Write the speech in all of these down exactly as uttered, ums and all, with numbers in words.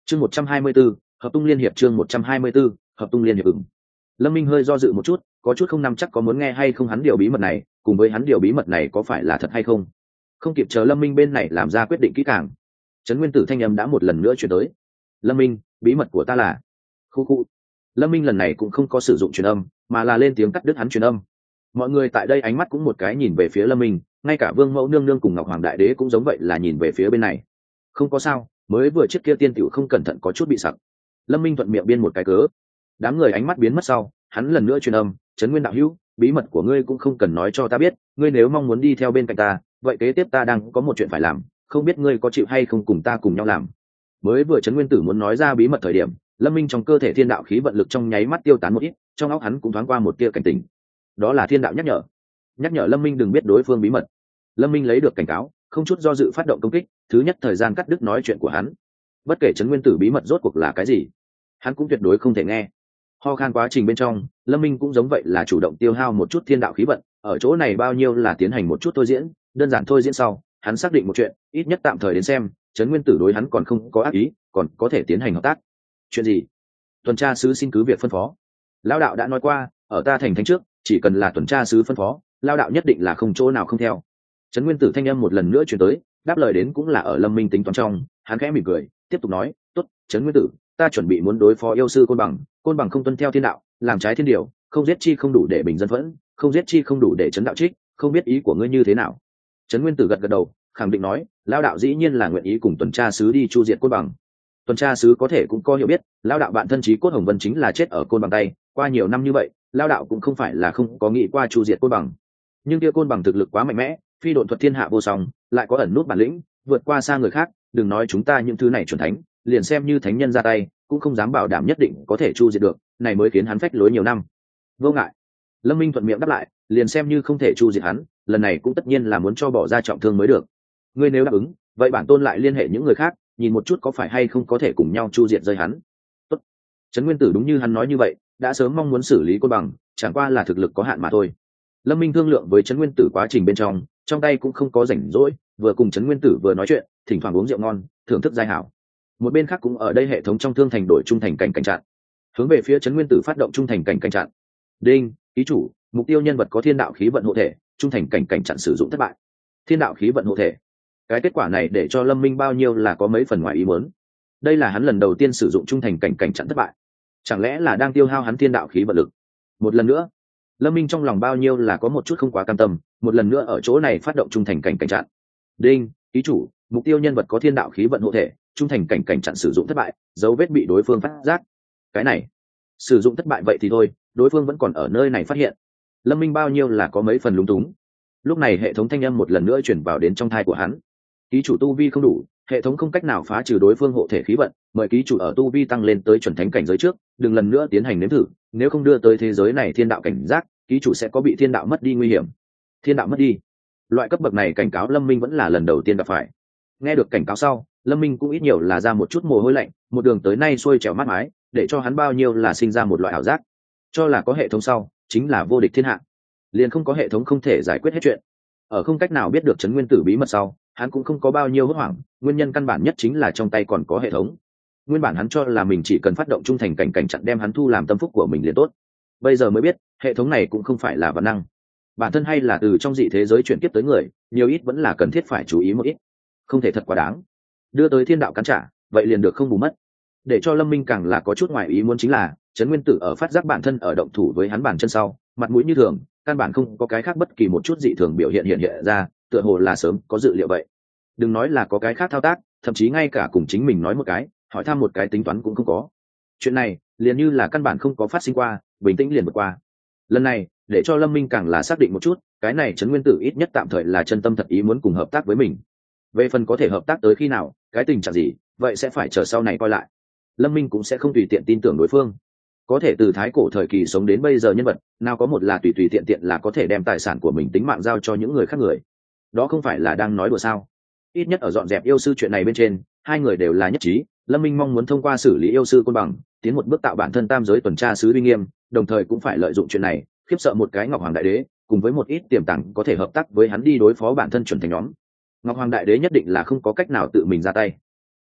chương một trăm hai mươi 124, hợp tung liên hiệp chương một trăm hai mươi 124, hợp tung liên hiệp ửng. Lâm Minh hơi do dự một chút, có chút không nắm chắc có muốn nghe hay không hắn điều bí mật này, cùng với hắn điều bí mật này có phải là thật hay không. Không kịp chờ Lâm Minh bên này làm ra quyết định kỹ càng, Trấn Nguyên Tử thanh âm đã một lần nữa truyền tới. Lâm Minh, bí mật của ta là... Khu khu. Lâm Minh lần này cũng không có sử dụng truyền âm, mà là lên tiếng cắt đứt hắn truyền âm. Mọi người tại đây ánh mắt cũng một cái nhìn về phía Lâm Minh, ngay cả Vương Mẫu nương nương cùng Ngọc Hoàng Đại Đế cũng giống vậy là nhìn về phía bên này. Không có sao, mới vừa chiếc kia tiên tiểu không cẩn thận có chút bị sặc. Lâm Minh thuận miệng biên một cái cớ. Đám người ánh mắt biến mất sau, hắn lần nữa truyền âm, Trấn Nguyên đạo hữu, bí mật của ngươi cũng không cần nói cho ta biết, ngươi nếu mong muốn đi theo bên cạnh ta, vậy kế tiếp ta đang có một chuyện phải làm, không biết ngươi có chịu hay không cùng ta cùng nhau làm. Mới vừa Trấn Nguyên Tử muốn nói ra bí mật thời điểm, Lâm Minh trong cơ thể thiên đạo khí vận lực trong nháy mắt tiêu tán một ít, trong óc hắn cũng thoáng qua một tia cảnh tỉnh. Đó là thiên đạo nhắc nhở, nhắc nhở Lâm Minh đừng biết đối phương bí mật. Lâm Minh lấy được cảnh cáo, không chút do dự phát động công kích, thứ nhất thời gian cắt đứt nói chuyện của hắn. Bất kể Trấn Nguyên Tử bí mật rốt cuộc là cái gì, hắn cũng tuyệt đối không thể nghe. Ho khan quá trình bên trong, Lâm Minh cũng giống vậy là chủ động tiêu hao một chút thiên đạo khí vận, ở chỗ này bao nhiêu là tiến hành một chút thôi diễn, đơn giản thôi diễn sau, hắn xác định một chuyện, ít nhất tạm thời đến xem, Trấn Nguyên Tử đối hắn còn không có ác ý, còn có thể tiến hành hợp tác. Chuyện gì? Tuần tra sứ xin cứ việc phân phó. Lão đạo đã nói qua, ở ta thành thánh trước, chỉ cần là tuần tra sứ phân phó, lão đạo nhất định là không chỗ nào không theo. Trấn Nguyên Tử thanh âm một lần nữa truyền tới, đáp lời đến cũng là ở Lâm Minh tính toán trong, hắn khẽ mỉm cười, tiếp tục nói, "Tốt, Trấn Nguyên Tử, ta chuẩn bị muốn đối phó yêu sư Côn Bằng, Côn Bằng không tuân theo thiên đạo, làm trái thiên điều, không giết chi không đủ để bình dân phẫn, không giết chi không đủ để chấn đạo trích, không biết ý của ngươi như thế nào?" Trấn Nguyên Tử gật gật đầu, khẳng định nói, lão đạo dĩ nhiên là nguyện ý cùng tuần tra sứ đi chu diệt Côn Bằng. Tuần tra sứ có thể cũng có hiểu biết, lão đạo bạn thân chí cốt Hồng Vân chính là chết ở Côn Bằng tay, qua nhiều năm như vậy, lão đạo cũng không phải là không có nghĩ qua chu diệt Côn Bằng. Nhưng kia Côn Bằng thực lực quá mạnh mẽ, phi độn thuật thiên hạ vô song, lại có ẩn nút bản lĩnh, vượt qua xa người khác, đừng nói chúng ta những thứ này chuẩn thánh, liền xem như thánh nhân ra tay, cũng không dám bảo đảm nhất định có thể chu diệt được, này mới khiến hắn phách lối nhiều năm. Vô ngại. Lâm Minh thuận miệng đáp lại, liền xem như không thể chu diệt hắn, lần này cũng tất nhiên là muốn cho bỏ ra trọng thương mới được. Ngươi nếu đáp ứng, vậy bản tôn lại liên hệ những người khác, nhìn một chút có phải hay không có thể cùng nhau chu diệt rơi hắn. Tốt. Trấn Nguyên Tử đúng như hắn nói như vậy, đã sớm mong muốn xử lý Côn Bằng, chẳng qua là thực lực có hạn mà thôi. Lâm Minh thương lượng với Trấn Nguyên Tử quá trình bên trong, trong tay cũng không có rảnh rỗi, vừa cùng Trấn Nguyên Tử vừa nói chuyện, thỉnh thoảng uống rượu ngon, thưởng thức giai hảo. Một bên khác cũng ở đây hệ thống trong thương thành đổi trung thành cảnh cảnh trạng, hướng về phía Trấn Nguyên Tử phát động trung thành cảnh cảnh trạng. Đinh, ký chủ, mục tiêu nhân vật có thiên đạo khí vận hộ thể, trung thành cảnh cảnh trạng sử dụng thất bại. Thiên đạo khí vận hộ thể. Cái kết quả này để cho Lâm Minh bao nhiêu là có mấy phần ngoài ý muốn. Đây là hắn lần đầu tiên sử dụng trung thành cảnh cảnh trạng thất bại, chẳng lẽ là đang tiêu hao hắn thiên đạo khí vận lực? Một lần nữa, Lâm Minh trong lòng bao nhiêu là có một chút không quá cam tâm, một lần nữa ở chỗ này phát động trung thành cảnh cảnh trạng. Đinh, ký chủ, mục tiêu nhân vật có thiên đạo khí vận hộ thể, trung thành cảnh cảnh trạng sử dụng thất bại, dấu vết bị đối phương phát giác. Cái này, sử dụng thất bại vậy thì thôi, đối phương vẫn còn ở nơi này phát hiện. Lâm Minh bao nhiêu là có mấy phần lúng túng. Lúc này hệ thống thanh âm một lần nữa chuyển vào đến trong thai của hắn. Ký chủ tu vi không đủ, hệ thống không cách nào phá trừ đối phương hộ thể khí vận, mời ký chủ ở tu vi tăng lên tới chuẩn thánh cảnh giới trước, đừng lần nữa tiến hành nếm thử, nếu không đưa tới thế giới này thiên đạo cảnh giác, ký chủ sẽ có bị thiên đạo mất đi nguy hiểm. Thiên đạo mất đi, loại cấp bậc này cảnh cáo Lâm Minh vẫn là lần đầu tiên gặp phải. Nghe được cảnh cáo sau, Lâm Minh cũng ít nhiều là ra một chút mồ hôi lạnh, một đường tới nay xuôi trèo mát mái, để cho hắn bao nhiêu là sinh ra một loại ảo giác, cho là có hệ thống sau chính là vô địch thiên hạ, liền không có hệ thống không thể giải quyết hết chuyện. Ở không cách nào biết được Trấn Nguyên Tử bí mật sau, hắn cũng không có bao nhiêu hốt hoảng, nguyên nhân căn bản nhất chính là trong tay còn có hệ thống. Nguyên bản hắn cho là mình chỉ cần phát động trung thành cảnh cảnh chặn đem hắn thu làm tâm phúc của mình liền tốt, bây giờ mới biết hệ thống này cũng không phải là vạn năng, bản thân hay là từ trong dị thế giới chuyển tiếp tới người, nhiều ít vẫn là cần thiết phải chú ý một ít, không thể thật quá đáng đưa tới thiên đạo cắn trả, vậy liền được không bù mất. Để cho Lâm Minh càng là có chút ngoài ý muốn chính là Trấn Nguyên Tử ở phát giác bản thân ở động thủ với hắn bàn chân sau, mặt mũi như thường, căn bản không có cái khác bất kỳ một chút dị thường biểu hiện hiện hiện ra, tựa hồ là sớm có dự liệu vậy. Đừng nói là có cái khác thao tác, thậm chí ngay cả cùng chính mình nói một cái, hỏi thăm một cái tính toán cũng không có. Chuyện này liền như là căn bản không có phát sinh qua, bình tĩnh liền vượt qua. Lần này để cho Lâm Minh càng là xác định một chút, cái này Trấn Nguyên Tử ít nhất tạm thời là chân tâm thật ý muốn cùng hợp tác với mình. Về phần có thể hợp tác tới khi nào, cái tình trạng gì, vậy sẽ phải chờ sau này coi lại. Lâm Minh cũng sẽ không tùy tiện tin tưởng đối phương. Có thể từ thái cổ thời kỳ sống đến bây giờ nhân vật, nào có một là tùy tùy tiện tiện là có thể đem tài sản của mình tính mạng giao cho những người khác người. Đó không phải là đang nói đùa sao? Ít nhất ở dọn dẹp yêu sư chuyện này bên trên, hai người đều là nhất trí. Lâm Minh mong muốn thông qua xử lý yêu sư Côn Bằng, tiến một bước tạo bản thân tam giới tuần tra sứ uy nghiêm, đồng thời cũng phải lợi dụng chuyện này khiếp sợ một cái Ngọc Hoàng Đại Đế, cùng với một ít tiềm tàng có thể hợp tác với hắn đi đối phó bản thân chuẩn thành nhóm. Ngọc Hoàng Đại Đế nhất định là không có cách nào tự mình ra tay.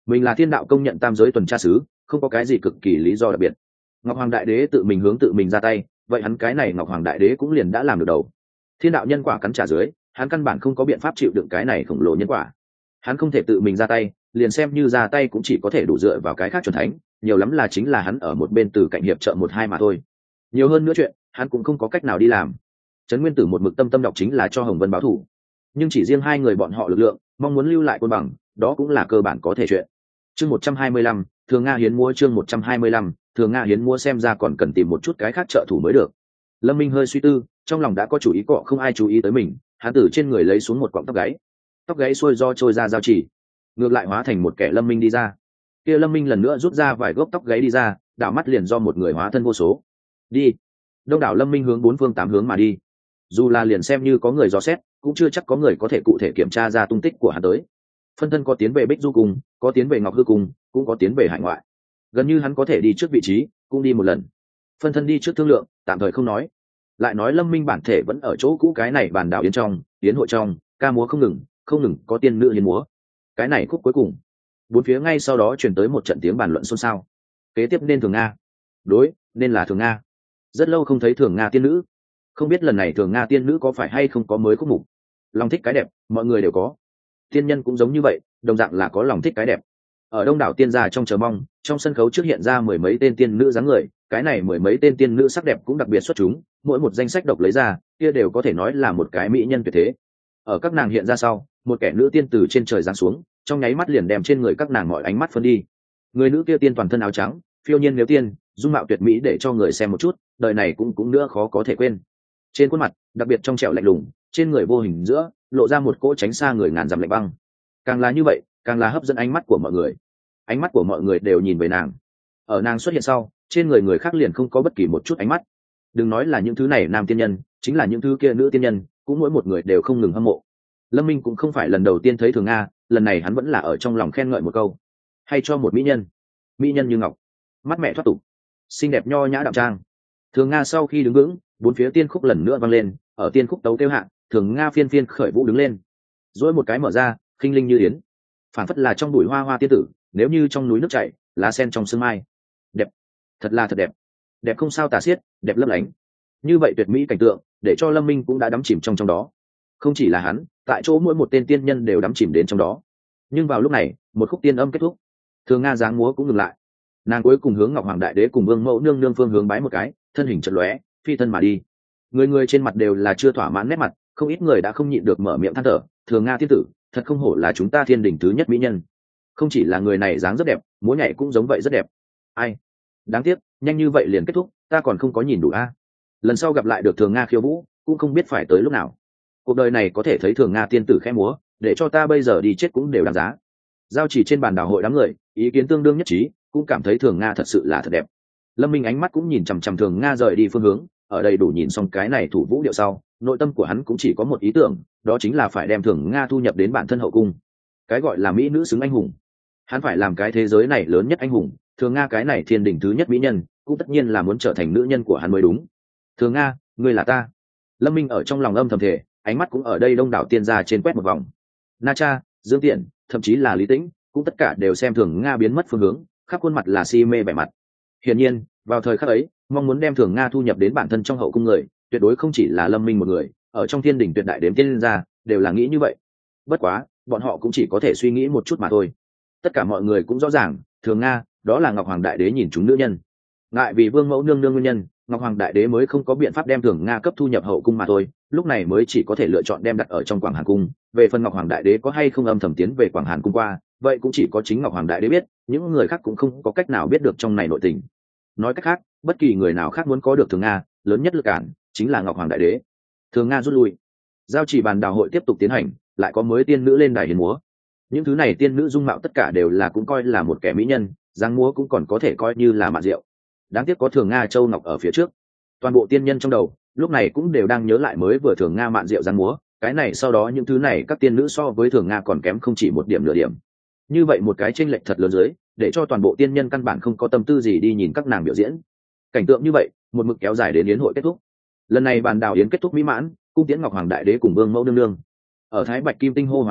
mình là thiên đạo công nhận tam giới tuần tra sứ, không có cái gì cực kỳ lý do đặc biệt. Ngọc Hoàng Đại Đế tự mình hướng tự mình ra tay, vậy hắn cái này Ngọc Hoàng Đại Đế cũng liền đã làm được đầu. Thiên đạo nhân quả cắn trả dưới, hắn căn bản không có biện pháp chịu đựng cái này khổng lồ nhân quả. Hắn không thể tự mình ra tay, liền xem như ra tay cũng chỉ có thể đủ dựa vào cái khác chuẩn thánh, nhiều lắm là chính là hắn ở một bên từ cạnh hiệp trợ một hai mà thôi. Nhiều hơn nữa chuyện, hắn cũng không có cách nào đi làm. Trấn Nguyên Tử một mực tâm tâm đọc chính là cho Hồng Vân báo thù, nhưng chỉ riêng hai người bọn họ lực lượng, mong muốn lưu lại cân bằng, đó cũng là cơ bản có thể chuyện. Chương một trăm hai mươi lăm, Thường Nga hiến múa chương một trăm hai mươi lăm, Thường Nga hiến múa xem ra còn cần tìm một chút cái khác trợ thủ mới được. Lâm Minh hơi suy tư, trong lòng đã có chủ ý cọ không ai chú ý tới mình, hắn từ trên người lấy xuống một quặng tóc gáy. Tóc gáy xuôi do trôi ra giao chỉ, ngược lại hóa thành một kẻ Lâm Minh đi ra. Kia Lâm Minh lần nữa rút ra vài gốc tóc gáy đi ra, đảo mắt liền do một người hóa thân vô số. Đi. Đông đảo Lâm Minh hướng bốn phương tám hướng mà đi. Dù là liền xem như có người dò xét, cũng chưa chắc có người có thể cụ thể kiểm tra ra tung tích của hắn tới. Phân thân có tiến về Bích Du Cung, có tiến về Ngọc Hư Cung, cũng có tiến về hải ngoại. Gần như hắn có thể đi trước vị trí, cũng đi một lần. Phân thân đi trước thương lượng, tạm thời không nói. Lại nói Lâm Minh bản thể vẫn ở chỗ cũ cái này bàn đảo yến trong, yến hội trong, ca múa không ngừng, không ngừng có tiên nữ yến múa. Cái này khúc cuối cùng, bốn phía ngay sau đó truyền tới một trận tiếng bàn luận xôn xao. Kế tiếp nên Thường Nga. Đối, nên là Thường Nga. Rất lâu không thấy Thường Nga tiên nữ, không biết lần này Thường Nga tiên nữ có phải hay không có mới khúc mục. Lòng thích cái đẹp, mọi người đều có. Tiên nhân cũng giống như vậy, đồng dạng là có lòng thích cái đẹp. Ở đông đảo tiên gia trong chờ mong, trong sân khấu trước hiện ra mười mấy tên tiên nữ dáng người, cái này mười mấy tên tiên nữ sắc đẹp cũng đặc biệt xuất chúng, mỗi một danh sách độc lấy ra, kia đều có thể nói là một cái mỹ nhân tuyệt thế. Ở các nàng hiện ra sau, một kẻ nữ tiên từ trên trời giáng xuống, trong nháy mắt liền đem trên người các nàng mọi ánh mắt phân đi. Người nữ kia tiên toàn thân áo trắng, phiêu nhiên nếu tiên, dung mạo tuyệt mỹ để cho người xem một chút, đời này cũng cũng nữa khó có thể quên. Trên khuôn mặt, đặc biệt trong trẻo lạnh lùng, trên người vô hình giữa, lộ ra một cỗ tránh xa người ngàn dặm lạnh băng. Càng là như vậy, càng là hấp dẫn ánh mắt của mọi người. Ánh mắt của mọi người đều nhìn về nàng. Ở nàng xuất hiện sau, trên người người khác liền không có bất kỳ một chút ánh mắt. Đừng nói là những thứ này nam tiên nhân, chính là những thứ kia nữ tiên nhân, cũng mỗi một người đều không ngừng hâm mộ. Lâm Minh cũng không phải lần đầu tiên thấy Thường Nga, lần này hắn vẫn là ở trong lòng khen ngợi một câu. Hay cho một mỹ nhân, mỹ nhân như ngọc, mắt mẹ thoát tục, xinh đẹp nho nhã đạm trang. Thường Nga sau khi đứng vững, bốn phía tiên khúc lần nữa vang lên, ở tiên khúc tấu kêu hạ, Thường Nga phiên phiên khởi vũ đứng lên, duỗi một cái mở ra, khinh linh như yến, phản phất là trong bụi hoa hoa tiên tử, nếu như trong núi nước chảy, lá sen trong sương mai. Đẹp, thật là thật đẹp, đẹp không sao tả xiết, đẹp lấp lánh. Như vậy tuyệt mỹ cảnh tượng, để cho Lâm Minh cũng đã đắm chìm trong trong đó. Không chỉ là hắn, tại chỗ mỗi một tên tiên nhân đều đắm chìm đến trong đó. Nhưng vào lúc này, một khúc tiên âm kết thúc, Thường Nga dáng múa cũng ngừng lại. Nàng cuối cùng hướng Ngọc Hoàng Đại Đế cùng Vương Mẫu nương nương phương hướng bái một cái, thân hình chợt lóe, phi thân mà đi. Người người trên mặt đều là chưa thỏa mãn nét mặt, không ít người đã không nhịn được mở miệng than thở, Thường Nga tiên tử, thật không hổ là chúng ta thiên đỉnh thứ nhất mỹ nhân. Không chỉ là người này dáng rất đẹp, múa nhảy cũng giống vậy rất đẹp. Ai, đáng tiếc, nhanh như vậy liền kết thúc, ta còn không có nhìn đủ a. Lần sau gặp lại được Thường Nga khiêu vũ, cũng không biết phải tới lúc nào. Cuộc đời này có thể thấy Thường Nga tiên tử khẽ múa, để cho ta bây giờ đi chết cũng đều đáng giá. Giao chỉ trên bàn đảo hội đám người, ý kiến tương đương nhất trí, cũng cảm thấy Thường Nga thật sự là thật đẹp. Lâm Minh ánh mắt cũng nhìn chằm chằm Thường Nga rời đi phương hướng, ở đây đủ nhìn xong cái này thủ vũ điệu sau, nội tâm của hắn cũng chỉ có một ý tưởng, đó chính là phải đem Thường Nga thu nhập đến bản thân hậu cung. Cái gọi là mỹ nữ xứng anh hùng, hắn phải làm cái thế giới này lớn nhất anh hùng. Thường Nga cái này thiên đỉnh thứ nhất mỹ nhân, cũng tất nhiên là muốn trở thành nữ nhân của hắn mới đúng. Thường Nga, ngươi là ta. Lâm Minh ở trong lòng âm thầm thể, ánh mắt cũng ở đây đông đảo tiên gia trên quét một vòng. Na Cha, Dương Tiện, thậm chí là Lý Tĩnh, cũng tất cả đều xem Thường Nga biến mất phương hướng, khắp khuôn mặt là si mê vẻ mặt. Hiển nhiên, vào thời khắc ấy, mong muốn đem Thường Nga thu nhập đến bản thân trong hậu cung người, tuyệt đối không chỉ là Lâm Minh một người, ở trong thiên đỉnh tuyệt đại đếm tiên gia, đều là nghĩ như vậy. Bất quá, bọn họ cũng chỉ có thể suy nghĩ một chút mà thôi. Tất cả mọi người cũng rõ ràng, Thường Nga, đó là Ngọc Hoàng Đại Đế nhìn chúng nữ nhân. Ngại vì Vương Mẫu nương nương nguyên nhân, Ngọc Hoàng Đại Đế mới không có biện pháp đem Thường Nga cấp thu nhập hậu cung mà thôi, lúc này mới chỉ có thể lựa chọn đem đặt ở trong Quảng Hàn cung. Về phần Ngọc Hoàng Đại Đế có hay không âm thầm tiến về Quảng Hàn cung qua, vậy cũng chỉ có chính Ngọc Hoàng Đại Đế biết, những người khác cũng không có cách nào biết được trong này nội tình. Nói cách khác, bất kỳ người nào khác muốn có được Thường Nga, lớn nhất lực cản chính là Ngọc Hoàng Đại Đế. Thường Nga rút lui, giao chỉ bàn đào hội tiếp tục tiến hành, lại có mới tiên nữ lên đài hiến múa. Những thứ này tiên nữ dung mạo tất cả đều là cũng coi là một kẻ mỹ nhân, dáng múa cũng còn có thể coi như là mạn diệu. Đáng tiếc có Thường Nga châu ngọc ở phía trước, toàn bộ tiên nhân trong đầu lúc này cũng đều đang nhớ lại mới vừa Thường Nga mạn diệu dáng múa, cái này sau đó những thứ này các tiên nữ so với Thường Nga còn kém không chỉ một điểm nửa điểm. Như vậy một cái chênh lệch thật lớn dưới, để cho toàn bộ tiên nhân căn bản không có tâm tư gì đi nhìn các nàng biểu diễn. Cảnh tượng như vậy một mực kéo dài đến yến hội kết thúc. Lần này bàn đào yến kết thúc mỹ mãn, cung tiễn Ngọc Hoàng Đại Đế cùng Vương Mẫu nương nương. Ở Thái Bạch Kim Tinh hô hoàn dưới,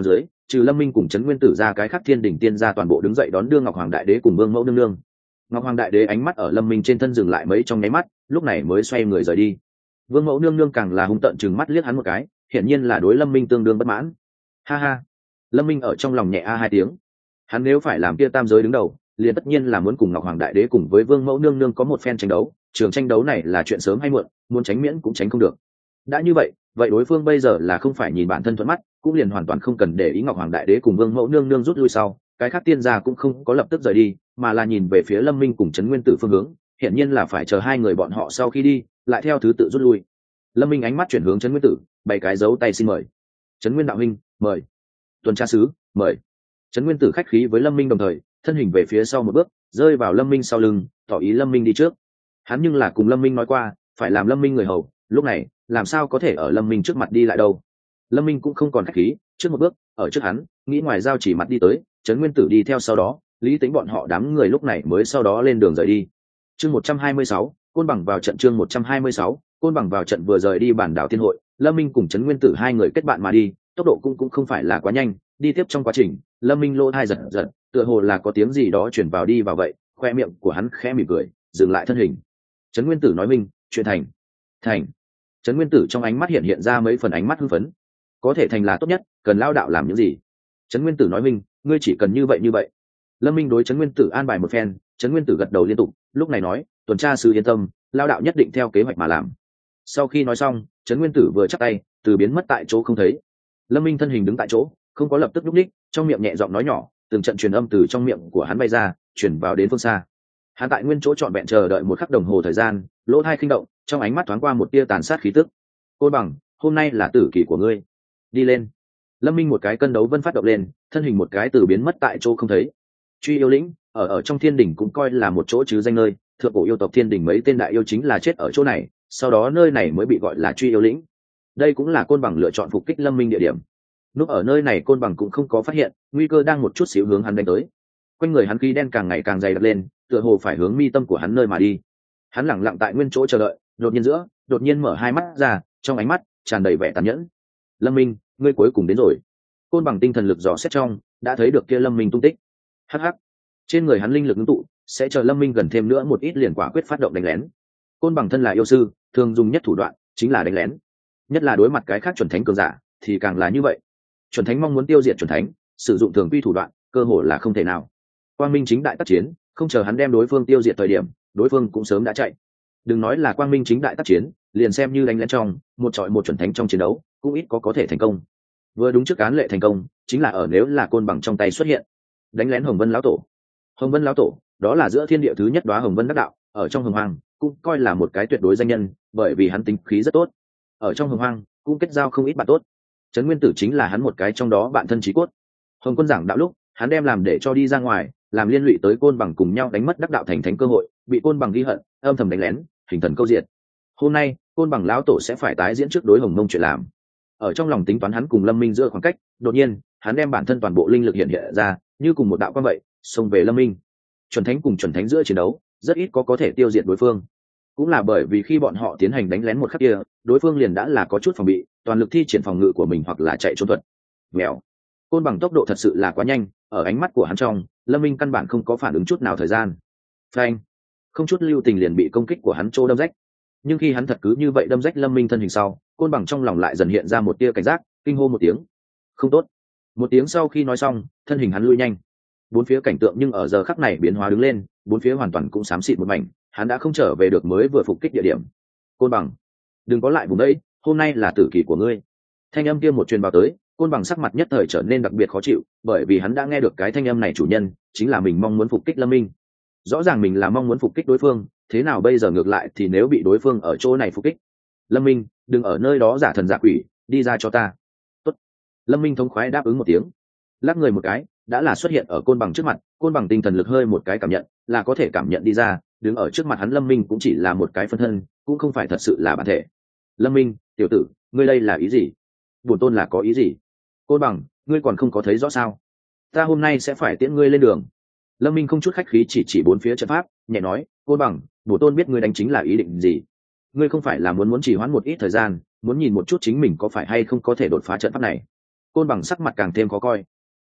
trừ lâm minh cùng trấn nguyên tử ra, cái khác thiên đỉnh tiên gia toàn bộ đứng dậy đón đưa ngọc hoàng đại đế cùng vương mẫu nương nương. Ngọc hoàng đại đế ánh mắt ở lâm minh trên thân dừng lại mấy trong nháy mắt, lúc này mới xoay người rời đi. Vương mẫu nương nương càng là hung tợn chừng mắt liếc hắn một cái, hiển nhiên là đối lâm minh tương đương bất mãn. Ha ha, lâm minh ở trong lòng nhẹ a hai tiếng. Hắn nếu phải làm kia tam giới đứng đầu, liền tất nhiên là muốn cùng ngọc hoàng đại đế cùng với vương mẫu nương nương có một phen tranh đấu. Trường tranh đấu này là chuyện sớm hay muộn, muốn tránh miễn cũng tránh không được. Đã như vậy, vậy đối phương bây giờ là không phải nhìn bản thân thuận mắt, cũng liền hoàn toàn không cần để ý ngọc hoàng đại đế cùng vương mẫu nương nương rút lui sau. Cái khác tiên gia cũng không có lập tức rời đi, mà là nhìn về phía lâm minh cùng trấn nguyên tử phương hướng, hiển nhiên là phải chờ hai người bọn họ sau khi đi lại theo thứ tự rút lui. Lâm minh ánh mắt chuyển hướng trấn nguyên tử, bày cái dấu tay xin mời. Trấn nguyên đạo huynh mời. Tuần tra sứ mời. Trấn nguyên tử khách khí với lâm minh, đồng thời thân hình về phía sau một bước, rơi vào lâm minh sau lưng, tỏ ý lâm minh đi trước. Hắn nhưng là cùng lâm minh nói qua phải làm lâm minh người hầu, lúc này làm sao có thể ở lâm minh trước mặt đi lại đâu. Lâm minh cũng không còn khách khí, trước một bước ở trước hắn, nghĩ ngoài giao chỉ mặt đi tới. Trấn nguyên tử đi theo sau đó, lý tính bọn họ đám người lúc này mới sau đó lên đường rời đi. Chương một trăm hai mươi sáu, côn bằng vào trận. Chương một trăm hai mươi sáu, côn bằng vào trận vừa rời đi bản đảo thiên hội, lâm minh cùng trấn nguyên tử hai người kết bạn mà đi, tốc độ cũng cũng không phải là quá nhanh. Đi tiếp trong quá trình, lâm minh lô thai giật giật, tựa hồ là có tiếng gì đó chuyển vào đi vào vậy, khoe miệng của hắn khẽ mỉm cười, dừng lại thân hình. Trấn nguyên tử nói: minh, chuyện thành. Thành. Trấn nguyên tử trong ánh mắt hiện hiện ra mấy phần ánh mắt hưng phấn. Có thể thành là tốt nhất, cần lao đạo làm những gì? Trấn nguyên tử nói: minh, ngươi chỉ cần như vậy như vậy. Lâm minh đối trấn nguyên tử an bài một phen, trấn nguyên tử gật đầu liên tục, lúc này nói: tuần tra sứ yên tâm, lao đạo nhất định theo kế hoạch mà làm. Sau khi nói xong, trấn nguyên tử vừa chắp tay, từ biến mất tại chỗ không thấy. Lâm minh thân hình đứng tại chỗ, không có lập tức lúc ních, trong miệng nhẹ giọng nói nhỏ, từng trận truyền âm từ trong miệng của hắn bay ra, chuyển vào đến phương xa. Hắn tại nguyên chỗ trọn vẹn chờ đợi một khắc đồng hồ thời gian, lỗ tai khinh động, trong ánh mắt thoáng qua một tia tàn sát khí tức. Côn bằng, hôm nay là tử kỳ của ngươi, đi lên. Lâm minh một cái cân đấu vân phát động lên, thân hình một cái từ biến mất tại chỗ không thấy. Truy yêu lĩnh ở ở trong thiên đỉnh cũng coi là một chỗ chứ danh nơi, thượng cổ yêu tộc thiên đỉnh mấy tên đại yêu chính là chết ở chỗ này, sau đó nơi này mới bị gọi là truy yêu lĩnh. Đây cũng là côn bằng lựa chọn phục kích lâm minh địa điểm. Lúc ở nơi này côn bằng cũng không có phát hiện nguy cơ đang một chút xíu hướng hắn đánh tới. Quanh người hắn khí đen càng ngày càng dày đặc lên, tựa hồ phải hướng mi tâm của hắn nơi mà đi. Hắn lẳng lặng tại nguyên chỗ chờ đợi, đột nhiên giữa đột nhiên mở hai mắt ra, trong ánh mắt tràn đầy vẻ tàn nhẫn. Lâm minh, ngươi cuối cùng đến rồi. Côn bằng tinh thần lực dò xét trong đã thấy được kia lâm minh tung tích. Hắc hắc, trên người hắn linh lực ngưng tụ, sẽ chờ lâm minh gần thêm nữa một ít liền quả quyết phát động đánh lén. Côn bằng thân là yêu sư, thường dùng nhất thủ đoạn chính là đánh lén, nhất là đối mặt cái khác chuẩn thánh cường giả thì càng là như vậy. Chuẩn thánh mong muốn tiêu diệt chuẩn thánh, sử dụng thường quy thủ đoạn cơ hội là không thể nào. Quang minh chính đại tác chiến, không chờ hắn đem đối phương tiêu diệt thời điểm, đối phương cũng sớm đã chạy. Đừng nói là quang minh chính đại tác chiến, liền xem như đánh lén trong một trọi một chuẩn thánh trong chiến đấu cũng ít có có thể thành công. Vừa đúng trước án lệ thành công chính là ở nếu là côn bằng trong tay xuất hiện đánh lén hồng vân lão tổ. Hồng vân lão tổ đó là giữa thiên địa thứ nhất đóa hồng vân đắc đạo, ở trong hồng hoang cũng coi là một cái tuyệt đối danh nhân, bởi vì hắn tính khí rất tốt, ở trong hồng hoang cũng kết giao không ít bạn tốt. Trấn nguyên tử chính là hắn một cái trong đó bạn thân chí cốt. Hồng quân giảng đạo lúc hắn đem làm để cho đi ra ngoài, làm liên lụy tới côn bằng cùng nhau đánh mất đắc đạo thành thánh cơ hội, bị côn bằng ghi hận, âm thầm đánh lén, hình thần câu diệt. Hôm nay côn bằng lão tổ sẽ phải tái diễn trước đối hồng mông chuyện làm. Ở trong lòng tính toán hắn cùng lâm minh giữa khoảng cách, đột nhiên hắn đem bản thân toàn bộ linh lực hiện hiện ra, như cùng một đạo quang vậy xông về lâm minh. Chuẩn thánh cùng chuẩn thánh giữa chiến đấu rất ít có có thể tiêu diệt đối phương, cũng là bởi vì khi bọn họ tiến hành đánh lén một khắc kia, đối phương liền đã là có chút phòng bị, toàn lực thi triển phòng ngự của mình hoặc là chạy trốn thuật. Mèo, côn bằng tốc độ thật sự là quá nhanh, ở ánh mắt của hắn trong lâm minh căn bản không có phản ứng chút nào thời gian. Phanh, không chút lưu tình liền bị công kích của hắn trô đâm rách. Nhưng khi hắn thật cứ như vậy đâm rách lâm minh thân hình sau, côn bằng trong lòng lại dần hiện ra một tia cảnh giác, kinh hô một tiếng không tốt. Một tiếng sau khi nói xong, thân hình hắn lui nhanh. Bốn phía cảnh tượng nhưng ở giờ khắc này biến hóa đứng lên, bốn phía hoàn toàn cũng xám xịt một mảnh, hắn đã không trở về được mới vừa phục kích địa điểm. Côn bằng, đừng có lại vùng đấy, hôm nay là tử kỳ của ngươi. Thanh âm kia một truyền vào tới, côn bằng sắc mặt nhất thời trở nên đặc biệt khó chịu, bởi vì hắn đã nghe được cái thanh âm này chủ nhân chính là mình mong muốn phục kích lâm minh. Rõ ràng mình là mong muốn phục kích đối phương, thế nào bây giờ ngược lại thì nếu bị đối phương ở chỗ này phục kích. Lâm minh, đừng ở nơi đó giả thần giả quỷ, đi ra cho ta. Tốt. Lâm minh thống khoái đáp ứng một tiếng, lắc người một cái đã là xuất hiện ở côn bằng trước mặt. Côn bằng tinh thần lực hơi một cái cảm nhận là có thể cảm nhận đi ra, đứng ở trước mặt hắn lâm minh cũng chỉ là một cái phân thân, cũng không phải thật sự là bản thể. Lâm minh, tiểu tử, ngươi đây là ý gì? Bổn tôn là có ý gì? Côn bằng, ngươi còn không có thấy rõ sao? Ta hôm nay sẽ phải tiễn ngươi lên đường. Lâm minh không chút khách khí chỉ chỉ bốn phía trận pháp, nhẹ nói, côn bằng, bổn tôn biết ngươi đánh chính là ý định gì. Ngươi không phải là muốn muốn chỉ hoãn một ít thời gian, muốn nhìn một chút chính mình có phải hay không có thể đột phá trận pháp này? Côn bằng sắc mặt càng thêm khó coi,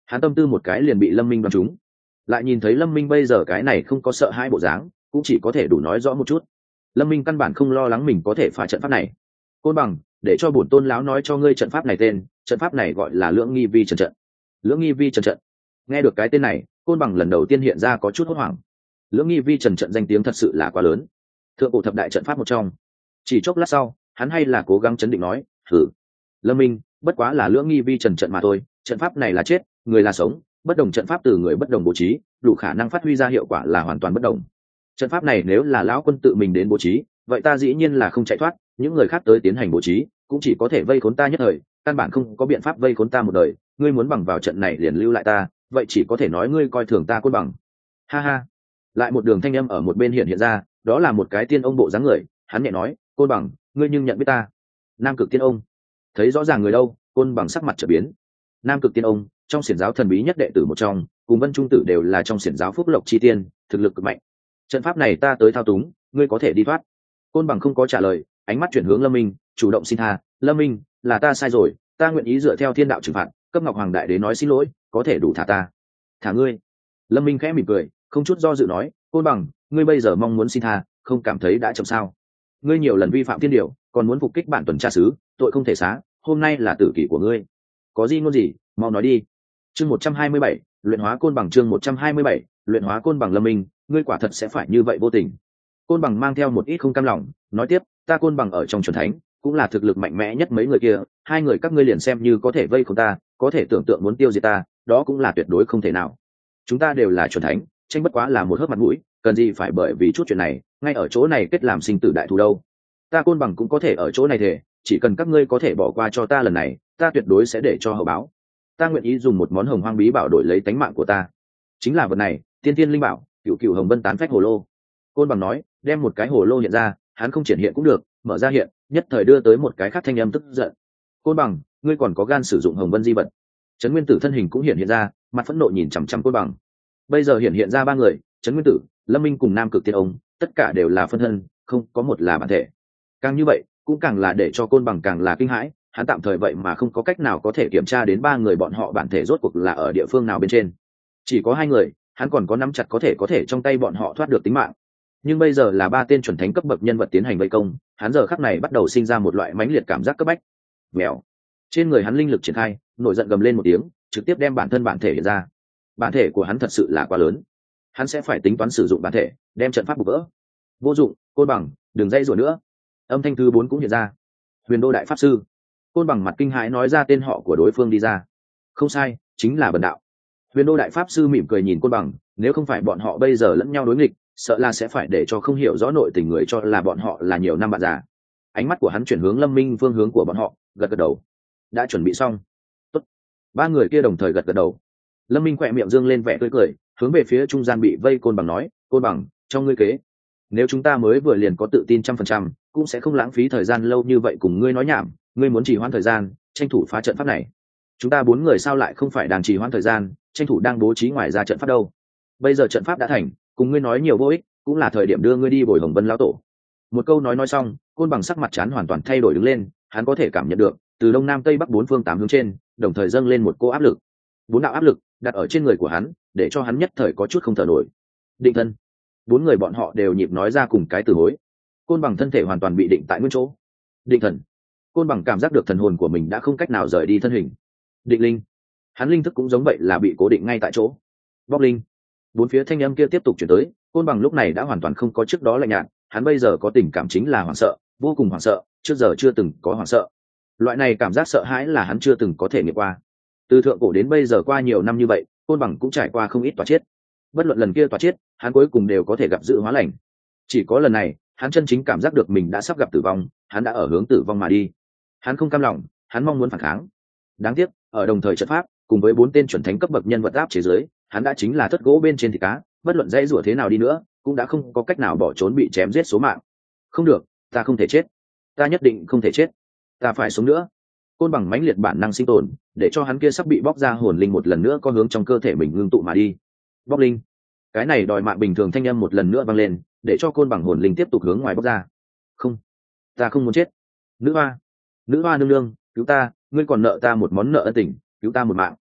hắn tâm tư một cái liền bị Lâm Minh đoán trúng. Lại nhìn thấy Lâm Minh bây giờ cái này không có sợ hãi bộ dáng, cũng chỉ có thể đủ nói rõ một chút. Lâm Minh căn bản không lo lắng mình có thể phá trận pháp này. Côn bằng, để cho bổn tôn lão nói cho ngươi trận pháp này tên, trận pháp này gọi là Lưỡng Nghi Vi Trận trận. Lưỡng Nghi Vi Trận trận. Nghe được cái tên này, Côn bằng lần đầu tiên hiện ra có chút hốt hoảng. Lưỡng Nghi Vi Trận trận danh tiếng thật sự là quá lớn, thượng cổ thập đại trận pháp một trong. Chỉ chốc lát sau, hắn hay là cố gắng chấn định nói, thử. Lâm Minh, bất quá là Lưỡng Nghi Vi Trận trận mà thôi, trận pháp này là chết, người là sống, bất đồng trận pháp từ người bất đồng bố trí, đủ khả năng phát huy ra hiệu quả là hoàn toàn bất đồng. Trận pháp này nếu là lão quân tự mình đến bố trí, vậy ta dĩ nhiên là không chạy thoát, những người khác tới tiến hành bố trí cũng chỉ có thể vây khốn ta nhất thời, căn bản không có biện pháp vây khốn ta một đời. Ngươi muốn bằng vào trận này liền lưu lại ta, vậy chỉ có thể nói ngươi coi thường ta Côn bằng. Ha ha. Lại một đường thanh âm ở một bên hiện hiện ra, đó là một cái tiên ông bộ dáng người, hắn nhẹ nói, Côn bằng, ngươi nhưng nhận biết ta? Nam Cực Tiên ông. Thấy rõ ràng người đâu, Côn bằng sắc mặt trở biến. Nam Cực Tiên ông, trong xiển giáo thần bí nhất đệ tử một trong, cùng Vân Trung tử đều là trong xiển giáo phúc lộc chi tiên, thực lực cực mạnh. Trận pháp này ta tới thao túng, ngươi có thể đi thoát. Côn bằng không có trả lời, ánh mắt chuyển hướng Lâm Minh, chủ động xin tha. Lâm Minh, là ta sai rồi, ta nguyện ý dựa theo thiên đạo trừng phạt, cấp Ngọc Hoàng đại đế nói xin lỗi, có thể đủ thả ta. Thả ngươi? Lâm Minh khẽ mỉm cười, không chút do dự nói, Côn bằng, ngươi bây giờ mong muốn xin tha, không cảm thấy đã chậm sao? Ngươi nhiều lần vi phạm thiên điều, còn muốn phục kích bản tuần tra sứ, tội không thể xá, hôm nay là tử kỷ của ngươi. Có gì ngôn gì, mau nói đi. Chương một trăm hai mươi bảy, luyện hóa Côn bằng. Chương một trăm hai mươi bảy, luyện hóa Côn bằng. Lâm Minh, ngươi quả thật sẽ phải như vậy vô tình? Côn bằng mang theo một ít không cam lòng, nói tiếp, ta Côn bằng ở trong chuẩn thánh cũng là thực lực mạnh mẽ nhất mấy người kia, hai người các ngươi liền xem như có thể vây khốn ta, có thể tưởng tượng muốn tiêu diệt ta, đó cũng là tuyệt đối không thể nào. Chúng ta đều là chuẩn thánh, tranh bất quá là một hớp mặt mũi, cần gì phải bởi vì chút chuyện này ngay ở chỗ này kết làm sinh tử đại thù đâu. Ta Côn bằng cũng có thể ở chỗ này thể, chỉ cần các ngươi có thể bỏ qua cho ta lần này, ta tuyệt đối sẽ để cho hậu báo. Ta nguyện ý dùng một món hồng hoang bí bảo đổi lấy tánh mạng của ta, chính là vật này, tiên tiên linh bảo, cựu cựu hồng vân tán phách hồ lô. Côn bằng nói, đem một cái hồ lô hiện ra, hắn không triển hiện cũng được, mở ra hiện, nhất thời đưa tới một cái khác thanh âm tức giận. Côn bằng, ngươi còn có gan sử dụng hồng vân di vật? Trấn Nguyên Tử thân hình cũng hiện hiện ra, mặt phẫn nộ nhìn chằm chằm Côn bằng. Bây giờ hiện hiện ra ba người, Trấn Nguyên Tử, Lâm Minh cùng Nam Cực Tiên ông, tất cả đều là phân thân, không có một là bản thể. Càng như vậy, cũng càng là để cho Côn bằng càng là kinh hãi, hắn tạm thời vậy mà không có cách nào có thể kiểm tra đến ba người bọn họ bản thể rốt cuộc là ở địa phương nào bên trên. Chỉ có hai người, hắn còn có nắm chặt có thể có thể trong tay bọn họ thoát được tính mạng. Nhưng bây giờ là ba tên chuẩn thánh cấp bậc nhân vật tiến hành vây công, hắn giờ khắc này bắt đầu sinh ra một loại mãnh liệt cảm giác cấp bách. Mèo. Trên người hắn linh lực triển khai, nổi giận gầm lên một tiếng, trực tiếp đem bản thân bản thể hiện ra. Bản thể của hắn thật sự là quá lớn, hắn sẽ phải tính toán sử dụng bản thể, đem trận pháp bục vỡ. Vô dụng, Côn bằng, đừng dây rủa nữa. Âm thanh thứ bốn cũng hiện ra. Huyền Đô đại pháp sư. Côn bằng mặt kinh hãi nói ra tên họ của đối phương đi ra. Không sai, chính là Bần đạo. Huyền Đô đại pháp sư mỉm cười nhìn Côn bằng, nếu không phải bọn họ bây giờ lẫn nhau đối nghịch, sợ là sẽ phải để cho không hiểu rõ nội tình người cho là bọn họ là nhiều năm bạn già. Ánh mắt của hắn chuyển hướng Lâm Minh phương hướng của bọn họ, gật gật đầu. Đã chuẩn bị xong. Tốt. Ba người kia đồng thời gật gật đầu. Lâm Minh khỏe miệng dương lên vẻ tươi cười, hướng về phía trung gian bị vây Côn bằng nói, Côn bằng, trong ngươi kế, nếu chúng ta mới vừa liền có tự tin trăm phần trăm, cũng sẽ không lãng phí thời gian lâu như vậy cùng ngươi nói nhảm. Ngươi muốn trì hoãn thời gian, tranh thủ phá trận pháp này. Chúng ta bốn người sao lại không phải đang trì hoãn thời gian, tranh thủ đang bố trí ngoài ra trận pháp đâu? Bây giờ trận pháp đã thành, cùng ngươi nói nhiều vô ích, cũng là thời điểm đưa ngươi đi bồi Hồng Vân lão tổ. Một câu nói nói xong, Côn bằng sắc mặt chán hoàn toàn thay đổi đứng lên, hắn có thể cảm nhận được, từ đông nam tây bắc bốn phương tám hướng trên, đồng thời dâng lên một cô áp lực. Bốn đạo áp lực đặt ở trên người của hắn, để cho hắn nhất thời có chút không thở nổi. Định thân. Bốn người bọn họ đều nhịp nói ra cùng cái từ hối. Côn bằng thân thể hoàn toàn bị định tại nguyên chỗ. Định thần. Côn bằng cảm giác được thần hồn của mình đã không cách nào rời đi thân hình. Định linh. Hắn linh thức cũng giống vậy là bị cố định ngay tại chỗ. Vong linh. Bốn phía thanh âm kia tiếp tục chuyển tới, Côn bằng lúc này đã hoàn toàn không có trước đó lạnh nhạt, hắn bây giờ có tình cảm chính là hoảng sợ, vô cùng hoảng sợ, trước giờ chưa từng có hoảng sợ. Loại này cảm giác sợ hãi là hắn chưa từng có thể nghiệm qua. Từ thượng cổ đến bây giờ qua nhiều năm như vậy, Côn bằng cũng trải qua không ít tòa chết. Bất luận lần kia tòa chết, hắn cuối cùng đều có thể gặp dự hóa lành. Chỉ có lần này, hắn chân chính cảm giác được mình đã sắp gặp tử vong, hắn đã ở hướng tử vong mà đi. Hắn không cam lòng, hắn mong muốn phản kháng. Đáng tiếc, ở đồng thời trận pháp, cùng với bốn tên chuẩn thánh cấp bậc nhân vật áp chế dưới, hắn đã chính là thất gỗ bên trên thịt cá, bất luận dãy rủa thế nào đi nữa, cũng đã không có cách nào bỏ trốn bị chém giết số mạng. Không được, ta không thể chết, ta nhất định không thể chết, ta phải sống nữa. Côn bằng mãnh liệt bản năng sinh tồn, để cho hắn kia sắp bị bóc ra hồn linh một lần nữa có hướng trong cơ thể mình ngưng tụ mà đi. Bóc linh, cái này đòi mạng bình thường thanh âm một lần nữa vang lên, để cho côn bằng hồn linh tiếp tục hướng ngoài bóc ra. Không, ta không muốn chết. Nữ hoa, nữ hoa nương nương, cứu ta, ngươi còn nợ ta một món nợ ân tình, cứu ta một mạng.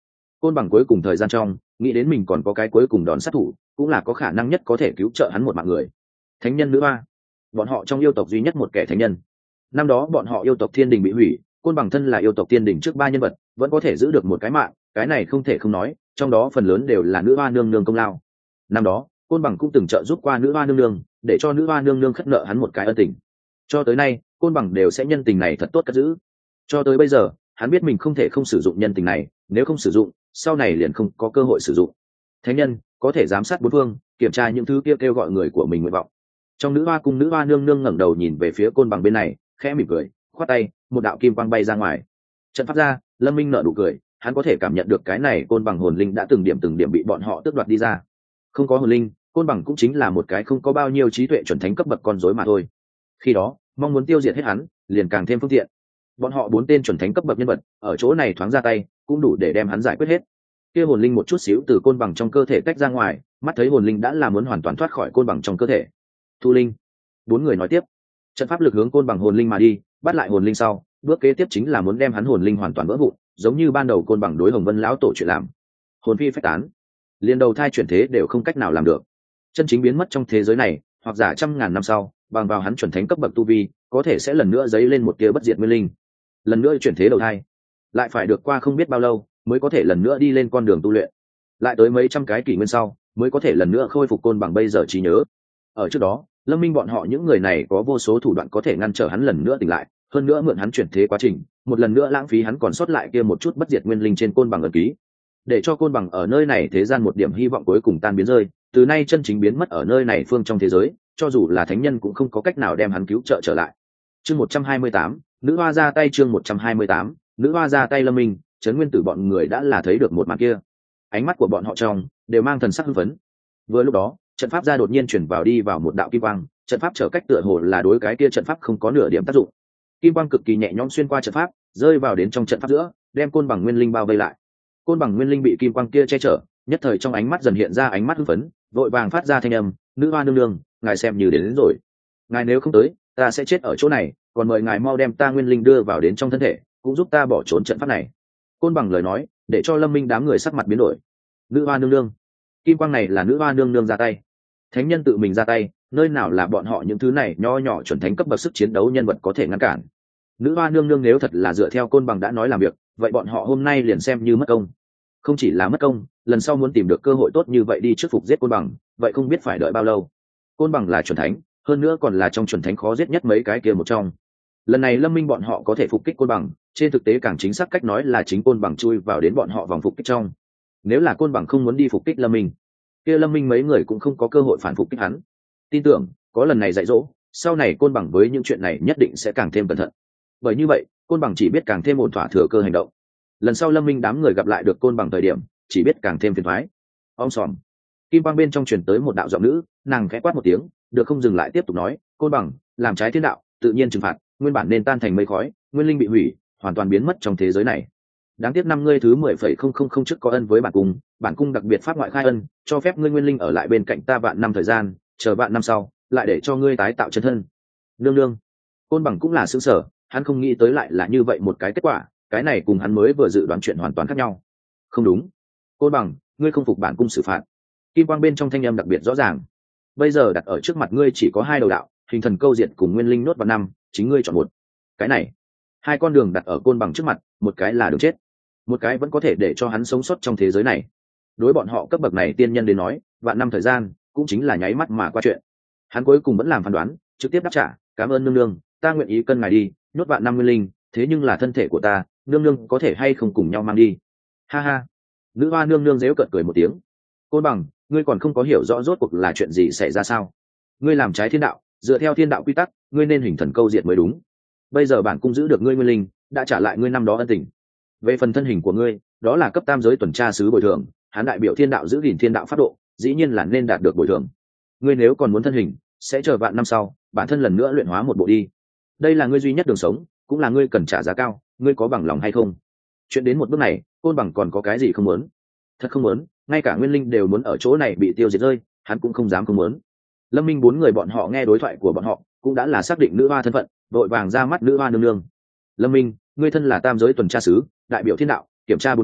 Côn Bằng cuối cùng thời gian trong nghĩ đến mình còn có cái cuối cùng đòn sát thủ, cũng là có khả năng nhất có thể cứu trợ hắn một mạng người. Thánh nhân nữ hoa, bọn họ trong yêu tộc duy nhất một kẻ thánh nhân. Năm đó bọn họ yêu tộc thiên đình bị hủy, Côn Bằng thân là yêu tộc thiên đình trước ba nhân vật, vẫn có thể giữ được một cái mạng, cái này không thể không nói, trong đó phần lớn đều là nữ hoa nương nương công lao. Năm đó Côn Bằng cũng từng trợ giúp qua nữ hoa nương nương, để cho nữ hoa nương nương khất nợ hắn một cái ân tình. Cho tới nay Côn Bằng đều sẽ nhân tình này thật tốt cất giữ. Cho tới bây giờ hắn biết mình không thể không sử dụng nhân tình này, nếu không sử dụng sau này liền không có cơ hội sử dụng. Thánh nhân có thể giám sát bốn phương, kiểm tra những thứ kia kêu, kêu gọi người của mình nguyện vọng. Trong nữ hoa cung, nữ hoa nương nương ngẩng đầu nhìn về phía Côn Bằng bên này, khẽ mỉm cười, khoát tay, một đạo kim quang bay ra ngoài. Trận pháp ra, Lâm Minh nở nụ cười, hắn có thể cảm nhận được cái này Côn Bằng hồn linh đã từng điểm từng điểm bị bọn họ tước đoạt đi ra. Không có hồn linh, Côn Bằng cũng chính là một cái không có bao nhiêu trí tuệ chuẩn thánh cấp bậc con rối mà thôi. Khi đó mong muốn tiêu diệt hết hắn liền càng thêm phương tiện. Bọn họ bốn tên chuẩn thánh cấp bậc nhân vật ở chỗ này thoáng ra tay cũng đủ để đem hắn giải quyết hết. Kia hồn linh một chút xíu từ Côn Bằng trong cơ thể tách ra ngoài, mắt thấy hồn linh đã là muốn hoàn toàn thoát khỏi Côn Bằng trong cơ thể. Thu linh, bốn người nói tiếp, trận pháp lực hướng Côn Bằng hồn linh mà đi, bắt lại hồn linh sau, bước kế tiếp chính là muốn đem hắn hồn linh hoàn toàn vỡ vụn, giống như ban đầu Côn Bằng đối Hồng Vân lão tổ chuyện làm, hồn phi phách tán, liên đầu thai chuyển thế đều không cách nào làm được, chân chính biến mất trong thế giới này, hoặc giả trăm ngàn năm sau, bằng vào hắn chuẩn thánh cấp bậc tu vi, có thể sẽ lần nữa dấy lên một tia bất diệt nguyên linh, lần nữa chuyển thế đầu thai, lại phải được qua không biết bao lâu mới có thể lần nữa đi lên con đường tu luyện, lại tới mấy trăm cái kỷ nguyên sau mới có thể lần nữa khôi phục Côn Bằng bây giờ trí nhớ. Ở trước đó Lâm Minh bọn họ những người này có vô số thủ đoạn có thể ngăn trở hắn lần nữa tỉnh lại, hơn nữa mượn hắn chuyển thế quá trình, một lần nữa lãng phí hắn còn sót lại kia một chút bất diệt nguyên linh trên Côn Bằng ấn ký, để cho Côn Bằng ở nơi này thế gian một điểm hy vọng cuối cùng tan biến rơi, từ nay chân chính biến mất ở nơi này phương trong thế giới, cho dù là thánh nhân cũng không có cách nào đem hắn cứu trợ trở lại. Chương một trăm hai mươi tám, nữ hoa ra tay. Chương một trăm hai mươi tám, nữ hoa ra tay. Lâm Minh, Trấn Nguyên Tử bọn người đã là thấy được một màn kia, ánh mắt của bọn họ trong đều mang thần sắc hưng phấn. Vừa lúc đó trận pháp ra đột nhiên chuyển vào đi vào một đạo kim quang, trận pháp trở cách tựa hồ là đối cái kia trận pháp không có nửa điểm tác dụng. Kim quang cực kỳ nhẹ nhõm xuyên qua trận pháp, rơi vào đến trong trận pháp giữa, đem Côn Bằng nguyên linh bao vây lại. Côn Bằng nguyên linh bị kim quang kia che chở, nhất thời trong ánh mắt dần hiện ra ánh mắt hưng phấn, vội vàng phát ra thanh âm, nữ hoa nương nương, ngài xem như đến, đến rồi, ngài nếu không tới ta sẽ chết ở chỗ này, còn mời ngài mau đem ta nguyên linh đưa vào đến trong thân thể, cũng giúp ta bỏ trốn trận pháp này. Côn Bằng lời nói để cho Lâm Minh đám người sắc mặt biến đổi. Nữ hoa nương nương, kim quang này là nữ hoa nương nương ra tay, thánh nhân tự mình ra tay, nơi nào là bọn họ những thứ này nho nhỏ chuẩn thánh cấp bậc sức chiến đấu nhân vật có thể ngăn cản. Nữ hoa nương nương nếu thật là dựa theo Côn Bằng đã nói làm việc, vậy bọn họ hôm nay liền xem như mất công. Không chỉ là mất công, lần sau muốn tìm được cơ hội tốt như vậy đi trước phục giết Côn Bằng, vậy không biết phải đợi bao lâu. Côn Bằng là chuẩn thánh, hơn nữa còn là trong chuẩn thánh khó giết nhất mấy cái kia một trong. Lần này Lâm Minh bọn họ có thể phục kích Côn Bằng, trên thực tế càng chính xác cách nói là chính Côn Bằng chui vào đến bọn họ vòng phục kích trong. Nếu là Côn Bằng không muốn đi phục kích Lâm Minh, kia Lâm Minh mấy người cũng không có cơ hội phản phục kích hắn. Tin tưởng có lần này dạy dỗ, sau này Côn Bằng với những chuyện này nhất định sẽ càng thêm cẩn thận. Bởi như vậy Côn Bằng chỉ biết càng thêm ổn thỏa thừa cơ hành động, lần sau Lâm Minh đám người gặp lại được Côn Bằng thời điểm chỉ biết càng thêm phiền toái. Om sòm, kim quang bên trong truyền tới một đạo giọng nữ, nàng khẽ quát một tiếng, được không dừng lại tiếp tục nói, Côn Bằng làm trái thiên đạo, tự nhiên trừng phạt, nguyên bản nên tan thành mây khói, nguyên linh bị hủy, hoàn toàn biến mất trong thế giới này. Đáng tiếc năm ngươi thứ mười phẩy không không không trước có ân với bản cung, bản cung đặc biệt pháp ngoại khai ân, cho phép ngươi nguyên linh ở lại bên cạnh ta vạn năm thời gian, chờ vạn năm sau lại để cho ngươi tái tạo chân thân. Nương nương. Côn Bằng cũng là sững sờ, hắn không nghĩ tới lại là như vậy một cái kết quả, cái này cùng hắn mới vừa dự đoán chuyện hoàn toàn khác nhau. Không đúng, Côn Bằng, ngươi không phục bản cung xử phạt. Kim quang bên trong thanh âm đặc biệt rõ ràng. Bây giờ đặt ở trước mặt ngươi chỉ có hai đầu đạo, hình thần câu diệt cùng nguyên linh nốt vào năm, chính ngươi chọn một. Cái này, hai con đường đặt ở Côn Bằng trước mặt, một cái là đường chết, một cái vẫn có thể để cho hắn sống sót trong thế giới này. Đối bọn họ cấp bậc này tiên nhân đến nói, vạn năm thời gian cũng chính là nháy mắt mà qua chuyện. Hắn cuối cùng vẫn làm phán đoán, trực tiếp đáp trả, cảm ơn nương nương, ta nguyện ý cân ngài đi, nhốt vạn năm nguyên linh, thế nhưng là thân thể của ta, nương nương có thể hay không cùng nhau mang đi. Ha ha. Nữ hoa nương nương dễu cợt cười một tiếng. Côn Bằng, ngươi còn không có hiểu rõ rốt cuộc là chuyện gì xảy ra sao? Ngươi làm trái thiên đạo, dựa theo thiên đạo quy tắc, ngươi nên hình thần câu diệt mới đúng. Bây giờ bản cung giữ được ngươi nguyên linh, đã trả lại ngươi năm đó ân tình. Về phần thân hình của ngươi, đó là cấp tam giới tuần tra sứ bồi thường, hắn đại biểu thiên đạo giữ gìn thiên đạo pháp độ, dĩ nhiên là nên đạt được bồi thường. Ngươi nếu còn muốn thân hình, sẽ chờ vạn năm sau, bản thân lần nữa luyện hóa một bộ đi. Đây là ngươi duy nhất đường sống, cũng là ngươi cần trả giá cao, ngươi có bằng lòng hay không? Chuyện đến một bước này, Côn Bằng còn có cái gì không muốn? Thật không muốn, ngay cả nguyên linh đều muốn ở chỗ này bị tiêu diệt rơi, hắn cũng không dám không muốn. Lâm Minh bốn người bọn họ nghe đối thoại của bọn họ, cũng đã là xác định nữ hoa thân phận, đội vàng ra mắt nữ hoa nương nương. Lâm Minh, ngươi thân là tam giới tuần tra sứ, đại biểu thiên đạo, kiểm tra bốn phương,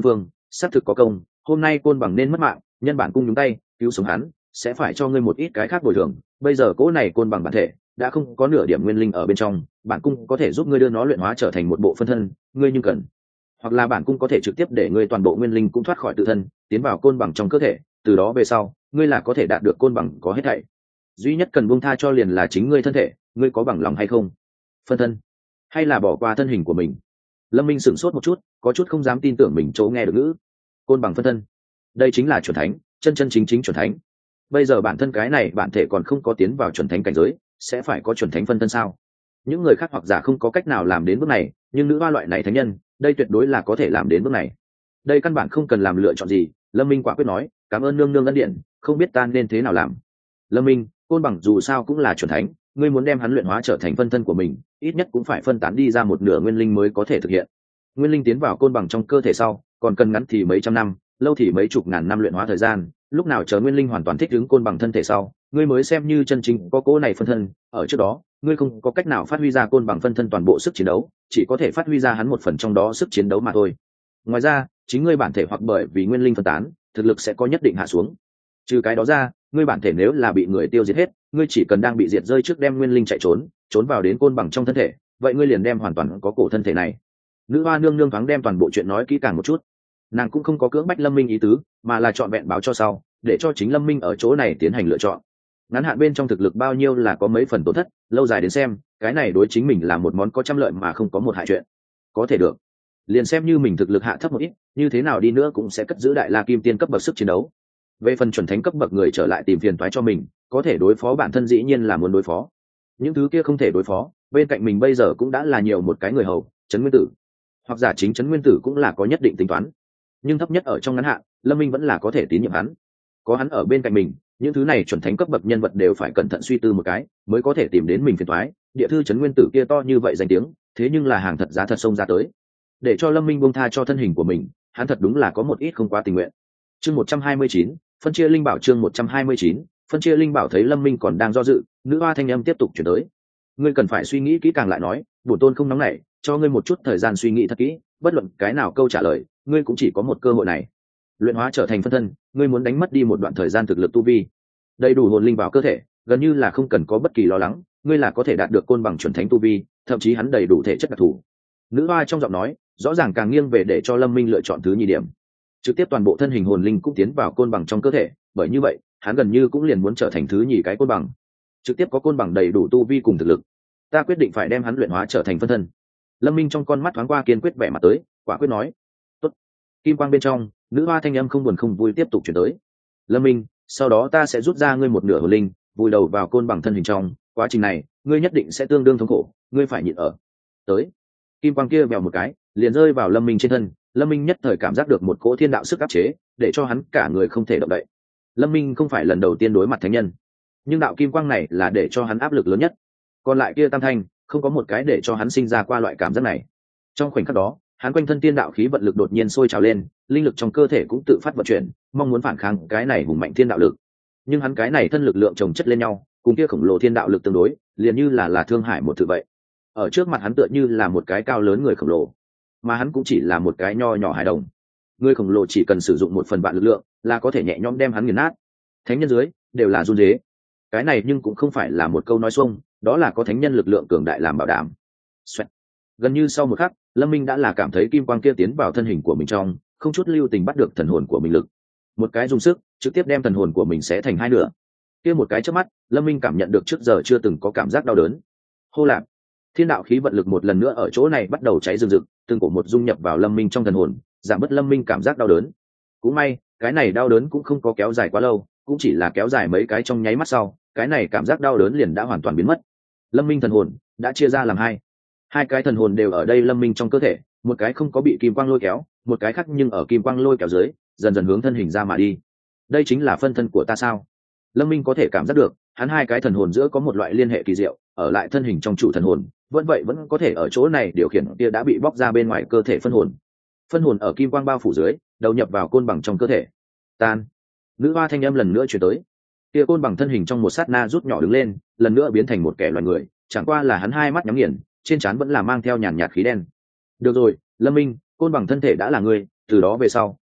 xác thực có công, hôm nay côn bằng nên mất mạng, nhân bản cung nhúng tay cứu sống hắn, sẽ phải cho ngươi một ít cái khác bồi thường. Bây giờ cỗ này côn bằng bản thể đã không có nửa điểm nguyên linh ở bên trong, bản cung có thể giúp ngươi đưa nó luyện hóa trở thành một bộ phân thân, ngươi nhưng cần, hoặc là bản cung có thể trực tiếp để ngươi toàn bộ nguyên linh cũng thoát khỏi tự thân, tiến vào côn bằng trong cơ thể, từ đó về sau ngươi là có thể đạt được côn bằng có hết thảy. Duy nhất cần buông tha cho liền là chính ngươi thân thể, ngươi có bằng lòng hay không? Phân thân, hay là bỏ qua thân hình của mình? Lâm Minh sửng sốt một chút, có chút không dám tin tưởng mình chỗ nghe được ngữ. Côn bằng phân thân, đây chính là chuẩn thánh, chân chân chính chính chuẩn thánh. Bây giờ bản thân cái này bản thể còn không có tiến vào chuẩn thánh cảnh giới, sẽ phải có chuẩn thánh phân thân sao? Những người khác hoặc giả không có cách nào làm đến bước này, nhưng nữ hoa loại này thánh nhân, đây tuyệt đối là có thể làm đến bước này. Đây căn bản không cần làm lựa chọn gì. Lâm Minh quả quyết nói, cảm ơn nương nương ân điện, không biết ta nên thế nào làm. Lâm Minh, côn bằng dù sao cũng là chuẩn thánh, ngươi muốn đem hắn luyện hóa trở thành phân thân của mình, ít nhất cũng phải phân tán đi ra một nửa nguyên linh mới có thể thực hiện. Nguyên linh tiến vào côn bằng trong cơ thể sau, còn cần ngắn thì mấy trăm năm, lâu thì mấy chục ngàn năm luyện hóa thời gian. Lúc nào chờ nguyên linh hoàn toàn thích ứng côn bằng thân thể sau, ngươi mới xem như chân chính có cỗ này phân thân. Ở trước đó, ngươi không có cách nào phát huy ra côn bằng phân thân toàn bộ sức chiến đấu, chỉ có thể phát huy ra hắn một phần trong đó sức chiến đấu mà thôi. Ngoài ra, chính ngươi bản thể hoặc bởi vì nguyên linh phân tán, thực lực sẽ có nhất định hạ xuống. Trừ cái đó ra, ngươi bản thể nếu là bị người tiêu diệt hết, ngươi chỉ cần đang bị diệt rơi trước đem nguyên linh chạy trốn, trốn vào đến côn bằng trong thân thể, vậy ngươi liền đem hoàn toàn có cổ thân thể này. Nữ hoa nương nương thoáng đem toàn bộ chuyện nói kỹ càng một chút, nàng cũng không có cưỡng bách Lâm Minh ý tứ, mà là chọn vẹn báo cho sau, để cho chính Lâm Minh ở chỗ này tiến hành lựa chọn. Ngắn hạn bên trong thực lực bao nhiêu là có mấy phần tổn thất, lâu dài đến xem, cái này đối chính mình là một món có trăm lợi mà không có một hại chuyện. Có thể được, liền xem như mình thực lực hạ thấp một ít, như thế nào đi nữa cũng sẽ cất giữ đại la kim tiên cấp bậc sức chiến đấu. Về phần chuẩn thánh cấp bậc người trở lại tìm phiền toái cho mình, có thể đối phó bản thân dĩ nhiên là muốn đối phó. Những thứ kia không thể đối phó, bên cạnh mình bây giờ cũng đã là nhiều một cái người hầu, Trấn Nguyên Tử. Hoặc giả chính Trấn Nguyên Tử cũng là có nhất định tính toán, nhưng thấp nhất ở trong ngắn hạn, Lâm Minh vẫn là có thể tín nhiệm hắn. Có hắn ở bên cạnh mình, những thứ này chuẩn thánh cấp bậc nhân vật đều phải cẩn thận suy tư một cái, mới có thể tìm đến mình phiền toái. Địa thư Trấn Nguyên Tử kia to như vậy danh tiếng, thế nhưng là hàng thật giá thật xông ra tới. Để cho Lâm Minh buông tha cho thân hình của mình, hắn thật đúng là có một ít không quá tình nguyện. Chương một trăm hai mươi chín, phân chia linh bảo. Chương một trăm hai mươi chín, phân chia linh bảo. Thấy Lâm Minh còn đang do dự, nữ hoa thanh âm tiếp tục chuyển tới, ngươi cần phải suy nghĩ kỹ càng lại nói, bổn tôn không nóng nảy, cho ngươi một chút thời gian suy nghĩ thật kỹ, bất luận cái nào câu trả lời, ngươi cũng chỉ có một cơ hội này. Luyện hóa trở thành phân thân, ngươi muốn đánh mất đi một đoạn thời gian thực lực tu vi, đầy đủ hồn linh vào cơ thể, gần như là không cần có bất kỳ lo lắng, ngươi là có thể đạt được côn bằng chuẩn thánh tu vi, thậm chí hắn đầy đủ thể chất đặc thù. Nữ hoa trong giọng nói rõ ràng càng nghiêng về để cho Lâm Minh lựa chọn thứ nhì điểm, trực tiếp toàn bộ thân hình hồn linh cũng tiến vào côn bằng trong cơ thể, bởi như vậy hắn gần như cũng liền muốn trở thành thứ nhì cái côn bằng, trực tiếp có côn bằng đầy đủ tu vi cùng thực lực. Ta quyết định phải đem hắn luyện hóa trở thành phân thân. Lâm Minh trong con mắt thoáng qua kiên quyết vẻ mặt tới, quả quyết nói. Tốt. Kim quang bên trong, nữ hoa thanh âm không buồn không vui tiếp tục chuyển tới. Lâm Minh, sau đó ta sẽ rút ra ngươi một nửa hồn linh, vùi đầu vào côn bằng thân hình trong, quá trình này ngươi nhất định sẽ tương đương thống khổ, ngươi phải nhịn ở. Tới. Kim quang kia vèo một cái, liền rơi vào Lâm Minh trên thân. Lâm Minh nhất thời cảm giác được một cỗ thiên đạo sức áp chế, để cho hắn cả người không thể động đậy. Lâm Minh không phải lần đầu tiên đối mặt thánh nhân, nhưng đạo kim quang này là để cho hắn áp lực lớn nhất. Còn lại kia tam thanh, không có một cái để cho hắn sinh ra qua loại cảm giác này. Trong khoảnh khắc đó, hắn quanh thân tiên đạo khí vận lực đột nhiên sôi trào lên, linh lực trong cơ thể cũng tự phát vận chuyển, mong muốn phản kháng cái này hùng mạnh thiên đạo lực. Nhưng hắn cái này thân lực lượng chồng chất lên nhau, cùng kia khổng lồ thiên đạo lực tương đối, liền như là là thương hải một thử vậy. Ở trước mặt hắn tựa như là một cái cao lớn người khổng lồ, mà hắn cũng chỉ là một cái nho nhỏ hài đồng. Người khổng lồ chỉ cần sử dụng một phần vạn lực lượng, là có thể nhẹ nhõm đem hắn nghiền nát. Thánh nhân dưới đều là run rế. Cái này nhưng cũng không phải là một câu nói xuông, đó là có thánh nhân lực lượng cường đại làm bảo đảm. Xoẹt. Gần như sau một khắc, Lâm Minh đã là cảm thấy kim quang kia tiến vào thân hình của mình trong, không chút lưu tình bắt được thần hồn của mình lực. Một cái dùng sức, trực tiếp đem thần hồn của mình xé thành hai nửa. Kia một cái chớp mắt, Lâm Minh cảm nhận được trước giờ chưa từng có cảm giác đau đớn. Hô lạc. Thiên đạo khí vận lực một lần nữa ở chỗ này bắt đầu cháy rừng rực, từng cổ một dung nhập vào Lâm Minh trong thần hồn, giảm bớt Lâm Minh cảm giác đau đớn. Cũng may, cái này đau đớn cũng không có kéo dài quá lâu, cũng chỉ là kéo dài mấy cái trong nháy mắt sau, cái này cảm giác đau đớn liền đã hoàn toàn biến mất. Lâm Minh thần hồn đã chia ra làm hai, hai cái thần hồn đều ở đây Lâm Minh trong cơ thể, một cái không có bị kim quang lôi kéo, một cái khác nhưng ở kim quang lôi kéo dưới, dần dần hướng thân hình ra mà đi. Đây chính là phân thân của ta sao? Lâm Minh có thể cảm giác được, hắn hai cái thần hồn giữa có một loại liên hệ kỳ diệu, ở lại thân hình trong chủ thần hồn, vẫn vậy vẫn có thể ở chỗ này điều khiển kia đã bị bóc ra bên ngoài cơ thể phân hồn. Phân hồn ở kim quang bao phủ dưới, đầu nhập vào côn bằng trong cơ thể. Tan. Nữ hoa thanh âm lần nữa truyền tới. Kia côn bằng thân hình trong một sát na rút nhỏ đứng lên, lần nữa biến thành một kẻ loài người, chẳng qua là hắn hai mắt nhắm nghiền, trên trán vẫn là mang theo nhàn nhạt khí đen. Được rồi, Lâm Minh, côn bằng thân thể đã là ngươi, từ đó về sau,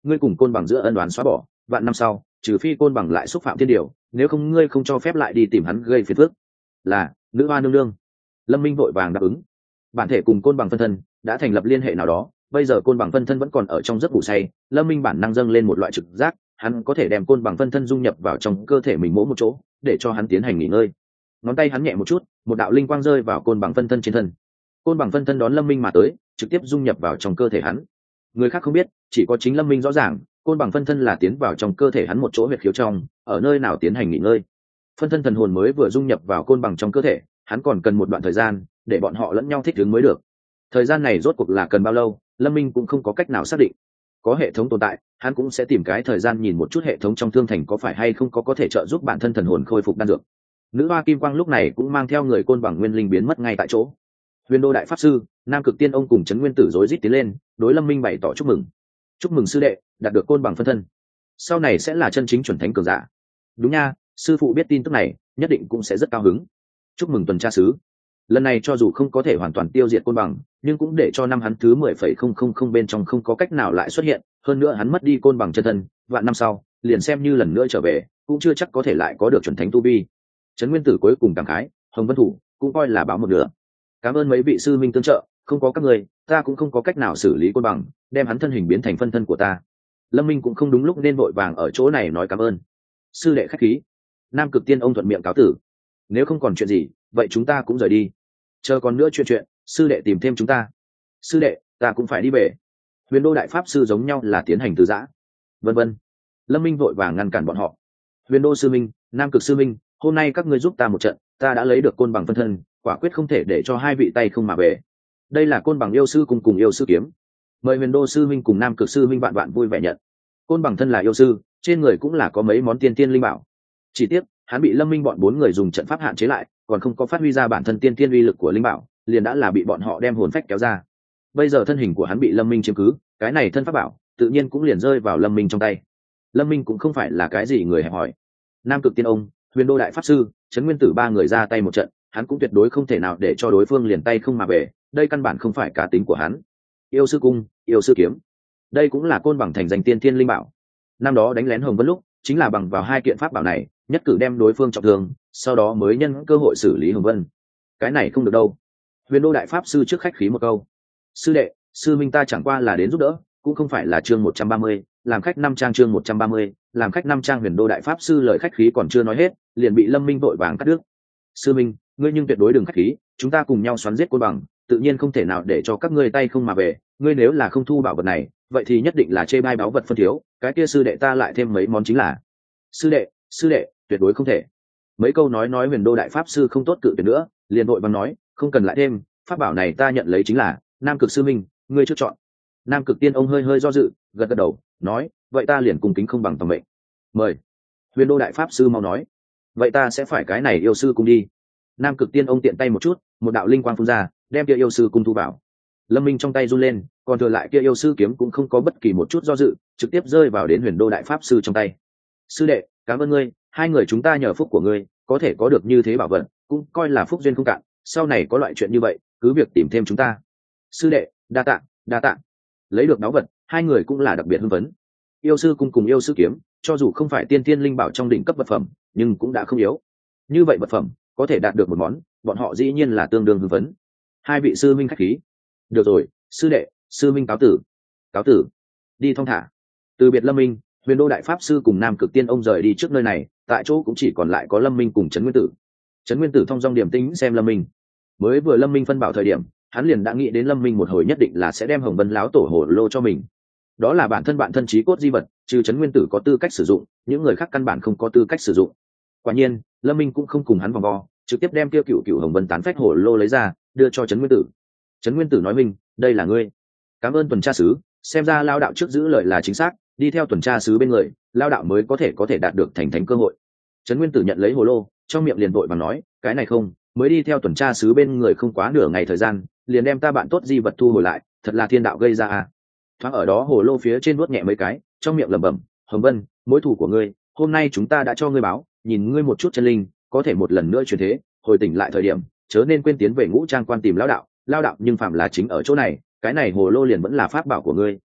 ngươi cùng côn bằng giữa ân đoán xóa bỏ, vạn năm sau trừ phi côn bằng lại xúc phạm thiên điều, nếu không ngươi không cho phép lại đi tìm hắn gây phiền phức. Là, nữ hoa nương nương. Lâm Minh vội vàng đáp ứng. Bản thể cùng côn bằng phân thân đã thành lập liên hệ nào đó, bây giờ côn bằng phân thân vẫn còn ở trong giấc ngủ say. Lâm Minh bản năng dâng lên một loại trực giác, hắn có thể đem côn bằng phân thân dung nhập vào trong cơ thể mình mỗi một chỗ, để cho hắn tiến hành nghỉ ngơi. Ngón tay hắn nhẹ một chút, một đạo linh quang rơi vào côn bằng phân thân trên thân. Côn bằng phân thân đón Lâm Minh mà tới, trực tiếp dung nhập vào trong cơ thể hắn. Người khác không biết, chỉ có chính Lâm Minh rõ ràng, côn bằng phân thân là tiến vào trong cơ thể hắn một chỗ huyệt khiếu trong, ở nơi nào tiến hành nghỉ ngơi. Phân thân thần hồn mới vừa dung nhập vào côn bằng trong cơ thể, hắn còn cần một đoạn thời gian để bọn họ lẫn nhau thích ứng mới được. Thời gian này rốt cuộc là cần bao lâu, Lâm Minh cũng không có cách nào xác định. Có hệ thống tồn tại, hắn cũng sẽ tìm cái thời gian nhìn một chút hệ thống trong thương thành có phải hay không có có thể trợ giúp bản thân thần hồn khôi phục đan dược. Nữ hoa kim quang lúc này cũng mang theo người côn bằng nguyên linh biến mất ngay tại chỗ. Huyền Đô đại pháp sư, Nam Cực Tiên ông cùng Trấn Nguyên Tử rối rít tiến lên, đối Lâm Minh bày tỏ chúc mừng. Chúc mừng sư đệ, đạt được côn bằng phân thân. Sau này sẽ là chân chính chuẩn thánh cường giả. Đúng nha, sư phụ biết tin tức này, nhất định cũng sẽ rất cao hứng. Chúc mừng tuần tra sứ. Lần này cho dù không có thể hoàn toàn tiêu diệt côn bằng, nhưng cũng để cho năm hắn thứ mười phẩy không không không bên trong không có cách nào lại xuất hiện, hơn nữa hắn mất đi côn bằng chân thân, vạn năm sau, liền xem như lần nữa trở về, cũng chưa chắc có thể lại có được chuẩn thánh tu vi. Trấn Nguyên Tử cuối cùng cảm khái, Hồng Vân Thủ cũng coi là báo một nửa. Cảm ơn mấy vị sư minh tương trợ, không có các người, ta cũng không có cách nào xử lý côn bằng, đem hắn thân hình biến thành phân thân của ta. Lâm Minh cũng không đúng lúc nên vội vàng ở chỗ này nói cảm ơn. Sư đệ khách khí. Nam Cực Tiên ông thuận miệng cáo tử. Nếu không còn chuyện gì, vậy chúng ta cũng rời đi. Chờ còn nữa chuyện chuyện, sư đệ tìm thêm chúng ta. Sư đệ, ta cũng phải đi về. Huyền Đô đại pháp sư giống nhau là tiến hành từ giã. Vân vân. Lâm Minh vội vàng ngăn cản bọn họ. Huyền Đô sư minh, Nam Cực sư minh, hôm nay các ngươi giúp ta một trận, ta đã lấy được côn bằng phân thân, quả quyết không thể để cho hai vị tay không mà về. Đây là côn bằng yêu sư cùng cùng yêu sư kiếm. Mời Huyền Đô sư minh cùng Nam Cực sư minh bạn bạn vui vẻ nhận. Côn bằng thân là yêu sư, trên người cũng là có mấy món tiên tiên linh bảo. Chỉ tiếc, hắn bị Lâm Minh bọn bốn người dùng trận pháp hạn chế lại, còn không có phát huy ra bản thân tiên tiên uy lực của linh bảo, liền đã là bị bọn họ đem hồn phách kéo ra. Bây giờ thân hình của hắn bị Lâm Minh chiếm cứ, cái này thân pháp bảo, tự nhiên cũng liền rơi vào Lâm Minh trong tay. Lâm Minh cũng không phải là cái gì người hẹp hòi. Nam Cực Tiên ông, Huyền Đô đại pháp sư, Trấn Nguyên Tử ba người ra tay một trận, hắn cũng tuyệt đối không thể nào để cho đối phương liền tay không mà về, đây căn bản không phải cá tính của hắn. Yêu sư cung, yêu sư kiếm, đây cũng là côn bằng thành danh tiên thiên linh bảo. Năm đó đánh lén Hồng Vân lúc, chính là bằng vào hai kiện pháp bảo này, nhất cử đem đối phương trọng thương, sau đó mới nhân cơ hội xử lý Hồng Vân. Cái này không được đâu. Huyền Đô đại pháp sư trước khách khí một câu. Sư đệ, sư minh ta chẳng qua là đến giúp đỡ, cũng không phải là chương một trăm ba mươi, làm khách năm trang chương một trăm ba mươi, làm khách năm trang. Huyền Đô đại pháp sư lời khách khí còn chưa nói hết, liền bị Lâm Minh vội vàng cắt đứt. Sư minh, ngươi nhưng tuyệt đối đừng khách khí, chúng ta cùng nhau xoắn giết côn bằng, tự nhiên không thể nào để cho các ngươi tay không mà về, ngươi nếu là không thu bảo vật này, vậy thì nhất định là chê bai báu vật phân thiếu, cái kia sư đệ ta lại thêm mấy món chính là. Sư đệ, sư đệ, tuyệt đối không thể. Mấy câu nói nói Huyền Đô đại pháp sư không tốt cự tuyệt nữa, liền vội vàng nói, không cần lại thêm, pháp bảo này ta nhận lấy chính là. Nam Cực sư minh, ngươi trước chọn. Nam Cực Tiên ông hơi hơi do dự, gật gật đầu, nói, vậy ta liền cùng kính không bằng tầm mệnh. Mời. Huyền Đô đại pháp sư mau nói, vậy ta sẽ phải cái này yêu sư cung đi. Nam Cực Tiên ông tiện tay một chút, một đạo linh quang phun ra, đem kia yêu sư cung thu vào. Lâm Minh trong tay run lên, còn thừa lại kia yêu sư kiếm cũng không có bất kỳ một chút do dự, trực tiếp rơi vào đến Huyền Đô đại pháp sư trong tay. Sư đệ, cảm ơn ngươi, hai người chúng ta nhờ phúc của ngươi, có thể có được như thế bảo vật, cũng coi là phúc duyên không cạn, sau này có loại chuyện như vậy, cứ việc tìm thêm chúng ta. Sư đệ, đa tạ, đa tạ. Lấy được báu vật, hai người cũng là đặc biệt hưng phấn. Yêu sư cung cùng yêu sư kiếm, cho dù không phải tiên tiên linh bảo trong đỉnh cấp vật phẩm, nhưng cũng đã không yếu. Như vậy vật phẩm, có thể đạt được một món, bọn họ dĩ nhiên là tương đương hưng phấn. Hai vị sư minh khách khí. Được rồi, sư đệ, sư minh cáo tử. Cáo tử. Đi thong thả. Từ biệt Lâm Minh, Huyền Đô đại pháp sư cùng Nam Cực Tiên ông rời đi trước nơi này, tại chỗ cũng chỉ còn lại có Lâm Minh cùng Trấn Nguyên Tử. Trấn Nguyên Tử thong dong điềm tĩnh xem Lâm Minh. Mới vừa Lâm Minh phân bảo thời điểm, hắn liền đã nghĩ đến Lâm Minh một hồi nhất định là sẽ đem Hồng Vân láo tổ hồ lô cho mình. Đó là bản thân bạn thân trí cốt di vật, trừ Trấn Nguyên Tử có tư cách sử dụng, những người khác căn bản không có tư cách sử dụng. Quả nhiên, Lâm Minh cũng không cùng hắn vòng vo, trực tiếp đem kia cựu cựu Hồng Vân tán phách hồ lô lấy ra, đưa cho Trấn Nguyên Tử. Trấn Nguyên Tử nói: "Minh, đây là ngươi." Cảm ơn tuần tra sứ, xem ra lao đạo trước giữ lời là chính xác, đi theo tuần tra sứ bên người, lao đạo mới có thể có thể đạt được thành thánh cơ hội. Trấn Nguyên Tử nhận lấy hồ lô, trong miệng liền vội vàng nói: "Cái này không, mới đi theo tuần tra sứ bên người không quá nửa ngày thời gian, liền đem ta bạn tốt di vật thu hồi lại, thật là thiên đạo gây ra à." Thoáng ở đó hồ lô phía trên vuốt nhẹ mấy cái, trong miệng lẩm bẩm: "Hồng Vân, mối thù của ngươi, hôm nay chúng ta đã cho ngươi báo, nhìn ngươi một chút chân linh, có thể một lần nữa chuyển thế, hồi tỉnh lại thời điểm, chớ nên quên tiến về ngũ trang quan tìm lao đạo, lao đạo nhưng phạm là chính ở chỗ này, cái này hồ lô liền vẫn là pháp bảo của ngươi,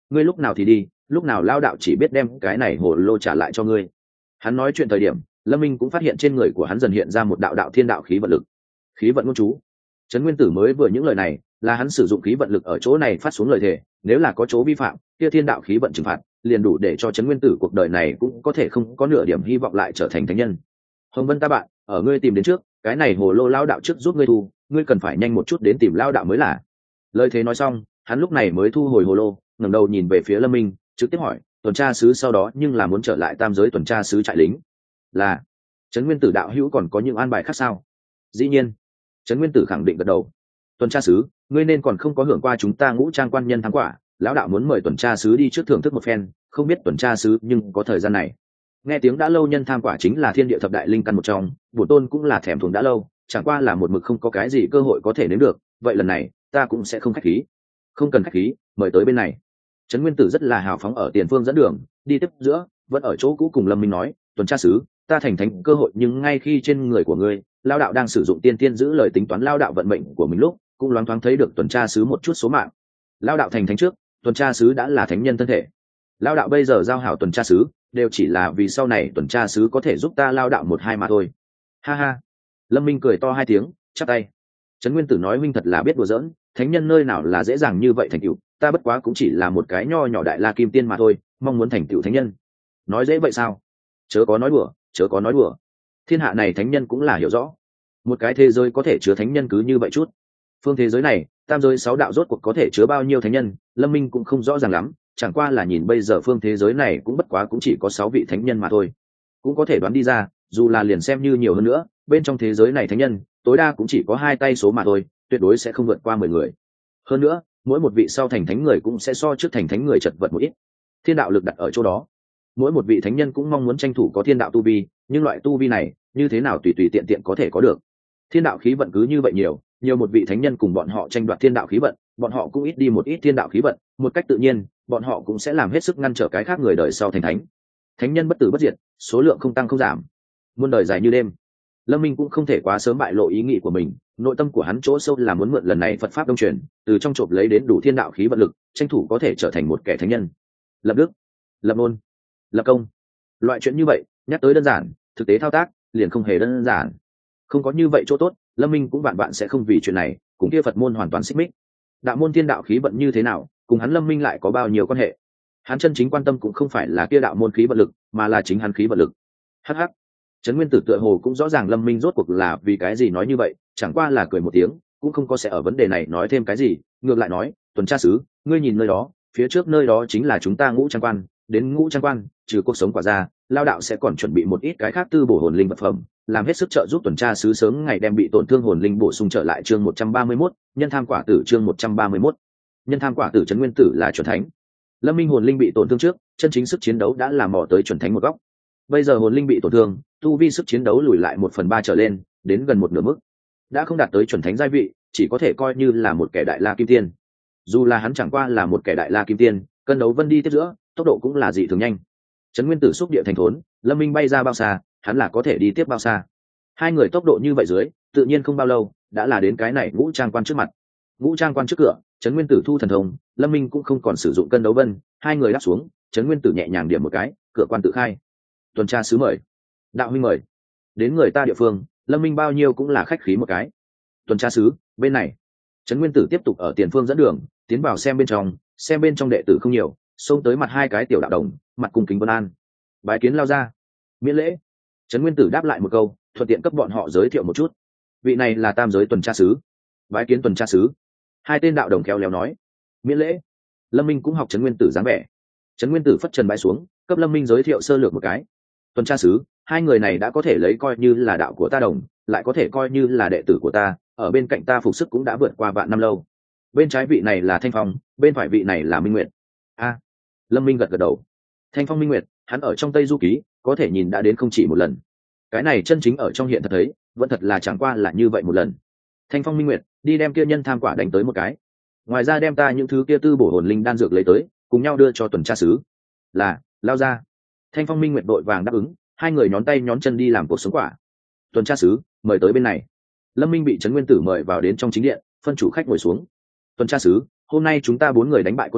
ngươi lúc nào thì đi, lúc nào lao đạo chỉ biết đem cái này hồ lô trả lại cho ngươi. Hắn nói chuyện thời điểm, Lâm Minh cũng phát hiện trên người của hắn dần hiện ra một đạo đạo thiên đạo khí vận lực. Khí vận ngôn chú. Trấn Nguyên Tử mới vừa những lời này, là hắn sử dụng khí vận lực ở chỗ này phát xuống lời thề, nếu là có chỗ vi phạm, kia thiên đạo khí vận trừng phạt, liền đủ để cho Trấn Nguyên Tử cuộc đời này cũng có thể không có nửa điểm hy vọng lại trở thành thánh nhân. Hồng Vân ta bạn, ở ngươi tìm đến trước, cái này hồ lô lao đạo trước giúp ngươi thu, ngươi cần phải nhanh một chút đến tìm lao đạo mới là. Lời thế nói xong, hắn lúc này mới thu hồi hồ lô, ngẩng đầu nhìn về phía Lâm Minh, trực tiếp hỏi, tuần tra sứ sau đó nhưng là muốn trở lại tam giới tuần tra sứ trại lính. Là. Trấn Nguyên Tử đạo hữu còn có những an bài khác sao? Dĩ nhiên. Trấn Nguyên Tử khẳng định gật đầu. Tuần tra sứ, ngươi nên còn không có hưởng qua chúng ta ngũ trang quan nhân thắng quả, lão đạo muốn mời tuần tra sứ đi trước thưởng thức một phen, không biết tuần tra sứ nhưng có thời gian này. Nghe tiếng đã lâu nhân tham quả chính là thiên địa thập đại linh căn một trong, bổn tôn cũng là thèm thuồng đã lâu, chẳng qua là một mực không có cái gì cơ hội có thể nếm được, vậy lần này ta cũng sẽ không khách khí. Không cần khách khí, mời tới bên này. Trấn Nguyên Tử rất là hào phóng ở tiền phương dẫn đường, đi tiếp giữa, vẫn ở chỗ cũ cùng Lâm Minh nói, tuần tra sứ, ta thành thánh cơ hội nhưng ngay khi trên người của ngươi, lao đạo đang sử dụng tiên tiên giữ lời tính toán lao đạo vận mệnh của mình lúc, cũng loáng thoáng thấy được tuần tra sứ một chút số mạng. Lao đạo thành thánh trước, tuần tra sứ đã là thánh nhân thân thể. Lao đạo bây giờ giao hảo tuần tra sứ, đều chỉ là vì sau này tuần tra sứ có thể giúp ta lao đạo một hai mà thôi. Ha ha. Lâm Minh cười to hai tiếng, chắp tay. Trấn Nguyên Tử nói, huynh thật là biết đùa giỡn, thánh nhân nơi nào là dễ dàng như vậy thành tựu, ta bất quá cũng chỉ là một cái nho nhỏ đại la kim tiên mà thôi, mong muốn thành tựu thánh nhân. Nói dễ vậy sao? Chớ có nói đùa, chớ có nói đùa. Thiên hạ này thánh nhân cũng là hiểu rõ. Một cái thế giới có thể chứa thánh nhân cứ như vậy chút. Phương thế giới này, tam giới sáu đạo rốt cuộc có thể chứa bao nhiêu thánh nhân, Lâm Minh cũng không rõ ràng lắm, chẳng qua là nhìn bây giờ phương thế giới này cũng bất quá cũng chỉ có sáu vị thánh nhân mà thôi. Cũng có thể đoán đi ra, dù là liền xem như nhiều hơn nữa, bên trong thế giới này thánh nhân, tối đa cũng chỉ có hai tay số mà thôi, tuyệt đối sẽ không vượt qua mười người. Hơn nữa, mỗi một vị sau thành thánh người cũng sẽ so trước thành thánh người chật vật một ít. Thiên đạo lực đặt ở chỗ đó. Mỗi một vị thánh nhân cũng mong muốn tranh thủ có thiên đạo tu vi, nhưng loại tu vi này, như thế nào tùy tùy tiện tiện có thể có được. Thiên đạo khí vận cứ như vậy nhiều, nhiều một vị thánh nhân cùng bọn họ tranh đoạt thiên đạo khí vận, bọn họ cũng ít đi một ít thiên đạo khí vận, một cách tự nhiên, bọn họ cũng sẽ làm hết sức ngăn trở cái khác người đời sau thành thánh. Thánh nhân bất tử bất diệt, số lượng không tăng không giảm, muôn đời dài như đêm. Lâm Minh cũng không thể quá sớm bại lộ ý nghĩ của mình, nội tâm của hắn chỗ sâu là muốn mượn lần này Phật pháp đông truyền, từ trong trộm lấy đến đủ thiên đạo khí vận lực, tranh thủ có thể trở thành một kẻ thánh nhân. Lập đức, lập ngôn, lập công. Loại chuyện như vậy, nhắc tới đơn giản, thực tế thao tác liền không hề đơn giản. Không có như vậy chỗ tốt, Lâm Minh cũng vạn vạn sẽ không vì chuyện này cùng kia Phật môn hoàn toàn xích mích. Đạo môn thiên đạo khí vận như thế nào, cùng hắn Lâm Minh lại có bao nhiêu quan hệ? Hắn chân chính quan tâm cũng không phải là kia đạo môn khí vận lực, mà là chính hắn khí vận lực. Hắc hắc. Trấn Nguyên Tử tựa hồ cũng rõ ràng Lâm Minh rốt cuộc là vì cái gì nói như vậy, chẳng qua là cười một tiếng, cũng không có sẽ ở vấn đề này nói thêm cái gì, ngược lại nói, tuần tra sứ, ngươi nhìn nơi đó, phía trước nơi đó chính là chúng ta ngũ trang quan, đến ngũ trang quan, trừ cuộc sống quả ra, lao đạo sẽ còn chuẩn bị một ít cái khác tư bổ hồn linh vật phẩm, làm hết sức trợ giúp tuần tra sứ sớm ngày đem bị tổn thương hồn linh bổ sung trở lại. Chương một trăm ba mươi mốt, nhân tham quả tử. Chương một trăm ba mươi mốt, nhân tham quả tử. Trấn Nguyên Tử là chuẩn thánh. Lâm Minh hồn linh bị tổn thương trước, chân chính sức chiến đấu đã làm mò tới chuẩn thánh một góc. Bây giờ hồn linh bị tổn thương, tu vi sức chiến đấu lùi lại một phần ba trở lên, đến gần một nửa mức, đã không đạt tới chuẩn thánh giai vị, chỉ có thể coi như là một kẻ đại la kim tiên. Dù là hắn chẳng qua là một kẻ đại la kim tiên, cân đấu vân đi tiếp giữa, tốc độ cũng là dị thường nhanh. Trấn Nguyên Tử xúc địa thành thốn, Lâm Minh bay ra bao xa, hắn là có thể đi tiếp bao xa. Hai người tốc độ như vậy dưới, tự nhiên không bao lâu đã là đến cái này ngũ trang quan trước mặt. Ngũ trang quan trước cửa, Trấn Nguyên Tử thu thần thông, Lâm Minh cũng không còn sử dụng cân đấu vân, hai người đáp xuống, Trấn Nguyên Tử nhẹ nhàng điểm một cái, cửa quan tự khai. Tuần tra sứ mời. Đạo huynh mời. Đến người ta địa phương, Lâm Minh bao nhiêu cũng là khách khí một cái. Tuần tra sứ, bên này. Trấn Nguyên Tử tiếp tục ở tiền phương dẫn đường, tiến vào xem bên trong, xem bên trong đệ tử không nhiều, xông tới mặt hai cái tiểu đạo đồng, mặt cung kính vân an. Bái kiến lao ra. Miễn lễ. Trấn Nguyên Tử đáp lại một câu, thuận tiện cấp bọn họ giới thiệu một chút. Vị này là tam giới tuần tra sứ. Bái kiến tuần tra sứ. Hai tên đạo đồng khéo léo nói. Miễn lễ. Lâm Minh cũng học Trấn Nguyên Tử dáng vẻ. Trấn Nguyên Tử phất trần bái xuống, cấp Lâm Minh giới thiệu sơ lược một cái. Tuần tra sứ, hai người này đã có thể lấy coi như là đạo của ta đồng, lại có thể coi như là đệ tử của ta, ở bên cạnh ta phục sức cũng đã vượt qua vạn năm lâu. Bên trái vị này là Thanh Phong, bên phải vị này là Minh Nguyệt. A. Lâm Minh gật gật đầu. Thanh Phong Minh Nguyệt, hắn ở trong Tây Du Ký có thể nhìn đã đến không chỉ một lần. Cái này chân chính ở trong hiện thật thấy, vẫn thật là chẳng qua là như vậy một lần. Thanh Phong Minh Nguyệt, đi đem kia nhân tham quả đánh tới một cái. Ngoài ra đem ta những thứ kia tư bổ hồn linh đan dược lấy tới, cùng nhau đưa cho tuần tra sứ. Là, lao ra. Thanh Phong Minh Nguyệt đội vàng đáp ứng, hai người nhón tay nhón chân đi làm cuộc sống quả. Tuần tra sứ, mời tới bên này. Lâm Minh bị Trấn Nguyên Tử mời vào đến trong chính điện, phân chủ khách ngồi xuống. Tuần tra sứ, hôm nay chúng ta bốn người đánh bại Côn Bằng,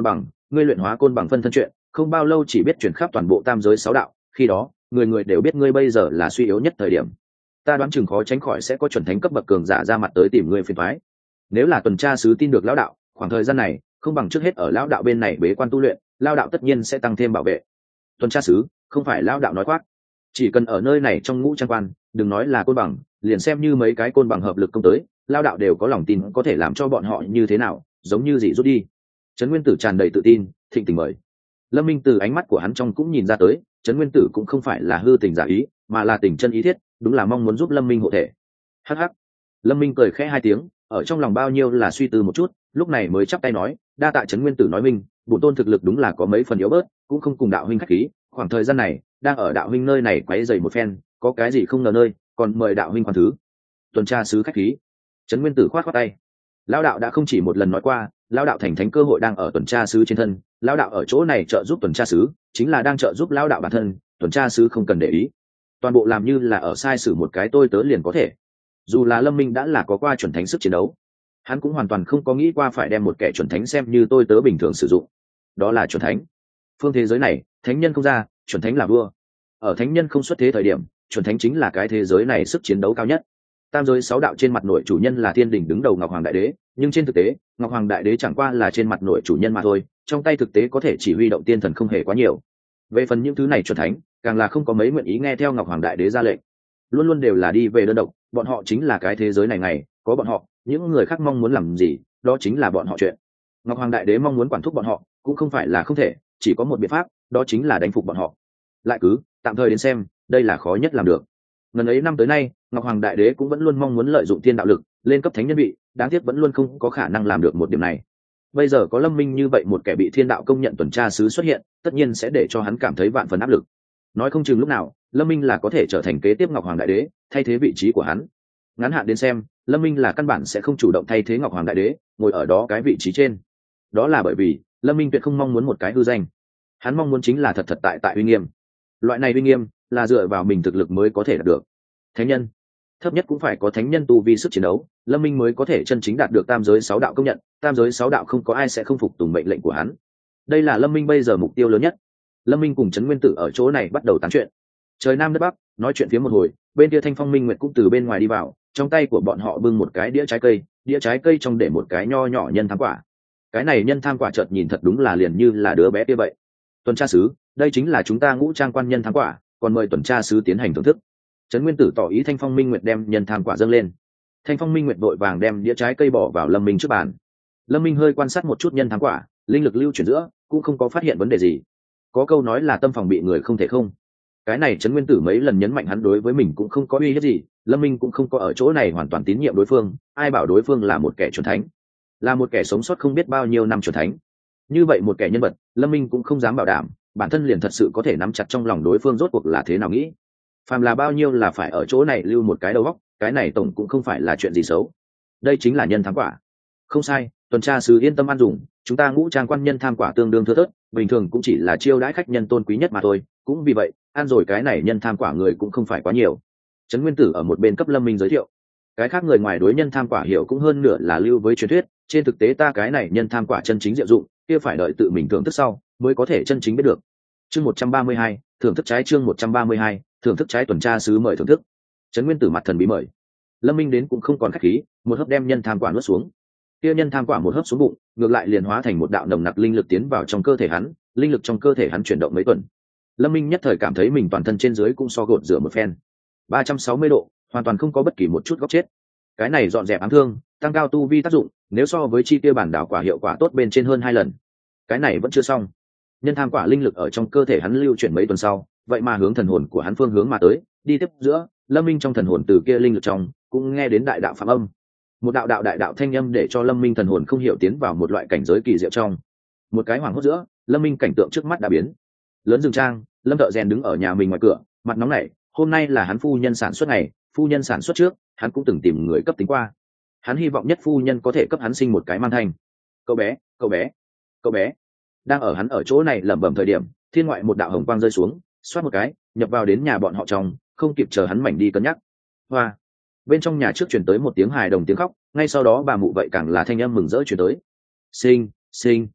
ngươi luyện hóa côn bằng phân thân chuyện không bao lâu chỉ biết chuyển khắp toàn bộ tam giới sáu đạo, khi đó người người đều biết ngươi bây giờ là suy yếu nhất thời điểm. Ta đoán chừng khó tránh khỏi sẽ có chuẩn thánh cấp bậc cường giả ra mặt tới tìm ngươi phiền toái. Nếu là tuần tra sứ tin được lão đạo, khoảng thời gian này không bằng trước hết ở lão đạo bên này bế quan tu luyện, lão đạo tất nhiên sẽ tăng thêm bảo vệ. Tuần tra sứ không phải lão đạo nói khoác, chỉ cần ở nơi này trong ngũ trang quan, đừng nói là côn bằng, liền xem như mấy cái côn bằng hợp lực công tới, lão đạo đều có lòng tin có thể làm cho bọn họ như thế nào giống như gì rút đi. Trấn Nguyên Tử tràn đầy tự tin, thịnh tình mời. Lâm Minh từ ánh mắt của hắn trong cũng nhìn ra tới, Trấn Nguyên Tử cũng không phải là hư tình giả ý, mà là tình chân ý thiết, đúng là mong muốn giúp Lâm Minh hộ thể. Hắc hắc. Lâm Minh cười khẽ hai tiếng, ở trong lòng bao nhiêu là suy tư một chút, lúc này mới chắp tay nói, đa tạ Trấn Nguyên Tử nói minh, bổn tôn thực lực đúng là có mấy phần yếu bớt, cũng không cùng đạo huynh khách khí, khoảng thời gian này đang ở đạo huynh nơi này quấy rầy một phen, có cái gì không ngờ nơi, còn mời đạo huynh khoan thứ. Tuần tra sứ khách khí. Trấn Nguyên Tử khoát khoát tay. Lão đạo đã không chỉ một lần nói qua, lão đạo thành thánh cơ hội đang ở tuần tra sứ trên thân, lão đạo ở chỗ này trợ giúp tuần tra sứ, chính là đang trợ giúp lão đạo bản thân, tuần tra sứ không cần để ý, toàn bộ làm như là ở sai sử một cái tôi tớ liền có thể. Dù là Lâm Minh đã là có qua chuẩn thánh sức chiến đấu, hắn cũng hoàn toàn không có nghĩ qua phải đem một kẻ chuẩn thánh xem như tôi tớ bình thường sử dụng. Đó là chuẩn thánh. Phương thế giới này, thánh nhân không ra, chuẩn thánh là vua. Ở thánh nhân không xuất thế thời điểm, chuẩn thánh chính là cái thế giới này sức chiến đấu cao nhất. Tam giới sáu đạo trên mặt nội chủ nhân là thiên đình đứng đầu Ngọc Hoàng Đại Đế, nhưng trên thực tế, Ngọc Hoàng Đại Đế chẳng qua là trên mặt nội chủ nhân mà thôi, trong tay thực tế có thể chỉ huy động tiên thần không hề quá nhiều. Về phần những thứ này chuẩn thánh, càng là không có mấy nguyện ý nghe theo Ngọc Hoàng Đại Đế ra lệnh, luôn luôn đều là đi về đơn độc, bọn họ chính là cái thế giới này này, có bọn họ, những người khác mong muốn làm gì, đó chính là bọn họ chuyện. Ngọc Hoàng Đại Đế mong muốn quản thúc bọn họ, cũng không phải là không thể, chỉ có một biện pháp, đó chính là đánh phục bọn họ. Lại cứ, tạm thời đến xem, đây là khó nhất làm được. Ngần ấy năm tới nay, Ngọc Hoàng Đại Đế cũng vẫn luôn mong muốn lợi dụng thiên đạo lực lên cấp thánh nhân vị, đáng tiếc vẫn luôn không có khả năng làm được một điểm này. Bây giờ có Lâm Minh như vậy một kẻ bị thiên đạo công nhận tuần tra sứ xuất hiện, tất nhiên sẽ để cho hắn cảm thấy vạn phần áp lực. Nói không chừng lúc nào, Lâm Minh là có thể trở thành kế tiếp Ngọc Hoàng Đại Đế, thay thế vị trí của hắn. Ngắn hạn đến xem, Lâm Minh là căn bản sẽ không chủ động thay thế Ngọc Hoàng Đại Đế, ngồi ở đó cái vị trí trên. Đó là bởi vì Lâm Minh tuyệt không mong muốn một cái hư danh, hắn mong muốn chính là thật thật tại tại uy nghiêm. Loại này uy nghiêm là dựa vào mình thực lực mới có thể đạt được. Thánh nhân thấp nhất cũng phải có thánh nhân tu vi sức chiến đấu, Lâm Minh mới có thể chân chính đạt được tam giới sáu đạo công nhận, tam giới sáu đạo không có ai sẽ không phục tùng mệnh lệnh của hắn. Đây là Lâm Minh bây giờ mục tiêu lớn nhất. Lâm Minh cùng Trấn Nguyên Tử ở chỗ này bắt đầu tán chuyện. Trời nam đất bắc, nói chuyện phía một hồi, bên kia Thanh Phong Minh Nguyệt cũng từ bên ngoài đi vào, trong tay của bọn họ bưng một cái đĩa trái cây, đĩa trái cây trong để một cái nho nhỏ nhân tham quả. Cái này nhân tham quả chợt nhìn thật đúng là liền như là đứa bé kia vậy. Tuần tra sứ, đây chính là chúng ta ngũ trang quan nhân tham quả, còn mời tuần tra sứ tiến hành thưởng thức. Trấn Nguyên Tử tỏ ý Thanh Phong Minh Nguyệt đem nhân tham quả dâng lên. Thanh Phong Minh Nguyệt vội vàng đem đĩa trái cây bỏ vào Lâm Minh trước bàn. Lâm Minh hơi quan sát một chút nhân tham quả, linh lực lưu chuyển giữa, cũng không có phát hiện vấn đề gì. Có câu nói là tâm phòng bị người không thể không. Cái này Trấn Nguyên Tử mấy lần nhấn mạnh hắn đối với mình cũng không có uy hiếp gì, Lâm Minh cũng không có ở chỗ này hoàn toàn tín nhiệm đối phương, ai bảo đối phương là một kẻ chuẩn thánh, là một kẻ sống sót không biết bao nhiêu năm chuẩn thánh. Như vậy một kẻ nhân vật, Lâm Minh cũng không dám bảo đảm, bản thân liền thật sự có thể nắm chặt trong lòng đối phương rốt cuộc là thế nào nghĩ. Phàm là bao nhiêu là phải ở chỗ này lưu một cái đầu óc, cái này tổng cũng không phải là chuyện gì xấu. Đây chính là nhân tham quả. Không sai, tuần tra sứ yên tâm ăn dùng, chúng ta ngũ trang quan nhân tham quả tương đương thưa thớt, bình thường cũng chỉ là chiêu đãi khách nhân tôn quý nhất mà thôi, cũng vì vậy, ăn rồi cái này nhân tham quả người cũng không phải quá nhiều. Trấn Nguyên Tử ở một bên cấp Lâm Minh giới thiệu. Cái khác người ngoài đối nhân tham quả hiểu cũng hơn nửa là lưu với truyền thuyết, trên thực tế ta cái này nhân tham quả chân chính diệu dụng, kia phải đợi tự mình thưởng thức sau mới có thể chân chính biết được. Chương một trăm ba mươi hai, thưởng thức trái chương một trăm ba mươi hai, thưởng thức trái tuần tra sứ mời thưởng thức. Trấn Nguyên Tử mặt thần bí mời. Lâm Minh đến cũng không còn khách khí, một hớp đem nhân tham quả nuốt xuống. Kia nhân tham quả một hớp xuống bụng, ngược lại liền hóa thành một đạo nồng nặc linh lực tiến vào trong cơ thể hắn, linh lực trong cơ thể hắn chuyển động mấy tuần. Lâm Minh nhất thời cảm thấy mình toàn thân trên dưới cũng so gột rửa một phen. ba trăm sáu mươi độ, hoàn toàn không có bất kỳ một chút góc chết. Cái này dọn dẹp ám thương, tăng cao tu vi tác dụng, nếu so với chi tiêu bản đảo quả hiệu quả tốt bên trên hơn hai lần. Cái này vẫn chưa xong. Nhân tham quả linh lực ở trong cơ thể hắn lưu chuyển mấy tuần sau, vậy mà hướng thần hồn của hắn phương hướng mà tới, đi tiếp giữa, Lâm Minh trong thần hồn từ kia linh lực trong, cũng nghe đến đại đạo phạm âm. Một đạo đạo đại đạo thanh âm để cho Lâm Minh thần hồn không hiểu tiến vào một loại cảnh giới kỳ diệu trong. Một cái hoảng hốt giữa, Lâm Minh cảnh tượng trước mắt đã biến. Lớn rừng trang, Lâm Thợ Rèn đứng ở nhà mình ngoài cửa, mặt nóng nảy, hôm nay là hắn phu nhân sản xuất ngày, phu nhân sản xuất trước, hắn cũng từng tìm người cấp tính qua. Hắn hy vọng nhất phu nhân có thể cấp hắn sinh một cái man thành. Cậu bé, cậu bé, cậu bé. Đang ở hắn ở chỗ này lẩm bẩm thời điểm, thiên ngoại một đạo hồng quang rơi xuống, xoát một cái, nhập vào đến nhà bọn họ trong, không kịp chờ hắn mảnh đi cân nhắc. Hoa. Bên trong nhà trước truyền tới một tiếng hài đồng tiếng khóc, ngay sau đó bà mụ vậy càng là thanh âm mừng rỡ truyền tới. Sinh, sinh.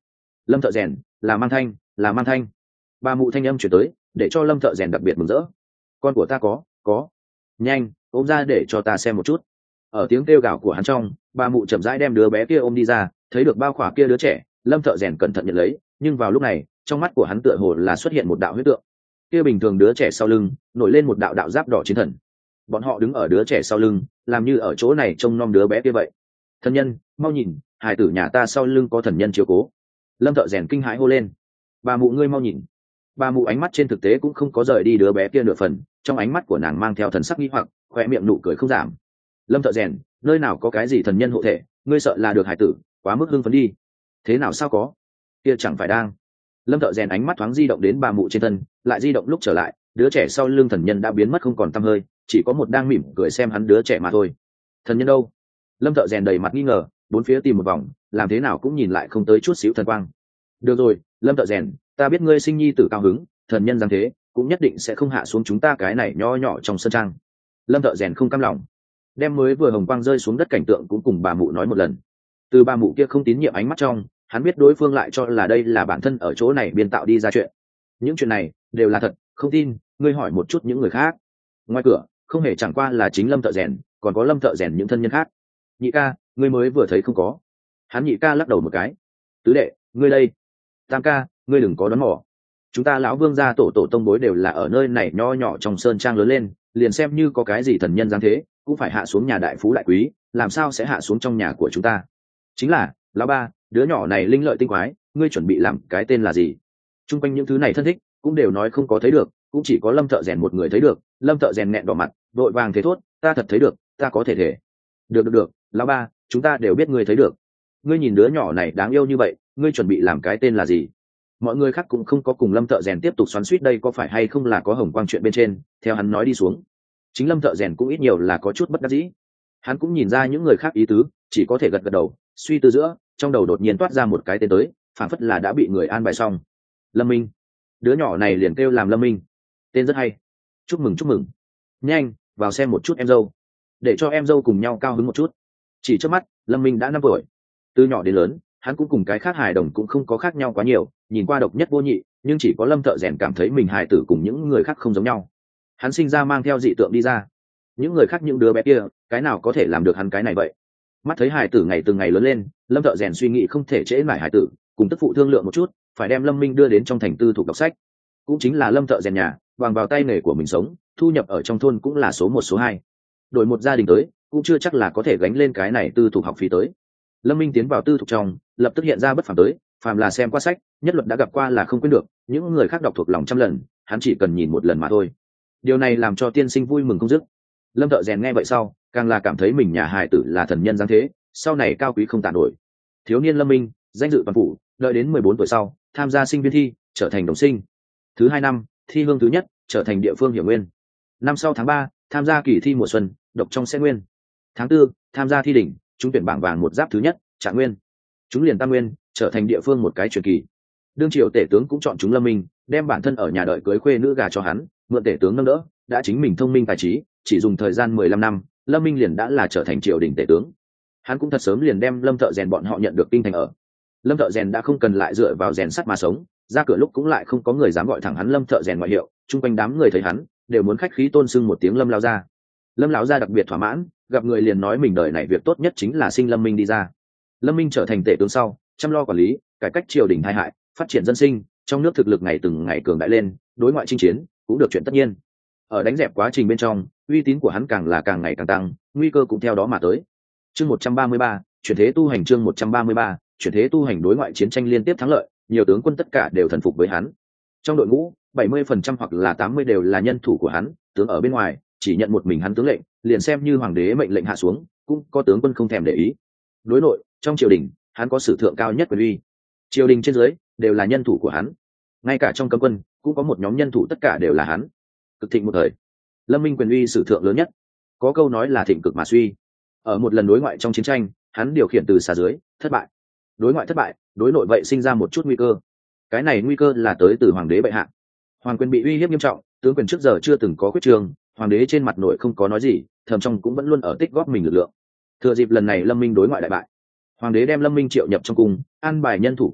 Lâm Thợ Rèn là mang thanh, là mang thanh. Bà mụ thanh âm chuyển tới, để cho Lâm Thợ Rèn đặc biệt mừng rỡ. Con của ta có, có. Nhanh, ôm ra để cho ta xem một chút. Ở tiếng kêu gào của hắn trong, bà mụ chậm rãi đem đứa bé kia ôm đi ra, thấy được bao khỏa kia đứa trẻ, Lâm Thợ Rèn cẩn thận nhận lấy, nhưng vào lúc này, trong mắt của hắn tựa hồ là xuất hiện một đạo huyết tượng. Kia bình thường đứa trẻ sau lưng, nổi lên một đạo đạo giáp đỏ chiến thần. Bọn họ đứng ở đứa trẻ sau lưng, làm như ở chỗ này trông nom đứa bé kia vậy. Thần nhân, mau nhìn, hài tử nhà ta sau lưng có thần nhân chiếu cố. Lâm Thợ Rèn kinh hãi hô lên. Bà mụ ngươi mau nhìn. Bà mụ ánh mắt trên thực tế cũng không có rời đi đứa bé kia nửa phần, trong ánh mắt của nàng mang theo thần sắc nghi hoặc, khoe miệng nụ cười không giảm. Lâm Thợ Rèn, nơi nào có cái gì thần nhân hộ thể, ngươi sợ là được hải tử, quá mức hưng phấn đi. Thế nào sao có? Kia chẳng phải đang. Lâm Thợ Rèn ánh mắt thoáng di động đến bà mụ trên thân, lại di động lúc trở lại, đứa trẻ sau lưng thần nhân đã biến mất không còn tăm hơi, chỉ có một đang mỉm cười xem hắn đứa trẻ mà thôi. Thần nhân đâu? Lâm Thợ Rèn đầy mặt nghi ngờ, bốn phía tìm một vòng, làm thế nào cũng nhìn lại không tới chút xíu thần quang. Được rồi, Lâm Thợ Rèn, ta biết ngươi sinh nhi tử cao hứng, thần nhân giáng thế, cũng nhất định sẽ không hạ xuống chúng ta cái này nho nhỏ trong sân trang. Lâm Thợ Rèn không cam lòng, đem mới vừa hồng quang rơi xuống đất cảnh tượng cũng cùng bà mụ nói một lần. Từ bà mụ kia không tín nhiệm ánh mắt trong, hắn biết đối phương lại cho là đây là bản thân ở chỗ này biên tạo đi ra chuyện. Những chuyện này đều là thật, không tin, ngươi hỏi một chút những người khác. Ngoài cửa, không hề chẳng qua là chính Lâm Thợ Rèn, còn có Lâm Thợ Rèn những thân nhân khác. Nhị ca, ngươi mới vừa thấy không có? Hắn nhị ca lắc đầu một cái. Tứ đệ, ngươi đây. Tam ca, ngươi đừng có đoán mò. Chúng ta lão vương gia tổ tổ tông bối đều là ở nơi này nho nhỏ trong sơn trang lớn lên, liền xem như có cái gì thần nhân giáng thế, cũng phải hạ xuống nhà đại phú đại quý, làm sao sẽ hạ xuống trong nhà của chúng ta? Chính là, lão ba, đứa nhỏ này linh lợi tinh quái, ngươi chuẩn bị làm cái tên là gì? Trung quanh những thứ này thân thích cũng đều nói không có thấy được, cũng chỉ có Lâm Thợ Rèn một người thấy được. Lâm Thợ Rèn nghẹn đỏ mặt, vội vàng thế thốt, ta thật thấy được, ta có thể thể. Được được được, lão ba, chúng ta đều biết ngươi thấy được. Ngươi nhìn đứa nhỏ này đáng yêu như vậy, ngươi chuẩn bị làm cái tên là gì? Mọi người khác cũng không có cùng Lâm Thợ Rèn tiếp tục xoắn xuýt đây có phải hay không là có hồng quang chuyện bên trên, theo hắn nói đi xuống. Chính Lâm Thợ Rèn cũng ít nhiều là có chút bất đắc dĩ. Hắn cũng nhìn ra những người khác ý tứ, chỉ có thể gật gật đầu, suy tư giữa, trong đầu đột nhiên toát ra một cái tên tới, phảng phất là đã bị người an bài xong. Lâm Minh. Đứa nhỏ này liền kêu làm Lâm Minh. Tên rất hay. Chúc mừng chúc mừng. Nhanh, vào xem một chút em dâu. Để cho em dâu cùng nhau cao hứng một chút. Chỉ trước mắt, Lâm Minh đã năm tuổi. Từ nhỏ đến lớn, hắn cũng cùng cái khác hài đồng cũng không có khác nhau quá nhiều, nhìn qua độc nhất vô nhị, nhưng chỉ có Lâm Thợ Rèn cảm thấy mình hài tử cùng những người khác không giống nhau. Hắn sinh ra mang theo dị tượng đi ra. Những người khác những đứa bé kia, cái nào có thể làm được hắn cái này vậy? Mắt thấy hài tử ngày từng ngày lớn lên, Lâm Thợ Rèn suy nghĩ không thể trễ mải hài tử, cùng tức phụ thương lượng một chút, phải đem Lâm Minh đưa đến trong thành tư thục đọc sách. Cũng chính là Lâm Thợ Rèn nhà, bằng vào tay nghề của mình sống, thu nhập ở trong thôn cũng là số một số hai. Đổi một gia đình tới, cũng chưa chắc là có thể gánh lên cái này tư thục học phí tới. Lâm Minh tiến vào tư thục trong, lập tức hiện ra bất phàm tới, phàm là xem qua sách, nhất luật đã gặp qua là không quên được, những người khác đọc thuộc lòng trăm lần, hắn chỉ cần nhìn một lần mà thôi. Điều này làm cho tiên sinh vui mừng không dứt. Lâm Thợ Rèn nghe vậy sau, càng là cảm thấy mình nhà hài tử là thần nhân giáng thế, sau này cao quý không tàn nổi. Thiếu niên Lâm Minh, danh dự toàn phủ, đợi đến mười bốn tuổi sau, tham gia sinh viên thi, trở thành đồng sinh. Thứ hai năm, thi hương thứ nhất, trở thành địa phương hiểu nguyên. Năm sau tháng ba, tham gia kỳ thi mùa xuân, độc trong sẽ nguyên. Tháng tư, tham gia thi đỉnh, trúng tuyển bảng vàng một giáp thứ nhất, trạng nguyên. Chúng liền tam nguyên, trở thành địa phương một cái truyền kỳ. Đương triều tể tướng cũng chọn chúng Lâm Minh, đem bản thân ở nhà đợi cưới khuê nữ gà cho hắn, mượn tể tướng nâng đỡ, đã chính mình thông minh tài trí, chỉ dùng thời gian mười lăm năm, Lâm Minh liền đã là trở thành triều đình tể tướng. Hắn cũng thật sớm liền đem Lâm Thợ Rèn bọn họ nhận được kinh thành ở. Lâm Thợ Rèn đã không cần lại dựa vào rèn sắt mà sống, ra cửa lúc cũng lại không có người dám gọi thẳng hắn Lâm Thợ Rèn ngoại hiệu, chung quanh đám người thấy hắn, đều muốn khách khí tôn sưng một tiếng Lâm lão gia. Lâm lão gia đặc biệt thỏa mãn, gặp người liền nói mình đời này việc tốt nhất chính là sinh Lâm Minh đi ra. Lâm Minh trở thành tể tướng sau, chăm lo quản lý, cải cách triều đình hai hại, phát triển dân sinh, trong nước thực lực ngày từng ngày cường đại lên, đối ngoại chinh chiến cũng được chuyện tất nhiên. Ở đánh dẹp quá trình bên trong, uy tín của hắn càng là càng ngày càng tăng, nguy cơ cũng theo đó mà tới. Chương một trăm ba mươi ba, chuyển thế tu hành chương một trăm ba mươi ba, chuyển thế tu hành đối ngoại chiến tranh liên tiếp thắng lợi, nhiều tướng quân tất cả đều thần phục với hắn. Trong đội ngũ, bảy mươi phần trăm hoặc là tám mươi đều là nhân thủ của hắn, tướng ở bên ngoài, chỉ nhận một mình hắn tướng lệnh, liền xem như hoàng đế mệnh lệnh hạ xuống, cũng có tướng quân không thèm để ý. Đối nội, trong triều đình, hắn có sử thượng cao nhất quyền uy. Triều đình trên dưới đều là nhân thủ của hắn. Ngay cả trong cấm quân, cũng có một nhóm nhân thủ tất cả đều là hắn. Cực thịnh một thời, Lâm Minh quyền uy sử thượng lớn nhất. Có câu nói là thịnh cực mà suy. Ở một lần đối ngoại trong chiến tranh, hắn điều khiển từ xa dưới, thất bại. Đối ngoại thất bại, đối nội vậy sinh ra một chút nguy cơ. Cái này nguy cơ là tới từ hoàng đế bệ hạ. Hoàng quyền bị uy hiếp nghiêm trọng, tướng quyền trước giờ chưa từng có quyết trường, hoàng đế trên mặt nội không có nói gì, thầm trong cũng vẫn luôn ở tích góp mình lực lượng. Thừa dịp lần này Lâm Minh đối ngoại đại bại, hoàng đế đem Lâm Minh triệu nhập trong cung, an bài nhân thủ của mình,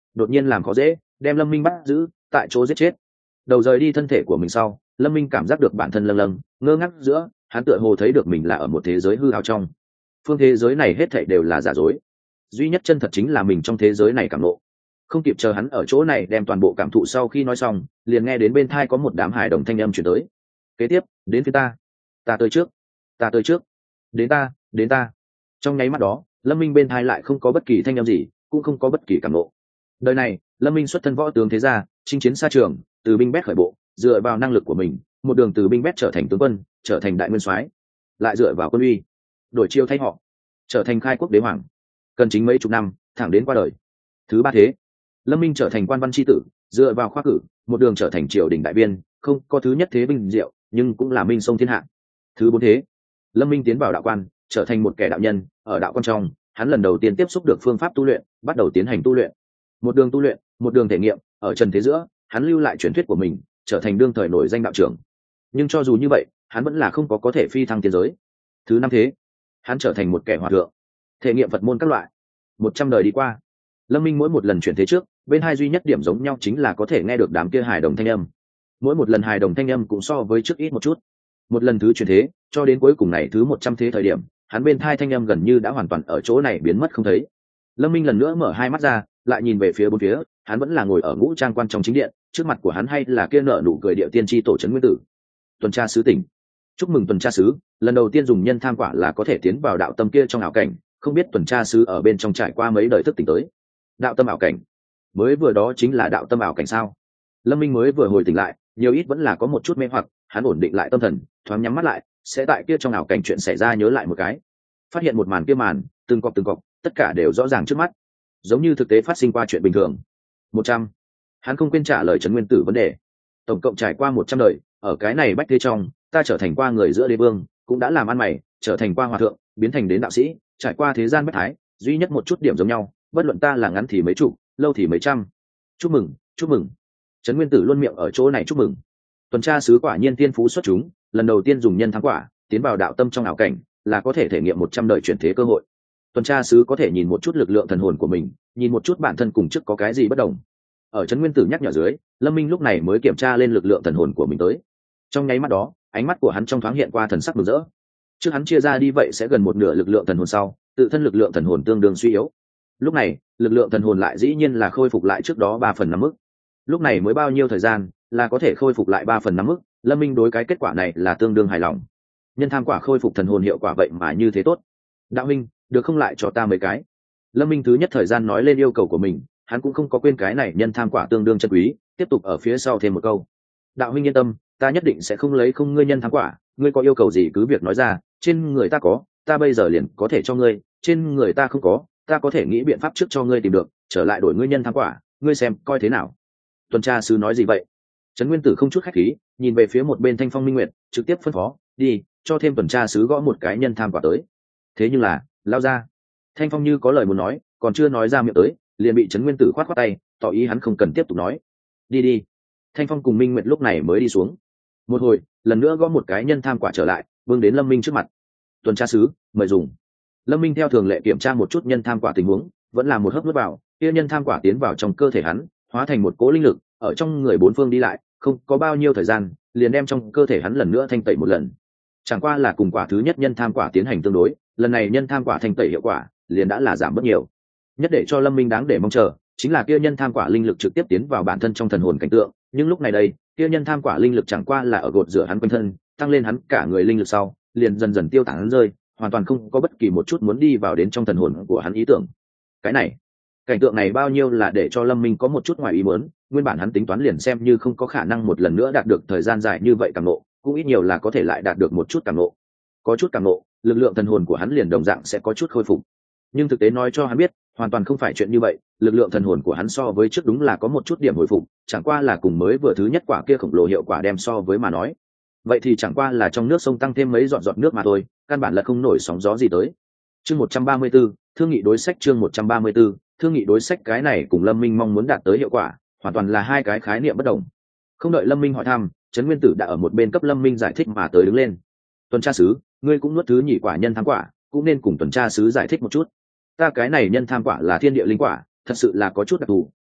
đột nhiên làm khó dễ, đem Lâm Minh bắt giữ, tại chỗ giết chết. Đầu rời đi thân thể của mình sau, Lâm Minh cảm giác được bản thân lâng lâng, ngơ ngác giữa, hắn tựa hồ thấy được mình là ở một thế giới hư ảo trong. Phương thế giới này hết thảy đều là giả dối. Duy nhất chân thật chính là mình trong thế giới này cảm ngộ. Không kịp chờ hắn ở chỗ này đem toàn bộ cảm thụ sau khi nói xong, liền nghe đến bên tai có một đám hài đồng thanh âm truyền tới. Kế tiếp, đến phía ta. Ta tới trước. Ta tới trước. Đến ta, đến ta. Trong nháy mắt đó, Lâm Minh bên tai lại không có bất kỳ thanh âm gì, cũng không có bất kỳ cảm ngộ. Đời này, Lâm Minh xuất thân võ tướng thế gia, chinh chiến xa trường, từ binh bét khởi bộ, dựa vào năng lực của mình, một đường từ binh bét trở thành tướng quân, trở thành đại nguyên soái, lại dựa vào quân uy, đổi chiêu thay họ, trở thành khai quốc đế hoàng. Cần chính mấy chục năm, thẳng đến qua đời. Thứ ba thế, Lâm Minh trở thành quan văn chi tử, dựa vào khoa cử, một đường trở thành triều đình đại viên, không có thứ nhất thế vinh diệu, nhưng cũng là minh sông thiên hạ. Thứ bốn thế, Lâm Minh tiến vào đạo quan, trở thành một kẻ đạo nhân, ở đạo quan trong, hắn lần đầu tiên tiếp xúc được phương pháp tu luyện, bắt đầu tiến hành tu luyện. Một đường tu luyện, một đường thể nghiệm, ở trần thế giữa, hắn lưu lại truyền thuyết của mình, trở thành đương thời nổi danh đạo trưởng. Nhưng cho dù như vậy, hắn vẫn là không có có thể phi thăng tiên giới. Thứ năm thế, hắn trở thành một kẻ hòa thượng, thể nghiệm Phật môn các loại. Một trăm đời đi qua, Lâm Minh mỗi một lần chuyển thế trước, bên hai duy nhất điểm giống nhau chính là có thể nghe được đám kia hài đồng thanh âm. Mỗi một lần hài đồng thanh âm cũng so với trước ít một chút. Một lần thứ chuyển thế, cho đến cuối cùng này thứ một trăm thế thời điểm, hắn bên thai thanh âm gần như đã hoàn toàn ở chỗ này biến mất không thấy. Lâm Minh lần nữa mở hai mắt ra, lại nhìn về phía bốn phía, hắn vẫn là ngồi ở ngũ trang quan trong chính điện, trước mặt của hắn hay là kia nở nụ cười địa tiên tri tổ trấn nguyên tử. Tuần tra sứ tỉnh, chúc mừng tuần tra sứ, lần đầu tiên dùng nhân tham quả là có thể tiến vào đạo tâm kia trong ảo cảnh, không biết tuần tra sứ ở bên trong trải qua mấy đời thức tỉnh tới. Đạo tâm ảo cảnh, mới vừa đó chính là đạo tâm ảo cảnh sao? Lâm Minh mới vừa hồi tỉnh lại, nhiều ít vẫn là có một chút mê hoặc, hắn ổn định lại tâm thần, thoáng nhắm mắt lại, sẽ tại kia trong ảo cảnh chuyện xảy ra nhớ lại một cái, phát hiện một màn kia màn, từng cọc từng cọc, tất cả đều rõ ràng trước mắt, giống như thực tế phát sinh qua chuyện bình thường. Một trăm, hắn không quên trả lời trấn nguyên tử vấn đề. Tổng cộng trải qua một trăm đời, ở cái này bách thế trong, ta trở thành qua người giữa đế vương, cũng đã làm ăn mày, trở thành qua hòa thượng, biến thành đến đạo sĩ, trải qua thế gian bất thái, duy nhất một chút điểm giống nhau, bất luận ta là ngắn thì mấy chục, lâu thì mấy trăm. Chúc mừng, chúc mừng. Trấn nguyên tử luôn miệng ở chỗ này chúc mừng. Tuần tra sứ quả nhiên tiên phú xuất chúng, lần đầu tiên dùng nhân thắng quả, tiến vào đạo tâm trong ảo cảnh, là có thể thể nghiệm một trăm đời chuyển thế cơ hội. Tuần tra sứ có thể nhìn một chút lực lượng thần hồn của mình, nhìn một chút bản thân cùng trước có cái gì bất đồng. Ở trấn nguyên tử nhắc nhở dưới, Lâm Minh lúc này mới kiểm tra lên lực lượng thần hồn của mình tới. Trong nháy mắt đó, ánh mắt của hắn trong thoáng hiện qua thần sắc mừng rỡ. Trước hắn chia ra đi vậy sẽ gần một nửa lực lượng thần hồn sau, tự thân lực lượng thần hồn tương đương suy yếu. Lúc này, lực lượng thần hồn lại dĩ nhiên là khôi phục lại trước đó ba phần năm mức. Lúc này mới bao nhiêu thời gian, là có thể khôi phục lại ba phần năm mức, Lâm Minh đối cái kết quả này là tương đương hài lòng. Nhân tham quả khôi phục thần hồn hiệu quả vậy mà như thế tốt. Đạo huynh, được không lại cho ta mấy cái? Lâm Minh thứ nhất thời gian nói lên yêu cầu của mình, hắn cũng không có quên cái này nhân tham quả tương đương chân quý, tiếp tục ở phía sau thêm một câu. Đạo huynh yên tâm, ta nhất định sẽ không lấy không ngươi nhân tham quả, ngươi có yêu cầu gì cứ việc nói ra, trên người ta có, ta bây giờ liền có thể cho ngươi, trên người ta không có, ta có thể nghĩ biện pháp trước cho ngươi tìm được, trở lại đổi ngươi nhân tham quả, ngươi xem coi thế nào. Tuần tra sứ nói gì vậy? Trấn nguyên tử không chút khách khí, nhìn về phía một bên Thanh Phong Minh Nguyệt, trực tiếp phân phó, đi, cho thêm tuần tra sứ gõ một cái nhân tham quả tới. Thế nhưng là, lao ra. Thanh Phong như có lời muốn nói, còn chưa nói ra miệng tới, liền bị Trấn nguyên tử khoát khoát tay, tỏ ý hắn không cần tiếp tục nói. Đi đi. Thanh Phong cùng Minh Nguyệt lúc này mới đi xuống. Một hồi, lần nữa gõ một cái nhân tham quả trở lại, vương đến Lâm Minh trước mặt. Tuần tra sứ, mời dùng. Lâm Minh theo thường lệ kiểm tra một chút nhân tham quả tình huống, vẫn là một hớp nuốt vào, kia nhân tham quả tiến vào trong cơ thể hắn, hóa thành một cỗ linh lực, ở trong người bốn phương đi lại, không có bao nhiêu thời gian, liền đem trong cơ thể hắn lần nữa thanh tẩy một lần. Chẳng qua là cùng quả thứ nhất nhân tham quả tiến hành tương đối, lần này nhân tham quả thanh tẩy hiệu quả, liền đã là giảm bất nhiều. Nhất để cho Lâm Minh đáng để mong chờ, chính là kia nhân tham quả linh lực trực tiếp tiến vào bản thân trong thần hồn cảnh tượng, nhưng lúc này đây, kia nhân tham quả linh lực chẳng qua là ở gột rửa hắn quanh thân, tăng lên hắn cả người linh lực sau, liền dần dần tiêu tán hắn rơi, hoàn toàn không có bất kỳ một chút muốn đi vào đến trong thần hồn của hắn ý tưởng. Cái này, cảnh tượng này bao nhiêu là để cho Lâm Minh có một chút ngoài ý muốn, nguyên bản hắn tính toán liền xem như không có khả năng một lần nữa đạt được thời gian dài như vậy cảm ngộ, cũng ít nhiều là có thể lại đạt được một chút cảm ngộ. Có chút cảm ngộ, lực lượng thần hồn của hắn liền đồng dạng sẽ có chút khôi phục. Nhưng thực tế nói cho hắn biết, hoàn toàn không phải chuyện như vậy, lực lượng thần hồn của hắn so với trước đúng là có một chút điểm hồi phục, chẳng qua là cùng mới vừa thứ nhất quả kia khổng lồ hiệu quả đem so với mà nói. Vậy thì chẳng qua là trong nước sông tăng thêm mấy giọt giọt nước mà thôi, căn bản là không nổi sóng gió gì tới. Chương một trăm ba mươi 134, thương nghị đối sách chương một trăm ba mươi 134, thương nghị đối sách cái này cùng Lâm Minh mong muốn đạt tới hiệu quả, hoàn toàn là hai cái khái niệm bất đồng. Không đợi Lâm Minh hỏi thăm, Trấn Nguyên Tử đã ở một bên cấp Lâm Minh giải thích mà tới đứng lên. Tuần tra sứ, ngươi cũng nuốt thứ nhị quả nhân tham quả, cũng nên cùng tuần tra sứ giải thích một chút. Ta cái này nhân tham quả là thiên địa linh quả, thật sự là có chút đặc thù,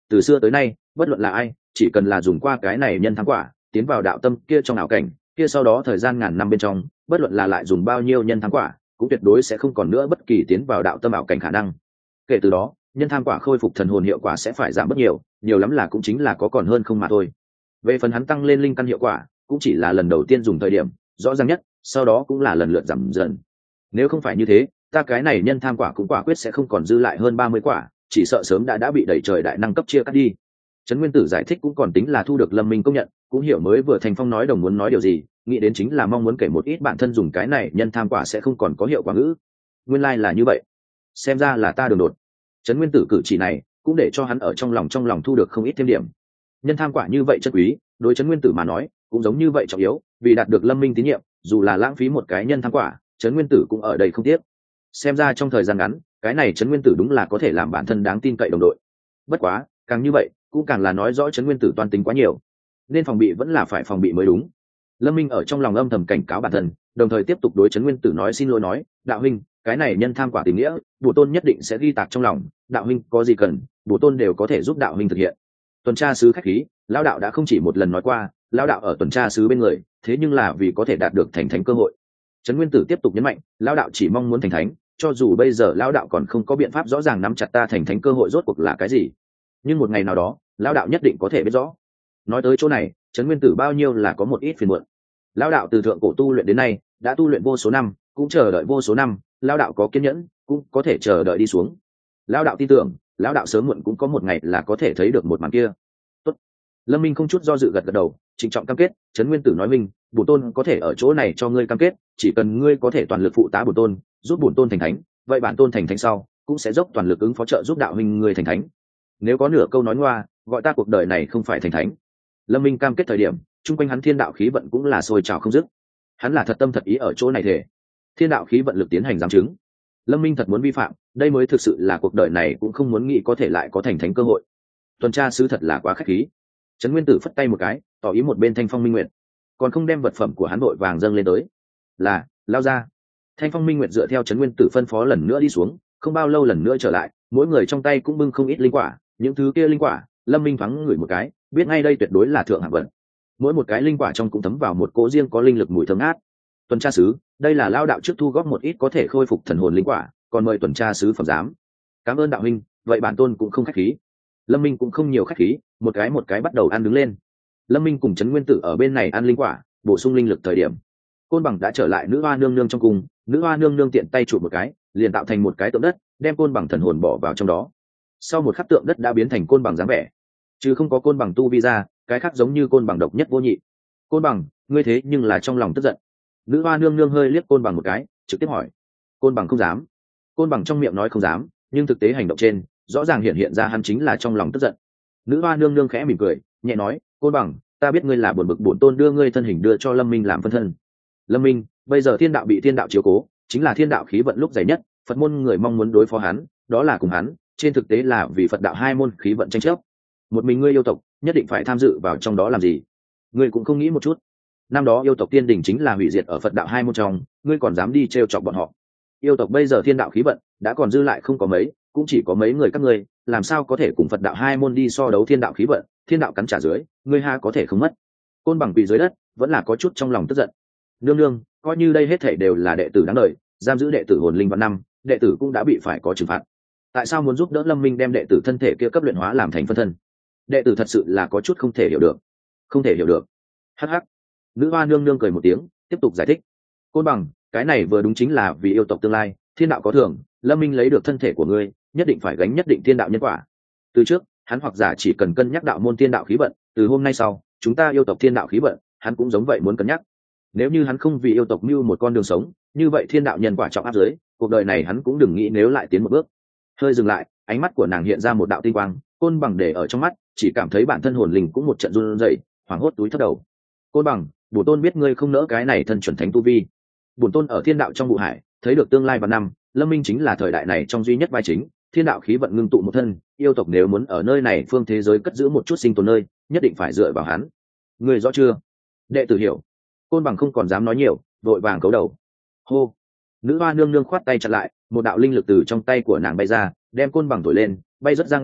từ xưa tới nay bất luận là ai chỉ cần là dùng qua cái này nhân tham quả tiến vào đạo tâm kia trong ảo cảnh kia sau đó thời gian ngàn năm bên trong bất luận là lại dùng bao nhiêu nhân tham quả cũng tuyệt đối sẽ không còn nữa bất kỳ tiến vào đạo tâm ảo cảnh khả năng. Kể từ đó nhân tham quả khôi phục thần hồn hiệu quả sẽ phải giảm bớt nhiều, nhiều lắm là cũng chính là có còn hơn không mà thôi. Về phần hắn tăng lên linh căn hiệu quả cũng chỉ là lần đầu tiên dùng thời điểm rõ ràng nhất, sau đó cũng là lần lượt giảm dần. Nếu không phải như thế ta cái này nhân tham quả cũng quả quyết sẽ không còn dư lại hơn ba mươi quả, chỉ sợ sớm đã đã bị đẩy trời đại năng cấp chia cắt đi. Trấn Nguyên Tử giải thích cũng còn tính là thu được Lâm Minh công nhận, cũng hiểu mới vừa Thành Phong nói đồng muốn nói điều gì, nghĩ đến chính là mong muốn kể một ít bản thân dùng cái này nhân tham quả sẽ không còn có hiệu quả ngữ. Nguyên lai like là như vậy, xem ra là ta đường đột. Trấn Nguyên Tử cử chỉ này cũng để cho hắn ở trong lòng trong lòng thu được không ít thêm điểm. Nhân tham quả như vậy chất quý, đối Trấn Nguyên Tử mà nói cũng giống như vậy trọng yếu, vì đạt được Lâm Minh tín nhiệm, dù là lãng phí một cái nhân tham quả, Trấn Nguyên Tử cũng ở đây không tiếc. Xem ra trong thời gian ngắn cái này Trấn Nguyên Tử đúng là có thể làm bản thân đáng tin cậy đồng đội. Bất quá càng như vậy cũng càng là nói rõ Trấn Nguyên Tử toan tính quá nhiều, nên phòng bị vẫn là phải phòng bị mới đúng. Lâm Minh ở trong lòng âm thầm cảnh cáo bản thân, đồng thời tiếp tục đối Trấn Nguyên Tử nói xin lỗi nói, đạo huynh, cái này nhân tham quả tình nghĩa bổ tôn nhất định sẽ ghi tạc trong lòng, đạo huynh có gì cần bổ tôn đều có thể giúp đạo huynh thực hiện. Tuần tra sứ khách khí, lão đạo đã không chỉ một lần nói qua, lão đạo ở tuần tra sứ bên người, thế nhưng là vì có thể đạt được thành thánh cơ hội. Trấn Nguyên Tử tiếp tục nhấn mạnh, lão đạo chỉ mong muốn thành thánh, cho dù bây giờ lão đạo còn không có biện pháp rõ ràng nắm chặt ta thành thánh cơ hội rốt cuộc là cái gì, nhưng một ngày nào đó lão đạo nhất định có thể biết rõ. Nói tới chỗ này Trấn Nguyên Tử bao nhiêu là có một ít phiền muộn. Lão đạo từ thượng cổ tu luyện đến nay đã tu luyện vô số năm, cũng chờ đợi vô số năm, lão đạo có kiên nhẫn cũng có thể chờ đợi đi xuống. Lão đạo tin tưởng lão đạo sớm muộn cũng có một ngày là có thể thấy được một màn kia. Tốt. Lâm Minh không chút do dự gật gật đầu, trịnh trọng cam kết. Trấn Nguyên Tử nói minh, bổn tôn có thể ở chỗ này cho ngươi cam kết, chỉ cần ngươi có thể toàn lực phụ tá bổn tôn, giúp bổn tôn thành thánh, vậy bản tôn thành thánh sau cũng sẽ dốc toàn lực ứng phó trợ giúp đạo huynh ngươi thành thánh. Nếu có nửa câu nói ngoa, gọi ta cuộc đời này không phải thành thánh. Lâm Minh cam kết thời điểm chung quanh hắn thiên đạo khí vận cũng là sôi trào không dứt. Hắn là thật tâm thật ý ở chỗ này thể thiên đạo khí vận lực tiến hành giám chứng. Lâm Minh thật muốn vi phạm, đây mới thực sự là cuộc đời này cũng không muốn nghĩ có thể lại có thành thánh cơ hội. Tuần tra sứ thật là quá khách khí. Trấn Nguyên Tử phất tay một cái, tỏ ý một bên Thanh Phong Minh Nguyệt, còn không đem vật phẩm của hắn đội vàng dâng lên tới. Là, lao ra. Thanh Phong Minh Nguyệt dựa theo Trấn Nguyên Tử phân phó lần nữa đi xuống, không bao lâu lần nữa trở lại, mỗi người trong tay cũng bưng không ít linh quả, những thứ kia linh quả, Lâm Minh thoáng ngửi một cái, biết ngay đây tuyệt đối là thượng hạng vật. Mỗi một cái linh quả trong cũng thấm vào một cỗ riêng có linh lực mùi thơm ngát. Tuần tra sứ, đây là lao đạo trước thu góp một ít có thể khôi phục thần hồn linh quả, còn mời tuần tra sứ phẩm giám. Cảm ơn đạo huynh, vậy bản tôn cũng không khách khí. Lâm Minh cũng không nhiều khách khí, một cái một cái bắt đầu ăn đứng lên. Lâm Minh cùng Trấn Nguyên Tử ở bên này ăn linh quả, bổ sung linh lực thời điểm, Côn Bằng đã trở lại nữ hoa nương nương trong cung, nữ hoa nương nương tiện tay chụp một cái, liền tạo thành một cái tượng đất, đem Côn Bằng thần hồn bỏ vào trong đó. Sau một khắc tượng đất đã biến thành Côn Bằng dáng vẻ, chứ không có Côn Bằng tu vi ra, cái khác giống như Côn Bằng độc nhất vô nhị. Côn Bằng, ngươi thế nhưng là trong lòng tức giận. Nữ hoa nương nương hơi liếc Côn Bằng một cái, trực tiếp hỏi. Côn Bằng không dám. Côn Bằng trong miệng nói không dám, nhưng thực tế hành động trên rõ ràng hiện hiện ra hắn chính là trong lòng tức giận. Nữ hoa nương nương khẽ mỉm cười, nhẹ nói, Côn Bằng, ta biết ngươi là buồn bực bổn tôn đưa ngươi thân hình đưa cho Lâm Minh làm phân thân. Lâm Minh, bây giờ thiên đạo bị thiên đạo chiếu cố, chính là thiên đạo khí vận lúc dày nhất, Phật môn người mong muốn đối phó hắn, đó là cùng hắn, trên thực tế là vì Phật đạo hai môn khí vận tranh chấp. Một mình ngươi yêu tộc, nhất định phải tham dự vào trong đó làm gì? Ngươi cũng không nghĩ một chút. Năm đó yêu tộc tiên đỉnh chính là hủy diệt ở Phật đạo hai môn trong, ngươi còn dám đi trêu chọc bọn họ? Yêu tộc bây giờ thiên đạo khí vận đã còn dư lại không có mấy, cũng chỉ có mấy người các ngươi, làm sao có thể cùng Phật đạo hai môn đi so đấu thiên đạo khí vận? Thiên đạo cắn trả dưới, ngươi ha có thể không mất. Côn Bằng quỳ dưới đất, vẫn là có chút trong lòng tức giận. Nương nương, coi như đây hết thảy đều là đệ tử đáng đời, giam giữ đệ tử hồn linh vạn năm, đệ tử cũng đã bị phải có trừng phạt. Tại sao muốn giúp đỡ Lâm Minh đem đệ tử thân thể kia cấp luyện hóa làm thành phân thân? Đệ tử thật sự là có chút không thể hiểu được. Không thể hiểu được. Hắc hắc. Nữ hoa nương nương cười một tiếng, tiếp tục giải thích. Côn Bằng, cái này vừa đúng chính là vì yêu tộc tương lai, thiên đạo có thưởng, Lâm Minh lấy được thân thể của ngươi, nhất định phải gánh nhất định thiên đạo nhân quả. Từ trước, hắn hoặc giả chỉ cần cân nhắc đạo môn thiên đạo khí vận, từ hôm nay sau, chúng ta yêu tộc thiên đạo khí vận, hắn cũng giống vậy muốn cân nhắc. Nếu như hắn không vì yêu tộc mưu một con đường sống, như vậy thiên đạo nhân quả trọng áp dưới, cuộc đời này hắn cũng đừng nghĩ nếu lại tiến một bước. Hơi dừng lại, ánh mắt của nàng hiện ra một đạo tinh quang, Côn Bằng để ở trong mắt, chỉ cảm thấy bản thân hồn linh cũng một trận run rẩy, hoảng hốt túi thấp đầu. Côn Bằng, bổn tôn biết ngươi không nỡ cái này thân chuẩn thánh tu vi. Bổn tôn ở thiên đạo trong vụ hải, thấy được tương lai và năm, Lâm Minh chính là thời đại này trong duy nhất vai chính, thiên đạo khí vận ngưng tụ một thân, yêu tộc nếu muốn ở nơi này phương thế giới cất giữ một chút sinh tồn nơi, nhất định phải dựa vào hắn. Ngươi rõ chưa? Đệ tử hiểu. Côn Bằng không còn dám nói nhiều, vội vàng cấu đầu. Hô. Nữ hoa nương nương khoát tay chặn lại, một đạo linh lực từ trong tay của nàng bay ra, đem Côn Bằng thổi lên, bay rất ra ngoài,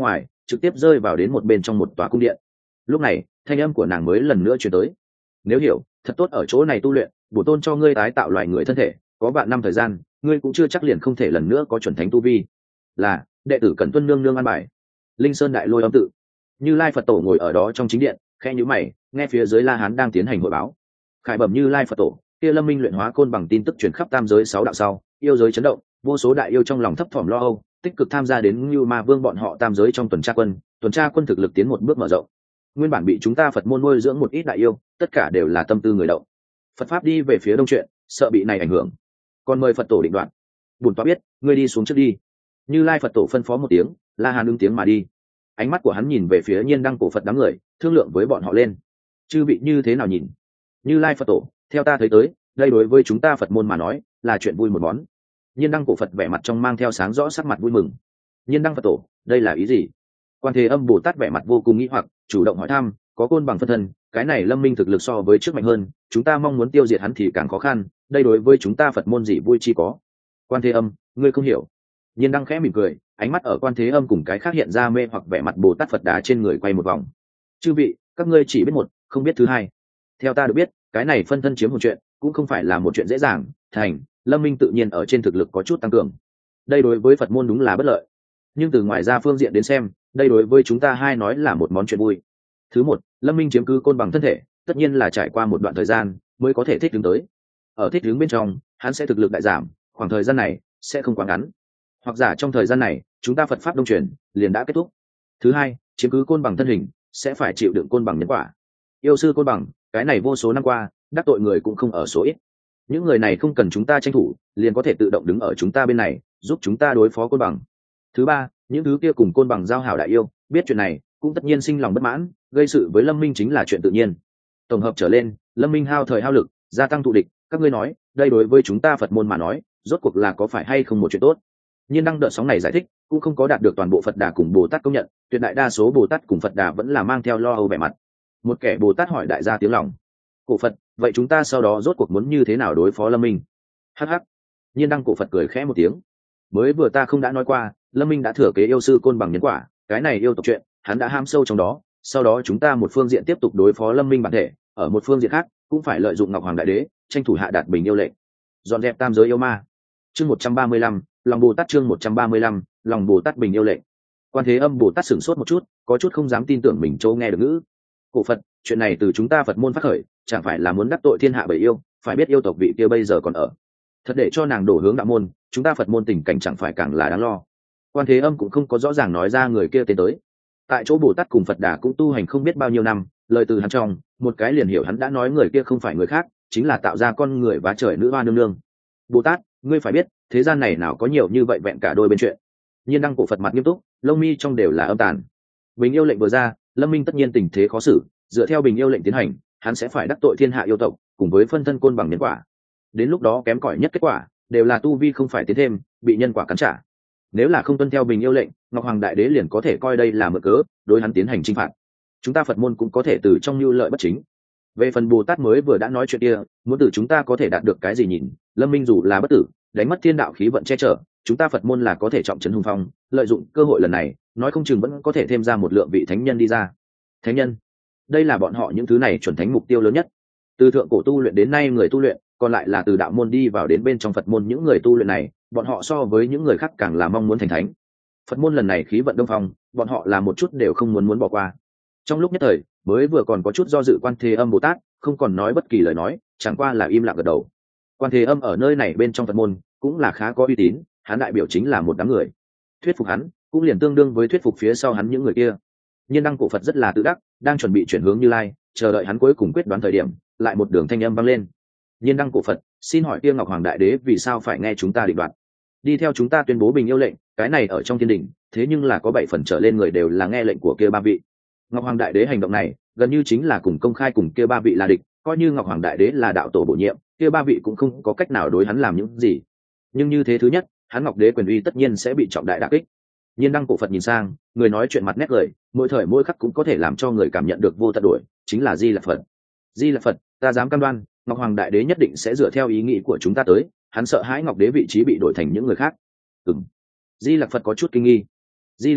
trực tiếp rơi vào đến một bên trong một tòa cung điện. Lúc này thanh âm của nàng mới lần nữa truyền tới: nếu hiểu thật tốt ở chỗ này tu luyện, bổ tôn cho ngươi tái tạo loài người thân thể, có vạn năm thời gian ngươi cũng chưa chắc liền không thể lần nữa có chuẩn thánh tu vi. Là, đệ tử cần tuân nương nương an bài. Linh Sơn đại lôi âm tự, Như Lai Phật tổ ngồi ở đó trong chính điện, khẽ nhíu mày, nghe phía dưới La Hán đang tiến hành hội báo. Khải bẩm Như Lai Phật tổ, kia Lâm Minh luyện hóa côn bằng tin tức truyền khắp tam giới sáu đạo sau, yêu giới chấn động, vô số đại yêu trong lòng thấp thỏm lo âu, tích cực tham gia đến Như Ma Vương bọn họ tam giới trong tuần tra quân, tuần tra quân thực lực tiến một bước mở rộng. Nguyên bản bị chúng ta Phật môn nuôi dưỡng một ít đại yêu, tất cả đều là tâm tư người động. Phật pháp đi về phía đông chuyện, sợ bị này ảnh hưởng. Còn mời Phật tổ định đoạt. Bổn tọa biết, ngươi đi xuống trước đi. Như Lai Phật tổ phân phó một tiếng, La Hán ứng tiếng mà đi. Ánh mắt của hắn nhìn về phía Nhiên Đăng cổ Phật đám người, thương lượng với bọn họ lên. Chư vị như thế nào nhìn? Như Lai Phật tổ, theo ta thấy tới, đây đối với chúng ta Phật môn mà nói, là chuyện vui một món. Nhiên Đăng cổ Phật vẻ mặt trong mang theo sáng rõ sắc mặt vui mừng. Nhiên Đăng Phật tổ, đây là ý gì? Quan Thế Âm Bồ Tát vẻ mặt vô cùng nghĩ hoặc, chủ động hỏi thăm, có côn bằng phân thân, cái này Lâm Minh thực lực so với trước mạnh hơn, chúng ta mong muốn tiêu diệt hắn thì càng khó khăn, đây đối với chúng ta Phật môn gì vui chi có. Quan Thế Âm, ngươi không hiểu. Nhiên Đăng khẽ mỉm cười, ánh mắt ở Quan Thế Âm cùng cái khác hiện ra mê hoặc vẻ mặt Bồ Tát Phật Đà trên người quay một vòng. Chư vị, các ngươi chỉ biết một, không biết thứ hai. Theo ta được biết, cái này phân thân chiếm một chuyện, cũng không phải là một chuyện dễ dàng. Thành, Lâm Minh tự nhiên ở trên thực lực có chút tăng cường. Đây đối với Phật môn đúng là bất lợi. Nhưng từ ngoài ra phương diện đến xem, đây đối với chúng ta hai nói là một món chuyện vui. Thứ một, Lâm Minh chiếm cứ côn bằng thân thể, tất nhiên là trải qua một đoạn thời gian mới có thể thích ứng tới. Ở thích ứng bên trong, hắn sẽ thực lực đại giảm, khoảng thời gian này sẽ không quá ngắn. Hoặc giả trong thời gian này, chúng ta Phật pháp đông truyền liền đã kết thúc. Thứ hai, chiếm cứ côn bằng thân hình, sẽ phải chịu đựng côn bằng nhân quả. Yêu sư côn bằng, cái này vô số năm qua, đắc tội người cũng không ở số ít. Những người này không cần chúng ta tranh thủ, liền có thể tự động đứng ở chúng ta bên này, giúp chúng ta đối phó côn bằng. Thứ ba, những thứ kia cùng côn bằng giao hảo đại yêu, biết chuyện này, cũng tất nhiên sinh lòng bất mãn, gây sự với Lâm Minh chính là chuyện tự nhiên. Tổng hợp trở lên, Lâm Minh hao thời hao lực, gia tăng thù địch, các ngươi nói, đây đối với chúng ta Phật môn mà nói, rốt cuộc là có phải hay không một chuyện tốt? Nhiên Đăng đợt sóng này giải thích, cũng không có đạt được toàn bộ Phật Đà cùng Bồ Tát công nhận, tuyệt đại đa số Bồ Tát cùng Phật Đà vẫn là mang theo lo âu vẻ mặt. Một kẻ Bồ Tát hỏi đại gia tiếng lòng: cổ Phật, vậy chúng ta sau đó rốt cuộc muốn như thế nào đối phó Lâm Minh? Hắc hắc. Nhiên Đăng cổ Phật cười khẽ một tiếng. Mới vừa ta không đã nói qua, Lâm Minh đã thừa kế yêu sư côn bằng nhân quả, cái này yêu tộc chuyện, hắn đã ham sâu trong đó. Sau đó chúng ta một phương diện tiếp tục đối phó Lâm Minh bản thể, ở một phương diện khác cũng phải lợi dụng Ngọc Hoàng Đại Đế, tranh thủ hạ đạt bình yêu lệnh, dọn dẹp tam giới yêu ma. Chương một trăm ba mươi lăm, lòng Bồ Tát chương một trăm ba mươi lăm, lòng Bồ Tát bình yêu lệnh. Quan Thế Âm Bồ Tát sửng sốt một chút, có chút không dám tin tưởng mình châu nghe được ngữ. Cổ Phật, chuyện này từ chúng ta Phật môn phát khởi, chẳng phải là muốn đắc tội thiên hạ bởi yêu, phải biết yêu tộc vị kia bây giờ còn ở. Thật để cho nàng đổ hướng đạo môn, chúng ta Phật môn tình cảnh chẳng phải càng là đáng lo. Quan Thế Âm cũng không có rõ ràng nói ra người kia tên tới. Tại chỗ Bồ Tát cùng Phật Đà cũng tu hành không biết bao nhiêu năm, lời từ hắn trong, một cái liền hiểu hắn đã nói người kia không phải người khác, chính là tạo ra con người và trời nữ hoa nương nương. Bồ Tát, ngươi phải biết, thế gian này nào có nhiều như vậy vẹn cả đôi bên chuyện. Nhiên Đăng cổ Phật mặt nghiêm túc, lông mi trong đều là âm tàn. Bình yêu lệnh vừa ra, Lâm Minh tất nhiên tình thế khó xử, dựa theo bình yêu lệnh tiến hành, hắn sẽ phải đắc tội thiên hạ yêu tộc, cùng với phân thân côn bằng nhân quả. Đến lúc đó kém cỏi nhất kết quả, đều là tu vi không phải tiến thêm, bị nhân quả cắn trả. Nếu là không tuân theo bình yêu lệnh, Ngọc Hoàng Đại Đế liền có thể coi đây là mượn cớ, đối hắn tiến hành chinh phạt. Chúng ta Phật môn cũng có thể từ trong nhu lợi bất chính. Về phần Bồ Tát mới vừa đã nói chuyện kia, muốn từ chúng ta có thể đạt được cái gì nhìn, Lâm Minh dù là bất tử, đánh mất thiên đạo khí vận che chở, chúng ta Phật môn là có thể trọng trấn hùng phong, lợi dụng cơ hội lần này, nói không chừng vẫn có thể thêm ra một lượng vị thánh nhân đi ra. Thánh nhân, đây là bọn họ những thứ này chuẩn thánh mục tiêu lớn nhất. Từ thượng cổ tu luyện đến nay người tu luyện, còn lại là từ đạo môn đi vào đến bên trong Phật môn những người tu luyện này, bọn họ so với những người khác càng là mong muốn thành thánh. Phật môn lần này khí vận đông phong, bọn họ là một chút đều không muốn muốn bỏ qua. Trong lúc nhất thời, mới vừa còn có chút do dự Quan Thế Âm Bồ Tát, không còn nói bất kỳ lời nói, chẳng qua là im lặng gật đầu. Quan Thế Âm ở nơi này bên trong Phật môn cũng là khá có uy tín, hắn đại biểu chính là một đám người. Thuyết phục hắn, cũng liền tương đương với thuyết phục phía sau hắn những người kia. Nhiên Đăng cổ Phật rất là tự đắc, đang chuẩn bị chuyển hướng Như Lai, chờ đợi hắn cuối cùng quyết đoán thời điểm, lại một đường thanh âm vang lên. Nhiên Đăng cổ Phật, xin hỏi kia Ngọc Hoàng Đại Đế vì sao phải nghe chúng ta định đoạt? Đi theo chúng ta tuyên bố bình yêu lệnh, cái này ở trong thiên đình, thế nhưng là có bảy phần trở lên người đều là nghe lệnh của kia ba vị. Ngọc Hoàng Đại Đế hành động này, gần như chính là cùng công khai cùng kia ba vị là địch, coi như Ngọc Hoàng Đại Đế là đạo tổ bổ nhiệm, kia ba vị cũng không có cách nào đối hắn làm những gì. Nhưng như thế thứ nhất, hắn Ngọc Đế quyền uy tất nhiên sẽ bị trọng đại đả kích. Nhiên Đăng cổ Phật nhìn sang, người nói chuyện mặt nét cười, mỗi thời mỗi khắc cũng có thể làm cho người cảm nhận được vô tận đổi, chính là Di Lặc Phật. Di Lặc Phật, ta dám cam đoan, Ngọc Hoàng Đại Đế nhất định sẽ dựa theo ý nghĩ của chúng ta tới, hắn sợ hãi Ngọc Đế vị trí bị đổi thành những người khác. Ừm. Di Lặc Phật có chút kinh nghi. Di Lặc Phật,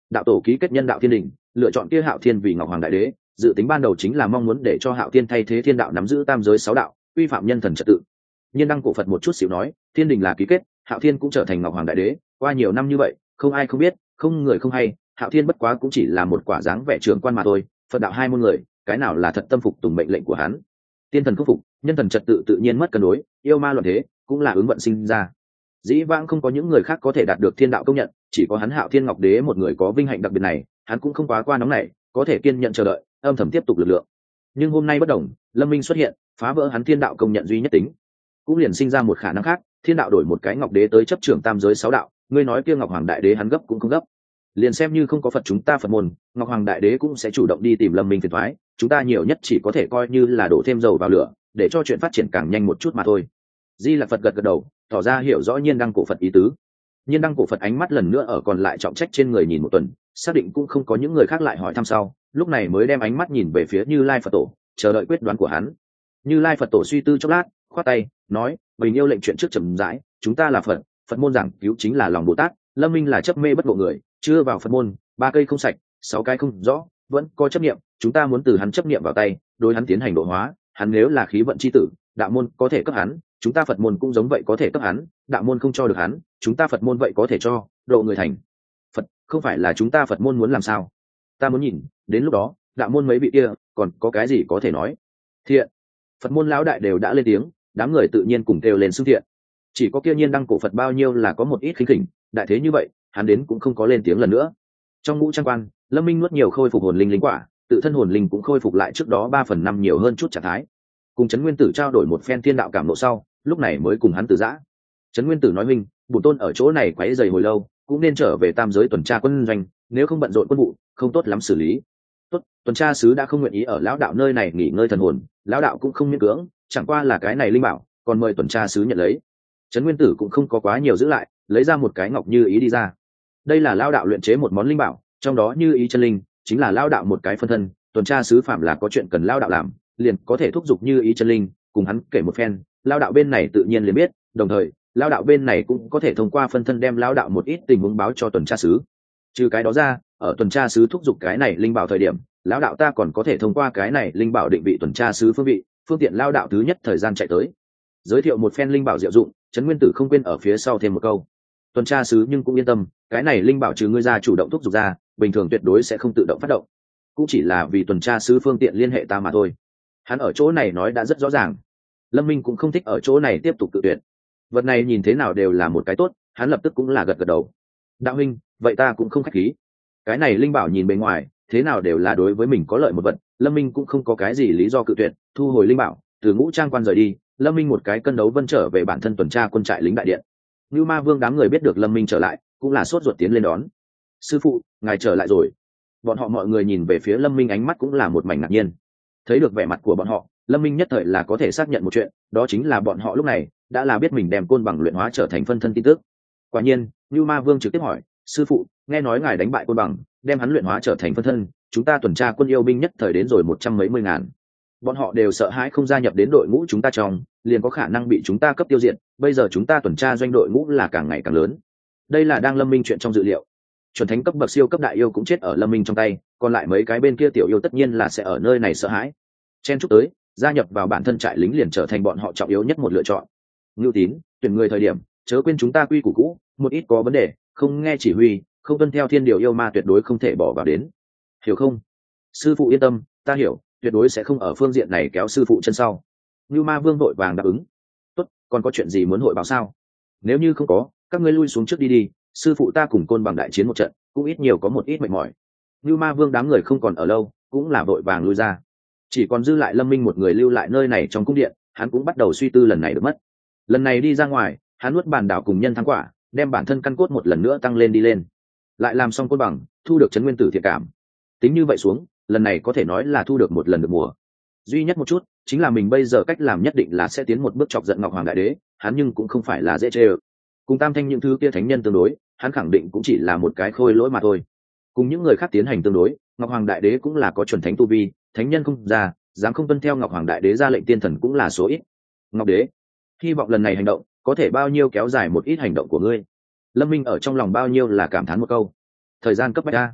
đạo tổ ký kết nhân đạo thiên đình, lựa chọn kia Hạo Thiên vì Ngọc Hoàng Đại Đế, dự tính ban đầu chính là mong muốn để cho Hạo Thiên thay thế thiên đạo nắm giữ tam giới sáu đạo, quy phạm nhân thần trật tự. Nhiên đăng cổ Phật một chút xíu nói, thiên đình là ký kết, Hạo Thiên cũng trở thành Ngọc Hoàng Đại Đế, qua nhiều năm như vậy, không ai không biết, không người không hay, Hạo Thiên bất quá cũng chỉ là một quả dáng vẻ trưởng quan mà thôi, Phật đạo hai môn người, cái nào là thật tâm phục tùng mệnh lệnh của hắn. Tiên thần không phục, nhân thần trật tự tự nhiên mất cân đối, yêu ma loạn thế, cũng là ứng vận sinh ra. Dĩ vãng không có những người khác có thể đạt được thiên đạo công nhận, chỉ có hắn Hạo Thiên Ngọc Đế một người có vinh hạnh đặc biệt này, hắn cũng không quá qua nóng này, có thể kiên nhận chờ đợi, âm thầm tiếp tục lực lượng. Nhưng hôm nay bất đồng, Lâm Minh xuất hiện, phá vỡ hắn thiên đạo công nhận duy nhất tính, cũng liền sinh ra một khả năng khác, thiên đạo đổi một cái Ngọc Đế tới chấp trưởng tam giới sáu đạo, ngươi nói kia Ngọc Hoàng Đại Đế hắn gấp cũng không gấp. Liền xem như không có Phật chúng ta Phật môn, Ngọc Hoàng Đại Đế cũng sẽ chủ động đi tìm Lâm Minh phiền toái, chúng ta nhiều nhất chỉ có thể coi như là đổ thêm dầu vào lửa, để cho chuyện phát triển càng nhanh một chút mà thôi. Di Lặc Phật gật gật đầu, tỏ ra hiểu rõ Nhiên đăng cổ Phật ý tứ. Nhiên đăng cổ Phật ánh mắt lần nữa ở còn lại trọng trách trên người nhìn một tuần, xác định cũng không có những người khác lại hỏi thăm sau, lúc này mới đem ánh mắt nhìn về phía Như Lai Phật Tổ, chờ đợi quyết đoán của hắn. Như Lai Phật Tổ suy tư chốc lát, khoát tay nói, bình yêu lệnh chuyện trước chậm rãi, chúng ta là Phật, Phật môn giảng cứu chính là lòng Bồ Tát, Lâm Minh là chấp mê bất ngộ người, chưa vào Phật môn, ba cây không sạch, sáu cái không rõ, vẫn có chấp niệm, chúng ta muốn từ hắn chấp niệm vào tay, đối hắn tiến hành độ hóa, hắn nếu là khí vận chi tử, đạo môn có thể cấp hắn, chúng ta Phật môn cũng giống vậy có thể cấp hắn, đạo môn không cho được hắn, chúng ta Phật môn vậy có thể cho, độ người thành Phật, không phải là chúng ta Phật môn muốn làm sao? Ta muốn nhìn, đến lúc đó, đạo môn mấy vị kia, còn có cái gì có thể nói? Thiện. Phật môn lão đại đều đã lên tiếng, đám người tự nhiên cùng kêu lên xưng thiện. Chỉ có kia Nhiên đăng cổ Phật bao nhiêu là có một ít khinh khỉnh, đại thế như vậy, hắn đến cũng không có lên tiếng lần nữa. Trong ngũ trang quan, Lâm Minh nuốt nhiều khôi phục hồn linh linh quả, tự thân hồn linh cũng khôi phục lại trước đó ba phần năm nhiều hơn chút trạng thái. Cùng Trấn Nguyên Tử trao đổi một phen thiên đạo cảm nộ sau, lúc này mới cùng hắn từ giã. Trấn Nguyên Tử nói minh, bổn tôn ở chỗ này quấy rầy hồi lâu, cũng nên trở về tam giới tuần tra quân doanh, nếu không bận rộn quân vụ, không tốt lắm xử lý. Tốt, tuần tra sứ đã không nguyện ý ở lão đạo nơi này nghỉ ngơi thần hồn, lão đạo cũng không miễn cưỡng, chẳng qua là cái này linh bảo, còn mời tuần tra sứ nhận lấy. Trấn Nguyên Tử cũng không có quá nhiều giữ lại, lấy ra một cái ngọc như ý đi ra. Đây là lão đạo luyện chế một món linh bảo, trong đó như ý chân linh chính là lão đạo một cái phân thân, tuần tra sứ phạm là có chuyện cần lão đạo làm, liền có thể thúc giục như ý chân linh, cùng hắn kể một phen, lão đạo bên này tự nhiên liền biết, đồng thời, lão đạo bên này cũng có thể thông qua phân thân đem lão đạo một ít tình huống báo cho tuần tra sứ. Trừ cái đó ra, ở tuần tra sứ thúc giục cái này linh bảo thời điểm, lão đạo ta còn có thể thông qua cái này linh bảo định vị tuần tra sứ phương vị, phương tiện lão đạo thứ nhất thời gian chạy tới. Giới thiệu một phen linh bảo diệu dụng, Trấn Nguyên Tử không quên ở phía sau thêm một câu. Tuần tra sứ nhưng cũng yên tâm, cái này linh bảo trừ ngươi ra chủ động thúc giục ra, bình thường tuyệt đối sẽ không tự động phát động. Cũng chỉ là vì tuần tra sứ phương tiện liên hệ ta mà thôi. Hắn ở chỗ này nói đã rất rõ ràng. Lâm Minh cũng không thích ở chỗ này tiếp tục tự tuyệt. Vật này nhìn thế nào đều là một cái tốt, hắn lập tức cũng là gật gật đầu. Đạo huynh, vậy ta cũng không khách khí. Cái này linh bảo nhìn bề ngoài, thế nào đều là đối với mình có lợi một vật, Lâm Minh cũng không có cái gì lý do cự tuyệt, thu hồi linh bảo, từ ngũ trang quan rời đi. Lâm Minh một cái cân đấu vân trở về bản thân tuần tra quân trại lính đại điện. Như Ma Vương đám người biết được Lâm Minh trở lại, cũng là sốt ruột tiến lên đón. Sư phụ, ngài trở lại rồi. Bọn họ mọi người nhìn về phía Lâm Minh ánh mắt cũng là một mảnh ngạc nhiên. Thấy được vẻ mặt của bọn họ, Lâm Minh nhất thời là có thể xác nhận một chuyện, đó chính là bọn họ lúc này đã là biết mình đem côn bằng luyện hóa trở thành phân thân tin tức. Quả nhiên, Như Ma Vương trực tiếp hỏi, sư phụ, nghe nói ngài đánh bại côn bằng, đem hắn luyện hóa trở thành phân thân, chúng ta tuần tra quân yêu binh nhất thời đến rồi một trăm mấy mươi ngàn. Bọn họ đều sợ hãi không gia nhập đến đội ngũ chúng ta trong, liền có khả năng bị chúng ta cấp tiêu diệt, bây giờ chúng ta tuần tra doanh đội ngũ là càng ngày càng lớn. Đây là đang Lâm Minh chuyện trong dự liệu. Chuẩn thánh cấp bậc siêu cấp đại yêu cũng chết ở Lâm Minh trong tay, còn lại mấy cái bên kia tiểu yêu tất nhiên là sẽ ở nơi này sợ hãi. Chen chúc tới, gia nhập vào bản thân trại lính liền trở thành bọn họ trọng yếu nhất một lựa chọn. Ngưu Tín, tuyển người thời điểm, chớ quên chúng ta quy củ cũ, một ít có vấn đề, không nghe chỉ huy, không tuân theo thiên điều yêu ma tuyệt đối không thể bỏ vào đến. Hiểu không? Sư phụ yên tâm, ta hiểu, tuyệt đối sẽ không ở phương diện này kéo sư phụ chân sau. Ngưu Ma Vương vội vàng đáp ứng. Tốt, còn có chuyện gì muốn hội báo sao? Nếu như không có, các ngươi lui xuống trước đi đi, sư phụ ta cùng côn bằng đại chiến một trận, cũng ít nhiều có một ít mệt mỏi. Ngưu Ma Vương đám người không còn ở lâu, cũng là vội vàng lui ra. Chỉ còn dư lại Lâm Minh một người lưu lại nơi này trong cung điện, hắn cũng bắt đầu suy tư lần này được mất. Lần này đi ra ngoài, hắn nuốt bàn đảo cùng nhân thắng quả, đem bản thân căn cốt một lần nữa tăng lên đi lên. Lại làm xong côn bằng, thu được Trấn Nguyên Tử thiện cảm. Tính như vậy xuống, lần này có thể nói là thu được một lần được mùa. Duy nhất một chút, chính là mình bây giờ cách làm nhất định là sẽ tiến một bước chọc giận Ngọc Hoàng Đại Đế, hắn nhưng cũng không phải là dễ chơi. Cùng Tam Thanh những thứ kia thánh nhân tương đối, hắn khẳng định cũng chỉ là một cái khôi lỗi mà thôi. Cùng những người khác tiến hành tương đối, Ngọc Hoàng Đại Đế cũng là có chuẩn thánh tu vi, thánh nhân không ra, dám không tuân theo Ngọc Hoàng Đại Đế ra lệnh tiên thần cũng là số ít. Ngọc Đế, hy vọng lần này hành động có thể bao nhiêu kéo dài một ít hành động của ngươi. Lâm Minh ở trong lòng bao nhiêu là cảm thán một câu. Thời gian cấp bách a.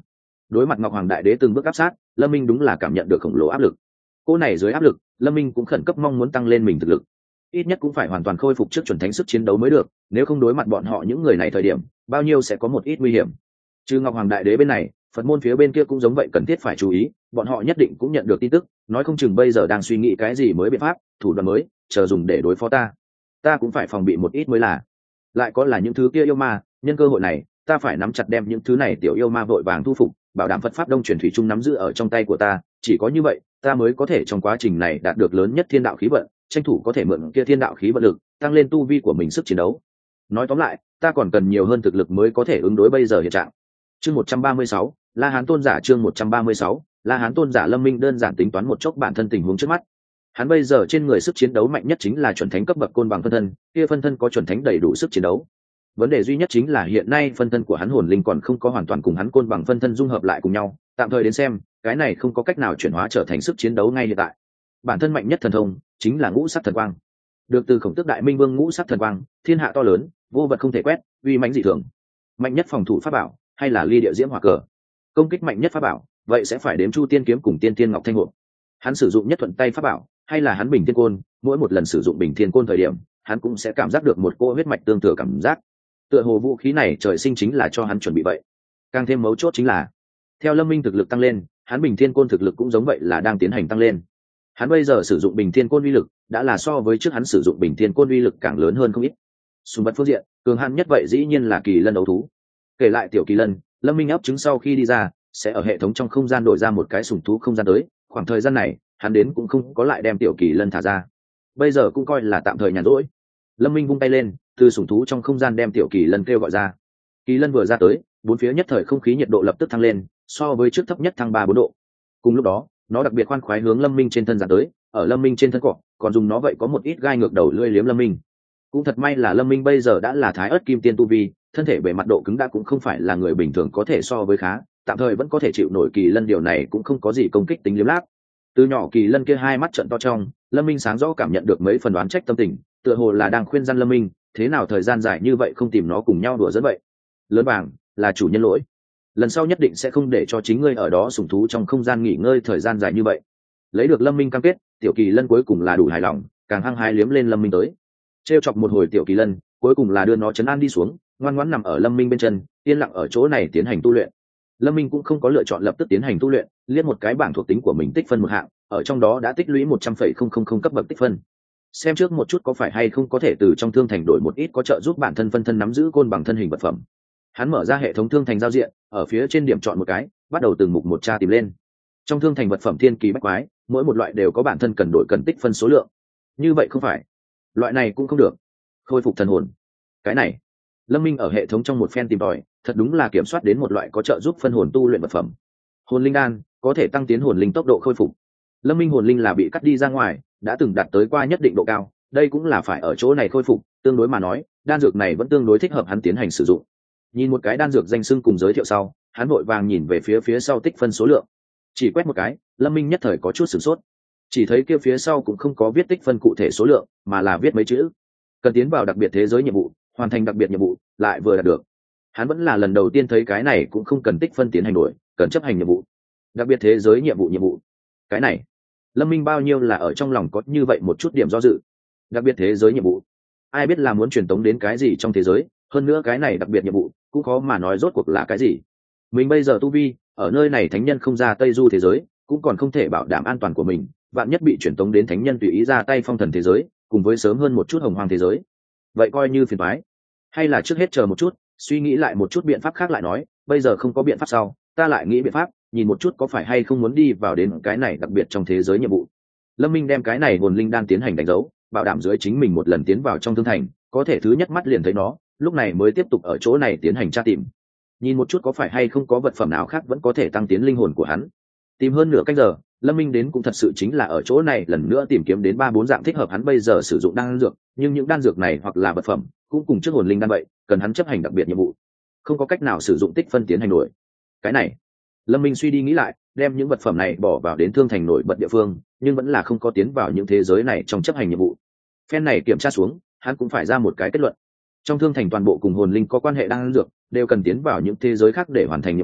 đối mặt ngọc hoàng đại đế từng bước áp sát, lâm minh đúng là cảm nhận được khổng lồ áp lực. Cô này dưới áp lực, lâm minh cũng khẩn cấp mong muốn tăng lên mình thực lực, ít nhất cũng phải hoàn toàn khôi phục trước chuẩn thánh sức chiến đấu mới được, nếu không đối mặt bọn họ những người này thời điểm bao nhiêu sẽ có một ít nguy hiểm. Chứ ngọc hoàng đại đế bên này, phật môn phía bên kia cũng giống vậy, cần thiết phải chú ý, bọn họ nhất định cũng nhận được tin tức, nói không chừng bây giờ đang suy nghĩ cái gì mới biện pháp, thủ đoạn mới chờ dùng để đối phó ta ta cũng phải phòng bị một ít mới là. Lại có là những thứ kia yêu ma, nhân cơ hội này ta phải nắm chặt đem những thứ này tiểu yêu ma vội vàng thu phục, bảo đảm Phật pháp đông truyền thủy chung nắm giữ ở trong tay của ta, chỉ có như vậy ta mới có thể trong quá trình này đạt được lớn nhất thiên đạo khí vận, tranh thủ có thể mượn kia thiên đạo khí vận lực tăng lên tu vi của mình sức chiến đấu. Nói tóm lại, ta còn cần nhiều hơn thực lực mới có thể ứng đối bây giờ hiện trạng. Chương một trăm ba mươi sáu, La Hán tôn giả. Chương một trăm ba mươi sáu, La Hán tôn giả. Lâm Minh đơn giản tính toán một chốc bản thân tình huống trước mắt. Hắn bây giờ trên người sức chiến đấu mạnh nhất chính là chuẩn thánh cấp bậc côn bằng phân thân, kia phân thân có chuẩn thánh đầy đủ sức chiến đấu. Vấn đề duy nhất chính là hiện nay phân thân của hắn hồn linh còn không có hoàn toàn cùng hắn côn bằng phân thân dung hợp lại cùng nhau, tạm thời đến xem, cái này không có cách nào chuyển hóa trở thành sức chiến đấu ngay hiện tại. Bản thân mạnh nhất thần thông chính là ngũ sắc thần quang, được từ Khổng Tước Đại Minh Vương ngũ sắc thần quang, thiên hạ to lớn, vô vật không thể quét, uy mãnh dị thường. Mạnh nhất phòng thủ pháp bảo hay là ly địa diễm hỏa cờ. Công kích mạnh nhất pháp bảo, vậy sẽ phải đếm Chu Tiên kiếm cùng Tiên Tiên Ngọc Thanh hộp. Hắn sử dụng nhất thuận tay pháp bảo hay là hắn Bình Thiên Côn, mỗi một lần sử dụng Bình Thiên Côn thời điểm, hắn cũng sẽ cảm giác được một cô huyết mạch tương tự cảm giác. Tựa hồ vũ khí này trời sinh chính là cho hắn chuẩn bị vậy. Càng thêm mấu chốt chính là, theo Lâm Minh thực lực tăng lên, hắn Bình Thiên Côn thực lực cũng giống vậy là đang tiến hành tăng lên. Hắn bây giờ sử dụng Bình Thiên Côn uy lực đã là so với trước hắn sử dụng Bình Thiên Côn uy lực càng lớn hơn không ít. Xung bật phương diện, cường hắn nhất vậy dĩ nhiên là kỳ lân đấu thú. Kể lại tiểu kỳ lân, Lâm Minh ấp trứng sau khi đi ra, sẽ ở hệ thống trong không gian đổi ra một cái sủng thú không gian tới, khoảng thời gian này hắn đến cũng không có lại đem tiểu kỳ lân thả ra, bây giờ cũng coi là tạm thời nhàn rỗi. Lâm Minh vung tay lên, từ sủng thú trong không gian đem tiểu kỳ lân kêu gọi ra. Kỳ lân vừa ra tới, bốn phía nhất thời không khí nhiệt độ lập tức thăng lên, so với trước thấp nhất thăng ba bốn độ. Cùng lúc đó, nó đặc biệt khoan khoái hướng Lâm Minh trên thân dán tới, ở Lâm Minh trên thân cỏ, còn dùng nó vậy có một ít gai ngược đầu lưỡi liếm Lâm Minh. Cũng thật may là Lâm Minh bây giờ đã là thái ớt kim tiên tu vi, thân thể bề mặt độ cứng đã cũng không phải là người bình thường có thể so với khá, tạm thời vẫn có thể chịu nổi kỳ lân, điều này cũng không có gì công kích tính liếm láp. Từ nhỏ kỳ lân kia hai mắt trợn to trong, Lâm Minh sáng rõ cảm nhận được mấy phần đoán trách tâm tình, tựa hồ là đang khuyên răn Lâm Minh, thế nào thời gian dài như vậy không tìm nó cùng nhau đùa dẫn vậy. Lớn vàng, là chủ nhân lỗi, lần sau nhất định sẽ không để cho chính ngươi ở đó sủng thú trong không gian nghỉ ngơi thời gian dài như vậy. Lấy được Lâm Minh cam kết, tiểu kỳ lân cuối cùng là đủ hài lòng, càng hăng hái liếm lên Lâm Minh tới. Trêu chọc một hồi tiểu kỳ lân, cuối cùng là đưa nó trấn an đi xuống, ngoan ngoãn nằm ở Lâm Minh bên chân, yên lặng ở chỗ này tiến hành tu luyện. Lâm Minh cũng không có lựa chọn lập tức tiến hành tu luyện, liếc một cái bảng thuộc tính của mình tích phân một hạng, ở trong đó đã tích lũy một trăm phẩy không không không cấp bậc tích phân. Xem trước một chút có phải hay không có thể từ trong thương thành đổi một ít có trợ giúp bản thân phân thân nắm giữ côn bằng thân hình vật phẩm. Hắn mở ra hệ thống thương thành giao diện, ở phía trên điểm chọn một cái, bắt đầu từng mục một tra tìm lên. Trong thương thành vật phẩm thiên kỳ bách quái, mỗi một loại đều có bản thân cần đổi cần tích phân số lượng. Như vậy không phải, loại này cũng không được. Khôi phục thần hồn, cái này Lâm Minh ở hệ thống trong một phen tìm tòi, thật đúng là kiểm soát đến một loại có trợ giúp phân hồn tu luyện vật phẩm. Hồn linh đan có thể tăng tiến hồn linh tốc độ khôi phục. Lâm Minh hồn linh là bị cắt đi ra ngoài, đã từng đạt tới qua nhất định độ cao, đây cũng là phải ở chỗ này khôi phục, tương đối mà nói, đan dược này vẫn tương đối thích hợp hắn tiến hành sử dụng. Nhìn một cái đan dược danh xưng cùng giới thiệu sau, hắn vội vàng nhìn về phía phía sau tích phân số lượng. Chỉ quét một cái, Lâm Minh nhất thời có chút sửng sốt. Chỉ thấy kia phía sau cũng không có viết tích phân cụ thể số lượng, mà là viết mấy chữ: cần tiến vào đặc biệt thế giới nhiệm vụ, hoàn thành đặc biệt nhiệm vụ, lại vừa đạt được. Hắn vẫn là lần đầu tiên thấy cái này cũng không cần tích phân tiến hành đổi, cần chấp hành nhiệm vụ. Đặc biệt thế giới nhiệm vụ nhiệm vụ. Cái này, Lâm Minh bao nhiêu là ở trong lòng có như vậy một chút điểm do dự. Đặc biệt thế giới nhiệm vụ, ai biết là muốn truyền tống đến cái gì trong thế giới, hơn nữa cái này đặc biệt nhiệm vụ cũng khó mà nói rốt cuộc là cái gì. Mình bây giờ tu vi ở nơi này thánh nhân không ra Tây Du thế giới, cũng còn không thể bảo đảm an toàn của mình, vạn nhất bị truyền tống đến thánh nhân tùy ý ra tay phong thần thế giới, cùng với sớm hơn một chút hồng hoang thế giới, vậy coi như phiền toái. Hay là trước hết chờ một chút, suy nghĩ lại một chút biện pháp khác lại nói, bây giờ không có biện pháp sau, ta lại nghĩ biện pháp, nhìn một chút có phải hay không muốn đi vào đến cái này đặc biệt trong thế giới nhiệm vụ. Lâm Minh đem cái này hồn linh đan tiến hành đánh dấu, bảo đảm dưới chính mình một lần tiến vào trong thương thành, có thể thứ nhất mắt liền thấy nó, lúc này mới tiếp tục ở chỗ này tiến hành tra tìm. Nhìn một chút có phải hay không có vật phẩm nào khác vẫn có thể tăng tiến linh hồn của hắn. Tìm hơn nửa canh giờ, Lâm Minh đến cũng thật sự chính là ở chỗ này lần nữa tìm kiếm đến ba bốn dạng thích hợp hắn bây giờ sử dụng đan dược, nhưng những đan dược này hoặc là vật phẩm cũng cùng trước hồn linh đan vậy, cần hắn chấp hành đặc biệt nhiệm vụ, không có cách nào sử dụng tích phân tiến hành nổi. Cái này, Lâm Minh suy đi nghĩ lại, đem những vật phẩm này bỏ vào đến thương thành nổi bật địa phương, nhưng vẫn là không có tiến vào những thế giới này trong chấp hành nhiệm vụ. Phen này kiểm tra xuống, hắn cũng phải ra một cái kết luận. Trong thương thành toàn bộ cùng hồn linh có quan hệ đan dược đều cần tiến vào những thế giới khác để hoàn thành nhiệm vụ,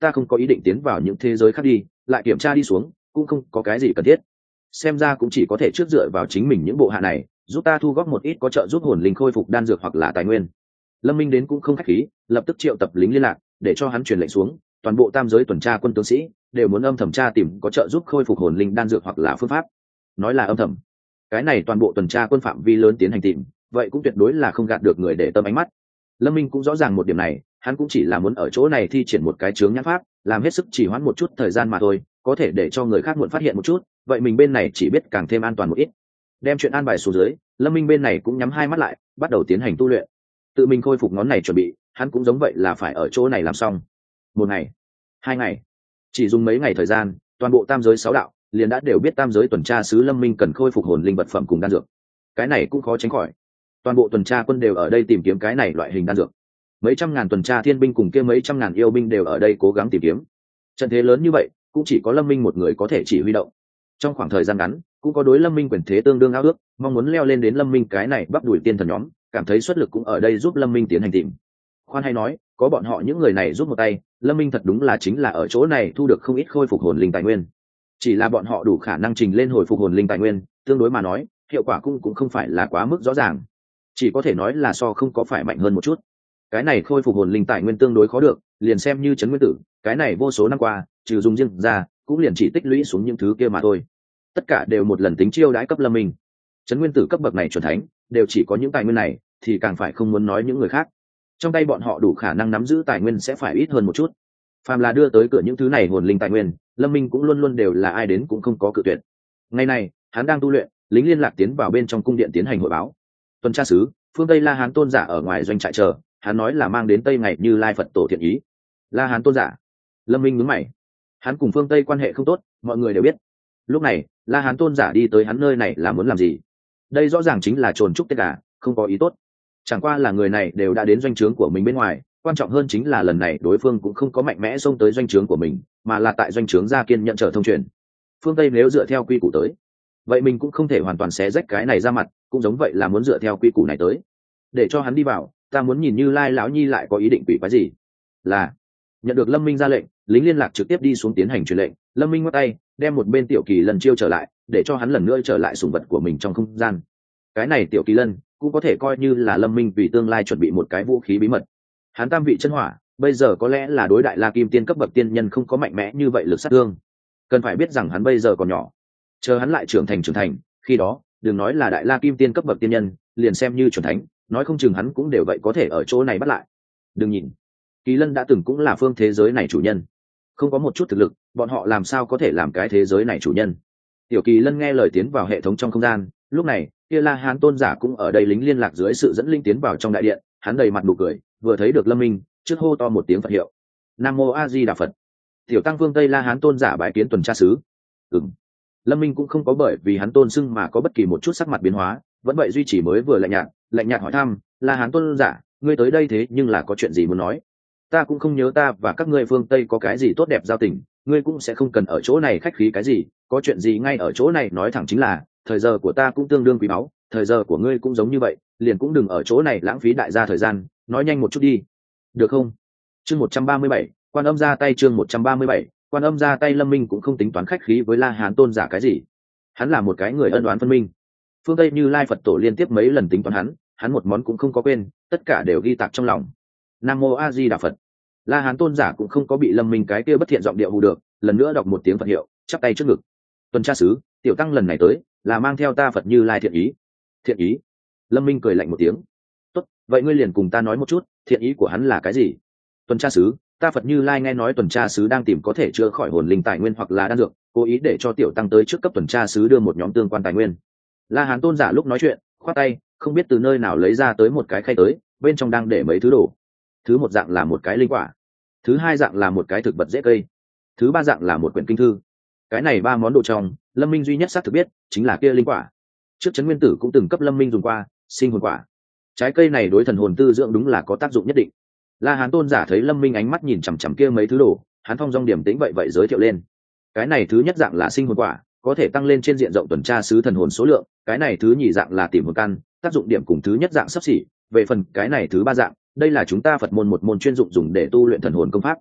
ta không có ý định tiến vào những thế giới khác đi, lại kiểm tra đi xuống cũng không có cái gì cần thiết. Xem ra cũng chỉ có thể trước dựa vào chính mình những bộ hạ này, giúp ta thu góp một ít có trợ giúp hồn linh khôi phục đan dược hoặc là tài nguyên. Lâm Minh đến cũng không khách khí, lập tức triệu tập lính liên lạc để cho hắn truyền lệnh xuống, toàn bộ tam giới tuần tra quân tướng sĩ đều muốn âm thầm tra tìm có trợ giúp khôi phục hồn linh đan dược hoặc là phương pháp. Nói là âm thầm, cái này toàn bộ tuần tra quân phạm vi lớn tiến hành tìm, vậy cũng tuyệt đối là không gạt được người để tâm ánh mắt. Lâm Minh cũng rõ ràng một điểm này, hắn cũng chỉ là muốn ở chỗ này thi triển một cái chướng nhãn pháp, làm hết sức chỉ hoãn một chút thời gian mà thôi, có thể để cho người khác muộn phát hiện một chút, vậy mình bên này chỉ biết càng thêm an toàn một ít. Đem chuyện an bài xuống dưới, Lâm Minh bên này cũng nhắm hai mắt lại, bắt đầu tiến hành tu luyện. Tự mình khôi phục ngón này chuẩn bị, hắn cũng giống vậy là phải ở chỗ này làm xong. Một ngày, hai ngày, chỉ dùng mấy ngày thời gian, toàn bộ tam giới sáu đạo liền đã đều biết tam giới tuần tra sứ Lâm Minh cần khôi phục hồn linh vật phẩm cùng đan dược. Cái này cũng khó tránh khỏi. Toàn bộ tuần tra quân đều ở đây tìm kiếm cái này loại hình đan dược. Mấy trăm ngàn tuần tra thiên binh cùng kia mấy trăm ngàn yêu binh đều ở đây cố gắng tìm kiếm. Trận thế lớn như vậy, cũng chỉ có Lâm Minh một người có thể chỉ huy động. Trong khoảng thời gian ngắn, cũng có đối Lâm Minh quyền thế tương đương ao ước, mong muốn leo lên đến Lâm Minh cái này bắp đuổi tiên thần nhóm, cảm thấy xuất lực cũng ở đây giúp Lâm Minh tiến hành tìm. Khoan hay nói, có bọn họ những người này giúp một tay, Lâm Minh thật đúng là chính là ở chỗ này thu được không ít khôi phục hồn linh tài nguyên. Chỉ là bọn họ đủ khả năng trình lên hồi phục hồn linh tài nguyên, tương đối mà nói, hiệu quả cũng cũng không phải là quá mức rõ ràng, chỉ có thể nói là so không có phải mạnh hơn một chút. Cái này khôi phục hồn linh tài nguyên tương đối khó được, liền xem như trấn nguyên tử, cái này vô số năm qua, trừ dùng riêng ra, cũng liền chỉ tích lũy xuống những thứ kia mà thôi. Tất cả đều một lần tính chiêu đãi cấp Lâm Minh. Trấn nguyên tử cấp bậc này chuẩn thánh, đều chỉ có những tài nguyên này, thì càng phải không muốn nói những người khác. Trong tay bọn họ đủ khả năng nắm giữ tài nguyên sẽ phải ít hơn một chút. Phàm là đưa tới cửa những thứ này hồn linh tài nguyên, Lâm Minh cũng luôn luôn đều là ai đến cũng không có cự tuyệt. Ngày này, hắn đang tu luyện, lính liên lạc tiến vào bên trong cung điện tiến hành hội báo. Tuần tra sứ, phương Tây La Hán tôn giả ở ngoài doanh trại chờ, hắn nói là mang đến Tây ngày Như Lai Phật tổ thiện ý. La Hán tôn giả? Lâm Minh nhướng mày. Hắn cùng phương Tây quan hệ không tốt, mọi người đều biết. Lúc này, La Hán tôn giả đi tới hắn nơi này là muốn làm gì? Đây rõ ràng chính là trồn trúc tất cả, không có ý tốt. Chẳng qua là người này đều đã đến doanh trướng của mình bên ngoài, quan trọng hơn chính là lần này đối phương cũng không có mạnh mẽ xông tới doanh trướng của mình, mà là tại doanh trướng gia kiên nhận trở thông truyền. Phương Tây nếu dựa theo quy củ tới, vậy mình cũng không thể hoàn toàn xé rách cái này ra mặt, cũng giống vậy là muốn dựa theo quy củ này tới. Để cho hắn đi vào, ta muốn nhìn Như Lai lão nhi lại có ý định quỷ quái gì. Là nhận được Lâm Minh ra lệnh, lính liên lạc trực tiếp đi xuống tiến hành truyền lệnh. Lâm Minh ngoắc tay, đem một bên tiểu kỳ lân chiêu trở lại, để cho hắn lần nữa trở lại sủng vật của mình trong không gian. Cái này tiểu kỳ lân cũng có thể coi như là Lâm Minh vì tương lai chuẩn bị một cái vũ khí bí mật. Hắn tam vị chân hỏa, bây giờ có lẽ là đối đại La Kim Tiên cấp bậc tiên nhân không có mạnh mẽ như vậy lực sát thương. Cần phải biết rằng hắn bây giờ còn nhỏ, chờ hắn lại trưởng thành trưởng thành, khi đó, đừng nói là đại La Kim Tiên cấp bậc tiên nhân, liền xem như chuẩn thánh, nói không chừng hắn cũng đều vậy có thể ở chỗ này bắt lại. Đừng nhìn, Kỳ Lân đã từng cũng là phương thế giới này chủ nhân, không có một chút thực lực, bọn họ làm sao có thể làm cái thế giới này chủ nhân? Tiểu Kỳ Lân nghe lời tiến vào hệ thống trong không gian, lúc này, kia La Hán tôn giả cũng ở đây lính liên lạc dưới sự dẫn linh tiến vào trong đại điện, hắn đầy mặt nụ cười, vừa thấy được Lâm Minh, trước hô to một tiếng Phật hiệu. Nam mô A Di Đà Phật. Tiểu tăng vương Tây La Hán tôn giả bái kiến tuần tra sứ. Ừm. Lâm Minh cũng không có bởi vì hắn tôn xưng mà có bất kỳ một chút sắc mặt biến hóa, vẫn vậy duy trì mới vừa lạnh nhạt, lạnh nhạt hỏi thăm, La Hán tôn giả, ngươi tới đây thế nhưng là có chuyện gì muốn nói? Ta cũng không nhớ ta và các ngươi phương Tây có cái gì tốt đẹp giao tình, ngươi cũng sẽ không cần ở chỗ này khách khí cái gì, có chuyện gì ngay ở chỗ này nói thẳng chính là, thời giờ của ta cũng tương đương quý báu, thời giờ của ngươi cũng giống như vậy, liền cũng đừng ở chỗ này lãng phí đại gia thời gian, nói nhanh một chút đi, được không? Chương một trăm ba mươi bảy, Quan Âm ra tay. Chương một trăm ba mươi bảy, Quan Âm ra tay. Lâm Minh cũng không tính toán khách khí với La Hán tôn giả cái gì, hắn là một cái người ân oán phân minh, phương Tây Như Lai Phật tổ liên tiếp mấy lần tính toán hắn, hắn một món cũng không có quên, tất cả đều ghi tạc trong lòng. Nam mô A Di Đà Phật. La Hán tôn giả cũng không có bị Lâm Minh cái kia bất thiện giọng điệu hù được, lần nữa đọc một tiếng Phật hiệu, chắp tay trước ngực. Tuần tra sứ, tiểu tăng lần này tới là mang theo ta Phật Như Lai thiện ý. Thiện ý? Lâm Minh cười lạnh một tiếng. Tốt, vậy ngươi liền cùng ta nói một chút, thiện ý của hắn là cái gì? Tuần tra sứ, ta Phật Như Lai nghe nói tuần tra sứ đang tìm có thể chữa khỏi hồn linh tài nguyên hoặc là đan dược, cố ý để cho tiểu tăng tới trước cấp tuần tra sứ đưa một nhóm tương quan tài nguyên. La Hán tôn giả lúc nói chuyện, khoát tay, không biết từ nơi nào lấy ra tới một cái khay tới, bên trong đang để mấy thứ đồ. Thứ một dạng là một cái linh quả, thứ hai dạng là một cái thực vật dễ cây, thứ ba dạng là một quyển kinh thư. Cái này ba món đồ trong, Lâm Minh duy nhất xác thực biết chính là kia linh quả. Trước Trấn Nguyên Tử cũng từng cấp Lâm Minh dùng qua, sinh hồn quả. Trái cây này đối thần hồn tư dưỡng đúng là có tác dụng nhất định. La Hán tôn giả thấy Lâm Minh ánh mắt nhìn chằm chằm kia mấy thứ đồ, hắn thong dong điểm tĩnh vậy vậy giới thiệu lên. Cái này thứ nhất dạng là sinh hồn quả, có thể tăng lên trên diện rộng tuần tra sứ thần hồn số lượng. Cái này thứ nhì dạng là tìm hồn căn, tác dụng điểm cùng thứ nhất dạng sắp xỉ. Về phần cái này thứ ba dạng, đây là chúng ta Phật môn một môn chuyên dụng dùng để tu luyện thần hồn công pháp.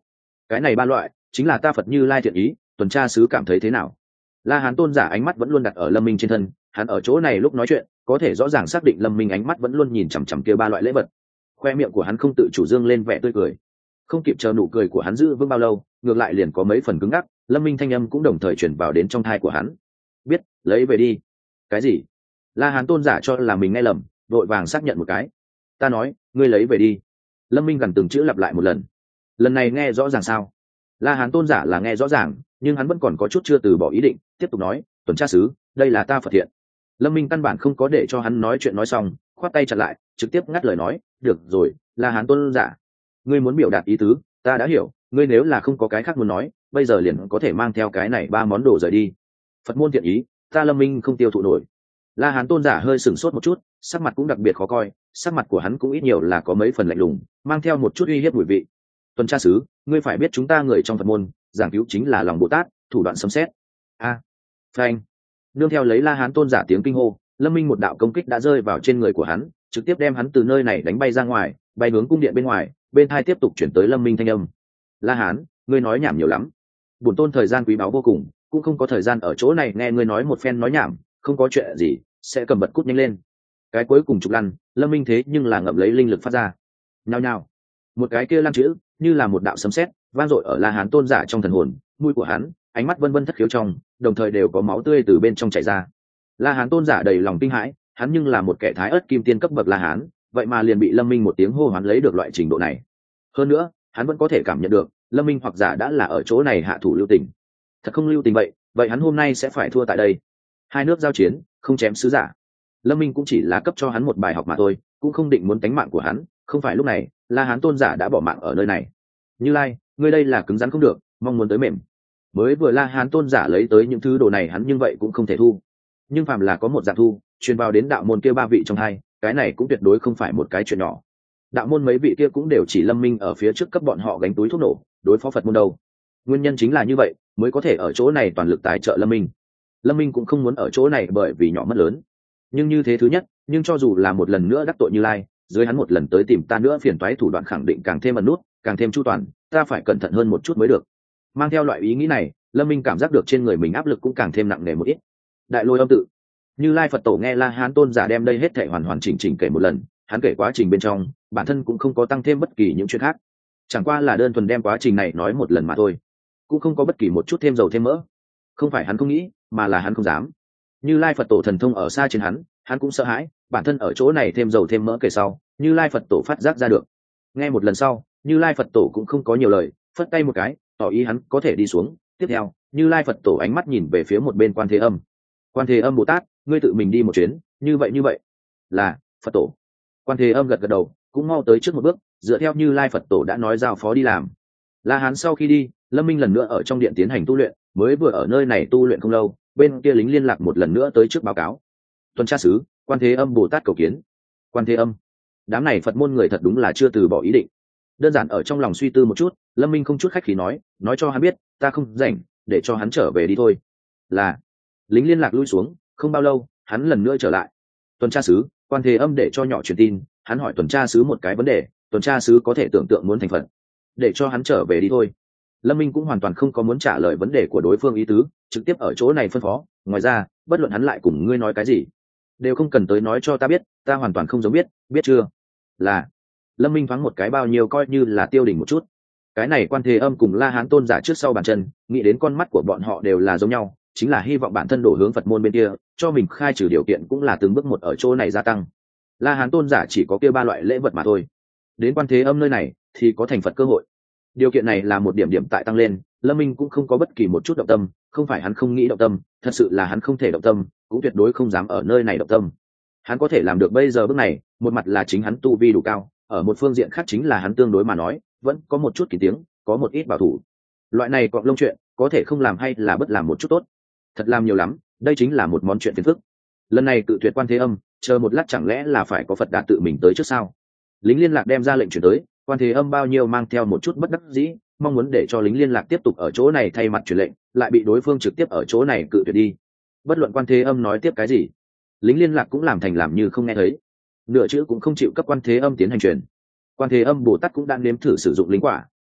cái này ba loại chính là ta Phật Như Lai thiện ý, tuần tra sứ cảm thấy thế nào? La Hán tôn giả ánh mắt vẫn luôn đặt ở Lâm Minh trên thân, hắn ở chỗ này lúc nói chuyện có thể rõ ràng xác định Lâm Minh ánh mắt vẫn luôn nhìn chằm chằm kia ba loại lễ vật. Khoe miệng của hắn không tự chủ dương lên vẻ tươi cười. Không kịp chờ nụ cười của hắn giữ vững bao lâu, ngược lại liền có mấy phần cứng ngắc, Lâm Minh thanh âm cũng đồng thời truyền vào đến trong tai của hắn. Biết, lấy về đi. Cái gì? La Hán tôn giả cho là mình nghe lầm, vội vàng xác nhận một cái. Ta nói, ngươi lấy về đi. Lâm Minh gần từng chữ lặp lại một lần. Lần này nghe rõ ràng sao? La Hán tôn giả là nghe rõ ràng, nhưng hắn vẫn còn có chút chưa từ bỏ ý định, tiếp tục nói, tuần tra sứ, đây là ta Phật thiện. Lâm Minh căn bản không có để cho hắn nói chuyện nói xong, khoát tay chặn lại, trực tiếp ngắt lời nói, được rồi, La Hán tôn giả, ngươi muốn biểu đạt ý tứ, ta đã hiểu, ngươi nếu là không có cái khác muốn nói, bây giờ liền có thể mang theo cái này ba món đồ rời đi. Phật môn thiện ý, ta Lâm Minh không tiêu thụ nổi. La Hán tôn giả hơi sửng sốt một chút, sắc mặt cũng đặc biệt khó coi, sắc mặt của hắn cũng ít nhiều là có mấy phần lạnh lùng, mang theo một chút uy hiếp mùi vị. Tuần tra sứ, ngươi phải biết chúng ta người trong Phật môn, giảng cứu chính là lòng Bồ Tát, thủ đoạn sấm xét. A, phanh. Nương theo lấy La Hán tôn giả tiếng kinh hô, Lâm Minh một đạo công kích đã rơi vào trên người của hắn, trực tiếp đem hắn từ nơi này đánh bay ra ngoài, bay hướng cung điện bên ngoài, bên hai tiếp tục chuyển tới Lâm Minh thanh âm. La Hán, ngươi nói nhảm nhiều lắm. Bổn tôn thời gian quý báu vô cùng, cũng không có thời gian ở chỗ này nghe ngươi nói một phen nói nhảm, không có chuyện gì, sẽ cầm bật cút nhanh lên. Cái cuối cùng trục lăn, Lâm Minh thế nhưng là ngậm lấy linh lực phát ra. Nhao nhao. Một cái kia lăn chữ, như là một đạo sấm sét, vang dội ở La Hán tôn giả trong thần hồn, mũi của hắn, ánh mắt vân vân thất khiếu trong, đồng thời đều có máu tươi từ bên trong chảy ra. La Hán tôn giả đầy lòng kinh hãi, hắn nhưng là một kẻ thái ớt kim tiên cấp bậc La Hán, vậy mà liền bị Lâm Minh một tiếng hô hoán lấy được loại trình độ này. Hơn nữa, hắn vẫn có thể cảm nhận được, Lâm Minh hoặc giả đã là ở chỗ này hạ thủ lưu tình. Thật không lưu tình vậy, vậy hắn hôm nay sẽ phải thua tại đây. Hai nước giao chiến, không chém sứ giả. Lâm Minh cũng chỉ là cấp cho hắn một bài học mà thôi, cũng không định muốn tánh mạng của hắn, không phải lúc này, La Hán tôn giả đã bỏ mạng ở nơi này. Như Lai, ngươi đây là cứng rắn không được, mong muốn tới mềm. Mới vừa La Hán tôn giả lấy tới những thứ đồ này hắn nhưng vậy cũng không thể thu. Nhưng phàm là có một dạng thu, truyền vào đến đạo môn kia ba vị trong hai, cái này cũng tuyệt đối không phải một cái chuyện nhỏ. Đạo môn mấy vị kia cũng đều chỉ Lâm Minh ở phía trước cấp bọn họ gánh túi thuốc nổ, đối phó Phật môn đâu. Nguyên nhân chính là như vậy, mới có thể ở chỗ này toàn lực tài trợ Lâm Minh. Lâm Minh cũng không muốn ở chỗ này bởi vì nhỏ mất lớn. Nhưng như thế thứ nhất, nhưng cho dù là một lần nữa đắc tội Như Lai, dưới hắn một lần tới tìm ta nữa phiền toái thủ đoạn khẳng định càng thêm ẩn nút, càng thêm chu toàn, ta phải cẩn thận hơn một chút mới được. Mang theo loại ý nghĩ này, Lâm Minh cảm giác được trên người mình áp lực cũng càng thêm nặng nề một ít. Đại Lôi âm tự. Như Lai Phật tổ nghe La Hán tôn giả đem đây hết thảy hoàn hoàn chỉnh chỉnh kể một lần, hắn kể quá trình bên trong, bản thân cũng không có tăng thêm bất kỳ những chuyện khác, chẳng qua là đơn thuần đem quá trình này nói một lần mà thôi, cũng không có bất kỳ một chút thêm dầu thêm mỡ. Không phải hắn không nghĩ, mà là hắn không dám. Như Lai Phật tổ thần thông ở xa trên hắn, hắn cũng sợ hãi, bản thân ở chỗ này thêm dầu thêm mỡ kể sau, Như Lai Phật tổ phát giác ra được. Nghe một lần sau, Như Lai Phật tổ cũng không có nhiều lời, phất tay một cái, tỏ ý hắn có thể đi xuống. Tiếp theo, Như Lai Phật tổ ánh mắt nhìn về phía một bên Quan Thế Âm. Quan Thế Âm Bồ Tát, ngươi tự mình đi một chuyến, như vậy như vậy. Là, Phật tổ. Quan Thế Âm gật gật đầu, cũng mau tới trước một bước, dựa theo Như Lai Phật tổ đã nói giao phó đi làm. La Hán sau khi đi, Lâm Minh lần nữa ở trong điện tiến hành tu luyện, mới vừa ở nơi này tu luyện không lâu, bên kia lính liên lạc một lần nữa tới trước báo cáo. Tuần tra sứ, Quan Thế Âm Bồ Tát cầu kiến. Quan Thế Âm, đám này Phật môn người thật đúng là chưa từ bỏ ý định. Đơn giản ở trong lòng suy tư một chút, Lâm Minh không chút khách khí nói, nói cho hắn biết, ta không rảnh, để cho hắn trở về đi thôi. Là. Lính liên lạc lui xuống, không bao lâu, hắn lần nữa trở lại. Tuần tra sứ, Quan Thế Âm để cho nhỏ truyền tin, hắn hỏi tuần tra sứ một cái vấn đề, tuần tra sứ có thể tưởng tượng muốn thành Phật, để cho hắn trở về đi thôi. Lâm Minh cũng hoàn toàn không có muốn trả lời vấn đề của đối phương ý tứ, trực tiếp ở chỗ này phân phó, ngoài ra, bất luận hắn lại cùng ngươi nói cái gì, đều không cần tới nói cho ta biết, ta hoàn toàn không giống biết, biết chưa? Là. Lâm Minh thoáng một cái bao nhiêu coi như là tiêu đỉnh một chút. Cái này Quan Thế Âm cùng La Hán tôn giả trước sau bàn chân, nghĩ đến con mắt của bọn họ đều là giống nhau, chính là hy vọng bản thân đổ hướng Phật môn bên kia, cho mình khai trừ điều kiện cũng là từng bước một ở chỗ này gia tăng. La Hán tôn giả chỉ có kia ba loại lễ vật mà thôi. Đến Quan Thế Âm nơi này thì có thành Phật cơ hội. Điều kiện này là một điểm điểm tại tăng lên, Lâm Minh cũng không có bất kỳ một chút động tâm, không phải hắn không nghĩ động tâm, thật sự là hắn không thể động tâm, cũng tuyệt đối không dám ở nơi này động tâm. Hắn có thể làm được bây giờ bước này, một mặt là chính hắn tu vi đủ cao, ở một phương diện khác chính là hắn tương đối mà nói, vẫn có một chút kỳ tiếng, có một ít bảo thủ. Loại này cọp lông chuyện, có thể không làm hay là bất làm một chút tốt. Thật làm nhiều lắm, đây chính là một món chuyện phiền phức. Lần này cự tuyệt Quan Thế Âm, chờ một lát chẳng lẽ là phải có Phật Đạt tự mình tới trước sao? Lính liên lạc đem ra lệnh chuyển tới, Quan Thế Âm bao nhiêu mang theo một chút bất đắc dĩ, mong muốn để cho lính liên lạc tiếp tục ở chỗ này thay mặt truyền lệnh, lại bị đối phương trực tiếp ở chỗ này cự tuyệt đi. Bất luận Quan Thế Âm nói tiếp cái gì, lính liên lạc cũng làm thành làm như không nghe thấy, nửa chữ cũng không chịu cấp Quan Thế Âm tiến hành truyền. Quan Thế Âm Bồ Tát cũng đang nếm thử sử dụng linh quả,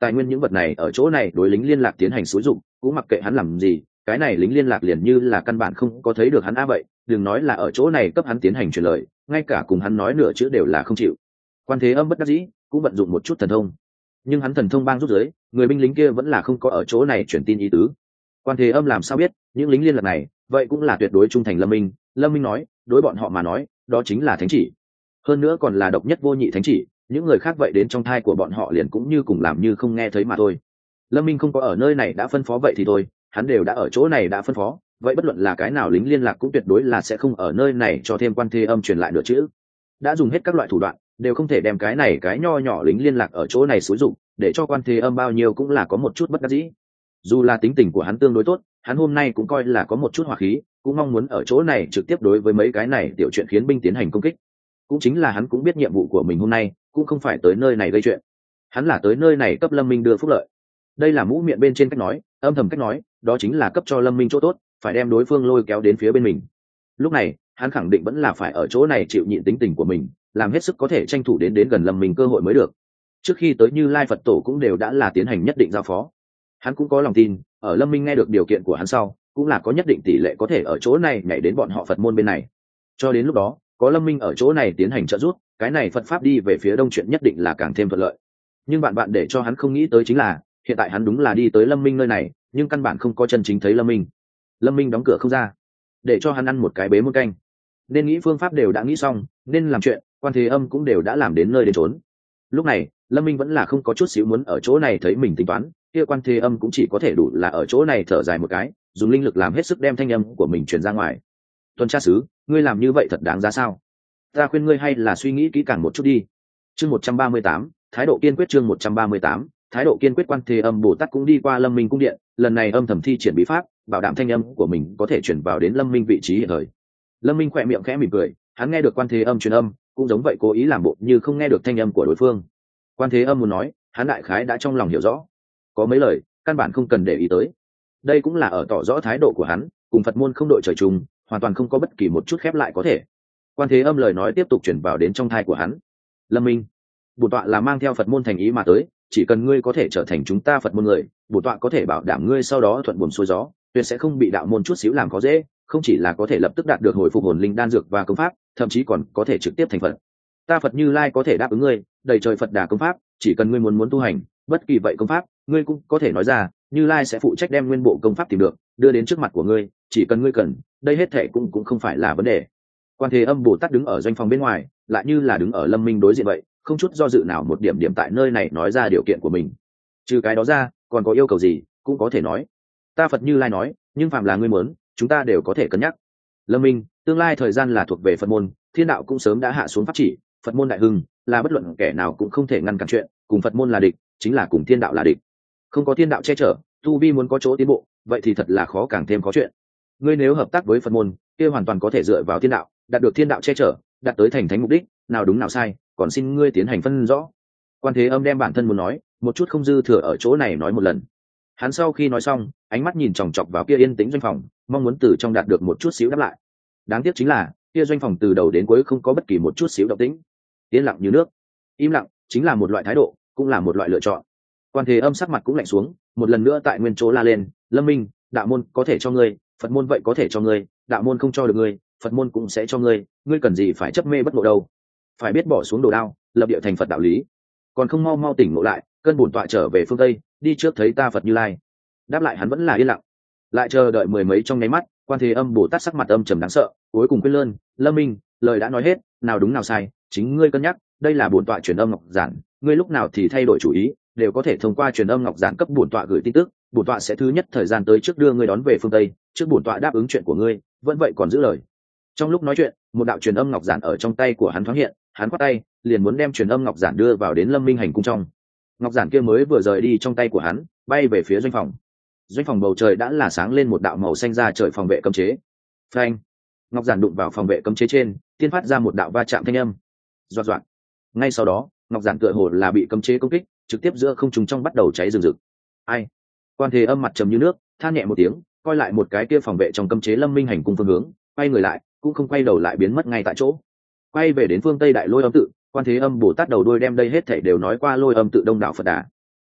tài nguyên những vật này ở chỗ này đối lính liên lạc tiến hành xúi dụng, cũng mặc kệ hắn làm gì, cái này lính liên lạc liền như là căn bản không có thấy được hắn a vậy, đừng nói là ở chỗ này cấp hắn tiến hành truyền lời, ngay cả cùng hắn nói nửa chữ đều là không chịu. Quan Thế Âm bất đắc dĩ, cũng vận dụng một chút thần thông, nhưng hắn thần thông bang rút giới, người binh lính kia vẫn là không có ở chỗ này truyền tin ý tứ. Quan Thế Âm làm sao biết những lính liên lạc này vậy cũng là tuyệt đối trung thành Lâm Minh. Lâm Minh nói đối bọn họ mà nói đó chính là thánh chỉ, hơn nữa còn là độc nhất vô nhị thánh chỉ, những người khác vậy đến trong thai của bọn họ liền cũng như cùng làm như không nghe thấy mà thôi. Lâm Minh không có ở nơi này đã phân phó vậy thì thôi, hắn đều đã ở chỗ này đã phân phó, vậy bất luận là cái nào lính liên lạc cũng tuyệt đối là sẽ không ở nơi này cho thêm Quan Thế Âm truyền lại được chữ. Đã dùng hết các loại thủ đoạn đều không thể đem cái này cái nho nhỏ lính liên lạc ở chỗ này xúi dụng, để cho Quan Thế Âm bao nhiêu cũng là có một chút bất đắc dĩ. Dù là tính tình của hắn tương đối tốt, hắn hôm nay cũng coi là có một chút hỏa khí, cũng mong muốn ở chỗ này trực tiếp đối với mấy cái này tiểu chuyện khiến binh tiến hành công kích. Cũng chính là hắn cũng biết nhiệm vụ của mình hôm nay cũng không phải tới nơi này gây chuyện, hắn là tới nơi này cấp Lâm Minh đưa phúc lợi. Đây là mũ miệng bên trên cách nói, âm thầm cách nói, đó chính là cấp cho Lâm Minh chỗ tốt, phải đem đối phương lôi kéo đến phía bên mình. Lúc này hắn khẳng định vẫn là phải ở chỗ này chịu nhịn tính tình của mình, làm hết sức có thể tranh thủ đến đến gần Lâm Minh cơ hội mới được. Trước khi tới Như Lai Phật Tổ cũng đều đã là tiến hành nhất định giao phó, hắn cũng có lòng tin ở Lâm Minh nghe được điều kiện của hắn sau cũng là có nhất định tỷ lệ có thể ở chỗ này nhảy đến bọn họ Phật môn bên này. Cho đến lúc đó có Lâm Minh ở chỗ này tiến hành trợ giúp, cái này Phật pháp đi về phía đông chuyện nhất định là càng thêm thuận lợi. Nhưng bạn bạn để cho hắn không nghĩ tới chính là hiện tại hắn đúng là đi tới Lâm Minh nơi này, nhưng căn bản không có chân chính thấy Lâm Minh. Lâm Minh đóng cửa không ra, để cho hắn ăn một cái bế muôn canh. Nên nghĩ phương pháp đều đã nghĩ xong, nên làm chuyện Quan Thế Âm cũng đều đã làm đến nơi đến chốn. Lúc này Lâm Minh vẫn là không có chút xíu muốn ở chỗ này thấy mình tính toán, kia Quan Thế Âm cũng chỉ có thể đủ là ở chỗ này thở dài một cái, dùng linh lực làm hết sức đem thanh âm của mình truyền ra ngoài. Tuần tra sứ, ngươi làm như vậy thật đáng giá sao? Ta khuyên ngươi hay là suy nghĩ kỹ càng một chút đi. Chương một trăm ba mươi tám, thái độ kiên quyết. Chương một trăm ba mươi tám, thái độ kiên quyết. Quan Thế Âm Bồ Tát cũng đi qua Lâm Minh cung điện, lần này âm thầm thi triển bí pháp, bảo đảm thanh âm của mình có thể truyền vào đến Lâm Minh vị trí hiện thời. Lâm Minh khỏe miệng khẽ mỉm cười, hắn nghe được Quan Thế Âm truyền âm, cũng giống vậy cố ý làm bộ như không nghe được thanh âm của đối phương. Quan Thế Âm muốn nói, hắn đại khái đã trong lòng hiểu rõ, có mấy lời căn bản không cần để ý tới. Đây cũng là ở tỏ rõ thái độ của hắn, cùng Phật môn không đội trời chung, hoàn toàn không có bất kỳ một chút khép lại có thể. Quan Thế Âm lời nói tiếp tục chuyển vào đến trong thai của hắn. Lâm Minh, bổn tọa là mang theo Phật môn thành ý mà tới, chỉ cần ngươi có thể trở thành chúng ta Phật môn người, bổn tọa có thể bảo đảm ngươi sau đó thuận buồm xuôi gió, tuyệt sẽ không bị đạo môn chút xíu làm khó dễ, không chỉ là có thể lập tức đạt được hồi phục hồn linh đan dược và công pháp, thậm chí còn có thể trực tiếp thành Phật. Ta Phật Như Lai có thể đáp ứng ngươi, đầy trời Phật đà công pháp, chỉ cần ngươi muốn muốn tu hành, bất kỳ vậy công pháp, ngươi cũng có thể nói ra, Như Lai sẽ phụ trách đem nguyên bộ công pháp tìm được, đưa đến trước mặt của ngươi, chỉ cần ngươi cần, đây hết thảy cũng cũng không phải là vấn đề. Quan Thế Âm Bồ Tát đứng ở doanh phòng bên ngoài, lại như là đứng ở Lâm Minh đối diện vậy, không chút do dự nào một điểm điểm tại nơi này nói ra điều kiện của mình. Trừ cái đó ra, còn có yêu cầu gì, cũng có thể nói. Ta Phật Như Lai nói, nhưng phàm là ngươi muốn, chúng ta đều có thể cân nhắc. Lâm Minh, tương lai thời gian là thuộc về Phật môn, thiên đạo cũng sớm đã hạ xuống pháp chỉ, Phật môn đại hưng, là bất luận kẻ nào cũng không thể ngăn cản chuyện, cùng Phật môn là địch, chính là cùng thiên đạo là địch. Không có thiên đạo che chở, tu vi muốn có chỗ tiến bộ, vậy thì thật là khó càng thêm khó chuyện. Ngươi nếu hợp tác với Phật môn, kia hoàn toàn có thể dựa vào thiên đạo, đạt được thiên đạo che chở, đạt tới thành thánh mục đích, nào đúng nào sai, còn xin ngươi tiến hành phân rõ. Quan Thế Âm đem bản thân muốn nói, một chút không dư thừa ở chỗ này nói một lần. Hắn sau khi nói xong, ánh mắt nhìn chòng chọc vào kia yên tĩnh doanh phòng, mong muốn từ trong đạt được một chút xíu đáp lại. Đáng tiếc chính là, kia doanh phòng từ đầu đến cuối không có bất kỳ một chút xíu động tĩnh, yên lặng như nước. Im lặng chính là một loại thái độ, cũng là một loại lựa chọn. Quan Thế Âm sắc mặt cũng lạnh xuống, một lần nữa tại nguyên chỗ la lên, Lâm Minh, đạo môn có thể cho ngươi, Phật môn vậy có thể cho ngươi, đạo môn không cho được ngươi, Phật môn cũng sẽ cho ngươi, ngươi cần gì phải chấp mê bất ngộ đâu? Phải biết bỏ xuống đồ đao, lập địa thành Phật đạo lý. Còn không mau mau tỉnh ngộ lại, cơn bổn tọa trở về phương Tây, đi trước thấy ta Phật Như Lai. Đáp lại hắn vẫn là yên lặng. Lại chờ đợi mười mấy trong nháy mắt, Quan Thế Âm Bồ Tát sắc mặt âm trầm đáng sợ, cuối cùng quên lơn, Lâm Minh, lời đã nói hết, nào đúng nào sai, chính ngươi cân nhắc, đây là bổn tọa truyền âm ngọc giản, ngươi lúc nào thì thay đổi chủ ý, đều có thể thông qua truyền âm ngọc giản cấp bổn tọa gửi tin tức, bổn tọa sẽ thứ nhất thời gian tới trước đưa ngươi đón về phương Tây, trước bổn tọa đáp ứng chuyện của ngươi, vẫn vậy còn giữ lời. Trong lúc nói chuyện, một đạo truyền âm ngọc giản ở trong tay của hắn thoáng hiện, hắn quát tay, liền muốn đem truyền âm ngọc giản đưa vào đến Lâm Minh hành cung trong. Ngọc giản kia mới vừa rời đi trong tay của hắn, bay về phía doanh phòng. Doanh phòng bầu trời đã là sáng lên một đạo màu xanh ra trời phòng vệ cấm chế. Phanh! Ngọc giản đụng vào phòng vệ cấm chế trên, tiên phát ra một đạo va chạm thanh âm. Doạt doạt. Ngay sau đó, ngọc giản tựa hồ là bị cấm chế công kích, trực tiếp giữa không trung trong bắt đầu cháy rừng rực. Ai? Quan Thế Âm mặt trầm như nước, than nhẹ một tiếng, coi lại một cái kia phòng vệ trong cấm chế Lâm Minh hành cung phương hướng, quay người lại, cũng không quay đầu lại biến mất ngay tại chỗ. Quay về đến phương Tây Đại Lôi Âm tự, Quan Thế Âm Bồ Tát đầu đuôi đem đây hết thảy đều nói qua Lôi Âm tự đông đảo Phật đà.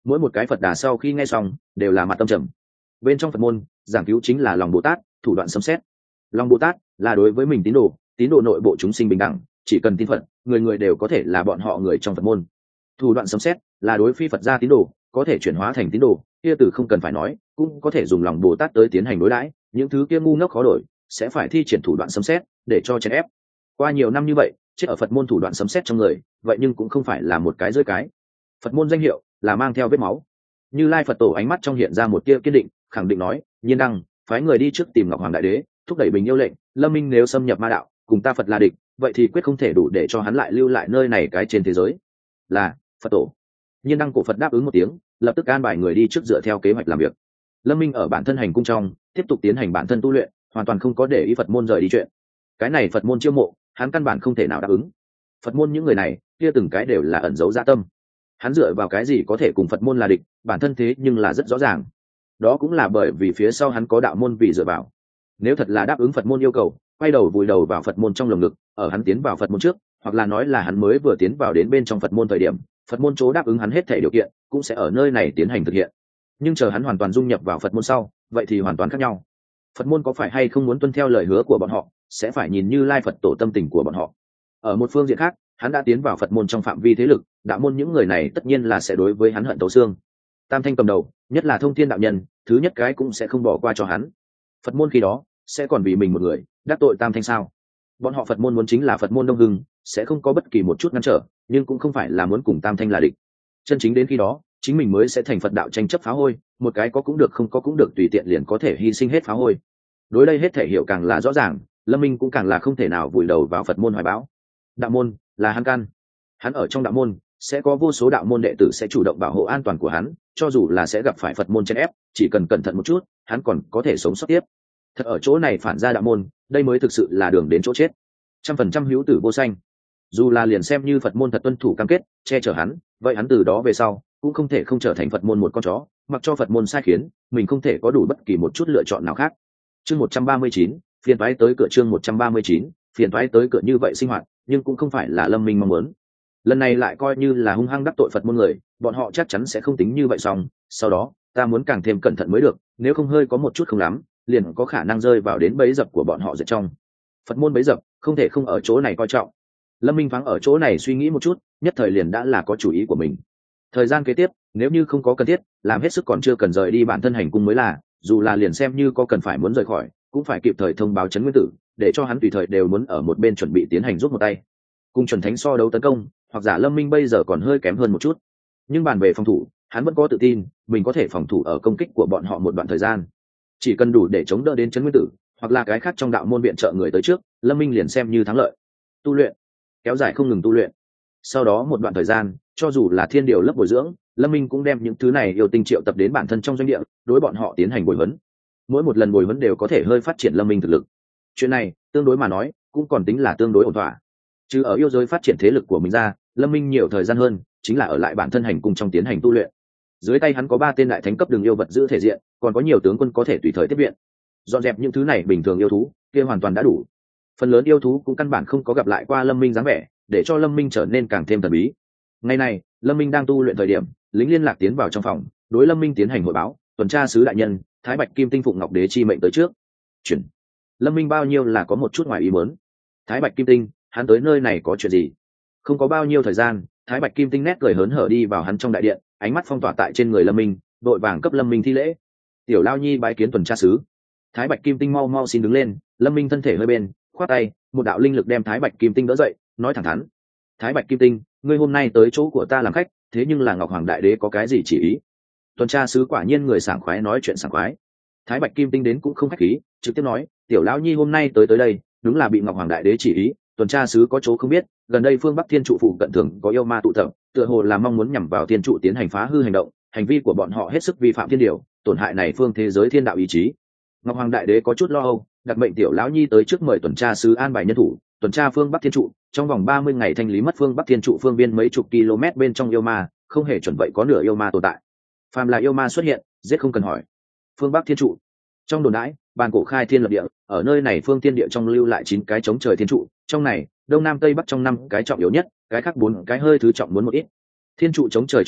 mỗi một cái Phật đà sau khi nghe xong đều là mặt tâm trầm. Bên trong Phật môn giảng cứu chính là lòng Bồ Tát, thủ đoạn sấm xét. Lòng Bồ Tát là đối với mình tín đồ, tín đồ nội bộ chúng sinh bình đẳng, chỉ cần tin Phật, người người đều có thể là bọn họ người trong Phật môn. Thủ đoạn sấm xét là đối phi Phật gia tín đồ, có thể chuyển hóa thành tín đồ, kia từ không cần phải nói, cũng có thể dùng lòng Bồ Tát tới tiến hành đối đãi, những thứ kia ngu ngốc khó đổi, sẽ phải thi triển thủ đoạn sấm xét để cho chèn ép. Qua nhiều năm như vậy, chết ở Phật môn thủ đoạn sấm xét trong người, vậy nhưng cũng không phải là một cái rơi cái. Phật môn danh hiệu là mang theo vết máu. Như Lai Phật Tổ ánh mắt trong hiện ra một tia kiên định, khẳng định nói, Nhiên Đăng, phái người đi trước tìm Ngọc Hoàng Đại Đế, thúc đẩy Bình Yêu lệnh, Lâm Minh nếu xâm nhập ma đạo, cùng ta Phật là địch, vậy thì quyết không thể đủ để cho hắn lại lưu lại nơi này cái trên thế giới. Là Phật Tổ. Nhiên Đăng cổ Phật đáp ứng một tiếng, lập tức an bài người đi trước dựa theo kế hoạch làm việc. Lâm Minh ở bản thân hành cung trong tiếp tục tiến hành bản thân tu luyện, hoàn toàn không có để ý Phật môn rời đi chuyện. Cái này Phật môn chiêu mộ, hắn căn bản không thể nào đáp ứng. Phật môn những người này, kia từng cái đều là ẩn giấu dạ tâm. Hắn dựa vào cái gì có thể cùng Phật môn là địch, bản thân thế nhưng là rất rõ ràng. Đó cũng là bởi vì phía sau hắn có đạo môn vì dựa vào. Nếu thật là đáp ứng Phật môn yêu cầu, quay đầu vùi đầu vào Phật môn trong lồng ngực, ở hắn tiến vào Phật môn trước, hoặc là nói là hắn mới vừa tiến vào đến bên trong Phật môn thời điểm, Phật môn chỗ đáp ứng hắn hết thể điều kiện, cũng sẽ ở nơi này tiến hành thực hiện. Nhưng chờ hắn hoàn toàn dung nhập vào Phật môn sau, vậy thì hoàn toàn khác nhau. Phật môn có phải hay không muốn tuân theo lời hứa của bọn họ, sẽ phải nhìn Như Lai Phật Tổ tâm tình của bọn họ. Ở một phương diện khác, hắn đã tiến vào Phật môn trong phạm vi thế lực, đạo môn những người này tất nhiên là sẽ đối với hắn hận tấu xương. Tam Thanh cầm đầu, nhất là Thông Thiên đạo nhân, thứ nhất cái cũng sẽ không bỏ qua cho hắn. Phật môn khi đó sẽ còn vì mình một người đắc tội Tam Thanh sao? Bọn họ Phật môn muốn chính là Phật môn đông hưng, sẽ không có bất kỳ một chút ngăn trở, nhưng cũng không phải là muốn cùng Tam Thanh là địch. Chân chính đến khi đó, chính mình mới sẽ thành Phật đạo tranh chấp phá hôi, một cái có cũng được không có cũng được tùy tiện liền có thể hy sinh hết phá hôi. Đối đây hết thể hiểu càng là rõ ràng, Lâm Minh cũng càng là không thể nào vùi đầu vào Phật môn hoài bão. Đạo môn là hắn căn, hắn ở trong đạo môn sẽ có vô số đạo môn đệ tử sẽ chủ động bảo hộ an toàn của hắn, cho dù là sẽ gặp phải Phật môn chen ép, chỉ cần cẩn thận một chút, hắn còn có thể sống sót tiếp. Thật ở chỗ này phản ra đạo môn, đây mới thực sự là đường đến chỗ chết. Trăm phần trăm hữu tử vô sanh. Dù là liền xem như Phật môn thật tuân thủ cam kết, che chở hắn, vậy hắn từ đó về sau cũng không thể không trở thành Phật môn một con chó, mặc cho Phật môn sai khiến, mình không thể có đủ bất kỳ một chút lựa chọn nào khác. Chương một trăm ba mươi chín, phiền toái tới cửa chương một trăm ba mươi chín, phiền toái tới cửa như vậy sinh hoạt, nhưng cũng không phải là Lâm Minh mong muốn. Lần này lại coi như là hung hăng đắc tội Phật môn người, bọn họ chắc chắn sẽ không tính như vậy xong, sau đó, ta muốn càng thêm cẩn thận mới được, nếu không hơi có một chút không lắm, liền có khả năng rơi vào đến bẫy dập của bọn họ dệt trong. Phật môn bẫy dập, không thể không ở chỗ này coi trọng. Lâm Minh thoáng ở chỗ này suy nghĩ một chút, nhất thời liền đã là có chủ ý của mình. Thời gian kế tiếp, nếu như không có cần thiết, làm hết sức còn chưa cần rời đi bản thân hành cung mới là, dù là liền xem như có cần phải muốn rời khỏi, cũng phải kịp thời thông báo Trấn Nguyên Tử, để cho hắn tùy thời đều muốn ở một bên chuẩn bị tiến hành rút một tay. Cùng chuẩn thánh so đấu tấn công, hoặc giả Lâm Minh bây giờ còn hơi kém hơn một chút, nhưng bàn về phòng thủ, hắn vẫn có tự tin, mình có thể phòng thủ ở công kích của bọn họ một đoạn thời gian. Chỉ cần đủ để chống đỡ đến Trấn Nguyên Tử, hoặc là cái khác trong đạo môn viện trợ người tới trước, Lâm Minh liền xem như thắng lợi. Tu luyện, kéo dài không ngừng tu luyện. Sau đó một đoạn thời gian, cho dù là thiên điều lớp bồi dưỡng, Lâm Minh cũng đem những thứ này yêu tinh triệu tập đến bản thân trong doanh địa, đối bọn họ tiến hành bồi huấn. Mỗi một lần bồi huấn đều có thể hơi phát triển Lâm Minh thực lực. Chuyện này, tương đối mà nói, cũng còn tính là tương đối ổn thỏa. Chứ ở yêu giới phát triển thế lực của mình ra, Lâm Minh nhiều thời gian hơn, chính là ở lại bản thân hành cung trong tiến hành tu luyện. Dưới tay hắn có ba tên đại thánh cấp đường yêu vật giữ thể diện, còn có nhiều tướng quân có thể tùy thời tiếp viện. Dọn dẹp những thứ này bình thường yêu thú, kia hoàn toàn đã đủ. Phần lớn yêu thú cũng căn bản không có gặp lại qua Lâm Minh dáng vẻ, để cho Lâm Minh trở nên càng thêm thần bí. Ngày này, Lâm Minh đang tu luyện thời điểm, lính liên lạc tiến vào trong phòng, đối Lâm Minh tiến hành hội báo, tuần tra sứ đại nhân, Thái Bạch Kim Tinh phụng Ngọc Đế chi mệnh tới trước. Chuyển. Lâm Minh bao nhiêu là có một chút ngoài ý muốn. Thái Bạch Kim Tinh, hắn tới nơi này có chuyện gì? Không có bao nhiêu thời gian, Thái Bạch Kim Tinh nét cười hớn hở đi vào hắn trong đại điện, ánh mắt phong tỏa tại trên người Lâm Minh, đội vàng cấp Lâm Minh thi lễ. Tiểu Lao Nhi bái kiến tuần tra sứ. Thái Bạch Kim Tinh mau mau xin đứng lên, Lâm Minh thân thể hơi bên, khoát tay, một đạo linh lực đem Thái Bạch Kim Tinh đỡ dậy, nói thẳng thắn: Thái Bạch Kim Tinh, ngươi hôm nay tới chỗ của ta làm khách, thế nhưng là Ngọc Hoàng Đại Đế có cái gì chỉ ý? Tuần tra sứ quả nhiên người sảng khoái nói chuyện sảng khoái. Thái Bạch Kim Tinh đến cũng không khách khí, trực tiếp nói: Tiểu Lão Nhi hôm nay tới tới đây, đúng là bị Ngọc Hoàng Đại Đế chỉ ý. Tuần tra sứ có chỗ không biết, gần đây phương Bắc Thiên Trụ phụ cận thường có yêu ma tụ tập, tựa hồ là mong muốn nhằm vào Thiên Trụ tiến hành phá hư hành động, hành vi của bọn họ hết sức vi phạm thiên điều, tổn hại này phương thế giới thiên đạo ý chí. Ngọc Hoàng Đại Đế có chút lo âu, đặt mệnh Tiểu Lão Nhi tới trước mời tuần tra sứ an bài nhân thủ, tuần tra phương Bắc Thiên Trụ, trong vòng ba mươi ngày thanh lý mất phương Bắc Thiên Trụ phương biên mấy chục km bên trong yêu ma, không hề chuẩn vậy có nửa yêu ma tồn tại. Phàm là yêu ma xuất hiện, giết không cần hỏi. Phương Bắc Thiên Trụ, trong đồn đãi, bàn cổ khai thiên lập địa, ở nơi này phương thiên địa trong lưu lại chín cái chống trời thiên trụ, trong này, đông nam tây bắc trong năm cái trọng yếu nhất, cái khác bốn cái hơi thứ trọng muốn một ít. Thiên trụ chống trời chỗ ở,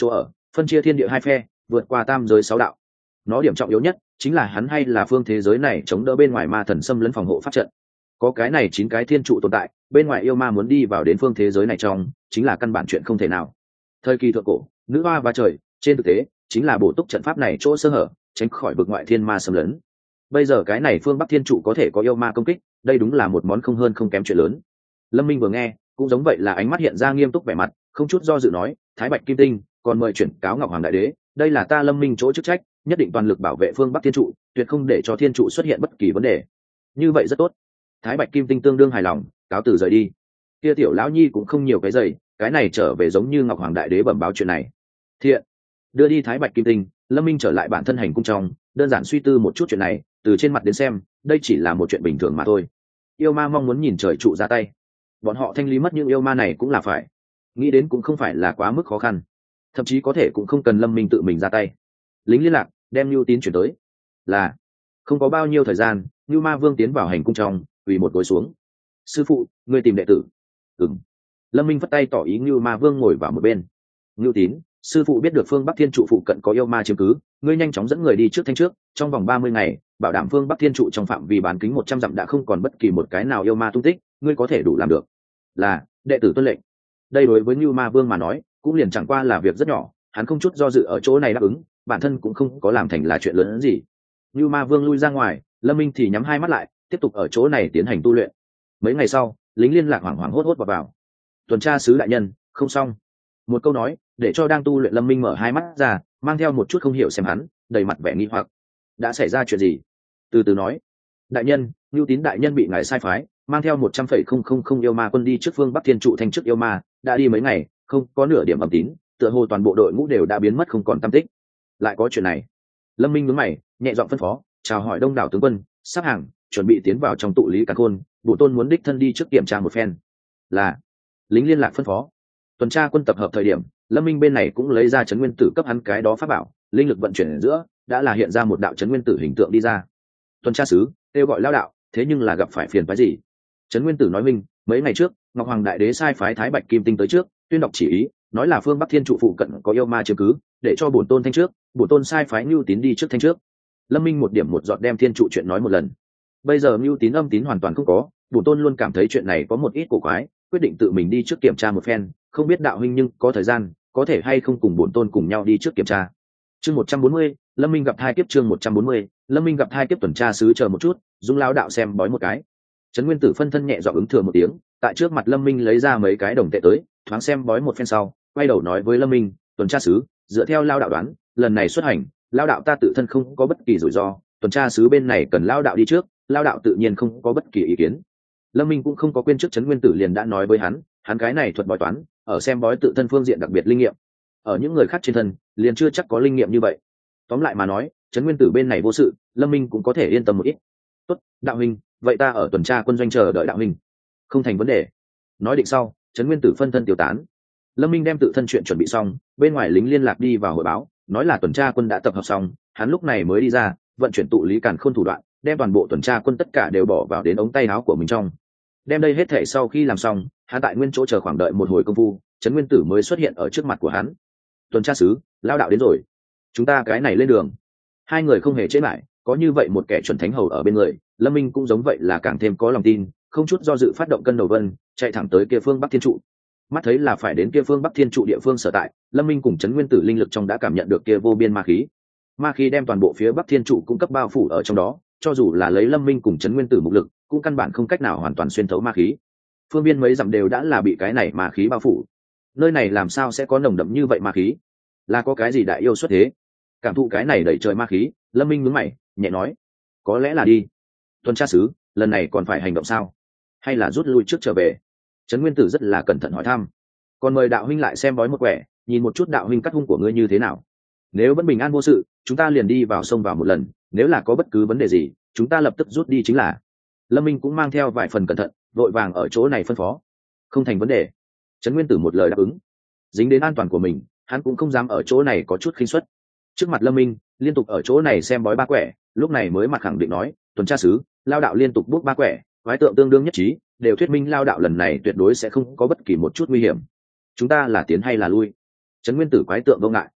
phân chia thiên địa hai phe, vượt qua tam giới sáu đạo. Nó điểm trọng yếu nhất chính là hắn hay là phương thế giới này chống đỡ bên ngoài ma thần xâm lấn phòng hộ pháp trận. Có cái này chín cái thiên trụ tồn tại, bên ngoài yêu ma muốn đi vào đến phương thế giới này trong, chính là căn bản chuyện không thể nào. Thời kỳ thượng cổ, nữ hoa và trời, trên thực tế chính là bổ túc trận pháp này chỗ sơ hở, tránh khỏi vực ngoại thiên ma xâm lấn. Bây giờ cái này phương bắc thiên trụ có thể có yêu ma công kích, đây đúng là một món không hơn không kém chuyện lớn. Lâm Minh vừa nghe cũng giống vậy, là ánh mắt hiện ra nghiêm túc vẻ mặt, không chút do dự nói, Thái Bạch Kim Tinh còn mời chuyển cáo Ngọc Hoàng Đại Đế, đây là ta Lâm Minh chỗ chức trách, nhất định toàn lực bảo vệ phương bắc thiên trụ, tuyệt không để cho thiên trụ xuất hiện bất kỳ vấn đề. Như vậy rất tốt. Thái Bạch Kim Tinh tương đương hài lòng, cáo từ rời đi. Kia tiểu lão nhi cũng không nhiều cái giày, cái này trở về giống như Ngọc Hoàng Đại Đế bẩm báo chuyện này. Thiện. Đưa đi Thái Bạch Kim Tinh, Lâm Minh trở lại bản thân hành cung trong, đơn giản suy tư một chút chuyện này, từ trên mặt đến xem, đây chỉ là một chuyện bình thường mà thôi. Yêu ma mong muốn nhìn trời trụ ra tay, bọn họ thanh lý mất những yêu ma này cũng là phải, nghĩ đến cũng không phải là quá mức khó khăn, thậm chí có thể cũng không cần Lâm Minh tự mình ra tay. Lính liên lạc đem Nưu Tín chuyển tới. Là không có bao nhiêu thời gian, Nưu Ma Vương tiến vào hành cung trong, quỳ một gối xuống. Sư phụ, ngươi tìm đệ tử. Ừm. Lâm Minh vất tay tỏ ý Nưu Ma Vương ngồi vào một bên. Nưu Tín, sư phụ biết được phương Bắc Thiên trụ phụ cận có yêu ma chiếm cứ, ngươi nhanh chóng dẫn người đi trước thanh trước, trong vòng ba mươi ngày, bảo đảm phương Bắc Thiên trụ trong phạm vi bán kính một trăm dặm đã không còn bất kỳ một cái nào yêu ma tung tích, ngươi có thể đủ làm được. Là, đệ tử tuân lệnh. Đây đối với Nưu Ma Vương mà nói, cũng liền chẳng qua là việc rất nhỏ, hắn không chút do dự ở chỗ này đáp ứng, bản thân cũng không có làm thành là chuyện lớn hơn gì. Nưu Ma Vương lui ra ngoài, Lâm Minh thì nhắm hai mắt lại, tiếp tục ở chỗ này tiến hành tu luyện. Mấy ngày sau, lính liên lạc hoảng hoảng hốt hốt vào vào. Tuần tra sứ đại nhân, không xong. Một câu nói, để cho đang tu luyện Lâm Minh mở hai mắt ra, mang theo một chút không hiểu xem hắn, đầy mặt vẻ nghi hoặc. Đã xảy ra chuyện gì? Từ từ nói. Đại nhân, Nưu Tín đại nhân bị ngài sai phái, mang theo một trăm phẩy không không không yêu ma quân đi trước phương Bắc Thiên trụ thanh trước yêu ma, đã đi mấy ngày, không có nửa điểm âm tín, tựa hồ toàn bộ đội ngũ đều đã biến mất không còn tăm tích. Lại có chuyện này? Lâm Minh nhướng mày, nhẹ giọng phân phó, chào hỏi đông đảo tướng quân, sắp hàng, chuẩn bị tiến vào trong tụ lý càn khôn, bổ tôn muốn đích thân đi trước kiểm tra một phen. Là. Lính liên lạc phân phó. Tuần tra quân tập hợp thời điểm, Lâm Minh bên này cũng lấy ra chấn nguyên tử cấp hắn cái đó pháp bảo, linh lực vận chuyển ở giữa, đã là hiện ra một đạo chấn nguyên tử hình tượng đi ra. Tuần tra sứ kêu gọi lao đạo, thế nhưng là gặp phải phiền phái gì? Chấn nguyên tử nói minh, mấy ngày trước, Ngọc Hoàng Đại Đế sai phái Thái Bạch Kim Tinh tới trước, tuyên đọc chỉ ý, nói là phương Bắc Thiên trụ phụ cận có yêu ma chiếm cứ, để cho bổn tôn thanh trước, bổn tôn sai phái Nưu Tín đi trước thanh trước. Lâm Minh một điểm một dọn đem thiên trụ chuyện nói một lần. Bây giờ Nưu Tín âm tín hoàn toàn không có, bổn tôn luôn cảm thấy chuyện này có một ít cổ quái, quyết định tự mình đi trước kiểm tra một phen, không biết đạo huynh nhưng có thời gian, có thể hay không cùng bổn tôn cùng nhau đi trước kiểm tra. Chương một trăm bốn mươi, Lâm Minh gặp hai kiếp. Chương một trăm bốn mươi, Lâm Minh gặp hai kiếp. Tuần tra sứ chờ một chút, Dung lão đạo xem bói một cái. Trấn Nguyên Tử phân thân nhẹ giọng ứng thừa một tiếng, tại trước mặt Lâm Minh lấy ra mấy cái đồng tệ tới, thoáng xem bói một phen sau, quay đầu nói với Lâm Minh, tuần tra sứ, dựa theo lao đạo đoán, lần này xuất hành, lao đạo ta tự thân không có bất kỳ rủi ro, tuần tra sứ bên này cần lao đạo đi trước, lao đạo tự nhiên không có bất kỳ ý kiến. Lâm Minh cũng không có quên trước Trấn Nguyên Tử liền đã nói với hắn, hắn cái này thuật bói toán, ở xem bói tự thân phương diện đặc biệt linh nghiệm, ở những người khác trên thân liền chưa chắc có linh nghiệm như vậy. Tóm lại mà nói, Trấn Nguyên Tử bên này vô sự, Lâm Minh cũng có thể yên tâm một ít. Tốt, đạo huynh, vậy ta ở tuần tra quân doanh chờ đợi đạo huynh. Không thành vấn đề. Nói định sau, Trấn Nguyên Tử phân thân tiêu tán. Lâm Minh đem tự thân chuyện chuẩn bị xong, bên ngoài lính liên lạc đi vào hội báo, nói là tuần tra quân đã tập hợp xong, hắn lúc này mới đi ra, vận chuyển tụ lý càn khôn thủ đoạn, đem toàn bộ tuần tra quân tất cả đều bỏ vào đến ống tay áo của mình trong. Đem đây hết thể sau khi làm xong, hắn tại nguyên chỗ chờ khoảng đợi một hồi công phu, Trấn Nguyên Tử mới xuất hiện ở trước mặt của hắn. Tuần tra sứ, lao đạo đến rồi, chúng ta cái này lên đường. Hai người không hề chế lại, có như vậy một kẻ chuẩn thánh hầu ở bên người, Lâm Minh cũng giống vậy là càng thêm có lòng tin, không chút do dự phát động cân đầu vân, chạy thẳng tới kia phương Bắc Thiên trụ. Mắt thấy là phải đến kia phương Bắc Thiên trụ địa phương sở tại, Lâm Minh cùng Trấn Nguyên Tử linh lực trong đã cảm nhận được kia vô biên ma khí. Ma khí đem toàn bộ phía Bắc Thiên trụ cung cấp bao phủ ở trong đó, cho dù là lấy Lâm Minh cùng Trấn Nguyên Tử mục lực, cũng căn bản không cách nào hoàn toàn xuyên thấu ma khí. Phương biên mấy dặm đều đã là bị cái này ma khí bao phủ. Nơi này làm sao sẽ có nồng đậm như vậy ma khí? Là có cái gì đại yêu xuất thế? Cảm thụ cái này đẩy trời ma khí, Lâm Minh nhướng mày, nhẹ nói, có lẽ là đi. Tuần tra sứ, lần này còn phải hành động sao? Hay là rút lui trước trở về? Trấn Nguyên Tử rất là cẩn thận hỏi thăm. Còn mời đạo huynh lại xem bói một quẻ, nhìn một chút đạo huynh cắt hung của ngươi như thế nào. Nếu vẫn bình an vô sự, chúng ta liền đi vào sông vào một lần, nếu là có bất cứ vấn đề gì, chúng ta lập tức rút đi chính là. Lâm Minh cũng mang theo vài phần cẩn thận, vội vàng ở chỗ này phân phó. Không thành vấn đề. Trấn Nguyên Tử một lời đáp ứng. Dính đến an toàn của mình, hắn cũng không dám ở chỗ này có chút khinh suất. Trước mặt Lâm Minh, liên tục ở chỗ này xem bói ba quẻ, lúc này mới mặt khẳng định nói, tuần tra sứ, lao đạo liên tục bút ba quẻ, quái tượng tương đương nhất trí, đều thuyết minh lao đạo lần này tuyệt đối sẽ không có bất kỳ một chút nguy hiểm. Chúng ta là tiến hay là lui? Trấn Nguyên Tử quái tượng vô ngại.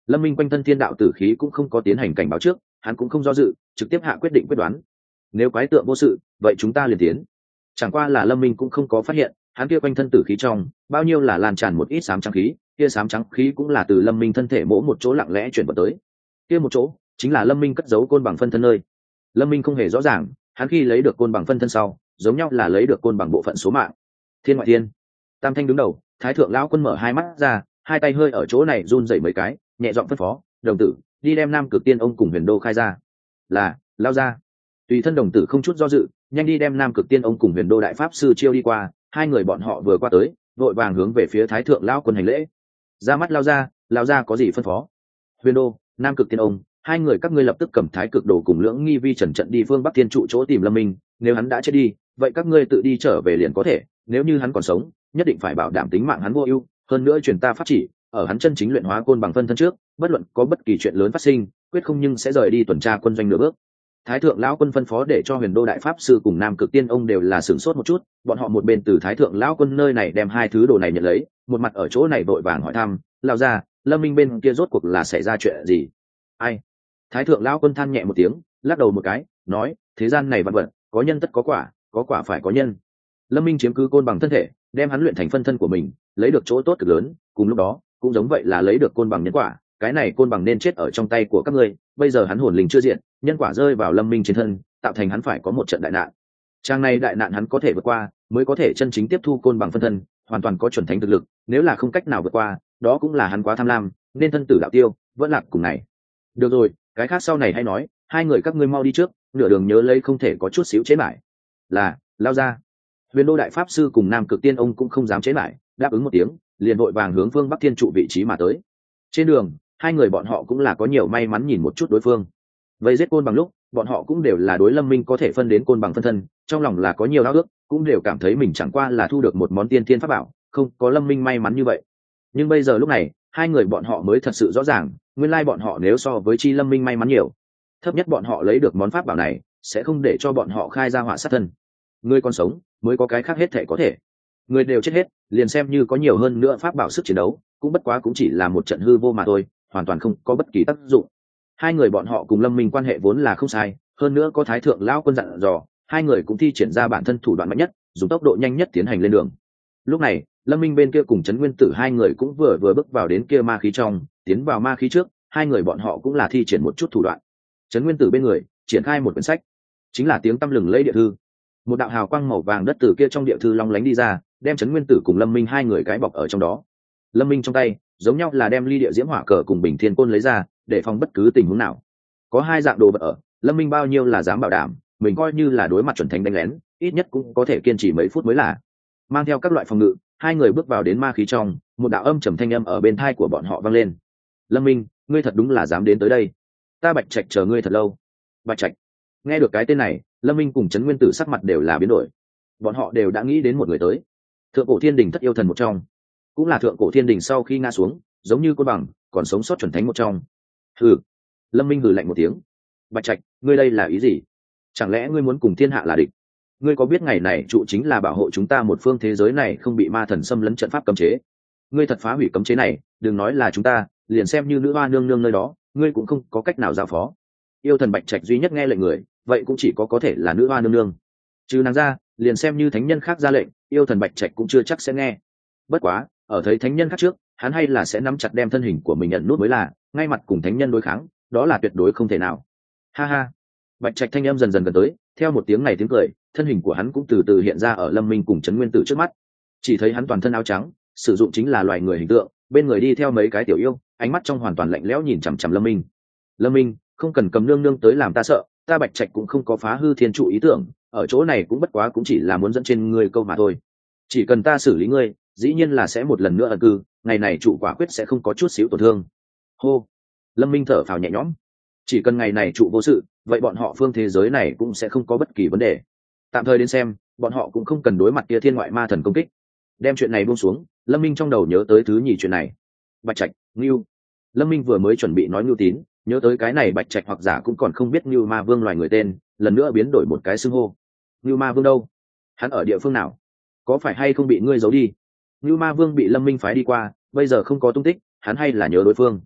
Lâm Minh quanh thân thiên đạo tử khí cũng không có tiến hành cảnh báo trước, hắn cũng không do dự, trực tiếp hạ quyết định quyết đoán. Nếu quái tượng vô sự, vậy chúng ta liền tiến. Chẳng qua là Lâm Minh cũng không có phát hiện, hắn kia quanh thân tử khí trong, bao nhiêu là lan tràn một ít xám trắng khí, kia xám trắng khí cũng là từ Lâm Minh thân thể mỗi một chỗ lặng lẽ chuyển vào tới. Kia một chỗ, chính là Lâm Minh cất giấu côn bằng phân thân nơi. Lâm Minh không hề rõ ràng, hắn khi lấy được côn bằng phân thân sau, giống nhau là lấy được côn bằng bộ phận số mạng. Thiên ngoại thiên, Tam Thanh đứng đầu, Thái thượng lão quân mở hai mắt ra, hai tay hơi ở chỗ này run rẩy mấy cái, nhẹ giọng phân phó, "Đồng tử, đi đem Nam Cực Tiên ông cùng Huyền Đô khai ra." Là, lao ra. Tùy thân đồng tử không chút do dự, nhanh đi đem Nam Cực Tiên ông cùng Huyền Đô đại pháp sư chiêu đi qua, hai người bọn họ vừa qua tới, vội vàng hướng về phía Thái thượng lão quân hành lễ. Ra mắt lao ra, lao ra có gì phân phó? Huyền Đô, Nam Cực Tiên ông, hai người các ngươi lập tức cầm Thái Cực Đồ cùng Lưỡng Nghi Vi trần trận đi phương Bắc Thiên trụ chỗ tìm Lâm Minh, nếu hắn đã chết đi, vậy các ngươi tự đi trở về liền có thể, nếu như hắn còn sống, nhất định phải bảo đảm tính mạng hắn vô ưu, hơn nữa truyền ta pháp chỉ, ở hắn chân chính luyện hóa côn bằng phân thân trước, bất luận có bất kỳ chuyện lớn phát sinh, quyết không nhưng sẽ rời đi tuần tra quân doanh nửa bước. Thái thượng lão quân phân phó để cho Huyền Đô đại pháp sư cùng Nam Cực Tiên ông đều là sửng sốt một chút, bọn họ một bên từ Thái thượng lão quân nơi này đem hai thứ đồ này nhận lấy, một mặt ở chỗ này vội vàng hỏi thăm, lao ra, Lâm Minh bên kia rốt cuộc là xảy ra chuyện gì? Ai? Thái thượng lão quân than nhẹ một tiếng, lắc đầu một cái, nói, thế gian này vạn vật, có nhân tất có quả, có quả phải có nhân. Lâm Minh chiếm cứ côn bằng thân thể, đem hắn luyện thành phân thân của mình, lấy được chỗ tốt cực lớn, cùng lúc đó, cũng giống vậy là lấy được côn bằng nhân quả, cái này côn bằng nên chết ở trong tay của các ngươi, bây giờ hắn hồn linh chưa diện, nhân quả rơi vào Lâm Minh trên thân, tạo thành hắn phải có một trận đại nạn. Trang này đại nạn hắn có thể vượt qua, mới có thể chân chính tiếp thu côn bằng phân thân, hoàn toàn có chuẩn thánh thực lực, nếu là không cách nào vượt qua, đó cũng là hắn quá tham lam, nên thân tử đạo tiêu, vẫn lạc cùng này. Được rồi, cái khác sau này hay nói, hai người các ngươi mau đi trước, nửa đường nhớ lấy không thể có chút xíu chế mãi. Là, lao ra. Huyền Đô đại pháp sư cùng Nam Cực Tiên ông cũng không dám chế lại, đáp ứng một tiếng, liền vội vàng hướng phương Bắc Thiên trụ vị trí mà tới. Trên đường, hai người bọn họ cũng là có nhiều may mắn nhìn một chút đối phương. Vây giết côn bằng lúc, bọn họ cũng đều là đối Lâm Minh có thể phân đến côn bằng phân thân, trong lòng là có nhiều ao ước, cũng đều cảm thấy mình chẳng qua là thu được một món tiên thiên pháp bảo, không có Lâm Minh may mắn như vậy. Nhưng bây giờ lúc này, hai người bọn họ mới thật sự rõ ràng, nguyên lai bọn họ nếu so với Chi Lâm Minh may mắn nhiều, thấp nhất bọn họ lấy được món pháp bảo này, sẽ không để cho bọn họ khai ra họa sát thân. Người còn sống, mới có cái khác hết thể có thể. Người đều chết hết, liền xem như có nhiều hơn nữa pháp bảo sức chiến đấu, cũng bất quá cũng chỉ là một trận hư vô mà thôi, hoàn toàn không có bất kỳ tác dụng. Hai người bọn họ cùng Lâm Minh quan hệ vốn là không sai, hơn nữa có Thái thượng lão quân dặn dò, hai người cũng thi triển ra bản thân thủ đoạn mạnh nhất, dùng tốc độ nhanh nhất tiến hành lên đường. Lúc này, Lâm Minh bên kia cùng Trấn Nguyên Tử hai người cũng vừa vừa bước vào đến kia ma khí trong, tiến vào ma khí trước, hai người bọn họ cũng là thi triển một chút thủ đoạn. Trấn Nguyên Tử bên người triển khai một quyển sách, chính là tiếng tăm lừng lẫy địa thư. Một đạo hào quang màu vàng đất từ kia trong địa thư long lánh đi ra, đem Trấn Nguyên Tử cùng Lâm Minh hai người cái bọc ở trong đó. Lâm Minh trong tay giống nhau là đem ly địa diễm hỏa cờ cùng bình thiên côn lấy ra, để phòng bất cứ tình huống nào. Có hai dạng đồ vật ở, Lâm Minh bao nhiêu là dám bảo đảm, mình coi như là đối mặt chuẩn thánh đánh lén, ít nhất cũng có thể kiên trì mấy phút mới là. Mang theo các loại phòng ngự, hai người bước vào đến ma khí trong, một đạo âm trầm thanh âm ở bên tai của bọn họ vang lên. Lâm Minh, ngươi thật đúng là dám đến tới đây. Ta Bạch Trạch chờ ngươi thật lâu. Bạch Trạch. Nghe được cái tên này, Lâm Minh cùng Trấn Nguyên Tử sắc mặt đều là biến đổi. Bọn họ đều đã nghĩ đến một người tới. Thượng cổ thiên đình thất yêu thần một trong, cũng là thượng cổ thiên đình sau khi ngã xuống, giống như côn bằng, còn sống sót chuẩn thánh một trong. Hừ. Lâm Minh hừ lạnh một tiếng. Bạch Trạch, ngươi đây là ý gì? Chẳng lẽ ngươi muốn cùng thiên hạ là địch? Ngươi có biết ngày này trụ chính là bảo hộ chúng ta một phương thế giới này không bị ma thần xâm lấn trận pháp cấm chế? Ngươi thật phá hủy cấm chế này, đừng nói là chúng ta, liền xem như nữ hoa nương nương nơi đó, ngươi cũng không có cách nào giao phó. Yêu thần Bạch Trạch duy nhất nghe lệnh người, vậy cũng chỉ có có thể là nữ hoa nương nương. Trừ nàng ra, liền xem như thánh nhân khác ra lệnh, yêu thần Bạch Trạch cũng chưa chắc sẽ nghe. Bất quá, ở thấy thánh nhân khác trước, hắn hay là sẽ nắm chặt đem thân hình của mình nhận nút mới là, ngay mặt cùng thánh nhân đối kháng, đó là tuyệt đối không thể nào. Ha ha. Bạch Trạch thanh âm dần dần gần tới, theo một tiếng này tiếng cười, thân hình của hắn cũng từ từ hiện ra ở Lâm Minh cùng Trấn Nguyên Tử trước mắt. Chỉ thấy hắn toàn thân áo trắng, sử dụng chính là loài người hình tượng, bên người đi theo mấy cái tiểu yêu, ánh mắt trong hoàn toàn lạnh lẽo nhìn chằm chằm Lâm Minh. Lâm Minh, không cần cầm nương nương tới làm ta sợ, ta Bạch Trạch cũng không có phá hư thiên trụ ý tưởng, ở chỗ này cũng bất quá cũng chỉ là muốn dẫn trên ngươi câu mà thôi. Chỉ cần ta xử lý ngươi, dĩ nhiên là sẽ một lần nữa ẩn cư, ngày này trụ quả quyết sẽ không có chút xíu tổn thương. Hô. Lâm Minh thở phào nhẹ nhõm. Chỉ cần ngày này trụ vô sự, vậy bọn họ phương thế giới này cũng sẽ không có bất kỳ vấn đề. Tạm thời đến xem, bọn họ cũng không cần đối mặt kia thiên ngoại ma thần công kích. Đem chuyện này buông xuống, Lâm Minh trong đầu nhớ tới thứ nhì chuyện này. Bạch Trạch, Ngưu. Lâm Minh vừa mới chuẩn bị nói Ngưu Tín, nhớ tới cái này Bạch Trạch hoặc giả cũng còn không biết Ngưu Ma Vương loài người tên, lần nữa biến đổi một cái xưng hô. Ngưu Ma Vương đâu? Hắn ở địa phương nào? Có phải hay không bị ngươi giấu đi? Ngưu Ma Vương bị Lâm Minh phái đi qua, bây giờ không có tung tích, hắn hay là nhớ đối phương.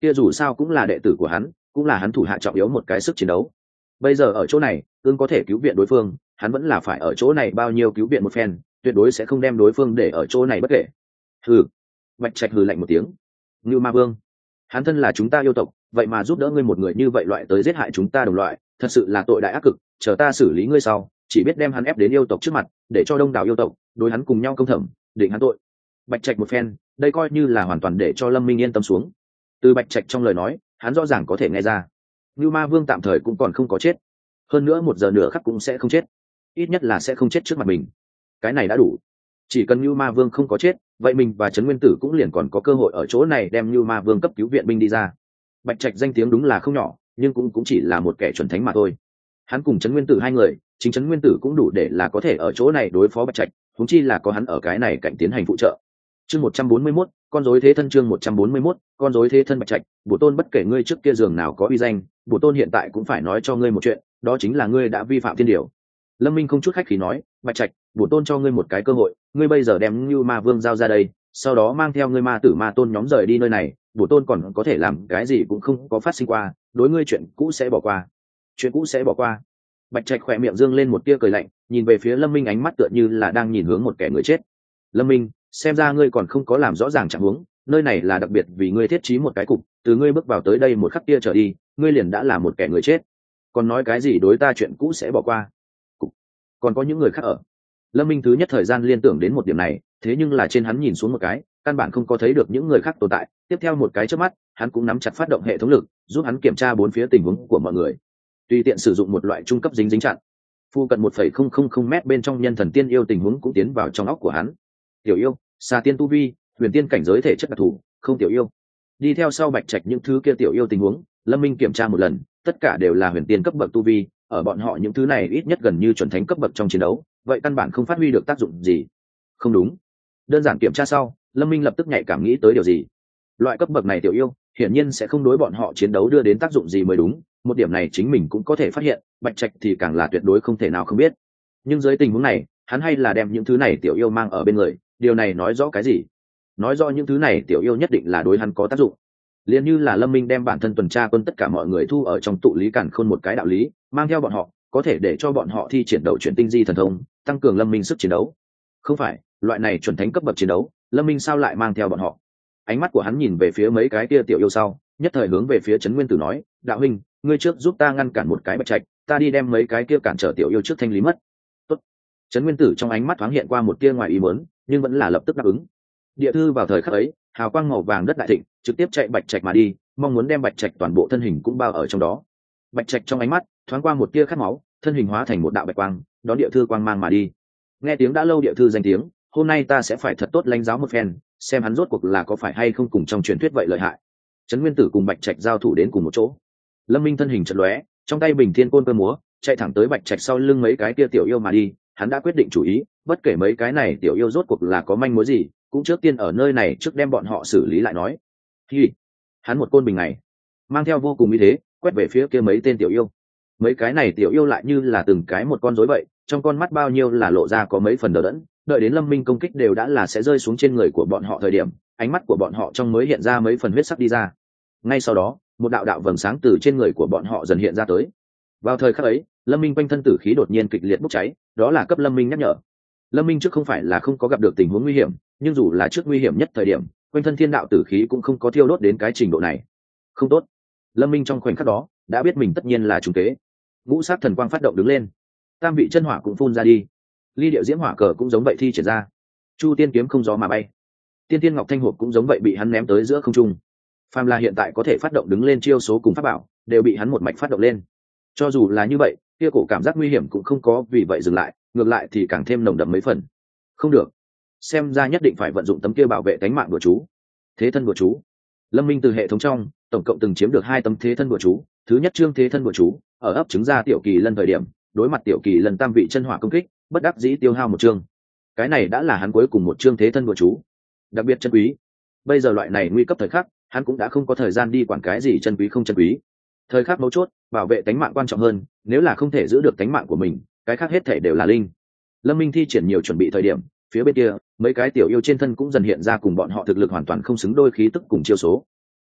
kia dù sao cũng là đệ tử của hắn, cũng là hắn thủ hạ trọng yếu một cái sức chiến đấu. Bây giờ ở chỗ này ương có thể cứu viện đối phương, hắn vẫn là phải ở chỗ này bao nhiêu cứu viện một phen, tuyệt đối sẽ không đem đối phương để ở chỗ này bất kể. Hừ. Bạch Trạch hừ lạnh một tiếng. Ngưu Ma Vương, hắn thân là chúng ta yêu tộc, vậy mà giúp đỡ ngươi một người như vậy loại tới giết hại chúng ta đồng loại, thật sự là tội đại ác cực, chờ ta xử lý ngươi sau, chỉ biết đem hắn ép đến yêu tộc trước mặt, để cho đông đảo yêu tộc đối hắn cùng nhau công thẩm, định hắn tội. Bạch Trạch một phen, đây coi như là hoàn toàn để cho Lâm Minh yên tâm xuống. Từ Bạch Trạch trong lời nói, hắn rõ ràng có thể nghe ra, Ngưu Ma Vương tạm thời cũng còn không có chết, hơn nữa một giờ nửa khắc cũng sẽ không chết, ít nhất là sẽ không chết trước mặt mình. Cái này đã đủ. Chỉ cần Ngưu Ma Vương không có chết, vậy mình và Trấn Nguyên Tử cũng liền còn có cơ hội ở chỗ này đem Ngưu Ma Vương cấp cứu viện binh đi ra. Bạch Trạch danh tiếng đúng là không nhỏ, nhưng cũng cũng chỉ là một kẻ chuẩn thánh mà thôi. Hắn cùng Trấn Nguyên Tử hai người, chính Trấn Nguyên Tử cũng đủ để là có thể ở chỗ này đối phó Bạch Trạch, huống chi là có hắn ở cái này cạnh tiến hành phụ trợ. Chương một trăm bốn mươi mốt, con rối thế thân chương một trăm bốn mươi mốt, con rối thế thân Bạch Trạch, bổ tôn bất kể ngươi trước kia giường nào có uy danh, bổ tôn hiện tại cũng phải nói cho ngươi một chuyện, đó chính là ngươi đã vi phạm thiên điều. Lâm Minh không chút khách khí nói, Bạch Trạch, bổ tôn cho ngươi một cái cơ hội, ngươi bây giờ đem Ngưu Ma Vương giao ra đây, sau đó mang theo ngươi ma tử ma tôn nhóm rời đi nơi này, bổ tôn còn có thể làm cái gì cũng không có phát sinh qua, đối ngươi chuyện cũ sẽ bỏ qua. Chuyện cũ sẽ bỏ qua. Bạch Trạch khỏe miệng dương lên một tia cười lạnh, nhìn về phía Lâm Minh ánh mắt tựa như là đang nhìn hướng một kẻ người chết. Lâm Minh, xem ra ngươi còn không có làm rõ ràng trạng huống, nơi này là đặc biệt vì ngươi thiết trí một cái cục, từ ngươi bước vào tới đây một khắc kia trở đi, ngươi liền đã là một kẻ người chết. Còn nói cái gì đối ta chuyện cũ sẽ bỏ qua? Cục. Còn có những người khác ở. Lâm Minh thứ nhất thời gian liên tưởng đến một điểm này, thế nhưng là trên hắn nhìn xuống một cái, căn bản không có thấy được những người khác tồn tại. Tiếp theo một cái chớp mắt, hắn cũng nắm chặt phát động hệ thống lực, giúp hắn kiểm tra bốn phía tình huống của mọi người. Tùy tiện sử dụng một loại trung cấp dính dính chặn. Phu cận một phẩy không không không mét bên trong nhân thần tiên yêu tình huống cũng tiến vào trong óc của hắn. Tiểu yêu, xà tiên tu vi, huyền tiên cảnh giới thể chất đặc thù, không tiểu yêu. Đi theo sau Bạch Trạch những thứ kia tiểu yêu tình huống, Lâm Minh kiểm tra một lần, tất cả đều là huyền tiên cấp bậc tu vi, ở bọn họ những thứ này ít nhất gần như chuẩn thánh cấp bậc trong chiến đấu, vậy căn bản không phát huy được tác dụng gì. Không đúng. Đơn giản kiểm tra sau, Lâm Minh lập tức nhạy cảm nghĩ tới điều gì. Loại cấp bậc này tiểu yêu, hiển nhiên sẽ không đối bọn họ chiến đấu đưa đến tác dụng gì mới đúng, một điểm này chính mình cũng có thể phát hiện, Bạch Trạch thì càng là tuyệt đối không thể nào không biết. Nhưng dưới tình huống này, hắn hay là đem những thứ này tiểu yêu mang ở bên người, điều này nói rõ cái gì? Nói rõ những thứ này tiểu yêu nhất định là đối hắn có tác dụng. Liên như là Lâm Minh đem bản thân tuần tra quân tất cả mọi người thu ở trong tụ lý càn khôn một cái đạo lý, mang theo bọn họ, có thể để cho bọn họ thi triển đầu chuyển tinh di thần thông, tăng cường Lâm Minh sức chiến đấu. Không phải, loại này chuẩn thánh cấp bậc chiến đấu, Lâm Minh sao lại mang theo bọn họ? Ánh mắt của hắn nhìn về phía mấy cái kia tiểu yêu sau, nhất thời hướng về phía Trấn Nguyên Tử nói, đạo huynh, ngươi trước giúp ta ngăn cản một cái Bạch Trạch, ta đi đem mấy cái kia cản trở tiểu yêu trước thanh lý mất. Tốt. Trấn Nguyên Tử trong ánh mắt thoáng hiện qua một tia ngoài ý muốn, nhưng vẫn là lập tức đáp ứng. Địa thư vào thời khắc ấy, hào quang màu vàng đất đại thịnh, trực tiếp chạy Bạch Trạch mà đi, mong muốn đem Bạch Trạch toàn bộ thân hình cũng bao ở trong đó. Bạch Trạch trong ánh mắt thoáng qua một tia khát máu, thân hình hóa thành một đạo bạch quang, đón địa thư quang mang mà đi. Nghe tiếng đã lâu địa thư danh tiếng, hôm nay ta sẽ phải thật tốt lãnh giáo một phen, xem hắn rốt cuộc là có phải hay không cùng trong truyền thuyết vậy lợi hại. Trấn Nguyên Tử cùng Bạch Trạch giao thủ đến cùng một chỗ. Lâm Minh thân hình chợt lóe, trong tay Bình Thiên Côn cơ múa, chạy thẳng tới Bạch Trạch sau lưng mấy cái kia tiểu yêu mà đi, hắn đã quyết định chủ ý, bất kể mấy cái này tiểu yêu rốt cuộc là có manh mối gì, cũng trước tiên ở nơi này trước đem bọn họ xử lý lại nói. Hi, hắn một côn bình này, mang theo vô cùng uy thế, quét về phía kia mấy tên tiểu yêu. Mấy cái này tiểu yêu lại như là từng cái một con rối vậy, trong con mắt bao nhiêu là lộ ra có mấy phần đờ đẫn, đợi đến Lâm Minh công kích đều đã là sẽ rơi xuống trên người của bọn họ thời điểm, ánh mắt của bọn họ trong mới hiện ra mấy phần huyết sắc đi ra. Ngay sau đó, một đạo đạo vầng sáng từ trên người của bọn họ dần hiện ra tới. Vào thời khắc ấy, Lâm Minh quanh thân tử khí đột nhiên kịch liệt bốc cháy, đó là cấp Lâm Minh nhắc nhở. Lâm Minh trước không phải là không có gặp được tình huống nguy hiểm, nhưng dù là trước nguy hiểm nhất thời điểm, quanh thân thiên đạo tử khí cũng không có thiêu đốt đến cái trình độ này. Không tốt. Lâm Minh trong khoảnh khắc đó đã biết mình tất nhiên là trùng kế. Ngũ sắc thần quang phát động đứng lên, tam vị chân hỏa cũng phun ra đi, ly điệu diễm hỏa cờ cũng giống vậy thi triển ra, chu tiên kiếm không gió mà bay, tiên tiên ngọc thanh hộp cũng giống vậy bị hắn ném tới giữa không trung. Phàm là hiện tại có thể phát động đứng lên chiêu số cùng pháp bảo, đều bị hắn một mạch phát động lên. Cho dù là như vậy, kia cổ cảm giác nguy hiểm cũng không có vì vậy dừng lại, ngược lại thì càng thêm nồng đậm mấy phần. Không được, xem ra nhất định phải vận dụng tấm kia bảo vệ tánh mạng của chú. Thế thân của chú. Lâm Minh từ hệ thống trong tổng cộng từng chiếm được hai tấm thế thân của chú. Thứ nhất chương thế thân của chú, ở ấp trứng ra tiểu kỳ lân thời điểm, đối mặt tiểu kỳ lân tam vị chân hỏa công kích, bất đắc dĩ tiêu hao một chương. Cái này đã là hắn cuối cùng một chương thế thân của chú, đặc biệt chân quý. Bây giờ loại này nguy cấp thời khắc, hắn cũng đã không có thời gian đi quản cái gì chân quý không chân quý. Thời khắc mấu chốt, bảo vệ tánh mạng quan trọng hơn, nếu là không thể giữ được tánh mạng của mình, cái khác hết thể đều là linh. Lâm Minh thi triển nhiều chuẩn bị thời điểm, phía bên kia mấy cái tiểu yêu trên thân cũng dần hiện ra cùng bọn họ thực lực hoàn toàn không xứng đôi khí tức cùng chiêu số.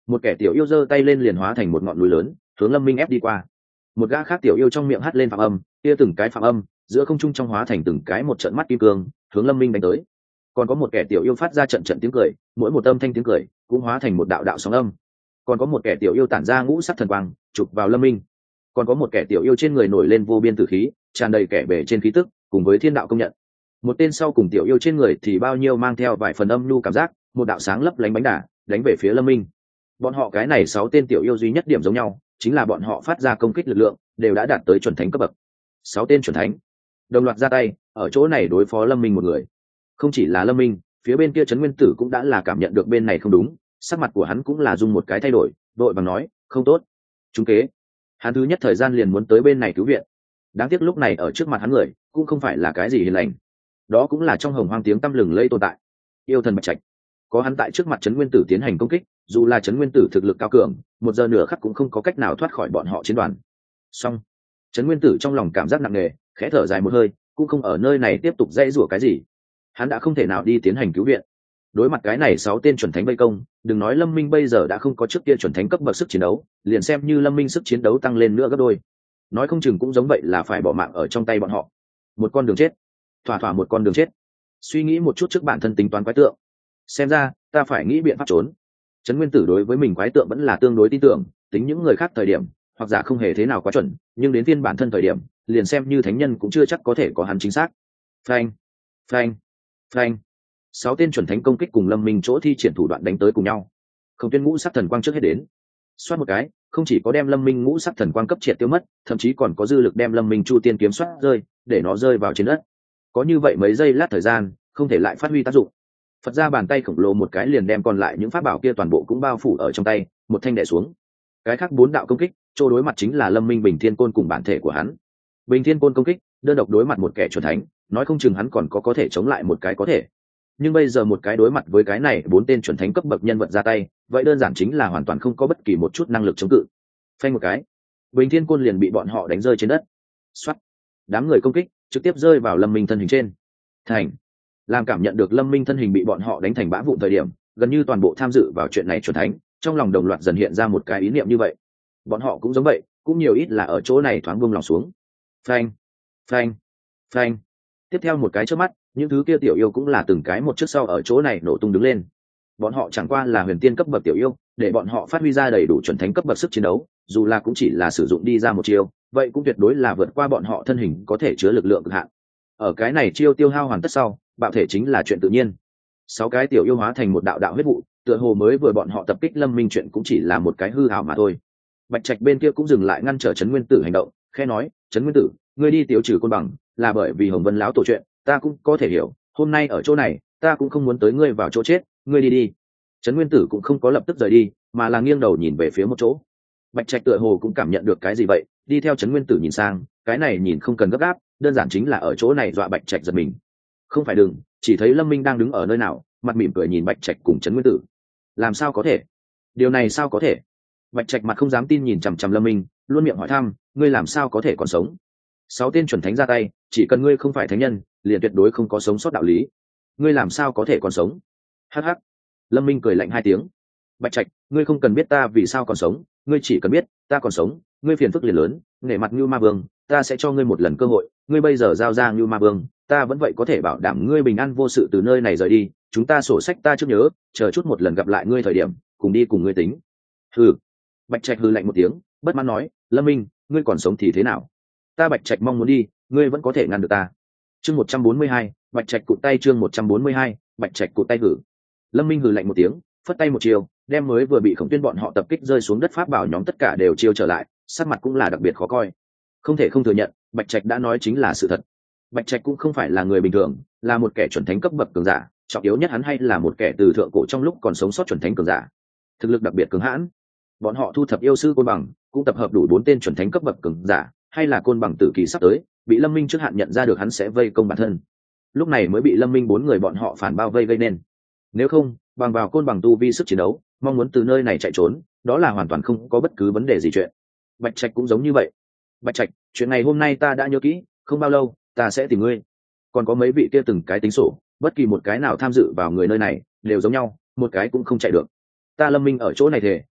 một kẻ tiểu yêu giơ tay lên liền hóa thành một ngọn núi lớn hướng lâm minh ép đi qua. Một gã khác tiểu yêu trong miệng hắt lên phạm âm, kia từng cái phạm âm giữa không trung trong hóa thành từng cái một trận mắt kim cương hướng lâm minh đánh tới. Còn có một kẻ tiểu yêu phát ra trận trận tiếng cười, mỗi một âm thanh tiếng cười cũng hóa thành một đạo đạo sóng âm. Còn có một kẻ tiểu yêu tản ra ngũ sắc thần quang chụp vào lâm minh. Còn có một kẻ tiểu yêu trên người nổi lên vô biên tử khí, tràn đầy kẻ bể trên khí tức cùng với thiên đạo công nhận. Một tên sau cùng tiểu yêu trên người thì bao nhiêu mang theo vài phần âm nhu cảm giác, một đạo sáng lấp lánh bánh đà đánh về phía lâm minh. Bọn họ cái này sáu tên tiểu yêu duy nhất điểm giống nhau chính là bọn họ phát ra công kích lực lượng đều đã đạt tới chuẩn thánh cấp bậc. Sáu tên chuẩn thánh đồng loạt ra tay ở chỗ này đối phó lâm minh một người. Không chỉ là lâm minh, phía bên kia trấn nguyên tử cũng đã là cảm nhận được bên này không đúng, sắc mặt của hắn cũng là dùng một cái thay đổi, đội bằng nói không tốt, trúng kế. Hắn thứ nhất thời gian liền muốn tới bên này cứu viện, đáng tiếc lúc này ở trước mặt hắn người cũng không phải là cái gì hiền lành, đó cũng là trong hồng hoang tiếng tăm lừng lẫy tồn tại yêu thần bạch trạch. Có hắn tại trước mặt trấn nguyên tử tiến hành công kích, dù là trấn nguyên tử thực lực cao cường, một giờ nửa khắc cũng không có cách nào thoát khỏi bọn họ chiến đoàn. Song trấn nguyên tử trong lòng cảm giác nặng nề, khẽ thở dài một hơi, cũng không ở nơi này tiếp tục dãy rủa cái gì. Hắn đã không thể nào đi tiến hành cứu viện. Đối mặt cái này sáu tên chuẩn thánh vây công, đừng nói lâm minh bây giờ đã không có trước kia chuẩn thánh cấp bậc sức chiến đấu, liền xem như lâm minh sức chiến đấu tăng lên nữa gấp đôi, nói không chừng cũng giống vậy là phải bỏ mạng ở trong tay bọn họ. Một con đường chết, thỏa thỏa một con đường chết. Suy nghĩ một chút trước bản thân tính toán quái tượng, xem ra ta phải nghĩ biện pháp trốn. Trấn nguyên tử đối với mình quái tượng vẫn là tương đối tin tưởng, tính những người khác thời điểm hoặc giả không hề thế nào quá chuẩn, nhưng đến phiên bản thân thời điểm liền xem như thánh nhân cũng chưa chắc có thể có hắn chính xác. Phanh phanh phanh, sáu tên chuẩn thánh công kích cùng lâm minh chỗ thi triển thủ đoạn đánh tới cùng nhau. Không tuyên ngũ sắc thần quang trước hết đến, xoát một cái không chỉ có đem lâm minh ngũ sắc thần quang cấp triệt tiêu mất, thậm chí còn có dư lực đem lâm minh chu tiên kiếm xoát rơi, để nó rơi vào trên đất. Có như vậy mấy giây lát thời gian không thể lại phát huy tác dụng. Phật ra bàn tay khổng lồ một cái liền đem còn lại những pháp bảo kia toàn bộ cũng bao phủ ở trong tay, một thanh đè xuống. Cái khác bốn đạo công kích chỗ đối mặt chính là lâm minh bình thiên côn cùng bản thể của hắn. Bình thiên côn công kích đơn độc đối mặt một kẻ chuẩn thánh, nói không chừng hắn còn có có thể chống lại một cái có thể, nhưng bây giờ một cái đối mặt với cái này bốn tên chuẩn thánh cấp bậc nhân vật ra tay, vậy đơn giản chính là hoàn toàn không có bất kỳ một chút năng lực chống cự. Phanh một cái, bình thiên côn liền bị bọn họ đánh rơi trên đất. Xoát, đám người công kích trực tiếp rơi vào lâm minh thân hình trên. Thành làm cảm nhận được lâm minh thân hình bị bọn họ đánh thành bã vụn thời điểm, gần như toàn bộ tham dự vào chuyện này chuẩn thánh trong lòng đồng loạt dần hiện ra một cái ý niệm như vậy. Bọn họ cũng giống vậy, cũng nhiều ít là ở chỗ này thoáng buông lòng xuống. Phanh phanh phanh, tiếp theo một cái trước mắt, những thứ kia tiểu yêu cũng là từng cái một trước sau ở chỗ này nổ tung đứng lên. Bọn họ chẳng qua là huyền tiên cấp bậc tiểu yêu, để bọn họ phát huy ra đầy đủ chuẩn thánh cấp bậc sức chiến đấu, dù là cũng chỉ là sử dụng đi ra một chiêu, vậy cũng tuyệt đối là vượt qua bọn họ thân hình có thể chứa lực lượng cực hạn. Ở cái này chiêu tiêu hao hoàn tất sau, bạo thể chính là chuyện tự nhiên. Sáu cái tiểu yêu hóa thành một đạo đạo huyết vụ, tựa hồ mới vừa bọn họ tập kích lâm minh chuyện cũng chỉ là một cái hư ảo mà thôi. Bạch trạch bên kia cũng dừng lại ngăn trở trấn nguyên tử hành động, khẽ nói, trấn nguyên tử, ngươi đi tiêu trừ côn bằng là bởi vì hồng vân lão tổ chuyện, ta cũng có thể hiểu, hôm nay ở chỗ này ta cũng không muốn tới ngươi vào chỗ chết, ngươi đi đi. Trấn nguyên tử cũng không có lập tức rời đi, mà là nghiêng đầu nhìn về phía một chỗ. Bạch trạch tựa hồ cũng cảm nhận được cái gì vậy, đi theo trấn nguyên tử nhìn sang, cái này nhìn không cần gấp gáp, đơn giản chính là ở chỗ này dọa bạch trạch giật mình. Không phải đừng, chỉ thấy lâm minh đang đứng ở nơi nào, mặt mỉm cười nhìn bạch trạch cùng trấn nguyên tử. Làm sao có thể? Điều này sao có thể? Bạch trạch mặt không dám tin nhìn chằm chằm lâm minh, luôn miệng hỏi thăm, ngươi làm sao có thể còn sống? Sáu tên chuẩn thánh ra tay, chỉ cần ngươi không phải thánh nhân liền tuyệt đối không có sống sót đạo lý, ngươi làm sao có thể còn sống? Hắc hắc, lâm minh cười lạnh hai tiếng. Bạch trạch, ngươi không cần biết ta vì sao còn sống, ngươi chỉ cần biết ta còn sống, ngươi phiền phức liền lớn. Nể mặt Ngưu Ma Vương, ta sẽ cho ngươi một lần cơ hội, ngươi bây giờ giao ra Ngưu Ma Vương, ta vẫn vậy có thể bảo đảm ngươi bình an vô sự từ nơi này rời đi. Chúng ta sổ sách ta trước nhớ, chờ chút một lần gặp lại ngươi thời điểm cùng đi cùng ngươi tính. Hừ. Bạch trạch hừ lạnh một tiếng, bất mãn nói, lâm minh, ngươi còn sống thì thế nào? Ta bạch trạch mong muốn đi, ngươi vẫn có thể ngăn được ta. Chương một trăm bốn mươi hai, bạch trạch cụt tay. Chương một trăm bốn mươi hai, bạch trạch cụt tay. Hử. Lâm minh hừ lạnh một tiếng, phất tay một chiều, đem mới vừa bị khổng tuyên bọn họ tập kích rơi xuống đất pháp bảo nhóm tất cả đều chiêu trở lại, sắc mặt cũng là đặc biệt khó coi. Không thể không thừa nhận, bạch trạch đã nói chính là sự thật. Bạch trạch cũng không phải là người bình thường, là một kẻ chuẩn thánh cấp bậc cường giả, trọng yếu nhất hắn hay là một kẻ từ thượng cổ trong lúc còn sống sót chuẩn thánh cường giả, thực lực đặc biệt cường hãn. Bọn họ thu thập yêu sư côn bằng, cũng tập hợp đủ bốn tên chuẩn thánh cấp bậc cường giả, hay là côn bằng tử kỳ sắp tới, bị lâm minh trước hạn nhận ra được hắn sẽ vây công bản thân, lúc này mới bị lâm minh bốn người bọn họ phản bao vây gây nên. Nếu không, bằng vào côn bằng tu vi sức chiến đấu, mong muốn từ nơi này chạy trốn, đó là hoàn toàn không có bất cứ vấn đề gì chuyện. Bạch trạch cũng giống như vậy. Bạch trạch, chuyện này hôm nay ta đã nhớ kỹ, không bao lâu ta sẽ tìm ngươi. Còn có mấy vị kia từng cái tính sổ, bất kỳ một cái nào tham dự vào người nơi này đều giống nhau, một cái cũng không chạy được. Ta lâm minh ở chỗ này thề,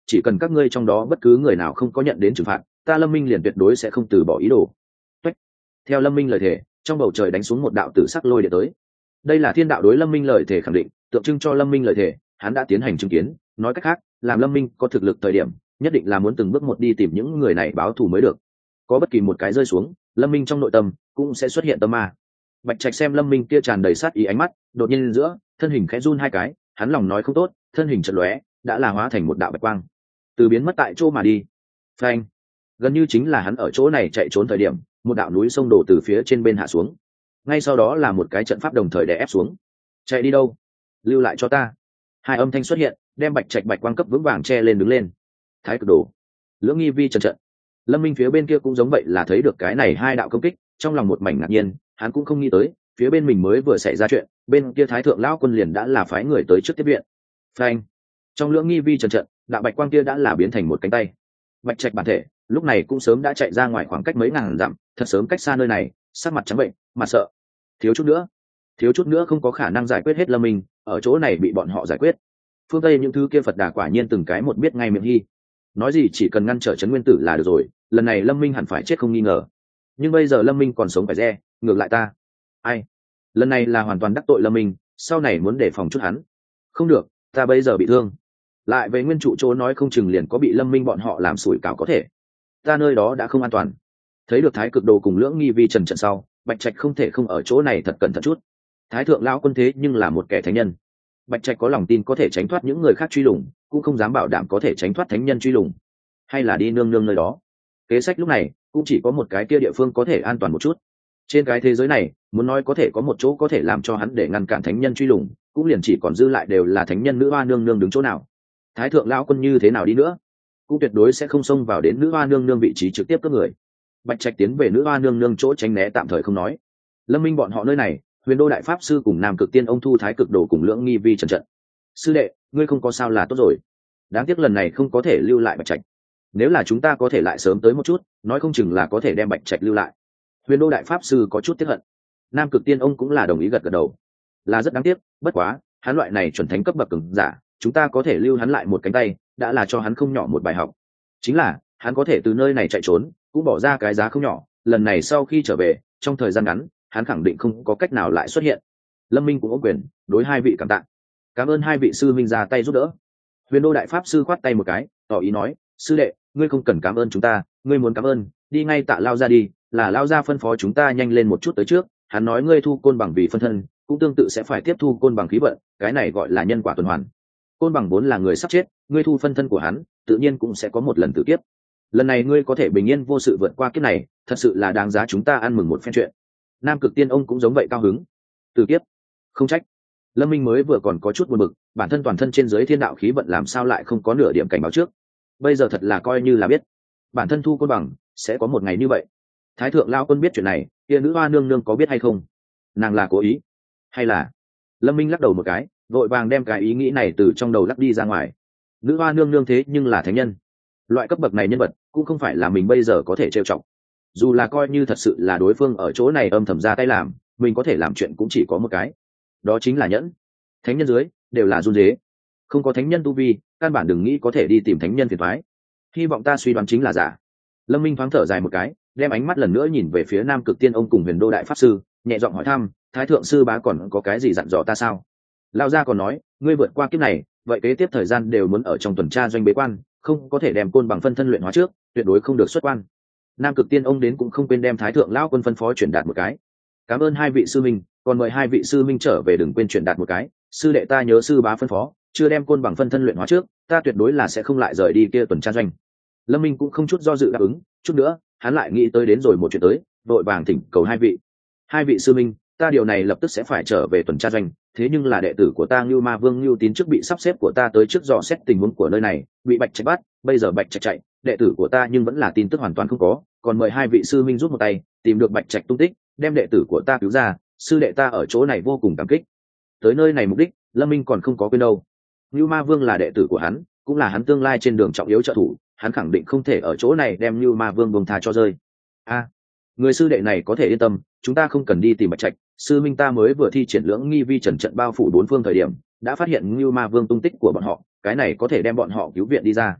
chỉ cần các ngươi trong đó bất cứ người nào không có nhận đến trừng phạt, ta Lâm Minh liền tuyệt đối sẽ không từ bỏ ý đồ. Tuếch. Theo Lâm Minh lời thề, trong bầu trời đánh xuống một đạo tử sắc lôi điện tới. Đây là thiên đạo đối Lâm Minh lời thề khẳng định, tượng trưng cho Lâm Minh lời thề, hắn đã tiến hành chứng kiến, nói cách khác, làm Lâm Minh có thực lực thời điểm, nhất định là muốn từng bước một đi tìm những người này báo thù mới được. Có bất kỳ một cái rơi xuống, Lâm Minh trong nội tâm cũng sẽ xuất hiện tâm ma. Bạch Trạch xem Lâm Minh kia tràn đầy sát ý ánh mắt, đột nhiên giữa, thân hình khẽ run hai cái, hắn lòng nói không tốt, thân hình chợt lóe, đã là hóa thành một đạo bạch quang, từ biến mất tại chỗ mà đi. Phanh! Gần như chính là hắn ở chỗ này chạy trốn thời điểm, một đạo núi sông đổ từ phía trên bên hạ xuống. Ngay sau đó là một cái trận pháp đồng thời đè ép xuống. Chạy đi đâu? Lưu lại cho ta. Hai âm thanh xuất hiện, đem Bạch Trạch bạch quang cấp vững vàng che lên đứng lên. Thái cực đồ, Lưỡng Nghi Vi trần trận. Lâm Minh phía bên kia cũng giống vậy, là thấy được cái này hai đạo công kích, trong lòng một mảnh ngạc nhiên, hắn cũng không nghĩ tới, phía bên mình mới vừa xảy ra chuyện, bên kia Thái thượng lão quân liền đã là phái người tới trước tiếp viện. Phanh! Trong Lưỡng Nghi Vi trần trận, đạo bạch quang kia đã là biến thành một cánh tay. Bạch Trạch bản thể lúc này cũng sớm đã chạy ra ngoài khoảng cách mấy ngàn dặm, thật sớm cách xa nơi này, sắc mặt trắng bệnh, mặt sợ. Thiếu chút nữa, thiếu chút nữa không có khả năng giải quyết hết Lâm Minh, ở chỗ này bị bọn họ giải quyết. Phương Tây những thứ kia Phật Đà quả nhiên từng cái một biết ngay miệng hy, nói gì chỉ cần ngăn trở Trấn Nguyên Tử là được rồi, lần này Lâm Minh hẳn phải chết không nghi ngờ. Nhưng bây giờ Lâm Minh còn sống phải re, ngược lại ta, ai? Lần này là hoàn toàn đắc tội Lâm Minh, sau này muốn đề phòng chút hắn. Không được, ta bây giờ bị thương, lại về nguyên trụ chỗ nói không chừng liền có bị Lâm Minh bọn họ làm sủi cảo có thể. Ta nơi đó đã không an toàn. Thấy được Thái cực đồ cùng Lưỡng Nghi Vi trần trận sau, Bạch Trạch không thể không ở chỗ này thật cẩn thận chút. Thái thượng lão quân thế nhưng là một kẻ thánh nhân, Bạch Trạch có lòng tin có thể tránh thoát những người khác truy lùng, cũng không dám bảo đảm có thể tránh thoát thánh nhân truy lùng, hay là đi nương nương nơi đó. Kế sách lúc này cũng chỉ có một cái kia địa phương có thể an toàn một chút. Trên cái thế giới này, muốn nói có thể có một chỗ có thể làm cho hắn để ngăn cản thánh nhân truy lùng, cũng liền chỉ còn dư lại đều là thánh nhân nữ hoa nương nương đứng chỗ nào. Thái thượng lão quân như thế nào đi nữa, cũng tuyệt đối sẽ không xông vào đến nữ hoa nương nương vị trí trực tiếp cướp người. Bạch Trạch tiến về nữ hoa nương nương chỗ tránh né tạm thời không nói, Lâm Minh bọn họ nơi này, Huyền Đô đại pháp sư cùng Nam Cực Tiên ông thu Thái cực đồ cùng Lưỡng Nghi Vi trần trận. Sư đệ, ngươi không có sao là tốt rồi. Đáng tiếc lần này không có thể lưu lại Bạch Trạch. Nếu là chúng ta có thể lại sớm tới một chút, nói không chừng là có thể đem Bạch Trạch lưu lại. Huyền Đô đại pháp sư có chút tiếc hận. Nam Cực Tiên ông cũng là đồng ý gật gật đầu. Là rất đáng tiếc, bất quá, hắn loại này chuẩn thánh cấp bậc cường giả, chúng ta có thể lưu hắn lại một cánh tay, đã là cho hắn không nhỏ một bài học. Chính là, hắn có thể từ nơi này chạy trốn, cũng bỏ ra cái giá không nhỏ, lần này sau khi trở về, trong thời gian ngắn, hắn khẳng định không có cách nào lại xuất hiện. Lâm Minh cũng có quyền đối hai vị cảm tạ, cảm ơn hai vị sư minh ra tay giúp đỡ. Huyền Đô đại pháp sư khoát tay một cái, tỏ ý nói, sư đệ, ngươi không cần cảm ơn chúng ta, ngươi muốn cảm ơn, đi ngay tạ lao ra đi, là lao ra phân phó chúng ta nhanh lên một chút tới trước. Hắn nói ngươi thu côn bằng vì phân thân, cũng tương tự sẽ phải tiếp thu côn bằng khí vận, cái này gọi là nhân quả tuần hoàn. Côn bằng vốn là người sắp chết, ngươi thu phân thân của hắn, tự nhiên cũng sẽ có một lần tử kiếp. Lần này ngươi có thể bình yên vô sự vượt qua kiếp này, thật sự là đáng giá chúng ta ăn mừng một phen chuyện. Nam Cực Tiên ông cũng giống vậy cao hứng. Tử kiếp, không trách. Lâm Minh mới vừa còn có chút buồn bực, bản thân toàn thân trên dưới thiên đạo khí vận làm sao lại không có nửa điểm cảnh báo trước. Bây giờ thật là coi như là biết, bản thân thu côn bằng sẽ có một ngày như vậy. Thái thượng lao quân biết chuyện này, kia nữ hoa nương nương có biết hay không? Nàng là cố ý, hay là? Lâm Minh lắc đầu một cái, vội vàng đem cái ý nghĩ này từ trong đầu lắc đi ra ngoài. Nữ hoa nương nương thế nhưng là thánh nhân, loại cấp bậc này nhân vật cũng không phải là mình bây giờ có thể trêu chọc. Dù là coi như thật sự là đối phương ở chỗ này âm thầm ra tay làm, mình có thể làm chuyện cũng chỉ có một cái, đó chính là nhẫn. Thánh nhân dưới đều là run dế, không có thánh nhân tu vi, căn bản đừng nghĩ có thể đi tìm thánh nhân phiền toái. Hy vọng ta suy đoán chính là giả. Lâm Minh thoáng thở dài một cái, đem ánh mắt lần nữa nhìn về phía Nam Cực Tiên ông cùng Huyền Đô đại pháp sư, nhẹ giọng hỏi thăm, Thái thượng sư bá còn có cái gì dặn dò ta sao? Lão gia còn nói, ngươi vượt qua kiếp này, vậy kế tiếp thời gian đều muốn ở trong tuần tra doanh bế quan, không có thể đem côn bằng phân thân luyện hóa trước, tuyệt đối không được xuất quan. Nam Cực Tiên ông đến cũng không quên đem Thái thượng lão quân phân phó truyền đạt một cái. Cảm ơn hai vị sư minh, còn mời hai vị sư minh trở về đừng quên truyền đạt một cái, sư đệ ta nhớ sư bá phân phó, chưa đem côn bằng phân thân luyện hóa trước, ta tuyệt đối là sẽ không lại rời đi kia tuần tra doanh. Lâm Minh cũng không chút do dự đáp ứng, chút nữa, hắn lại nghĩ tới đến rồi một chuyện tới, vội vàng thỉnh cầu hai vị. Hai vị sư minh, ta điều này lập tức sẽ phải trở về tuần tra doanh, thế nhưng là đệ tử của ta Ngưu Ma Vương Ngưu Tín trước bị sắp xếp của ta tới trước dò xét tình huống của nơi này, bị Bạch Trạch bắt, bây giờ Bạch Trạch chạy, đệ tử của ta nhưng vẫn là tin tức hoàn toàn không có, còn mời hai vị sư minh giúp một tay, tìm được Bạch Trạch tung tích, đem đệ tử của ta cứu ra, sư đệ ta ở chỗ này vô cùng cảm kích. Tới nơi này mục đích, Lâm Minh còn không có quên đâu. Ngưu Ma Vương là đệ tử của hắn, cũng là hắn tương lai trên đường trọng yếu trợ thủ, hắn khẳng định không thể ở chỗ này đem Ngưu Ma Vương buông tha cho rơi. A, à, người sư đệ này có thể yên tâm, chúng ta không cần đi tìm Bạch Trạch, sư minh ta mới vừa thi triển Lưỡng Nghi Vi trần trận bao phủ bốn phương thời điểm, đã phát hiện Ngưu Ma Vương tung tích của bọn họ, cái này có thể đem bọn họ cứu viện đi ra.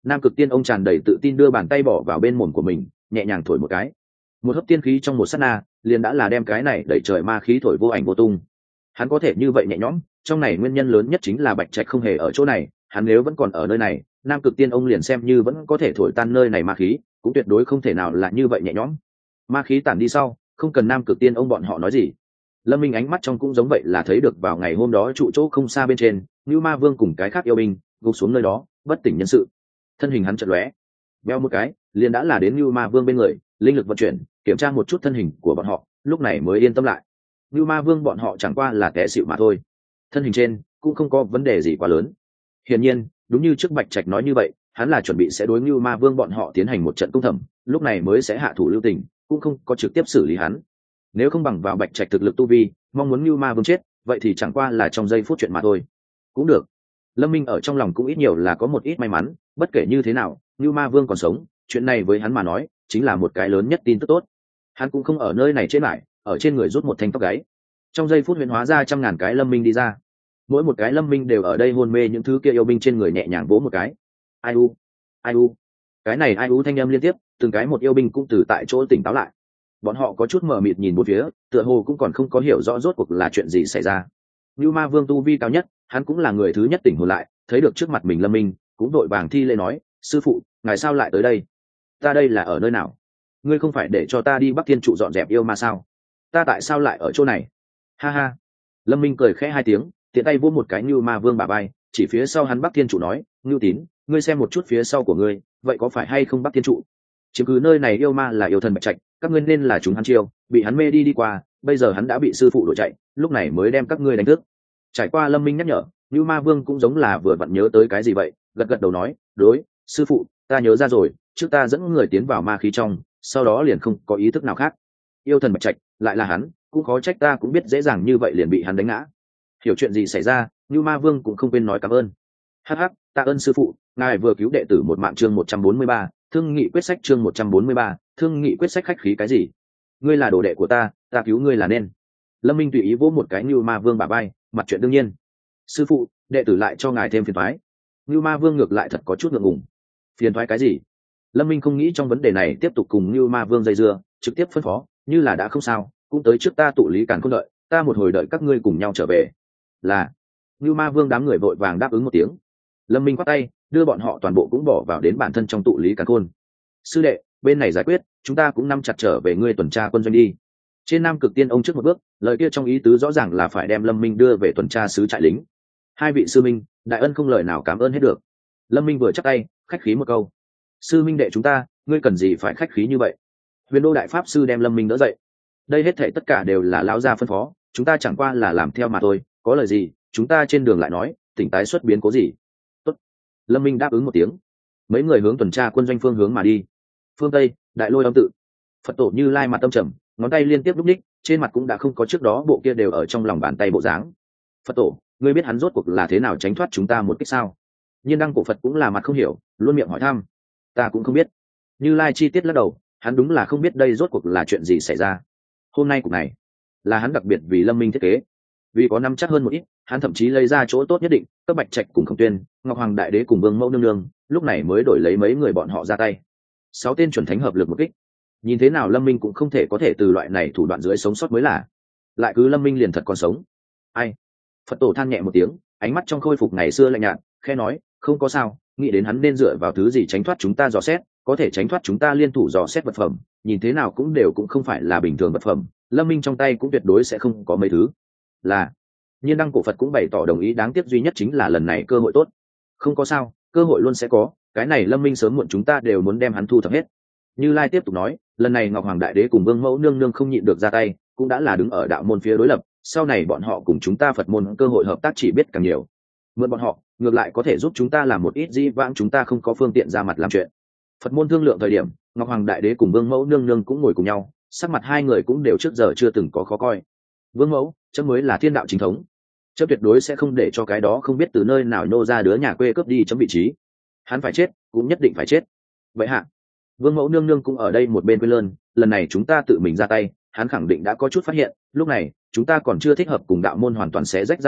Nam Cực Tiên ông tràn đầy tự tin đưa bàn tay bỏ vào bên mồm của mình, nhẹ nhàng thổi một cái. Một hớp tiên khí trong một sát na, liền đã là đem cái này đẩy trời ma khí thổi vô ảnh vô tung. Hắn có thể như vậy nhẹ nhõm, trong này nguyên nhân lớn nhất chính là Bạch Trạch không hề ở chỗ này, hắn nếu vẫn còn ở nơi này, Nam Cực Tiên ông liền xem như vẫn có thể thổi tan nơi này ma khí, cũng tuyệt đối không thể nào là như vậy nhẹ nhõm. Ma khí tản đi sau, không cần Nam Cực Tiên ông bọn họ nói gì. Lâm Minh ánh mắt trong cũng giống vậy là thấy được vào ngày hôm đó trụ chỗ không xa bên trên, Nưu Ma Vương cùng cái khác yêu binh gục xuống nơi đó, bất tỉnh nhân sự. Thân hình hắn chợt lóe, veo một cái, liền đã là đến Nưu Ma Vương bên người, linh lực vận chuyển, kiểm tra một chút thân hình của bọn họ, lúc này mới yên tâm lại. Nưu Ma Vương bọn họ chẳng qua là té xỉu mà thôi, thân hình trên cũng không có vấn đề gì quá lớn. Hiển nhiên, đúng như trước Bạch Trạch nói như vậy, hắn là chuẩn bị sẽ đối Nưu Ma Vương bọn họ tiến hành một trận công thẩm, lúc này mới sẽ hạ thủ lưu tình, cũng không có trực tiếp xử lý hắn. Nếu không bằng vào Bạch Trạch thực lực tu vi, mong muốn Nưu Ma Vương chết, vậy thì chẳng qua là trong giây phút chuyện mà thôi. Cũng được. Lâm Minh ở trong lòng cũng ít nhiều là có một ít may mắn, bất kể như thế nào, Nưu Ma Vương còn sống, chuyện này với hắn mà nói, chính là một cái lớn nhất tin tức tốt. Hắn cũng không ở nơi này chết lại, ở trên người rút một thanh tóc gáy. Trong giây phút huyền hóa ra trăm ngàn cái Lâm Minh đi ra. Mỗi một cái Lâm Minh đều ở đây hôn mê những thứ kia yêu binh trên người nhẹ nhàng vỗ một cái. Ai u, ai u. Cái này ai u thanh âm liên tiếp, từng cái một yêu binh cũng từ tại chỗ tỉnh táo lại. Bọn họ có chút mờ mịt nhìn bốn phía, tựa hồ cũng còn không có hiểu rõ rốt cuộc là chuyện gì xảy ra. Nưu Ma Vương tu vi cao nhất, hắn cũng là người thứ nhất tỉnh hồn lại, thấy được trước mặt mình Lâm Minh, cũng đội vàng thi lễ nói, sư phụ, ngài sao lại tới đây? Ta đây là ở nơi nào? Ngươi không phải để cho ta đi Bắc Thiên trụ dọn dẹp yêu ma sao? Ta tại sao lại ở chỗ này? Ha ha. Lâm Minh cười khẽ hai tiếng, tiện tay vỗ một cái Nưu Ma Vương bả vai, chỉ phía sau hắn Bắc Thiên trụ nói, Nưu Tín, ngươi xem một chút phía sau của ngươi, vậy có phải hay không Bắc Thiên trụ? Chiếm cứ nơi này yêu ma là yêu thần Bạch Trạch, các ngươi nên là chúng hắn chiêu, bị hắn mê đi đi qua, bây giờ hắn đã bị sư phụ đuổi chạy, lúc này mới đem các ngươi đánh thức. Trải qua Lâm Minh nhắc nhở, Nưu Ma Vương cũng giống là vừa vặn nhớ tới cái gì vậy, gật gật đầu nói, đối, sư phụ, ta nhớ ra rồi, trước ta dẫn người tiến vào ma khí trong, sau đó liền không có ý thức nào khác. Yêu thần Bạch Trạch, lại là hắn, cũng khó trách ta cũng biết dễ dàng như vậy liền bị hắn đánh ngã. Hiểu chuyện gì xảy ra, Nưu Ma Vương cũng không quên nói cảm ơn. Hắc hắc, tạ ơn sư phụ, ngài vừa cứu đệ tử một mạng chương một trăm bốn mươi ba, thương nghị quyết sách chương một trăm bốn mươi ba, thương nghị quyết sách khách khí cái gì? Ngươi là đồ đệ của ta, ta cứu ngươi là nên. Lâm Minh tùy ý vỗ một cái Nưu Ma Vương bả vai, mặt chuyện đương nhiên. Sư phụ, đệ tử lại cho ngài thêm phiền toái. Nưu Ma Vương ngược lại thật có chút ngượng ngùng. Phiền toái cái gì? Lâm Minh không nghĩ trong vấn đề này tiếp tục cùng Nưu Ma Vương dây dưa, trực tiếp phân phó, như là đã không sao, cũng tới trước ta tụ lý càn khôn đợi, ta một hồi đợi các ngươi cùng nhau trở về. Là. Nưu Ma Vương đám người vội vàng đáp ứng một tiếng. Lâm Minh quát tay, đưa bọn họ toàn bộ cũng bỏ vào đến bản thân trong tụ lý càn khôn. Sư đệ, bên này giải quyết, chúng ta cũng nắm chặt trở về ngươi tuần tra quân doanh đi. Trên Nam Cực Tiên ông trước một bước, lời kia trong ý tứ rõ ràng là phải đem Lâm Minh đưa về tuần tra sứ trại lính. Hai vị sư minh, đại ân không lời nào cảm ơn hết được. Lâm Minh vừa chắp tay, khách khí một câu. Sư minh đệ chúng ta, ngươi cần gì phải khách khí như vậy? Huyền Đô đại pháp sư đem Lâm Minh đỡ dậy. Đây hết thảy tất cả đều là lão gia phân phó, chúng ta chẳng qua là làm theo mà thôi, có lời gì, chúng ta trên đường lại nói, tỉnh tái xuất biến cố gì. Tốt. Lâm Minh đáp ứng một tiếng. Mấy người hướng tuần tra quân doanh phương hướng mà đi. Phương Tây, Đại Lôi Âm tự. Phật tổ Như Lai mặt tâm trầm, ngón tay liên tiếp lúc ních, trên mặt cũng đã không có trước đó bộ kia đều ở trong lòng bàn tay bộ dáng. Phật tổ, ngươi biết hắn rốt cuộc là thế nào tránh thoát chúng ta một cách sao? Nhiên đăng cổ Phật cũng là mặt không hiểu, luôn miệng hỏi thăm. Ta cũng không biết. Như Lai chi tiết lắc đầu, hắn đúng là không biết đây rốt cuộc là chuyện gì xảy ra. Hôm nay cục này là hắn đặc biệt vì Lâm Minh thiết kế, vì có nắm chắc hơn một ít, hắn thậm chí lấy ra chỗ tốt nhất định, các Bạch Trạch cùng Khổng Tuyên, Ngọc Hoàng Đại Đế cùng Vương Mẫu nương nương, lúc này mới đổi lấy mấy người bọn họ ra tay. Sáu tên chuẩn thánh hợp lực một kích. Nhìn thế nào Lâm Minh cũng không thể có thể từ loại này thủ đoạn dưới sống sót mới là. Lại cứ Lâm Minh liền thật còn sống. Ai? Phật tổ than nhẹ một tiếng, ánh mắt trong khôi phục ngày xưa lạnh nhạt, khẽ nói, không có sao, nghĩ đến hắn nên dựa vào thứ gì tránh thoát chúng ta dò xét, có thể tránh thoát chúng ta liên thủ dò xét vật phẩm, nhìn thế nào cũng đều cũng không phải là bình thường vật phẩm, Lâm Minh trong tay cũng tuyệt đối sẽ không có mấy thứ. Là. Nhiên đăng cổ Phật cũng bày tỏ đồng ý, đáng tiếc duy nhất chính là lần này cơ hội tốt. Không có sao, cơ hội luôn sẽ có, cái này Lâm Minh sớm muộn chúng ta đều muốn đem hắn thu thập hết. Như Lai tiếp tục nói, lần này Ngọc Hoàng Đại Đế cùng Vương Mẫu nương nương không nhịn được ra tay, cũng đã là đứng ở đạo môn phía đối lập, sau này bọn họ cùng chúng ta Phật môn cơ hội hợp tác chỉ biết càng nhiều. Mượn bọn họ, ngược lại có thể giúp chúng ta làm một ít dĩ vãng chúng ta không có phương tiện ra mặt làm chuyện. Phật môn thương lượng thời điểm, Ngọc Hoàng Đại Đế cùng Vương Mẫu nương nương cũng ngồi cùng nhau, sắc mặt hai người cũng đều trước giờ chưa từng có khó coi. Vương Mẫu, chấm mới là thiên đạo chính thống, chấm tuyệt đối sẽ không để cho cái đó không biết từ nơi nào nhô ra đứa nhà quê cướp đi chấm vị trí. Hắn phải chết, cũng nhất định phải chết. Vậy hạ, Vương Mẫu nương nương cũng ở đây một bên quên lơn, lần này chúng ta tự mình ra tay, hắn khẳng định đã có chút phát hiện, lúc này chúng ta còn chưa thích hợp cùng đạo môn hoàn toàn xé rách ra mặt,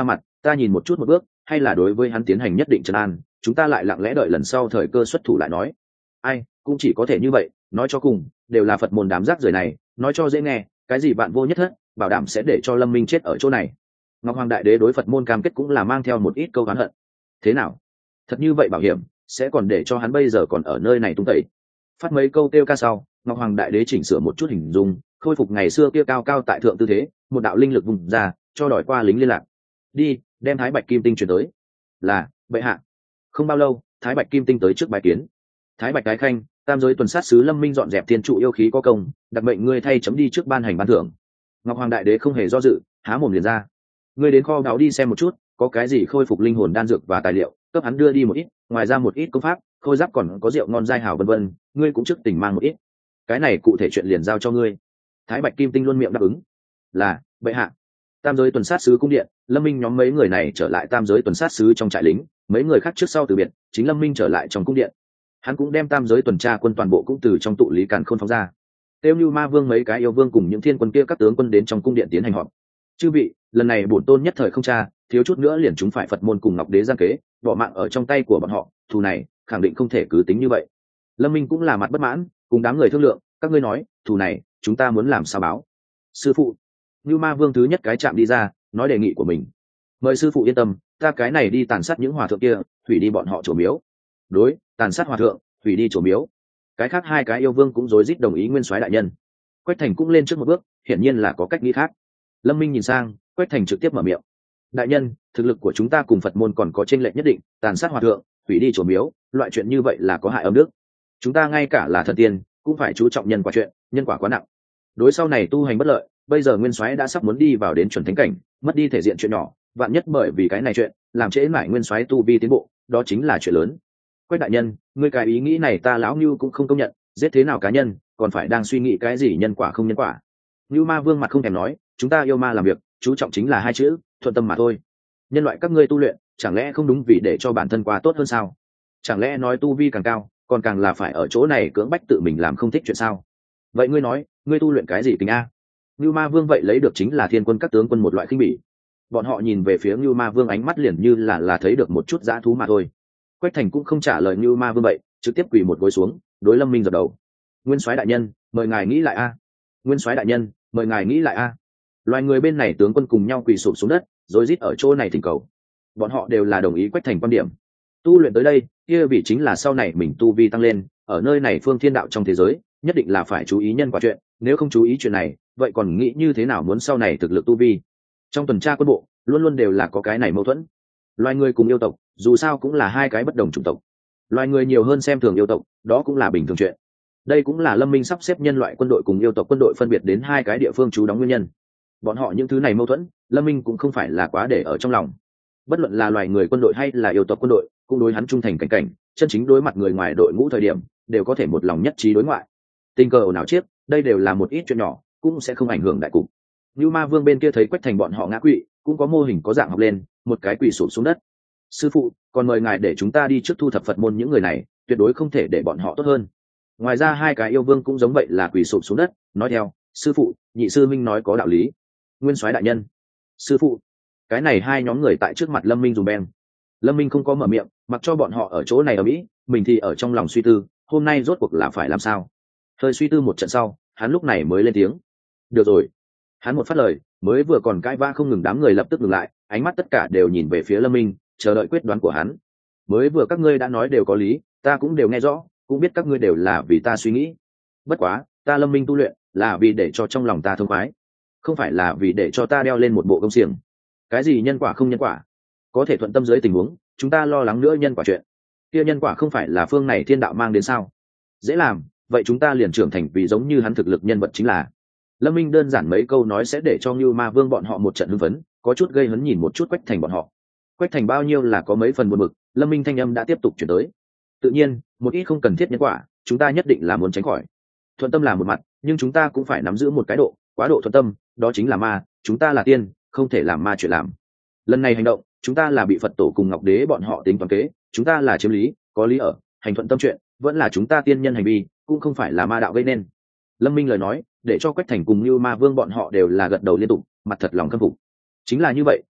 ta nhìn một chút một bước, hay là đối với hắn tiến hành nhất định trấn an, chúng ta lại lặng lẽ đợi lần sau thời cơ xuất thủ lại nói. Ai cũng chỉ có thể như vậy, nói cho cùng đều là Phật môn đám rác rưởi này, nói cho dễ nghe, cái gì bạn vô nhất thất, bảo đảm sẽ để cho Lâm Minh chết ở chỗ này. Ngọc Hoàng Đại Đế đối Phật môn cam kết cũng là mang theo một ít câu oán hận. Thế nào, thật như vậy bảo hiểm sẽ còn để cho hắn bây giờ còn ở nơi này tung tẩy? Phát mấy câu kêu ca sau, Ngọc Hoàng Đại Đế chỉnh sửa một chút hình dung, khôi phục ngày xưa kia cao cao tại thượng tư thế, một đạo linh lực vùng ra cho đòi qua lính liên lạc. Đi đem Thái Bạch Kim Tinh chuyển tới. Là bệ hạ. Không bao lâu, Thái Bạch Kim Tinh tới trước bài kiến. Thái Bạch Cái Khanh, tam giới tuần sát sứ Lâm Minh dọn dẹp thiên trụ yêu khí có công, đặc mệnh ngươi thay chấm đi trước ban hành ban thưởng. Ngọc Hoàng Đại Đế không hề do dự, há mồm liền ra. Ngươi đến kho báu đi xem một chút, có cái gì khôi phục linh hồn đan dược và tài liệu, cấp hắn đưa đi một ít, ngoài ra một ít công pháp, khôi giáp còn có rượu ngon giai hảo vân vân, ngươi cũng trước tỉnh mang một ít. Cái này cụ thể chuyện liền giao cho ngươi. Thái Bạch Kim Tinh luôn miệng đáp ứng. Là bệ hạ. Tam giới tuần sát sứ cung điện, Lâm Minh nhóm mấy người này trở lại tam giới tuần sát sứ trong trại lính, mấy người khác trước sau từ biệt, chính Lâm Minh trở lại trong cung điện. Hắn cũng đem tam giới tuần tra quân toàn bộ cũng từ trong tụ lý càn khôn phóng ra. Tiêu Như Ma Vương mấy cái yêu vương cùng những thiên quân kia các tướng quân đến trong cung điện tiến hành họp. Chư vị, lần này bổn tôn nhất thời không tra, thiếu chút nữa liền chúng phải Phật môn cùng Ngọc Đế gian kế, bỏ mạng ở trong tay của bọn họ, thù này khẳng định không thể cứ tính như vậy. Lâm Minh cũng là mặt bất mãn, cùng đám người thương lượng, các ngươi nói, thù này chúng ta muốn làm sao báo? Sư phụ. Như Ma Vương thứ nhất cái chạm đi ra, nói đề nghị của mình. Mời sư phụ yên tâm, ta cái này đi tàn sát những hòa thượng kia, hủy đi bọn họ chùa miếu. Đối, tàn sát hòa thượng, hủy đi chùa miếu. Cái khác hai cái yêu vương cũng rối rít đồng ý nguyên soái đại nhân. Quách Thành cũng lên trước một bước, hiển nhiên là có cách nghĩ khác. Lâm Minh nhìn sang, Quách Thành trực tiếp mở miệng. Đại nhân, thực lực của chúng ta cùng Phật môn còn có chênh lệch nhất định, tàn sát hòa thượng, hủy đi chùa miếu, loại chuyện như vậy là có hại âm đức. Chúng ta ngay cả là thần tiên, cũng phải chú trọng nhân quả chuyện, nhân quả quá nặng. Đối sau này tu hành bất lợi, bây giờ nguyên soái đã sắp muốn đi vào đến chuẩn thánh cảnh, mất đi thể diện chuyện nhỏ, vạn nhất bởi vì cái này chuyện, làm trễ mãi nguyên soái tu vi tiến bộ, đó chính là chuyện lớn. Quách đại nhân, ngươi cái ý nghĩ này ta lão Nưu cũng không công nhận, giết thế nào cá nhân, còn phải đang suy nghĩ cái gì nhân quả không nhân quả. Nưu Ma Vương mặt không thèm nói, chúng ta yêu ma làm việc, chú trọng chính là hai chữ, thuận tâm mà thôi. Nhân loại các ngươi tu luyện, chẳng lẽ không đúng vì để cho bản thân quá tốt hơn sao? Chẳng lẽ nói tu vi càng cao, còn càng là phải ở chỗ này cưỡng bách tự mình làm không thích chuyện sao? Vậy ngươi nói, ngươi tu luyện cái gì kính a? Nưu Ma Vương vậy lấy được chính là thiên quân các tướng quân một loại khinh bỉ. Bọn họ nhìn về phía Nưu Ma Vương ánh mắt liền như là là thấy được một chút dã thú mà thôi. Quách Thành cũng không trả lời Nưu Ma Vương vậy, trực tiếp quỳ một gối xuống, đối Lâm Minh dập đầu. Nguyên soái đại nhân, mời ngài nghĩ lại a. Nguyên soái đại nhân, mời ngài nghĩ lại a. Loài người bên này tướng quân cùng nhau quỳ sụp xuống đất, rồi rít ở chỗ này thỉnh cầu. Bọn họ đều là đồng ý Quách Thành quan điểm. Tu luyện tới đây, kia vị chính là sau này mình tu vi tăng lên, ở nơi này phương thiên đạo trong thế giới, nhất định là phải chú ý nhân quả chuyện, nếu không chú ý chuyện này, vậy còn nghĩ như thế nào muốn sau này thực lực tu vi? Trong tuần tra quân bộ, luôn luôn đều là có cái này mâu thuẫn. Loài người cùng yêu tộc, dù sao cũng là hai cái bất đồng chủng tộc. Loài người nhiều hơn xem thường yêu tộc, đó cũng là bình thường chuyện. Đây cũng là Lâm Minh sắp xếp nhân loại quân đội cùng yêu tộc quân đội phân biệt đến hai cái địa phương trú đóng nguyên nhân. Bọn họ những thứ này mâu thuẫn, Lâm Minh cũng không phải là quá để ở trong lòng. Bất luận là loài người quân đội hay là yêu tộc quân đội, cũng đối hắn trung thành cảnh cảnh, chân chính đối mặt người ngoài đội ngũ thời điểm, đều có thể một lòng nhất trí đối ngoại. Tình cờ ồn ào chiếc, đây đều là một ít chuyện nhỏ, cũng sẽ không ảnh hưởng đại cục. Như Ma Vương bên kia thấy Quách Thành bọn họ ngã quỵ, cũng có mô hình có dạng học lên, một cái quỳ sụp xuống đất. Sư phụ, còn mời ngài để chúng ta đi trước thu thập Phật môn những người này, tuyệt đối không thể để bọn họ tốt hơn. Ngoài ra hai cái yêu vương cũng giống vậy là quỳ sụp xuống đất, nói theo, sư phụ, nhị sư minh nói có đạo lý. Nguyên soái đại nhân, sư phụ. Cái này hai nhóm người tại trước mặt Lâm Minh dùng beng. Lâm Minh không có mở miệng, mặc cho bọn họ ở chỗ này ở mỹ, mình thì ở trong lòng suy tư, hôm nay rốt cuộc là phải làm sao. Hơi suy tư một trận sau, hắn lúc này mới lên tiếng. Được rồi. Hắn một phát lời, mới vừa còn cãi vã không ngừng, đám người lập tức ngừng lại, ánh mắt tất cả đều nhìn về phía Lâm Minh, chờ đợi quyết đoán của hắn. Mới vừa các ngươi đã nói đều có lý, ta cũng đều nghe rõ, cũng biết các ngươi đều là vì ta suy nghĩ. Bất quá, ta Lâm Minh tu luyện, là vì để cho trong lòng ta thông khoái, không phải là vì để cho ta đeo lên một bộ công xiềng. Cái gì nhân quả không nhân quả, có thể thuận tâm dưới tình huống, chúng ta lo lắng nữa nhân quả chuyện. Kia nhân quả không phải là phương này thiên đạo mang đến sao? Dễ làm, vậy chúng ta liền trưởng thành vì giống như hắn thực lực nhân vật chính là. Lâm Minh đơn giản mấy câu nói sẽ để cho Như Ma Vương bọn họ một trận hưng phấn, có chút gây hấn nhìn một chút Quách Thành bọn họ. Quách Thành bao nhiêu là có mấy phần buồn bực, Lâm Minh thanh âm đã tiếp tục chuyển tới. Tự nhiên, một ít không cần thiết nhân quả, chúng ta nhất định là muốn tránh khỏi. Thuận tâm là một mặt, nhưng chúng ta cũng phải nắm giữ một cái độ, quá độ thuận tâm, đó chính là ma, chúng ta là tiên, không thể làm ma chuyện làm. Lần này hành động, chúng ta là bị Phật tổ cùng Ngọc Đế bọn họ tính toán kế, chúng ta là chiếm lý, có lý ở, hành thuận tâm chuyện, vẫn là chúng ta tiên nhân hành vi, cũng không phải là ma đạo gây nên. Lâm Minh lời nói, để cho Quách Thành cùng Như Ma Vương bọn họ đều là gật đầu liên tục, mặt thật lòng khâm phục. Chính là như vậy,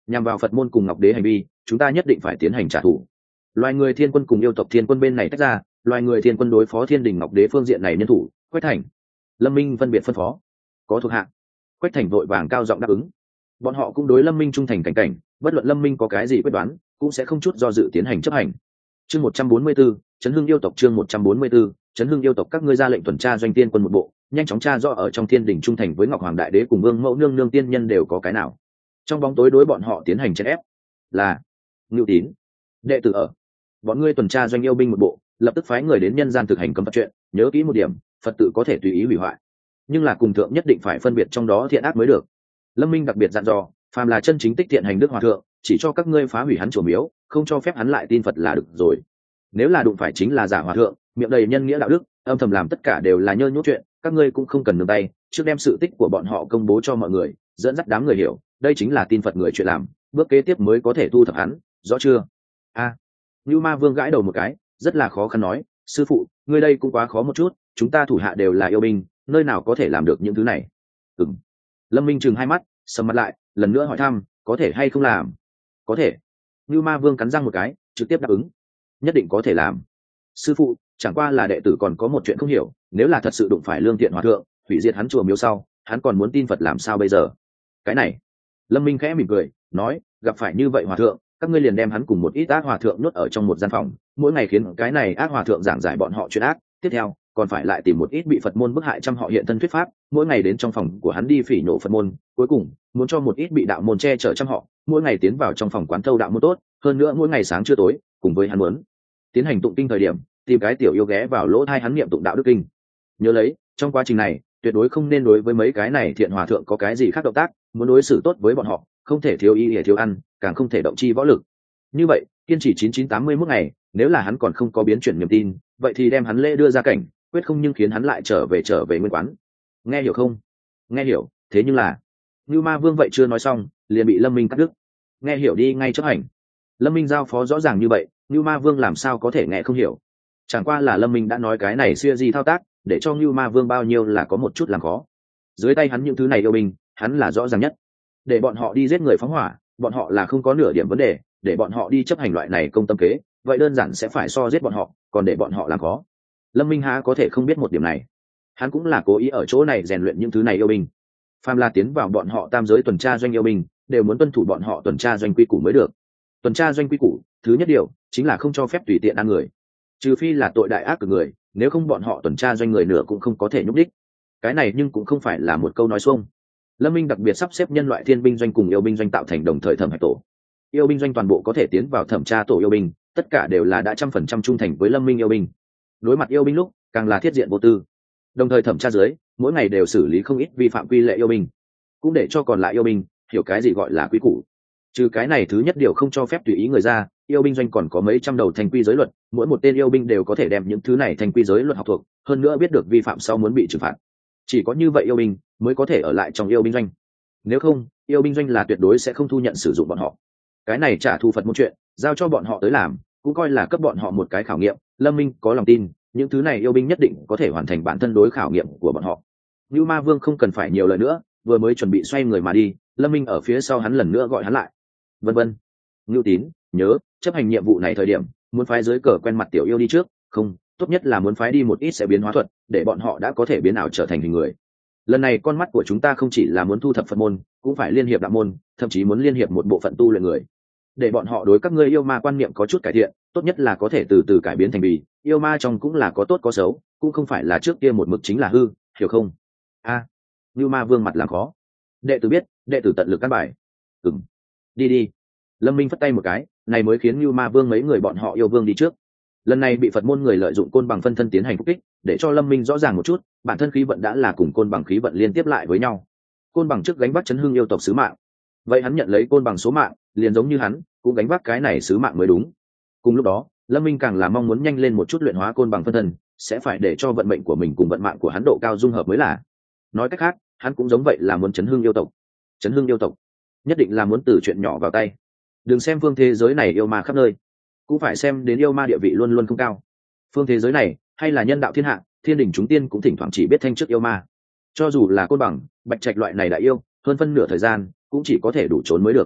nhằm vào Phật môn cùng Ngọc Đế hành vi, chúng ta nhất định phải tiến hành trả thù. Loài người Thiên Quân cùng yêu tộc Thiên Quân bên này tách ra, loài người Thiên Quân đối phó Thiên Đình Ngọc Đế phương diện này nhân thủ. Quách Thành, Lâm Minh phân biệt phân phó. Có thuộc hạ. Quách Thành vội vàng cao giọng đáp ứng. Bọn họ cũng đối Lâm Minh trung thành cảnh cảnh, bất luận Lâm Minh có cái gì quyết đoán, cũng sẽ không chút do dự tiến hành chấp hành. Chương một trăm bốn mươi 144, Chấn Hưng yêu tộc chương một trăm bốn mươi 144, Chấn Hưng yêu tộc các ngươi ra lệnh tuần tra doanh tiên quân một bộ, nhanh chóng tra rõ ở trong Thiên Đình trung thành với Ngọc Hoàng Đại Đế cùng Vương Mẫu Nương Nương tiên nhân đều có cái nào. Trong bóng tối đối bọn họ tiến hành chèn ép. Là Ngưu Tín, đệ tử ở. Bọn ngươi tuần tra doanh yêu binh một bộ, lập tức phái người đến nhân gian thực hành cấm Phật chuyện, nhớ kỹ một điểm, Phật tự có thể tùy ý hủy hoại, nhưng là cùng thượng nhất định phải phân biệt trong đó thiện ác mới được. Lâm Minh đặc biệt dặn dò, phàm là chân chính tích thiện hành đức hòa thượng, chỉ cho các ngươi phá hủy hắn chùa miếu, không cho phép hắn lại tin Phật là được rồi. Nếu là đụng phải chính là giả hòa thượng, miệng đầy nhân nghĩa đạo đức, âm thầm làm tất cả đều là nhơ nhút chuyện, các ngươi cũng không cần nương tay, trước đem sự tích của bọn họ công bố cho mọi người, dẫn dắt đám người hiểu, đây chính là tin Phật người chuyện làm, bước kế tiếp mới có thể thu thập hắn, rõ chưa? A. À, Nưu Ma Vương gãi đầu một cái, rất là khó khăn nói, sư phụ, ngươi đây cũng quá khó một chút, chúng ta thủ hạ đều là yêu binh, nơi nào có thể làm được những thứ này? Ừm. Lâm Minh trừng hai mắt, sầm mặt lại, lần nữa hỏi thăm, có thể hay không làm? Có thể. Nưu Ma Vương cắn răng một cái, trực tiếp đáp ứng, nhất định có thể làm. Sư phụ, chẳng qua là đệ tử còn có một chuyện không hiểu, nếu là thật sự đụng phải lương thiện hòa thượng, hủy diệt hắn chùa miếu sau, hắn còn muốn tin Phật làm sao bây giờ? Cái này, Lâm Minh khẽ mỉm cười, nói, gặp phải như vậy hòa thượng, các ngươi liền đem hắn cùng một ít ác hòa thượng nhốt ở trong một gian phòng, mỗi ngày khiến cái này ác hòa thượng giảng giải bọn họ chuyện ác, tiếp theo còn phải lại tìm một ít bị Phật môn bức hại trăm họ hiện thân thuyết pháp, mỗi ngày đến trong phòng của hắn đi phỉ nhổ Phật môn, cuối cùng muốn cho một ít bị đạo môn che chở trăm họ, mỗi ngày tiến vào trong phòng quán thâu đạo môn tốt, hơn nữa mỗi ngày sáng trưa tối, cùng với hắn muốn tiến hành tụng kinh thời điểm, tìm cái tiểu yêu ghé vào lỗ tai hắn niệm tụng đạo đức kinh. Nhớ lấy, trong quá trình này, tuyệt đối không nên đối với mấy cái này thiện hòa thượng có cái gì khác động tác, muốn đối xử tốt với bọn họ, không thể thiếu y để thiếu ăn, càng không thể động chi võ lực. Như vậy, kiên trì chín chín tám mươi mốt ngày, nếu là hắn còn không có biến chuyển niềm tin, vậy thì đem hắn lễ đưa ra cảnh, quyết không nhưng khiến hắn lại trở về trở về nguyên quán. Nghe hiểu không? Nghe hiểu, thế nhưng là, Nưu Ma Vương vậy chưa nói xong, liền bị Lâm Minh cắt đứt. Nghe hiểu đi ngay chấp hành. Lâm Minh giao phó rõ ràng như vậy, Nưu Ma Vương làm sao có thể nghe không hiểu? Chẳng qua là Lâm Minh đã nói cái này xưa gì thao tác, để cho Nưu Ma Vương bao nhiêu là có một chút làm khó. Dưới tay hắn những thứ này yêu binh, hắn là rõ ràng nhất. Để bọn họ đi giết người phóng hỏa, bọn họ là không có nửa điểm vấn đề, để bọn họ đi chấp hành loại này công tâm kế, vậy đơn giản sẽ phải so giết bọn họ, còn để bọn họ làm khó. Lâm Minh há có thể không biết một điểm này. Hắn cũng là cố ý ở chỗ này rèn luyện những thứ này yêu binh. Phàm là tiến vào bọn họ tam giới tuần tra doanh yêu binh, đều muốn tuân thủ bọn họ tuần tra doanh quy củ mới được. Tuần tra doanh quy củ, thứ nhất điều chính là không cho phép tùy tiện ăn người, trừ phi là tội đại ác của người, nếu không bọn họ tuần tra doanh người nửa cũng không có thể nhúc đích. Cái này nhưng cũng không phải là một câu nói xuông. Lâm Minh đặc biệt sắp xếp nhân loại thiên binh doanh cùng yêu binh doanh tạo thành đồng thời thẩm hạch tổ. Yêu binh doanh toàn bộ có thể tiến vào thẩm tra tổ yêu binh, tất cả đều là đã trăm phần trăm trung thành với Lâm Minh yêu binh. Đối mặt yêu binh lúc, càng là thiết diện vô tư. Đồng thời thẩm tra dưới, mỗi ngày đều xử lý không ít vi phạm quy lệ yêu binh, cũng để cho còn lại yêu binh hiểu cái gì gọi là quy củ. Trừ cái này thứ nhất điều không cho phép tùy ý người ra, yêu binh doanh còn có mấy trăm đầu thành quy giới luật, mỗi một tên yêu binh đều có thể đem những thứ này thành quy giới luật học thuộc, hơn nữa biết được vi phạm sau muốn bị trừng phạt. Chỉ có như vậy yêu binh mới có thể ở lại trong yêu binh doanh, nếu không yêu binh doanh là tuyệt đối sẽ không thu nhận sử dụng bọn họ. Cái này trả thù Phật một chuyện, giao cho bọn họ tới làm, cũng coi là cấp bọn họ một cái khảo nghiệm. Lâm Minh có lòng tin, những thứ này yêu binh nhất định có thể hoàn thành bản thân đối khảo nghiệm của bọn họ. Nưu Ma Vương không cần phải nhiều lời nữa, vừa mới chuẩn bị xoay người mà đi, Lâm Minh ở phía sau hắn lần nữa gọi hắn lại. Vân vân. Ngưu Tín, nhớ, chấp hành nhiệm vụ này thời điểm, muốn phái dưới cờ quen mặt tiểu yêu đi trước, không, tốt nhất là muốn phái đi một ít sẽ biến hóa thuật, để bọn họ đã có thể biến ảo trở thành hình người. Lần này con mắt của chúng ta không chỉ là muốn thu thập Phật môn, cũng phải liên hiệp đạo môn, thậm chí muốn liên hiệp một bộ phận tu luyện người, để bọn họ đối các ngươi yêu ma quan niệm có chút cải thiện, tốt nhất là có thể từ từ cải biến thành bì. Yêu ma trong cũng là có tốt có xấu, cũng không phải là trước kia một mực chính là hư, hiểu không? A, à, Nưu Ma Vương mặt làm khó. Đệ tử biết, đệ tử tận lực căn bài. Ừm, đi đi. Lâm Minh phất tay một cái, này mới khiến Nưu Ma Vương mấy người bọn họ yêu vương đi trước. Lần này bị Phật môn người lợi dụng côn bằng phân thân tiến hành phục kích, để cho Lâm Minh rõ ràng một chút, bản thân khí vận đã là cùng côn bằng khí vận liên tiếp lại với nhau. Côn bằng trước gánh vác chấn hưng yêu tộc sứ mạng, vậy hắn nhận lấy côn bằng số mạng, liền giống như hắn cũng gánh vác cái này sứ mạng mới đúng. Cùng lúc đó, Lâm Minh càng là mong muốn nhanh lên một chút luyện hóa côn bằng phân thân, sẽ phải để cho vận mệnh của mình cùng vận mạng của hắn độ cao dung hợp mới là. Nói cách khác, hắn cũng giống vậy là muốn chấn hưng yêu tộc. Chấn hưng yêu tộc, nhất định là muốn từ chuyện nhỏ vào tay. Đừng xem phương thế giới này yêu ma khắp nơi, cũng phải xem đến yêu ma địa vị luôn luôn không cao. Phương thế giới này hay là nhân đạo thiên hạ, thiên đình chúng tiên cũng thỉnh thoảng chỉ biết thanh trước yêu ma. Cho dù là côn bằng, bạch trạch loại này đại yêu, hơn phân nửa thời gian cũng chỉ có thể đủ trốn mới được.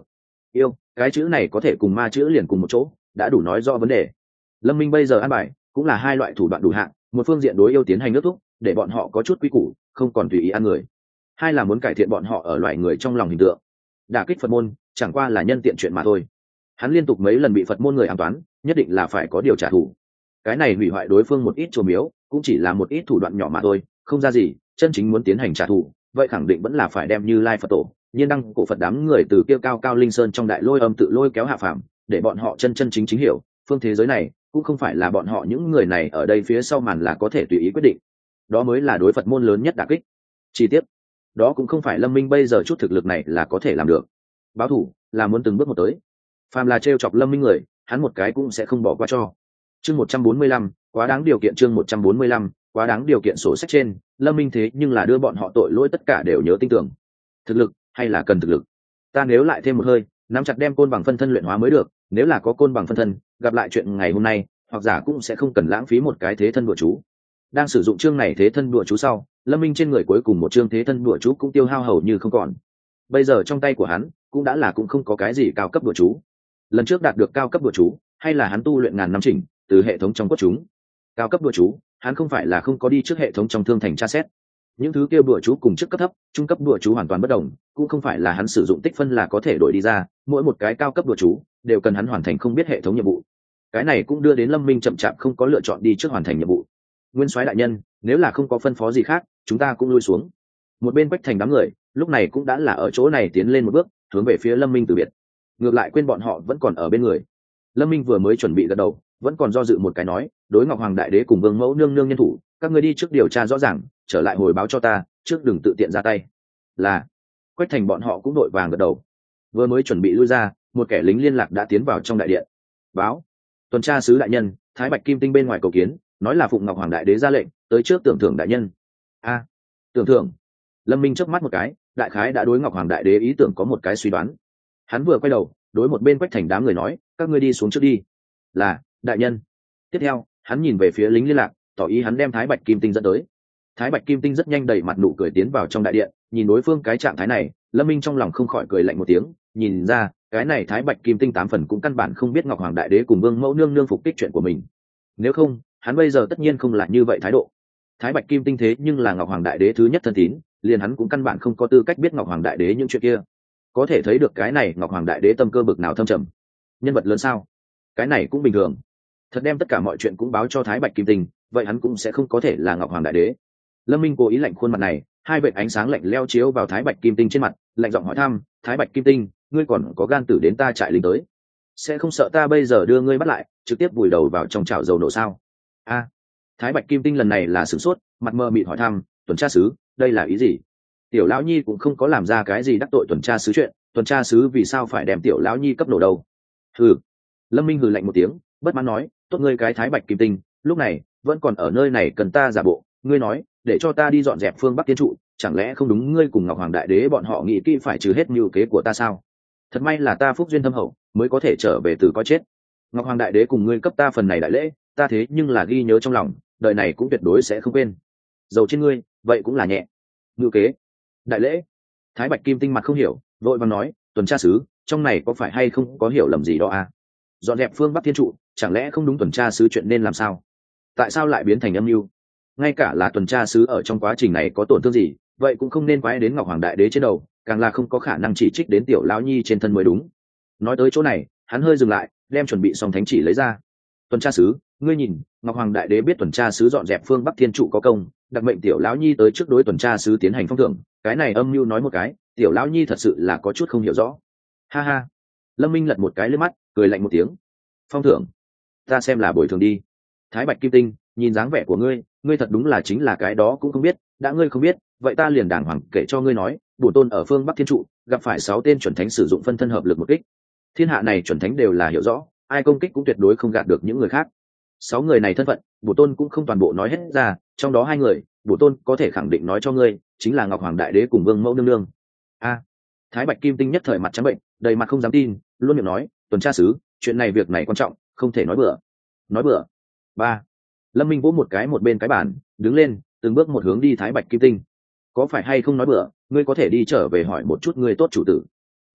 yêu cái chữ này có thể cùng ma chữ liền cùng một chỗ, đã đủ nói rõ vấn đề. Lâm Minh bây giờ ăn bài cũng là hai loại thủ đoạn đủ hạng, một phương diện đối yêu tiến hành ước thúc, để bọn họ có chút quy củ, không còn tùy ý ăn người. Hai là muốn cải thiện bọn họ ở loại người trong lòng hình tượng. Đả kích Phật môn chẳng qua là nhân tiện chuyện mà thôi. Hắn liên tục mấy lần bị Phật môn người ám toán, nhất định là phải có điều trả thù. Cái này hủy hoại đối phương một ít chùa miếu, cũng chỉ là một ít thủ đoạn nhỏ mà thôi, không ra gì. Chân chính muốn tiến hành trả thù, vậy khẳng định vẫn là phải đem Như Lai Phật tổ, Nhiên Đăng cổ Phật đám người từ kia cao cao linh sơn trong đại lôi âm tự lôi kéo hạ phàm, để bọn họ chân chân chính chính hiểu, phương thế giới này cũng không phải là bọn họ những người này ở đây phía sau màn là có thể tùy ý quyết định. Đó mới là đối Phật môn lớn nhất đả kích. Chi tiết, đó cũng không phải Lâm Minh bây giờ chút thực lực này là có thể làm được. Báo thủ là muốn từng bước một tới. Phàm là trêu chọc Lâm Minh người, hắn một cái cũng sẽ không bỏ qua cho. Chương một trăm bốn mươi lăm, quá đáng điều kiện chương một trăm bốn mươi lăm, quá đáng điều kiện sổ sách trên, Lâm Minh thế nhưng là đưa bọn họ tội lỗi tất cả đều nhớ tin tưởng. Thực lực hay là cần thực lực. Ta nếu lại thêm một hơi, nắm chặt đem côn bằng phân thân luyện hóa mới được, nếu là có côn bằng phân thân, gặp lại chuyện ngày hôm nay, hoặc giả cũng sẽ không cần lãng phí một cái thế thân đùa chú. Đang sử dụng chương này thế thân đùa chú sau, Lâm Minh trên người cuối cùng một chương thế thân đùa chú cũng tiêu hao hầu như không còn. Bây giờ trong tay của hắn cũng đã là cũng không có cái gì cao cấp đùa chú. Lần trước đạt được cao cấp đùa chú, hay là hắn tu luyện ngàn năm chỉnh từ hệ thống trong cốt chúng. Cao cấp đùa chú, hắn không phải là không có đi trước hệ thống trong thương thành tra xét. Những thứ kia đùa chú cùng chức cấp thấp, trung cấp đùa chú hoàn toàn bất đồng, cũng không phải là hắn sử dụng tích phân là có thể đổi đi ra, mỗi một cái cao cấp đùa chú đều cần hắn hoàn thành không biết hệ thống nhiệm vụ. Cái này cũng đưa đến Lâm Minh chậm chạp không có lựa chọn đi trước hoàn thành nhiệm vụ. Nguyên soái đại nhân, nếu là không có phân phó gì khác, chúng ta cũng lui xuống. Một bên Quách Thành đám người lúc này cũng đã là ở chỗ này tiến lên một bước, hướng về phía Lâm Minh từ biệt. Ngược lại quên bọn họ vẫn còn ở bên người. Lâm Minh vừa mới chuẩn bị gật đầu, vẫn còn do dự một cái nói, đối Ngọc Hoàng đại đế cùng Vương Mẫu nương nương nhân thủ, các ngươi đi trước điều tra rõ ràng, trở lại hồi báo cho ta, trước đừng tự tiện ra tay. Là. Quách Thành bọn họ cũng đội vàng gật đầu. Vừa mới chuẩn bị lui ra, một kẻ lính liên lạc đã tiến vào trong đại điện. Báo, tuần tra sứ đại nhân, Thái Bạch Kim Tinh bên ngoài cầu kiến, nói là phụng Ngọc Hoàng đại đế ra lệnh, tới trước tưởng thưởng đại nhân. A, tưởng thưởng. Lâm Minh chớp mắt một cái, đại khái đã đối Ngọc Hoàng đại đế ý tưởng có một cái suy đoán. Hắn vừa quay đầu, đối một bên Quách Thành đám người nói, các ngươi đi xuống trước đi. Là, đại nhân. Tiếp theo, hắn nhìn về phía lính liên lạc, tỏ ý hắn đem Thái Bạch Kim Tinh dẫn tới. Thái Bạch Kim Tinh rất nhanh đầy mặt nụ cười tiến vào trong đại điện, nhìn đối phương cái trạng thái này, Lâm Minh trong lòng không khỏi cười lạnh một tiếng, nhìn ra, cái này Thái Bạch Kim Tinh tám phần cũng căn bản không biết Ngọc Hoàng đại đế cùng Vương Mẫu nương nương phục kích chuyện của mình. Nếu không, hắn bây giờ tất nhiên không là như vậy thái độ. Thái Bạch Kim Tinh thế nhưng là Ngọc Hoàng đại đế thứ nhất thân tín, liền hắn cũng căn bản không có tư cách biết Ngọc Hoàng đại đế những chuyện kia. Có thể thấy được cái này Ngọc Hoàng đại đế tâm cơ bực nào thâm trầm. Nhân vật lớn sao? Cái này cũng bình thường. Thật đem tất cả mọi chuyện cũng báo cho Thái Bạch Kim Tinh, vậy hắn cũng sẽ không có thể là Ngọc Hoàng đại đế. Lâm Minh cố ý lạnh khuôn mặt này, hai vệt ánh sáng lạnh leo chiếu vào Thái Bạch Kim Tinh trên mặt, lạnh giọng hỏi thăm, Thái Bạch Kim Tinh, ngươi còn có gan tử đến ta trại lính tới, sẽ không sợ ta bây giờ đưa ngươi bắt lại, trực tiếp vùi đầu vào trong chảo dầu nổ sao? A, Thái Bạch Kim Tinh lần này là sửng sốt, mặt mờ mịt hỏi thăm, tuần tra sứ, đây là ý gì? Tiểu lão nhi cũng không có làm ra cái gì đắc tội tuần tra sứ chuyện, tuần tra sứ vì sao phải đem tiểu lão nhi cấp nổ đầu? Hừ. Lâm Minh hừ lạnh một tiếng, bất mãn nói, tốt ngươi cái Thái Bạch Kim Tinh, lúc này vẫn còn ở nơi này cần ta giả bộ, ngươi nói, để cho ta đi dọn dẹp phương Bắc Tiên trụ, chẳng lẽ không đúng ngươi cùng Ngọc Hoàng đại đế bọn họ nghĩ kỹ phải trừ hết mưu kế của ta sao? Thật may là ta phúc duyên thâm hậu, mới có thể trở về từ coi chết. Ngọc Hoàng đại đế cùng ngươi cấp ta phần này đại lễ, ta thế nhưng là ghi nhớ trong lòng, đời này cũng tuyệt đối sẽ không quên. Dầu trên ngươi, vậy cũng là nhẹ. Mưu kế, đại lễ. Thái Bạch Kim Tinh mặt không hiểu, vội vàng nói, tuần tra sứ, trong này có phải hay không có hiểu lầm gì đó à? Dọn dẹp phương Bắc Thiên trụ, chẳng lẽ không đúng tuần tra sứ chuyện nên làm sao? Tại sao lại biến thành âm mưu? Ngay cả là tuần tra sứ ở trong quá trình này có tổn thương gì, vậy cũng không nên quái đến Ngọc Hoàng đại đế trên đầu, càng là không có khả năng chỉ trích đến tiểu lão nhi trên thân mới đúng. Nói tới chỗ này, hắn hơi dừng lại, đem chuẩn bị xong thánh chỉ lấy ra. Tuần tra sứ, ngươi nhìn, Ngọc Hoàng đại đế biết tuần tra sứ dọn dẹp phương Bắc Thiên trụ có công, đặc mệnh tiểu lão nhi tới trước đối tuần tra sứ tiến hành phong thưởng, cái này âm mưu nói một cái, tiểu lão nhi thật sự là có chút không hiểu rõ. Ha ha. Lâm Minh lật một cái lên mắt, cười lạnh một tiếng. Phong thưởng? Ta xem là bồi thường đi. Thái Bạch Kim Tinh, nhìn dáng vẻ của ngươi, ngươi thật đúng là chính là cái đó cũng không biết, đã ngươi không biết, vậy ta liền đàng hoàng kể cho ngươi nói, bổn tôn ở phương Bắc Thiên trụ, gặp phải sáu tên chuẩn thánh sử dụng phân thân hợp lực một kích. Thiên hạ này chuẩn thánh đều là hiểu rõ, ai công kích cũng tuyệt đối không gạt được những người khác. Sáu người này thân phận, bổn tôn cũng không toàn bộ nói hết ra, trong đó hai người, bổn tôn có thể khẳng định nói cho ngươi, chính là Ngọc Hoàng đại đế cùng Vương Mẫu nương nương. A, Thái Bạch Kim Tinh nhất thời mặt trắng bệnh, đầy mặt không dám tin, luôn miệng nói, tuần tra sứ, chuyện này việc này quan trọng, không thể nói bừa. Nói bừa. Ba. Lâm Minh vỗ một cái một bên cái bàn, đứng lên, từng bước một hướng đi Thái Bạch Kim Tinh. Có phải hay không nói bừa, ngươi có thể đi trở về hỏi một chút ngươi tốt chủ tử.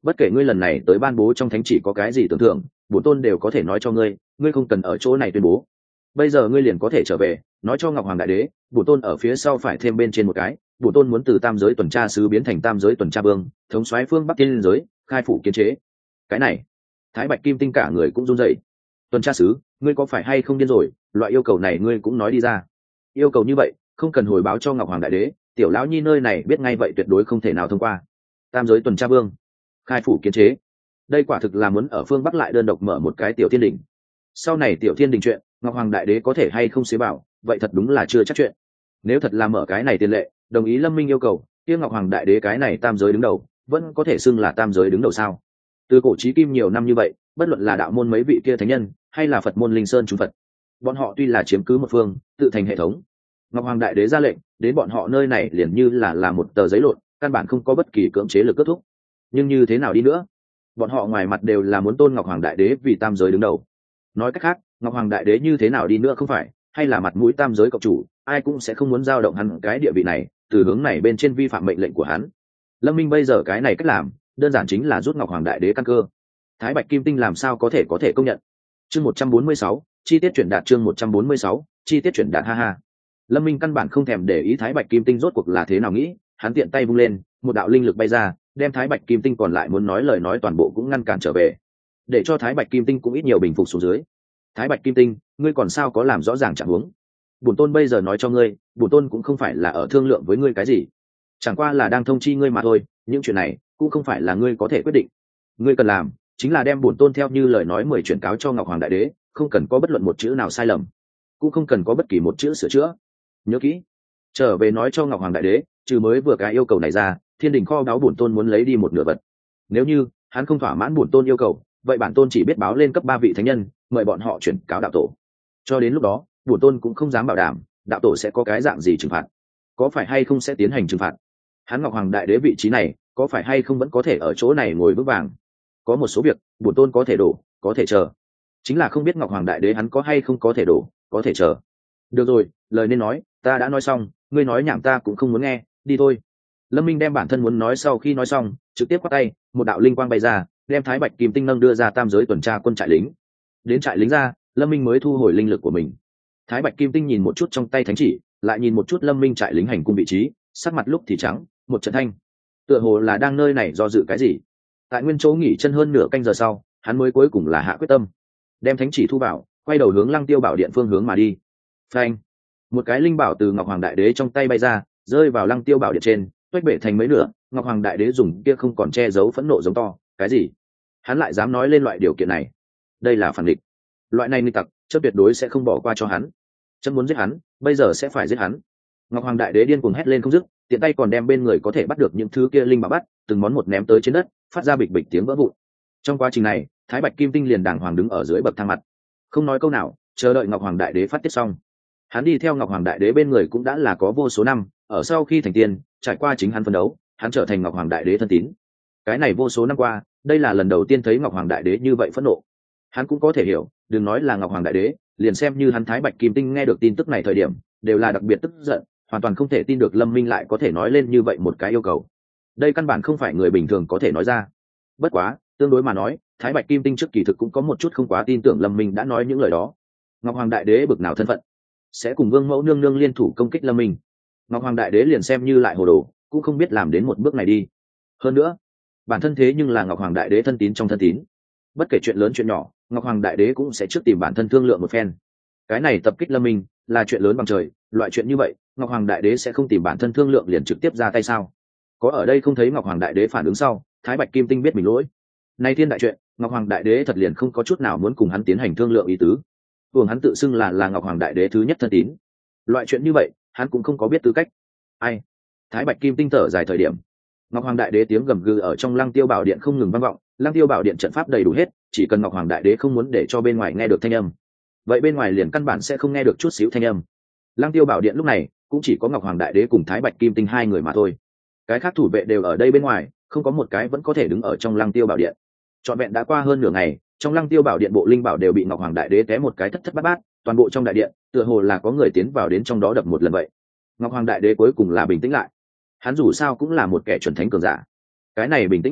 bất kể ngươi lần này tới ban bố trong thánh chỉ có cái gì tưởng thưởng, bổn tôn đều có thể nói cho ngươi, ngươi không cần ở chỗ này tuyên bố. Bây giờ ngươi liền có thể trở về nói cho ngọc hoàng đại đế, bổn tôn ở phía sau phải thêm bên trên một cái, bổn tôn muốn từ tam giới tuần tra sứ biến thành tam giới tuần tra vương, thống soái phương bắc tiên giới, khai phủ kiến chế. Cái này Thái Bạch Kim Tinh cả người cũng run rẩy. Tuần tra sứ, ngươi có phải hay không điên rồi? Loại yêu cầu này ngươi cũng nói đi ra. Yêu cầu như vậy không cần hồi báo cho ngọc hoàng đại đế, tiểu lão nhi nơi này biết ngay vậy tuyệt đối không thể nào thông qua. Tam giới tuần tra vương, khai phủ kiến chế, đây quả thực là muốn ở phương bắc lại đơn độc mở một cái tiểu thiên đình. Sau này tiểu thiên đình chuyện ngọc hoàng đại đế có thể hay không xế bảo, vậy thật đúng là chưa chắc chuyện. Nếu thật là mở cái này tiền lệ, đồng ý Lâm Minh yêu cầu, kia ngọc hoàng đại đế cái này tam giới đứng đầu vẫn có thể xưng là tam giới đứng đầu sao? Từ cổ chí kim nhiều năm như vậy, bất luận là đạo môn mấy vị kia thánh nhân hay là Phật môn linh sơn chúng Phật, bọn họ tuy là chiếm cứ một phương, tự thành hệ thống, ngọc hoàng đại đế ra lệnh đến bọn họ nơi này liền như là là một tờ giấy lộn, căn bản không có bất kỳ cưỡng chế lực kết thúc. Nhưng như thế nào đi nữa, bọn họ ngoài mặt đều là muốn tôn ngọc hoàng đại đế vì tam giới đứng đầu. Nói cách khác, ngọc hoàng đại đế như thế nào đi nữa không phải hay là mặt mũi tam giới cộng chủ, ai cũng sẽ không muốn dao động hắn cái địa vị này, từ hướng này bên trên vi phạm mệnh lệnh của hắn. Lâm Minh bây giờ cái này cách làm đơn giản chính là rút ngọc hoàng đại đế căn cơ. Thái Bạch Kim Tinh làm sao có thể có thể công nhận? Chương một trăm bốn mươi sáu, chi tiết chuyển đạt. Chương một trăm bốn mươi sáu, chi tiết chuyển đạt. Ha ha. Lâm Minh căn bản không thèm để ý Thái Bạch Kim Tinh rốt cuộc là thế nào nghĩ, hắn tiện tay vung lên, một đạo linh lực bay ra, đem Thái Bạch Kim Tinh còn lại muốn nói lời nói toàn bộ cũng ngăn cản trở về, để cho Thái Bạch Kim Tinh cũng ít nhiều bình phục xuống dưới. Thái Bạch Kim Tinh, ngươi còn sao có làm rõ ràng trạng huống? Bổn tôn bây giờ nói cho ngươi, bổn tôn cũng không phải là ở thương lượng với ngươi cái gì, chẳng qua là đang thông chi ngươi mà thôi, những chuyện này cũng không phải là ngươi có thể quyết định. Ngươi cần làm chính là đem bổn tôn theo như lời nói mười chuyển cáo cho ngọc hoàng đại đế, không cần có bất luận một chữ nào sai lầm, cũng không cần có bất kỳ một chữ sửa chữa. Nhớ kỹ, trở về nói cho ngọc hoàng đại đế, trừ mới vừa cái yêu cầu này ra, thiên đình kho báu bổn tôn muốn lấy đi một nửa vật. Nếu như hắn không thỏa mãn bổn tôn yêu cầu, vậy bản tôn chỉ biết báo lên cấp ba vị thánh nhân, mời bọn họ chuyển cáo đạo tổ. Cho đến lúc đó, bổn tôn cũng không dám bảo đảm đạo tổ sẽ có cái dạng gì trừng phạt, có phải hay không sẽ tiến hành trừng phạt. Hắn ngọc hoàng đại đế vị trí này có phải hay không vẫn có thể ở chỗ này ngồi vững vàng. Có một số việc bổn tôn có thể đổ, có thể chờ, chính là không biết ngọc hoàng đại đế hắn có hay không có thể đổ, có thể chờ. Được rồi, lời nên nói ta đã nói xong, ngươi nói nhảm ta cũng không muốn nghe, đi thôi. Lâm Minh đem bản thân muốn nói sau khi nói xong, trực tiếp quát tay, một đạo linh quang bay ra, đem Thái Bạch Kim Tinh nâng đưa ra tam giới tuần tra quân trại lính. Đến trại lính ra, Lâm Minh mới thu hồi linh lực của mình. Thái Bạch Kim Tinh nhìn một chút trong tay thánh chỉ, lại nhìn một chút Lâm Minh trại lính hành cung vị trí, sắc mặt lúc thì trắng, một trận thanh, tựa hồ là đang nơi này do dự cái gì. Tại nguyên chỗ nghỉ chân hơn nửa canh giờ sau, hắn mới cuối cùng là hạ quyết tâm, đem thánh chỉ thu vào, quay đầu hướng Lăng Tiêu Bảo Điện phương hướng mà đi. Phanh! Một cái linh bảo từ Ngọc Hoàng Đại Đế trong tay bay ra, rơi vào Lăng Tiêu Bảo Điện trên, tuét bể thành mấy nửa. Ngọc Hoàng Đại Đế dùng kia không còn che giấu phẫn nộ giống to, cái gì? Hắn lại dám nói lên loại điều kiện này? Đây là phản địch. Loại này nghịch tặc, chớp tuyệt đối sẽ không bỏ qua cho hắn. Chấm muốn giết hắn, bây giờ sẽ phải giết hắn. Ngọc Hoàng Đại Đế điên cuồng hét lên không dứt, tiện tay còn đem bên người có thể bắt được những thứ kia linh bảo bắt, từng món một ném tới trên đất, phát ra bịch bịch tiếng vỡ vụn. Trong quá trình này, Thái Bạch Kim Tinh liền đàng hoàng đứng ở dưới bậc thang mặt, không nói câu nào, chờ đợi Ngọc Hoàng Đại Đế phát tiết xong. Hắn đi theo Ngọc Hoàng Đại Đế bên người cũng đã là có vô số năm, ở sau khi thành tiên, trải qua chính hắn phấn đấu, hắn trở thành Ngọc Hoàng Đại Đế thân tín. Cái này vô số năm qua, đây là lần đầu tiên thấy Ngọc Hoàng Đại Đế như vậy phẫn nộ. Hắn cũng có thể hiểu, đừng nói là Ngọc Hoàng Đại Đế, liền xem như hắn Thái Bạch Kim Tinh nghe được tin tức này thời điểm, đều là đặc biệt tức giận, hoàn toàn không thể tin được Lâm Minh lại có thể nói lên như vậy một cái yêu cầu. Đây căn bản không phải người bình thường có thể nói ra. Bất quá, tương đối mà nói, Thái Bạch Kim Tinh trước kỳ thực cũng có một chút không quá tin tưởng Lâm Minh đã nói những lời đó. Ngọc Hoàng Đại Đế bực nào thân phận, sẽ cùng Vương Mẫu nương nương liên thủ công kích Lâm Minh? Ngọc Hoàng Đại Đế liền xem như lại hồ đồ, cũng không biết làm đến một bước này đi. Hơn nữa, bản thân thế nhưng là Ngọc Hoàng Đại Đế thân tín trong thân tín, bất kể chuyện lớn chuyện nhỏ, Ngọc Hoàng Đại Đế cũng sẽ trước tìm bản thân thương lượng một phen. Cái này tập kích Lâm Minh là chuyện lớn bằng trời, loại chuyện như vậy, Ngọc Hoàng Đại Đế sẽ không tìm bản thân thương lượng liền trực tiếp ra tay sao? Có ở đây không thấy Ngọc Hoàng Đại Đế phản ứng sau, Thái Bạch Kim Tinh biết mình lỗi. Nay thiên đại chuyện, Ngọc Hoàng Đại Đế thật liền không có chút nào muốn cùng hắn tiến hành thương lượng ý tứ. Thường hắn tự xưng là là Ngọc Hoàng Đại Đế thứ nhất thân tín, loại chuyện như vậy, hắn cũng không có biết tư cách. Ai? Thái Bạch Kim Tinh thở dài thời điểm, Ngọc Hoàng Đại Đế tiếng gầm gừ ở trong Lăng Tiêu Bảo Điện không ngừng vang vọng. Lăng Tiêu Bảo Điện trận pháp đầy đủ hết, chỉ cần Ngọc Hoàng Đại Đế không muốn để cho bên ngoài nghe được thanh âm, vậy bên ngoài liền căn bản sẽ không nghe được chút xíu thanh âm. Lăng Tiêu Bảo Điện lúc này cũng chỉ có Ngọc Hoàng Đại Đế cùng Thái Bạch Kim Tinh hai người mà thôi. Cái khác thủ vệ đều ở đây bên ngoài, không có một cái vẫn có thể đứng ở trong Lăng Tiêu Bảo Điện. Trọn vẹn đã qua hơn nửa ngày, trong Lăng Tiêu Bảo Điện bộ linh bảo đều bị Ngọc Hoàng Đại Đế té một cái thất thất bát bát, toàn bộ trong đại điện tựa hồ là có người tiến vào đến trong đó đập một lần vậy. Ngọc Hoàng Đại Đế cuối cùng là bình tĩnh lại. Hắn dù sao cũng là một kẻ chuẩn thánh cường giả, cái này bình tĩnh lại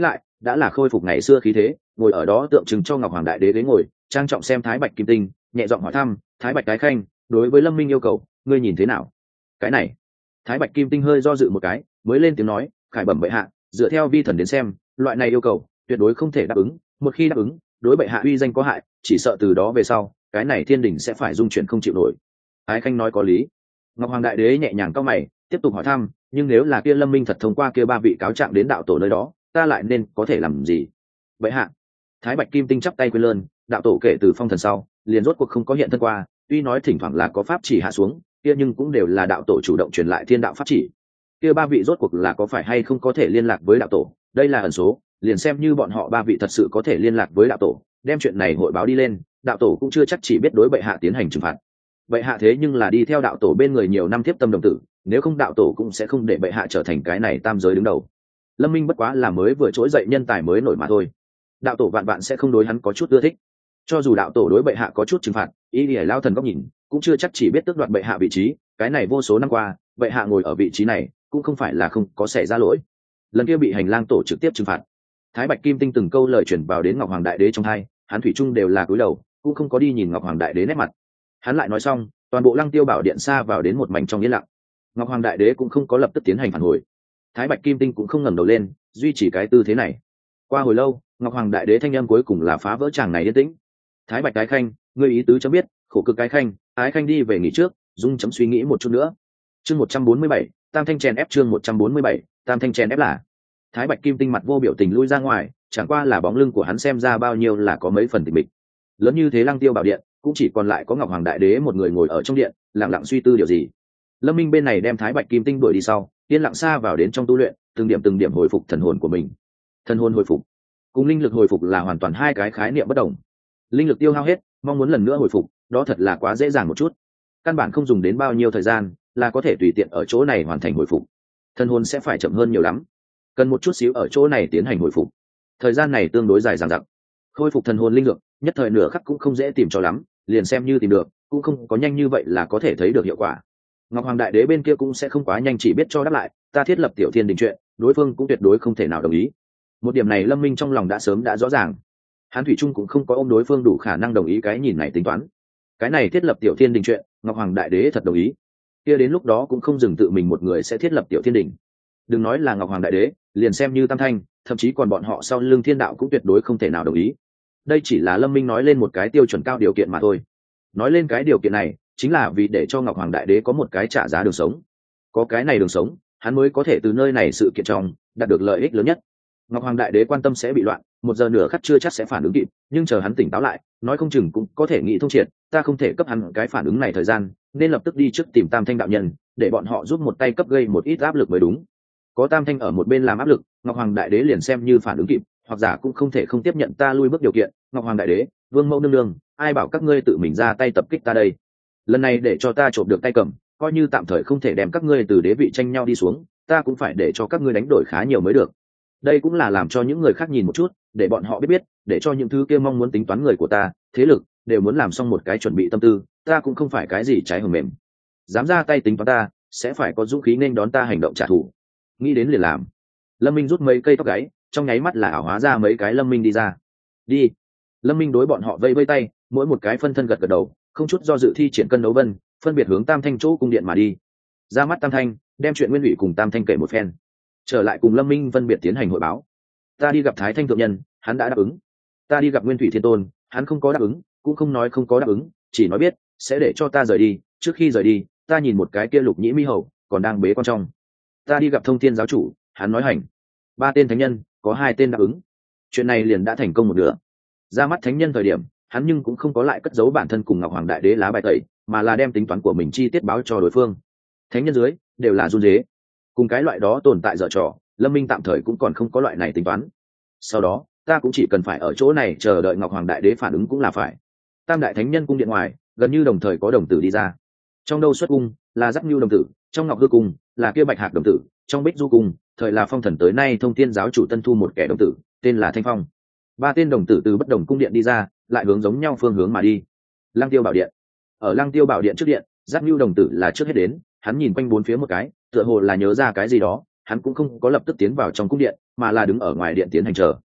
đã là khôi phục ngày xưa khí thế, ngồi ở đó tượng trưng cho ngọc hoàng đại đế ghế ngồi, trang trọng xem thái bạch kim tinh, nhẹ giọng hỏi thăm thái bạch cái khanh, đối với lâm minh yêu cầu ngươi nhìn thế nào? Cái này, thái bạch kim tinh hơi do dự một cái, mới lên tiếng nói, khải bẩm bệ hạ, dựa theo vi thần đến xem, loại này yêu cầu tuyệt đối không thể đáp ứng, một khi đáp ứng, đối bệ hạ uy danh có hại, chỉ sợ từ đó về sau cái này thiên đình sẽ phải dung chuyển không chịu nổi. Ái khanh nói có lý. Ngọc hoàng đại đế nhẹ nhàng cau mày, tiếp tục hỏi thăm, nhưng nếu là kia lâm minh thật thông qua kia ba vị cáo trạng đến đạo tổ nơi đó, ta lại nên có thể làm gì? Bệ hạ. Thái bạch kim tinh chắp tay quên lơn, đạo tổ kể từ phong thần sau liền rốt cuộc không có hiện thân qua, tuy nói thỉnh thoảng là có pháp chỉ hạ xuống kia, nhưng cũng đều là đạo tổ chủ động truyền lại thiên đạo pháp chỉ. Kia ba vị rốt cuộc là có phải hay không có thể liên lạc với đạo tổ, đây là ẩn số, liền xem như bọn họ ba vị thật sự có thể liên lạc với đạo tổ, đem chuyện này hội báo đi lên, đạo tổ cũng chưa chắc chỉ biết đối bệ hạ tiến hành trừng phạt. Bệ hạ thế nhưng là đi theo đạo tổ bên người nhiều năm tiếp tâm đồng tử, nếu không đạo tổ cũng sẽ không để bệ hạ trở thành cái này tam giới đứng đầu. Lâm minh bất quá là mới vừa trỗi dậy nhân tài mới nổi mà thôi, đạo tổ vạn vạn sẽ không đối hắn có chút ưa thích. Cho dù đạo tổ đối bệ hạ có chút trừng phạt, ý thì lao thần góc nhìn cũng chưa chắc chỉ biết tước đoạt bệ hạ vị trí, cái này vô số năm qua bệ hạ ngồi ở vị trí này cũng không phải là không có xảy ra lỗi. Lần kia bị hành lang tổ trực tiếp trừng phạt, thái bạch kim tinh từng câu lời chuyển vào đến ngọc hoàng đại đế trong hai, hắn thủy chung đều là cúi đầu, cũng không có đi nhìn ngọc hoàng đại đế nét mặt. Hắn lại nói xong, toàn bộ lăng tiêu bảo điện xa vào đến một mảnh trong yên lặng. Ngọc hoàng đại đế cũng không có lập tức tiến hành phản hồi, thái bạch kim tinh cũng không ngẩng đầu lên, duy trì cái tư thế này. Qua hồi lâu, ngọc hoàng đại đế thanh âm cuối cùng là phá vỡ tràng này yên tĩnh. Thái bạch cái khanh, ngươi ý tứ cho biết, khổ cực cái khanh, ái khanh đi về nghỉ trước, dung chấm suy nghĩ một chút nữa. Chương một trăm bốn mươi bảy, tam thanh chèn ép. Chương một trăm bốn mươi bảy, tam thanh chèn ép là. Thái bạch kim tinh mặt vô biểu tình lui ra ngoài, chẳng qua là bóng lưng của hắn xem ra bao nhiêu là có mấy phần tịch mịch. Lớn như thế lăng tiêu bảo điện cũng chỉ còn lại có ngọc hoàng đại đế một người ngồi ở trong điện, lặng lặng suy tư điều gì. Lâm minh bên này đem thái bạch kim tinh đuổi đi sau, yên lặng xa vào đến trong tu luyện, từng điểm từng điểm hồi phục thần hồn của mình. Thần hồn hồi phục cùng linh lực hồi phục là hoàn toàn hai cái khái niệm bất đồng. Linh lực tiêu hao hết, mong muốn lần nữa hồi phục, đó thật là quá dễ dàng một chút, căn bản không dùng đến bao nhiêu thời gian là có thể tùy tiện ở chỗ này hoàn thành hồi phục. Thần hồn sẽ phải chậm hơn nhiều lắm, cần một chút xíu ở chỗ này tiến hành hồi phục, thời gian này tương đối dài dằng dặc. Khôi phục thần hồn linh lực nhất thời nửa khắc cũng không dễ tìm cho lắm, liền xem như tìm được cũng không có nhanh như vậy là có thể thấy được hiệu quả. Ngọc hoàng đại đế bên kia cũng sẽ không quá nhanh chỉ biết cho đáp lại, ta thiết lập tiểu thiên đình chuyện, đối phương cũng tuyệt đối không thể nào đồng ý. Một điểm này lâm minh trong lòng đã sớm đã rõ ràng, hắn thủy trung cũng không có ôm đối phương đủ khả năng đồng ý cái nhìn này tính toán. Cái này thiết lập tiểu thiên đình chuyện, ngọc hoàng đại đế thật đồng ý, kia đến lúc đó cũng không dừng tự mình một người sẽ thiết lập tiểu thiên đình. Đừng nói là ngọc hoàng đại đế, liền xem như tam thanh, thậm chí còn bọn họ sau lưng thiên đạo cũng tuyệt đối không thể nào đồng ý. Đây chỉ là lâm minh nói lên một cái tiêu chuẩn cao điều kiện mà thôi. Nói lên cái điều kiện này chính là vì để cho ngọc hoàng đại đế có một cái trả giá đường sống, có cái này đường sống hắn mới có thể từ nơi này sự kiện trong đạt được lợi ích lớn nhất. Ngọc hoàng đại đế quan tâm sẽ bị loạn, một giờ nửa khắc chưa chắc sẽ phản ứng kịp, nhưng chờ hắn tỉnh táo lại, nói không chừng cũng có thể nghĩ thông triệt. Ta không thể cấp hắn cái phản ứng này thời gian, nên lập tức đi trước tìm tam thanh đạo nhân, để bọn họ giúp một tay cấp gây một ít áp lực mới đúng. Có tam thanh ở một bên làm áp lực, ngọc hoàng đại đế liền xem như phản ứng kịp, hoặc giả cũng không thể không tiếp nhận ta lui bước điều kiện. Ngọc hoàng đại đế, vương mẫu nương nương, ai bảo các ngươi tự mình ra tay tập kích ta đây? Lần này để cho ta trộm được tay cầm, coi như tạm thời không thể đem các ngươi từ đế vị tranh nhau đi xuống, ta cũng phải để cho các ngươi đánh đổi khá nhiều mới được. Đây cũng là làm cho những người khác nhìn một chút, để bọn họ biết biết, để cho những thứ kia mong muốn tính toán người của ta, thế lực đều muốn làm xong một cái chuẩn bị tâm tư, ta cũng không phải cái gì trái hầm mềm. Dám ra tay tính toán ta, sẽ phải có dũng khí nên đón ta hành động trả thù. Nghĩ đến liền làm. Lâm Minh rút mấy cây tóc gáy, trong nháy mắt là ảo hóa ra mấy cái Lâm Minh đi ra. Đi. Lâm Minh đối bọn họ vây vây tay, mỗi một cái phân thân gật gật đầu, không chút do dự thi triển cân đấu vân, phân biệt hướng tam thanh chỗ cung điện mà đi. Ra mắt tam thanh, đem chuyện nguyên ủy cùng tam thanh kể một phen, trở lại cùng Lâm Minh phân biệt tiến hành hội báo. Ta đi gặp thái thanh thượng nhân, hắn đã đáp ứng. Ta đi gặp nguyên thủy thiên tôn, hắn không có đáp ứng, cũng không nói không có đáp ứng, chỉ nói biết sẽ để cho ta rời đi. Trước khi rời đi, ta nhìn một cái kia lục nhĩ mi hầu còn đang bế con trong. Ta đi gặp thông thiên giáo chủ, hắn nói hành. Ba tên thánh nhân, có hai tên đáp ứng. Chuyện này liền đã thành công một nửa. Ra mắt thánh nhân thời điểm, hắn nhưng cũng không có lại cất giấu bản thân cùng ngọc hoàng đại đế lá bài tẩy, mà là đem tính toán của mình chi tiết báo cho đối phương. Thánh nhân dưới đều là run dế, cùng cái loại đó tồn tại dở trò, Lâm Minh tạm thời cũng còn không có loại này tính toán. Sau đó ta cũng chỉ cần phải ở chỗ này chờ đợi ngọc hoàng đại đế phản ứng cũng là phải. Tam đại thánh nhân cung điện ngoài gần như đồng thời có đồng tử đi ra. Trong đâu xuất cung là Giác Nưu đồng tử, trong Ngọc Hư cung là kia Bạch Hạc đồng tử, trong Bích Du cung thời là phong thần tới nay thông thiên giáo chủ tân thu một kẻ đồng tử, tên là Thanh Phong. Ba tên đồng tử từ bất đồng cung điện đi ra, lại hướng giống nhau phương hướng mà đi. Lăng Tiêu Bảo Điện. Ở Lăng Tiêu Bảo Điện trước điện, Giác Nưu đồng tử là trước hết đến, hắn nhìn quanh bốn phía một cái, tựa hồ là nhớ ra cái gì đó, hắn cũng không có lập tức tiến vào trong cung điện, mà là đứng ở ngoài điện tiến hành chờ.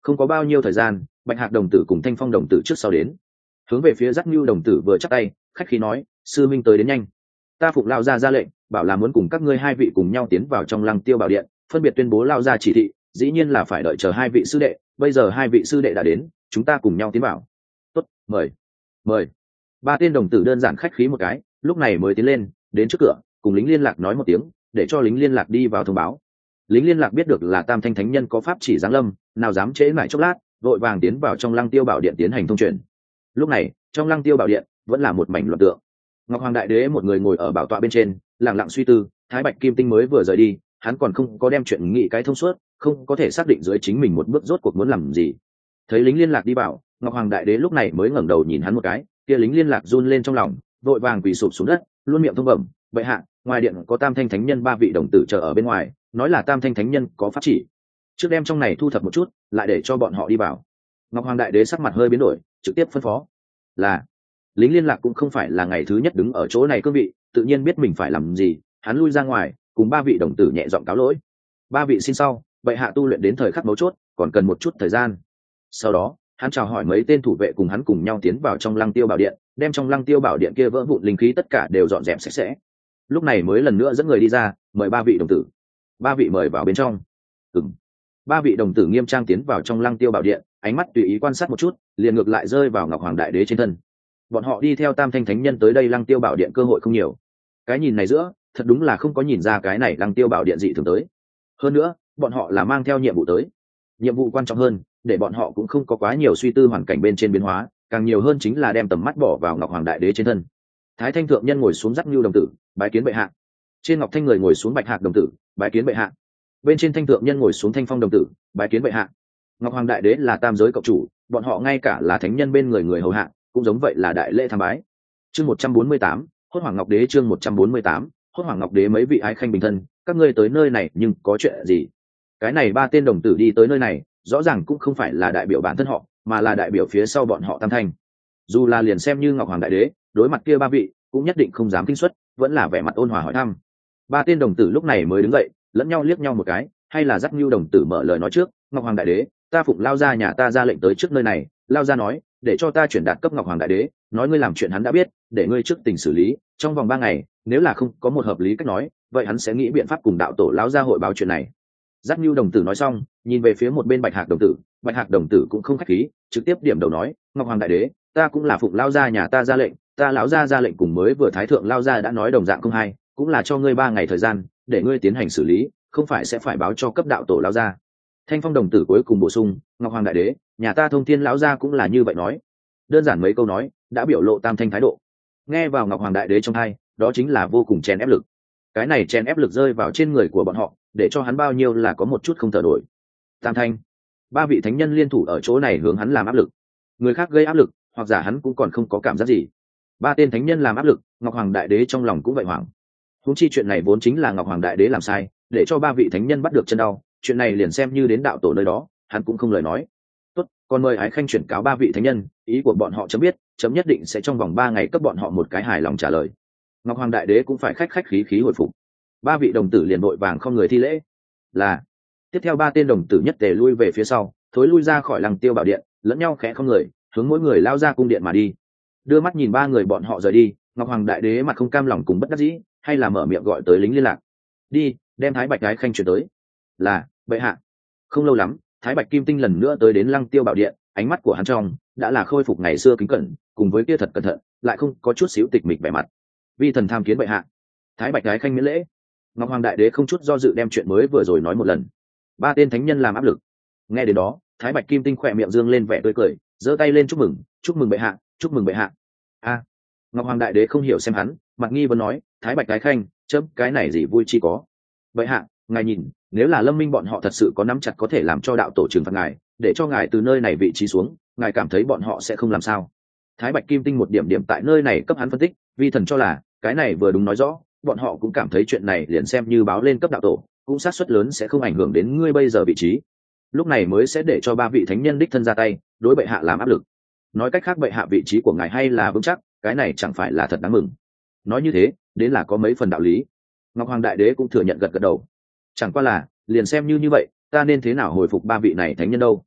Không có bao nhiêu thời gian, Bạch Hạc đồng tử cùng Thanh Phong đồng tử trước sau đến, hướng về phía Giác Nưu đồng tử vừa chắp tay, khách khí nói: sư minh tới đến nhanh, ta phụng lao ra ra lệnh, bảo là muốn cùng các ngươi hai vị cùng nhau tiến vào trong Lăng Tiêu bảo điện, phân biệt tuyên bố lao ra chỉ thị, dĩ nhiên là phải đợi chờ hai vị sư đệ, bây giờ hai vị sư đệ đã đến, chúng ta cùng nhau tiến vào. Tốt, mời, mời. Ba tên đồng tử đơn giản khách khí một cái, lúc này mới tiến lên, đến trước cửa, cùng lính liên lạc nói một tiếng, để cho lính liên lạc đi vào thông báo. Lính liên lạc biết được là Tam Thanh Thánh Nhân có pháp chỉ giáng lâm, nào dám trễ mãi chốc lát, vội vàng tiến vào trong Lăng Tiêu bảo điện tiến hành thông truyền. Lúc này, trong Lăng Tiêu bảo điện vẫn là một mảnh loạn tượng. Ngọc Hoàng Đại Đế một người ngồi ở bảo tọa bên trên, lặng lặng suy tư. Thái Bạch Kim Tinh mới vừa rời đi, hắn còn không có đem chuyện nghĩ cái thông suốt, không có thể xác định dưới chính mình một bước rốt cuộc muốn làm gì. Thấy lính liên lạc đi vào, Ngọc Hoàng Đại Đế lúc này mới ngẩng đầu nhìn hắn một cái, kia lính liên lạc run lên trong lòng, vội vàng quỳ sụp xuống đất, luôn miệng thông bẩm: bệ hạ, ngoài điện có Tam Thanh Thánh Nhân ba vị đồng tử chờ ở bên ngoài, nói là Tam Thanh Thánh Nhân có pháp chỉ, trước đem trong này thu thập một chút, lại để cho bọn họ đi vào. Ngọc Hoàng Đại Đế sắc mặt hơi biến đổi, trực tiếp phân phó: là. Lính liên lạc cũng không phải là ngày thứ nhất đứng ở chỗ này cương vị, tự nhiên biết mình phải làm gì, hắn lui ra ngoài, cùng ba vị đồng tử nhẹ giọng cáo lỗi: ba vị xin sau, bệ hạ tu luyện đến thời khắc mấu chốt, còn cần một chút thời gian. Sau đó, hắn chào hỏi mấy tên thủ vệ cùng hắn cùng nhau tiến vào trong Lăng Tiêu bảo điện, đem trong Lăng Tiêu bảo điện kia vỡ vụn linh khí tất cả đều dọn dẹp sạch sẽ. Lúc này mới lần nữa dẫn người đi ra, mời ba vị đồng tử. Ba vị mời vào bên trong. Ừm. Ba vị đồng tử nghiêm trang tiến vào trong Lăng Tiêu bảo điện, ánh mắt tùy ý quan sát một chút, liền ngược lại rơi vào Ngọc Hoàng Đại Đế trên thân. Bọn họ đi theo Tam Thanh Thánh Nhân tới đây Lăng Tiêu bảo điện cơ hội không nhiều. Cái nhìn này giữa, thật đúng là không có nhìn ra cái này Lăng Tiêu bảo điện dị thường tới. Hơn nữa, bọn họ là mang theo nhiệm vụ tới. Nhiệm vụ quan trọng hơn, để bọn họ cũng không có quá nhiều suy tư hoàn cảnh bên trên biến hóa, càng nhiều hơn chính là đem tầm mắt bỏ vào Ngọc Hoàng Đại Đế trên thân. Thái Thanh thượng nhân ngồi xuống Giác Nưu đồng tử, bái kiến bệ hạ. Trên Ngọc Thanh người ngồi xuống Bạch Hạc đồng tử, bái kiến bệ hạ. Bên trên Thanh thượng nhân ngồi xuống Thanh Phong đồng tử, bái kiến bệ hạ. Ngọc Hoàng Đại Đế là tam giới cộng chủ, bọn họ ngay cả là thánh nhân bên người người hầu hạ, cũng giống vậy là đại lễ tham bái. Chương một trăm bốn mươi tám, Hốt Hoàng Ngọc Đế chương một trăm bốn mươi tám, Hốt Hoàng Ngọc Đế mấy vị ái khanh bình thân, các ngươi tới nơi này nhưng có chuyện gì? Cái này ba tên đồng tử đi tới nơi này, rõ ràng cũng không phải là đại biểu bản thân họ, mà là đại biểu phía sau bọn họ Tam Thanh. Dù là liền xem như Ngọc Hoàng Đại Đế, đối mặt kia ba vị, cũng nhất định không dám kinh xuất, vẫn là vẻ mặt ôn hòa hỏi thăm. Ba tên đồng tử lúc này mới đứng dậy, lẫn nhau liếc nhau một cái, hay là Giác Nưu đồng tử mở lời nói trước: Ngọc Hoàng Đại Đế, ta phụng lao gia nhà ta ra lệnh tới trước nơi này, lao gia nói để cho ta chuyển đạt cấp Ngọc Hoàng Đại Đế, nói ngươi làm chuyện hắn đã biết, để ngươi trước tình xử lý, trong vòng ba ngày, nếu là không có một hợp lý cách nói, vậy hắn sẽ nghĩ biện pháp cùng đạo tổ lão gia hội báo chuyện này. Giác Nưu đồng tử nói xong, nhìn về phía một bên Bạch Hạc đồng tử, Bạch Hạc đồng tử cũng không khách khí, trực tiếp điểm đầu nói: Ngọc Hoàng Đại Đế, ta cũng là phụng lao gia nhà ta ra lệnh, ta lão gia ra lệnh cùng mới vừa thái thượng lao gia đã nói đồng dạng không hay, cũng là cho ngươi ba ngày thời gian, để ngươi tiến hành xử lý, không phải sẽ phải báo cho cấp đạo tổ lão gia. Thanh Phong đồng tử cuối cùng bổ sung: Ngọc Hoàng Đại Đế, nhà ta Thông Thiên lão gia cũng là như vậy nói. Đơn giản mấy câu nói, đã biểu lộ Tam Thanh thái độ. Nghe vào Ngọc Hoàng Đại Đế trong tai, đó chính là vô cùng chèn ép lực. Cái này chèn ép lực rơi vào trên người của bọn họ, để cho hắn bao nhiêu là có một chút không thở nổi. Tam Thanh, ba vị thánh nhân liên thủ ở chỗ này hướng hắn làm áp lực. Người khác gây áp lực, hoặc giả hắn cũng còn không có cảm giác gì. Ba tên thánh nhân làm áp lực, Ngọc Hoàng Đại Đế trong lòng cũng vậy hoảng. Huống chi chuyện này vốn chính là Ngọc Hoàng Đại Đế làm sai, để cho ba vị thánh nhân bắt được chân đau, chuyện này liền xem như đến đạo tổ nơi đó, hắn cũng không lời nói. Tốt, còn mời ái khanh chuyển cáo ba vị thánh nhân, ý của bọn họ chấm biết, chấm nhất định sẽ trong vòng ba ngày cấp bọn họ một cái hài lòng trả lời. Ngọc Hoàng Đại Đế cũng phải khách khách khí khí hồi phục. Ba vị đồng tử liền vội vàng không người thi lễ. Là. Tiếp theo ba tên đồng tử nhất tề lui về phía sau, thối lui ra khỏi Lăng Tiêu bảo điện, lẫn nhau khẽ không người, hướng mỗi người lao ra cung điện mà đi. Đưa mắt nhìn ba người bọn họ rời đi, Ngọc Hoàng Đại Đế mặt không cam lòng cùng bất đắc dĩ, hay là mở miệng gọi tới lính liên lạc: đi, đem Thái Bạch gái khanh chuyển tới. Là, bệ hạ. Không lâu lắm, Thái Bạch Kim Tinh lần nữa tới đến Lăng Tiêu bảo điện, ánh mắt của hắn trong đã là khôi phục ngày xưa kính cẩn, cùng với kia thật cẩn thận, lại không có chút xíu tịch mịch vẻ mặt. Vi thần tham kiến bệ hạ. Thái Bạch gái khanh miễn lễ. Ngọc Hoàng Đại Đế không chút do dự đem chuyện mới vừa rồi nói một lần. Ba tên thánh nhân làm áp lực. Nghe đến đó, Thái Bạch Kim Tinh khỏe miệng dương lên vẻ tươi cười, giơ tay lên chúc mừng: chúc mừng bệ hạ, chúc mừng bệ hạ. A. Ngọc Hoàng Đại Đế không hiểu xem hắn, mặt nghi vấn nói: Thái Bạch gái khanh, chấm cái này gì vui chi có. Bệ hạ, ngài nhìn, nếu là Lâm Minh bọn họ thật sự có nắm chặt có thể làm cho đạo tổ trừng phạt ngài, để cho ngài từ nơi này vị trí xuống, ngài cảm thấy bọn họ sẽ không làm sao? Thái Bạch Kim Tinh một điểm điểm tại nơi này cấp hắn phân tích, vi thần cho là cái này vừa đúng nói rõ, bọn họ cũng cảm thấy chuyện này liền xem như báo lên cấp đạo tổ, cũng xác suất lớn sẽ không ảnh hưởng đến ngươi bây giờ vị trí. Lúc này mới sẽ để cho ba vị thánh nhân đích thân ra tay, đối bệ hạ làm áp lực. Nói cách khác bệ hạ vị trí của ngài hay là vững chắc, cái này chẳng phải là thật đáng mừng. Nói như thế, đến là có mấy phần đạo lý. Ngọc Hoàng Đại Đế cũng thừa nhận gật gật đầu. Chẳng qua là, liền xem như như vậy, ta nên thế nào hồi phục ba vị này thánh nhân đâu?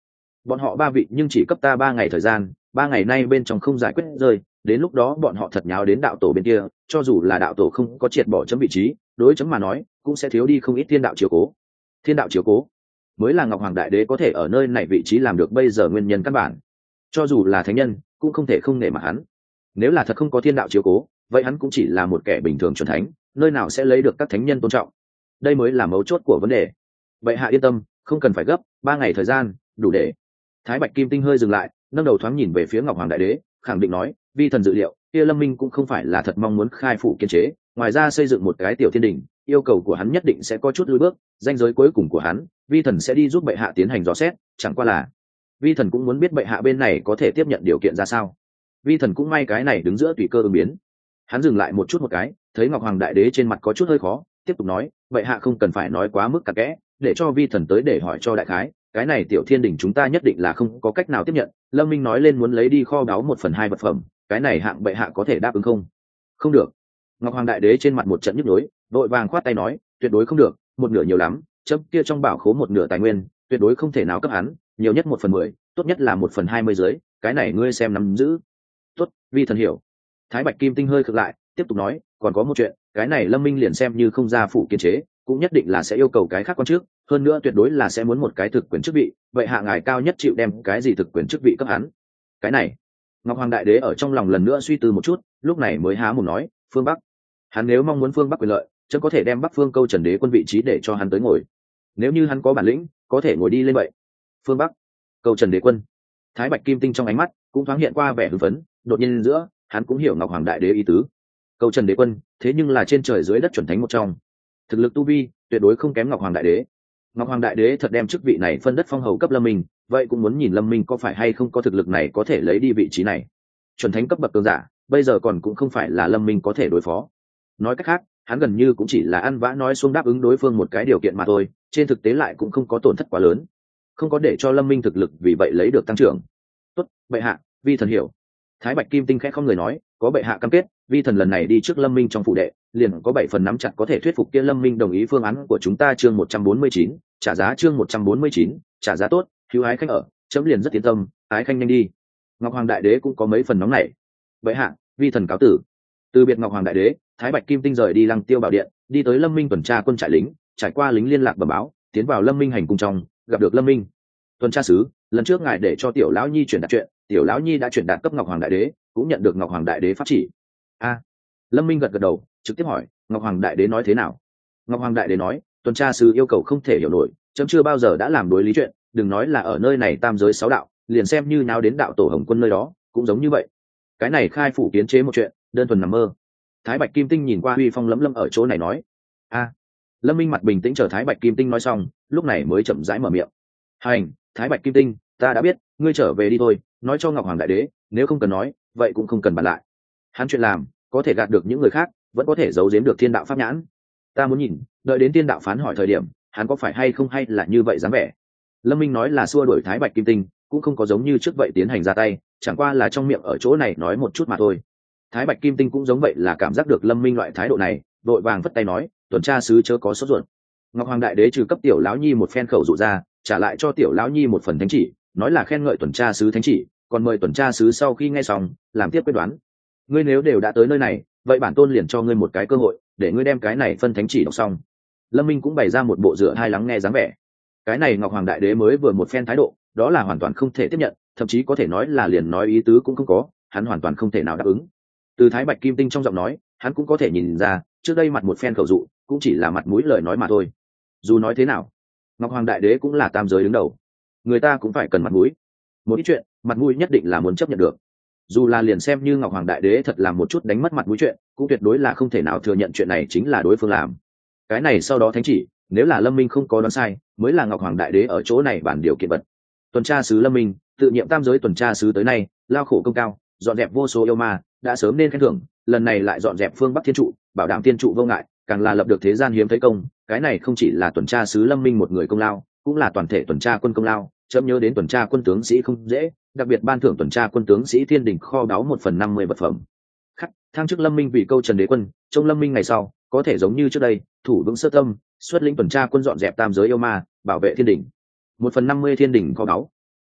bọn họ ba vị nhưng chỉ cấp ta ba ngày thời gian, ba ngày nay bên trong không giải quyết rơi, đến lúc đó bọn họ thật nháo đến đạo tổ bên kia, cho dù là đạo tổ không có triệt bỏ chấm vị trí, đối chấm mà nói cũng sẽ thiếu đi không ít thiên đạo chiếu cố. Thiên đạo chiếu cố mới là Ngọc Hoàng Đại Đế có thể ở nơi này vị trí làm được bây giờ nguyên nhân căn bản. Cho dù là thánh nhân cũng không thể không nể mặt hắn. Nếu là thật không có thiên đạo chiếu cố, vậy hắn cũng chỉ là một kẻ bình thường chuẩn thánh, nơi nào sẽ lấy được các thánh nhân tôn trọng. Đây mới là mấu chốt của vấn đề. Vậy hạ yên tâm, không cần phải gấp, ba ngày thời gian đủ để. Thái Bạch Kim Tinh hơi dừng lại, nâng đầu thoáng nhìn về phía Ngọc Hoàng Đại Đế, khẳng định nói, vi thần dự liệu kia Lâm Minh cũng không phải là thật mong muốn khai phủ kiên chế, ngoài ra xây dựng một cái tiểu thiên đình, yêu cầu của hắn nhất định sẽ có chút lùi bước, danh giới cuối cùng của hắn vi thần sẽ đi giúp bệ hạ tiến hành dò xét, chẳng qua là vi thần cũng muốn biết bệ hạ bên này có thể tiếp nhận điều kiện ra sao. Vi thần cũng may cái này đứng giữa tùy cơ ứng biến. Hắn dừng lại một chút một cái, thấy Ngọc Hoàng Đại Đế trên mặt có chút hơi khó, tiếp tục nói, bệ hạ không cần phải nói quá mức cặn kẽ, để cho vi thần tới để hỏi cho đại khái, cái này tiểu thiên đình chúng ta nhất định là không có cách nào tiếp nhận. Lâm Minh nói lên muốn lấy đi kho báu một phần hai vật phẩm, cái này hạng bệ hạ có thể đáp ứng không? Không được. Ngọc Hoàng Đại Đế trên mặt một trận nhức nhối, vội vàng khoát tay nói, tuyệt đối không được, một nửa nhiều lắm, chấm kia trong bảo khố một nửa tài nguyên, tuyệt đối không thể nào cấp hắn, nhiều nhất một phần mười, tốt nhất là một phần hai mươi dưới, cái này ngươi xem nắm giữ. Tốt, vi thần hiểu. Thái Bạch Kim Tinh hơi khựng lại, tiếp tục nói, còn có một chuyện, cái này Lâm Minh liền xem như không ra phủ kiên chế, cũng nhất định là sẽ yêu cầu cái khác quan trước, hơn nữa tuyệt đối là sẽ muốn một cái thực quyền chức vị, vậy hạ ngài cao nhất chịu đem cái gì thực quyền chức vị cấp hắn? Cái này, Ngọc Hoàng Đại Đế ở trong lòng lần nữa suy tư một chút, lúc này mới há mồm nói, phương Bắc. Hắn nếu mong muốn phương Bắc quyền lợi, chấm có thể đem Bắc Phương Câu Trần Đế quân vị trí để cho hắn tới ngồi. Nếu như hắn có bản lĩnh, có thể ngồi đi lên vậy. Phương Bắc, Câu Trần Đế quân. Thái Bạch Kim Tinh trong ánh mắt cũng thoáng hiện qua vẻ hưng phấn, đột nhiên giữa, hắn cũng hiểu Ngọc Hoàng Đại Đế ý tứ. Câu Trần Đế quân, thế nhưng là trên trời dưới đất chuẩn thánh một trong, thực lực tu vi tuyệt đối không kém Ngọc Hoàng Đại Đế. Ngọc Hoàng Đại Đế thật đem chức vị này phân đất phong hầu cấp Lâm Minh, vậy cũng muốn nhìn Lâm Minh có phải hay không có thực lực này có thể lấy đi vị trí này. Chuẩn thánh cấp bậc cường giả, bây giờ còn cũng không phải là Lâm Minh có thể đối phó. Nói cách khác, hắn gần như cũng chỉ là ăn vã nói xuống đáp ứng đối phương một cái điều kiện mà thôi, trên thực tế lại cũng không có tổn thất quá lớn, không có để cho Lâm Minh thực lực vì vậy lấy được tăng trưởng. Tốt, bệ hạ, vi thần hiểu. Thái Bạch Kim Tinh khẽ không người nói, có bệ hạ cam kết, vi thần lần này đi trước Lâm Minh trong phủ đệ, liền có bảy phần nắm chặt có thể thuyết phục kia Lâm Minh đồng ý phương án của chúng ta. Chương một trăm bốn mươi chín, trả giá. Chương một trăm bốn mươi chín, trả giá. Tốt, hữu ái khanh ở, chấm liền rất yên tâm, ái khanh nhanh đi. Ngọc Hoàng Đại Đế cũng có mấy phần nóng nảy. Bệ hạ, vi thần cáo tử. Từ biệt Ngọc Hoàng Đại Đế, Thái Bạch Kim Tinh rời đi Lăng Tiêu Bảo Điện, đi tới Lâm Minh tuần tra quân trại lính, trải qua lính liên lạc bẩm báo, tiến vào Lâm Minh hành cung trong, gặp được Lâm Minh. Tuần tra sứ, lần trước ngài để cho tiểu lão nhi chuyển đạt chuyện, tiểu lão nhi đã chuyển đạt cấp Ngọc Hoàng Đại Đế, cũng nhận được Ngọc Hoàng Đại Đế pháp chỉ. A. Lâm Minh gật gật đầu, trực tiếp hỏi, Ngọc Hoàng Đại Đế nói thế nào? Ngọc Hoàng Đại Đế nói, tuần tra sứ yêu cầu không thể hiểu nổi, chấm chưa bao giờ đã làm đối lý chuyện, đừng nói là ở nơi này tam giới sáu đạo, liền xem như nào đến đạo tổ Hồng Quân nơi đó, cũng giống như vậy. Cái này khai phủ kiến chế một chuyện, đơn thuần nằm mơ. Thái Bạch Kim Tinh nhìn qua uy phong lấm lâm ở chỗ này nói, a. Lâm Minh mặt bình tĩnh chờ Thái Bạch Kim Tinh nói xong, lúc này mới chậm rãi mở miệng. Hành, Thái Bạch Kim Tinh, ta đã biết, ngươi trở về đi thôi, nói cho Ngọc Hoàng Đại Đế, nếu không cần nói, vậy cũng không cần bàn lại. Hắn chuyện làm, có thể gạt được những người khác, vẫn có thể giấu giếm được thiên đạo pháp nhãn. Ta muốn nhìn, đợi đến thiên đạo phán hỏi thời điểm, hắn có phải hay không hay là như vậy dáng vẻ. Lâm Minh nói là xua đuổi Thái Bạch Kim Tinh, cũng không có giống như trước vậy tiến hành ra tay, chẳng qua là trong miệng ở chỗ này nói một chút mà thôi. Thái Bạch Kim Tinh cũng giống vậy là cảm giác được Lâm Minh loại thái độ này, đội vàng vất tay nói, tuần tra sứ chớ có sốt ruột. Ngọc Hoàng Đại Đế trừ cấp tiểu lão nhi một phen khẩu dụ ra, trả lại cho tiểu lão nhi một phần thánh chỉ, nói là khen ngợi tuần tra sứ thánh chỉ, còn mời tuần tra sứ sau khi nghe xong làm tiếp quyết đoán. Ngươi nếu đều đã tới nơi này, vậy bản tôn liền cho ngươi một cái cơ hội, để ngươi đem cái này phân thánh chỉ đọc xong. Lâm Minh cũng bày ra một bộ dựa hai lắng nghe dáng vẻ. Cái này Ngọc Hoàng Đại Đế mới vừa một phen thái độ, đó là hoàn toàn không thể tiếp nhận, thậm chí có thể nói là liền nói ý tứ cũng không có, hắn hoàn toàn không thể nào đáp ứng. Từ Thái Bạch Kim Tinh trong giọng nói, hắn cũng có thể nhìn ra, trước đây mặt một phen khẩu dụ, cũng chỉ là mặt mũi lời nói mà thôi. Dù nói thế nào, Ngọc Hoàng Đại Đế cũng là tam giới đứng đầu, người ta cũng phải cần mặt mũi. Một ít chuyện, mặt mũi nhất định là muốn chấp nhận được. Dù là liền xem như Ngọc Hoàng Đại Đế thật làm một chút đánh mất mặt mũi chuyện, cũng tuyệt đối là không thể nào thừa nhận chuyện này chính là đối phương làm. Cái này sau đó thánh chỉ, nếu là Lâm Minh không có đoán sai, mới là Ngọc Hoàng Đại Đế ở chỗ này bản điều kiện vật. Tuần tra sứ Lâm Minh, tự nhiệm tam giới tuần tra sứ tới nay, lao khổ công cao, dọn dẹp vô số yêu ma, đã sớm nên khen thưởng, lần này lại dọn dẹp phương Bắc Thiên trụ, bảo đảm Thiên trụ vô ngại, càng là lập được thế gian hiếm thấy công, cái này không chỉ là tuần tra sứ Lâm Minh một người công lao, cũng là toàn thể tuần tra quân công lao. Chấm nhớ đến tuần tra quân tướng sĩ không dễ, đặc biệt ban thưởng tuần tra quân tướng sĩ thiên đình kho báu một phần năm mươi vật phẩm. Khắc, thăng chức Lâm Minh vì Câu Trần Đế quân, trong Lâm Minh ngày sau, có thể giống như trước đây, thủ vững sơ tâm, xuất lĩnh tuần tra quân dọn dẹp tam giới yêu ma, bảo vệ thiên đình. Một phần năm mươi thiên đình kho báu.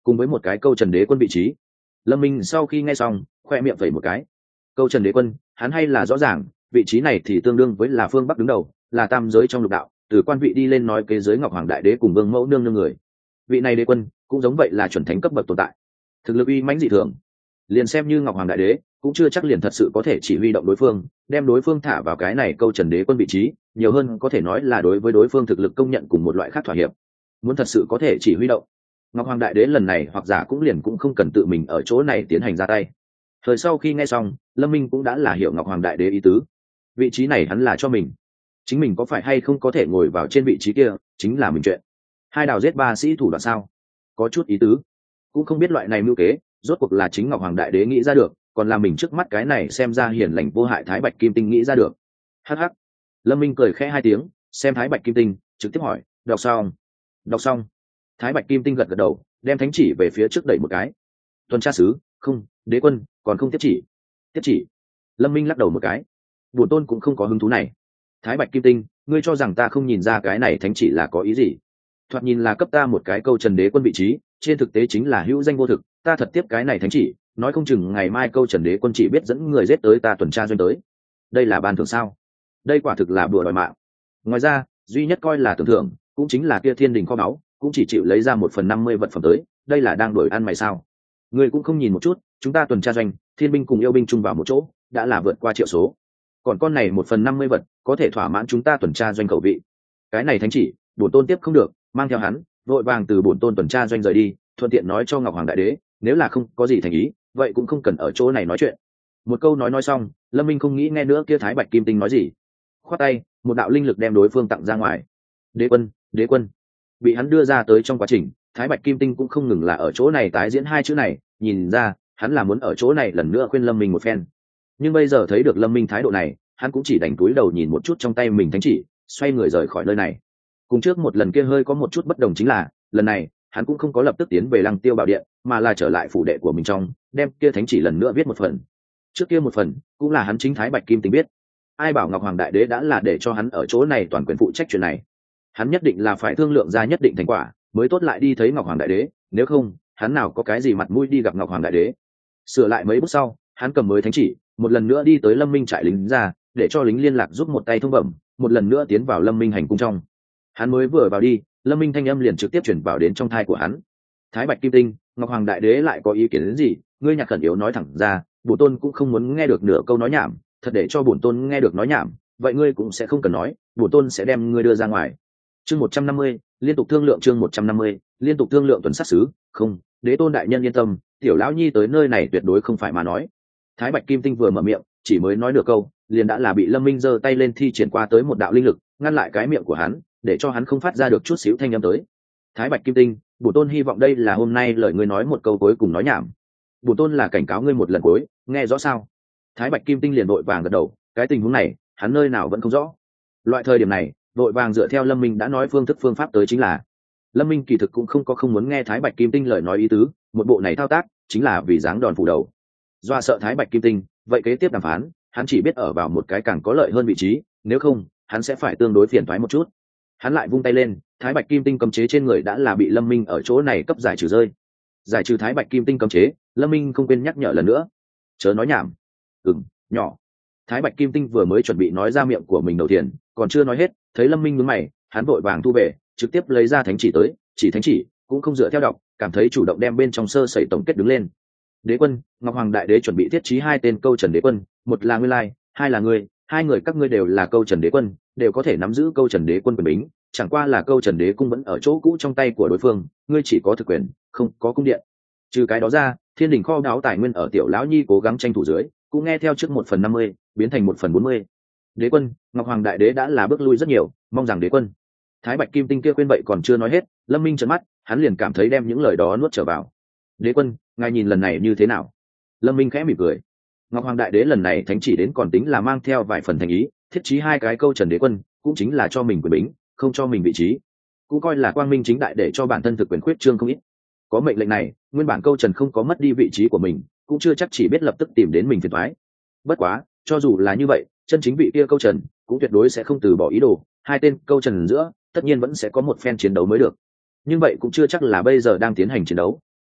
cùng với một cái câu trần đế quân vị trí. Lâm Minh sau khi nghe xong khoe miệng vẩy một cái. Câu trần đế quân hắn hay là rõ ràng, vị trí này thì tương đương với là phương Bắc đứng đầu, là tam giới trong lục đạo, từ quan vị đi lên nói kế giới Ngọc Hoàng Đại Đế cùng Vương Mẫu nương nương người. Vị này đế quân cũng giống vậy là chuẩn thánh cấp bậc tồn tại, thực lực uy mãnh dị thường. Liền xem như Ngọc Hoàng Đại Đế cũng chưa chắc liền thật sự có thể chỉ huy động đối phương, đem đối phương thả vào cái này câu trần đế quân vị trí, nhiều hơn có thể nói là đối với đối phương thực lực công nhận cùng một loại khác thỏa hiệp. Muốn thật sự có thể chỉ huy động, Ngọc Hoàng Đại Đế lần này hoặc giả cũng liền cũng không cần tự mình ở chỗ này tiến hành ra tay. Thời sau khi nghe xong, Lâm Minh cũng đã là hiểu Ngọc Hoàng Đại Đế ý tứ. Vị trí này hắn là cho mình, chính mình có phải hay không có thể ngồi vào trên vị trí kia chính là mình chuyện. Hai đào giết ba sĩ thủ đoạn sao, có chút ý tứ. Cũng không biết loại này mưu kế rốt cuộc là chính Ngọc Hoàng Đại Đế nghĩ ra được, còn là mình trước mắt cái này xem ra hiền lành vô hại Thái Bạch Kim Tinh nghĩ ra được. Hắc hắc. Lâm Minh cười khẽ hai tiếng, xem Thái Bạch Kim Tinh, trực tiếp hỏi, đọc xong? Đọc xong. Thái Bạch Kim Tinh gật gật đầu, đem thánh chỉ về phía trước đẩy một cái. Tuần tra sứ, không, đế quân, còn không tiếp chỉ. Tiếp chỉ. Lâm Minh lắc đầu một cái. Bổn tôn cũng không có hứng thú này. Thái Bạch Kim Tinh, ngươi cho rằng ta không nhìn ra cái này thánh chỉ là có ý gì? Thoạt nhìn là cấp ta một cái câu trần đế quân vị trí, trên thực tế chính là hữu danh vô thực. Ta thật tiếp cái này thánh chỉ, nói không chừng ngày mai câu trần đế quân chỉ biết dẫn người giết tới ta tuần tra doanh tới. Đây là ban thưởng sao? Đây quả thực là bùa đòi mạng. Ngoài ra, duy nhất coi là tưởng thưởng cũng chính là kia thiên đình kho báu, cũng chỉ chịu lấy ra một phần năm mươi vật phẩm tới. Đây là đang đổi ăn mày sao? Ngươi cũng không nhìn một chút, chúng ta tuần tra doanh, thiên binh cùng yêu binh chung vào một chỗ, đã là vượt qua triệu số. Còn con này một phần năm mươi vật có thể thỏa mãn chúng ta tuần tra doanh khẩu vị. Cái này thánh chỉ bổn tôn tiếp không được, mang theo hắn vội vàng từ bổn tôn tuần tra doanh rời đi, thuận tiện nói cho Ngọc Hoàng Đại Đế, nếu là không có gì thành ý, vậy cũng không cần ở chỗ này nói chuyện. Một câu nói nói xong, Lâm Minh không nghĩ nghe nữa kia Thái Bạch Kim Tinh nói gì, khoát tay, một đạo linh lực đem đối phương tặng ra ngoài. Đế quân, đế quân. Bị hắn đưa ra tới trong quá trình, Thái Bạch Kim Tinh cũng không ngừng là ở chỗ này tái diễn hai chữ này, nhìn ra hắn là muốn ở chỗ này lần nữa khuyên Lâm Minh một phen. Nhưng bây giờ thấy được Lâm Minh thái độ này, hắn cũng chỉ đành cúi đầu nhìn một chút trong tay mình thánh chỉ, xoay người rời khỏi nơi này. Cùng trước một lần kia hơi có một chút bất đồng chính là, lần này hắn cũng không có lập tức tiến về Lăng Tiêu Bảo Điện, mà là trở lại phủ đệ của mình trong, đem kia thánh chỉ lần nữa viết một phần. Trước kia một phần cũng là hắn chính Thái Bạch Kim Tinh biết. Ai bảo Ngọc Hoàng Đại Đế đã là để cho hắn ở chỗ này toàn quyền phụ trách chuyện này, hắn nhất định là phải thương lượng ra nhất định thành quả mới tốt lại đi thấy Ngọc Hoàng Đại Đế, nếu không hắn nào có cái gì mặt mũi đi gặp Ngọc Hoàng Đại Đế. Sửa lại mấy bước sau, hắn cầm mới thánh chỉ một lần nữa đi tới Lâm Minh trại lính ra, để cho lính liên lạc giúp một tay thông bẩm, một lần nữa tiến vào Lâm Minh hành cung trong. Hắn mới vừa vào đi, Lâm Minh thanh âm liền trực tiếp chuyển vào đến trong thai của hắn. Thái Bạch Kim Tinh, Ngọc Hoàng Đại Đế lại có ý kiến đến gì, ngươi nhạc khẩn yếu nói thẳng ra, bổn tôn cũng không muốn nghe được nửa câu nói nhảm, thật để cho bổn tôn nghe được nói nhảm, vậy ngươi cũng sẽ không cần nói, bổn tôn sẽ đem ngươi đưa ra ngoài. Chương một trăm năm mươi, liên tục thương lượng chương một trăm năm mươi, liên tục thương lượng tuần sát sứ, không, đế tôn đại nhân yên tâm, tiểu lão nhi tới nơi này tuyệt đối không phải mà nói. Thái Bạch Kim Tinh vừa mở miệng, chỉ mới nói nửa câu, liền đã là bị Lâm Minh giơ tay lên thi triển qua tới một đạo linh lực, ngăn lại cái miệng của hắn, để cho hắn không phát ra được chút xíu thanh âm tới. Thái Bạch Kim Tinh, bổn tôn hy vọng đây là hôm nay lời ngươi nói một câu cuối cùng nói nhảm. Bổn tôn là cảnh cáo ngươi một lần cuối, nghe rõ sao? Thái Bạch Kim Tinh liền vội vàng gật đầu, cái tình huống này, hắn nơi nào vẫn không rõ. Loại thời điểm này, vội vàng dựa theo Lâm Minh đã nói phương thức phương pháp tới chính là. Lâm Minh kỳ thực cũng không có không muốn nghe Thái Bạch Kim Tinh lời nói ý tứ, một bộ này thao tác chính là vì dáng đòn phủ đầu. Do sợ Thái Bạch Kim Tinh, vậy kế tiếp đàm phán, hắn chỉ biết ở vào một cái càng có lợi hơn vị trí, nếu không, hắn sẽ phải tương đối phiền toái một chút. Hắn lại vung tay lên, Thái Bạch Kim Tinh cấm chế trên người đã là bị Lâm Minh ở chỗ này cấp giải trừ rơi. Giải trừ Thái Bạch Kim Tinh cấm chế, Lâm Minh không quên nhắc nhở lần nữa. Chớ nói nhảm. Ừm, nhỏ. Thái Bạch Kim Tinh vừa mới chuẩn bị nói ra miệng của mình đầu tiên, còn chưa nói hết, thấy Lâm Minh nhướng mày, hắn vội vàng thu về, trực tiếp lấy ra thánh chỉ tới, chỉ thánh chỉ, cũng không dựa theo đọc, cảm thấy chủ động đem bên trong sơ sẩy tổng kết đứng lên. Đế quân, Ngọc Hoàng Đại Đế chuẩn bị thiết trí hai tên câu trần đế quân, một là Nguyên Lai, hai là ngươi, hai người các ngươi đều là câu trần đế quân, đều có thể nắm giữ câu trần đế quân quyền bính, chẳng qua là câu trần đế cung vẫn ở chỗ cũ trong tay của đối phương, ngươi chỉ có thực quyền, không có cung điện. Trừ cái đó ra, thiên đình kho báu tài nguyên ở tiểu lão nhi cố gắng tranh thủ dưới, cũng nghe theo trước một phần năm mươi, biến thành một phần bốn mươi. Đế quân, Ngọc Hoàng Đại Đế đã là bước lui rất nhiều, mong rằng đế quân. Thái Bạch Kim Tinh kia quên vậy còn chưa nói hết, Lâm Minh trợn mắt, hắn liền cảm thấy đem những lời đó nuốt trở vào. Đế quân, ngài nhìn lần này như thế nào? Lâm Minh khẽ mỉm cười. Ngọc Hoàng Đại Đế lần này thánh chỉ đến còn tính là mang theo vài phần thành ý, thiết trí hai cái câu trần đế quân, cũng chính là cho mình quyền bính, không cho mình vị trí, cũng coi là quang minh chính đại để cho bản thân thực quyền khuyết trương không ít. Có mệnh lệnh này, nguyên bản câu trần không có mất đi vị trí của mình, cũng chưa chắc chỉ biết lập tức tìm đến mình phiền toái. Bất quá, cho dù là như vậy, chân chính vị kia câu trần cũng tuyệt đối sẽ không từ bỏ ý đồ, hai tên câu trần giữa tất nhiên vẫn sẽ có một phen chiến đấu mới được. Nhưng vậy cũng chưa chắc là bây giờ đang tiến hành chiến đấu.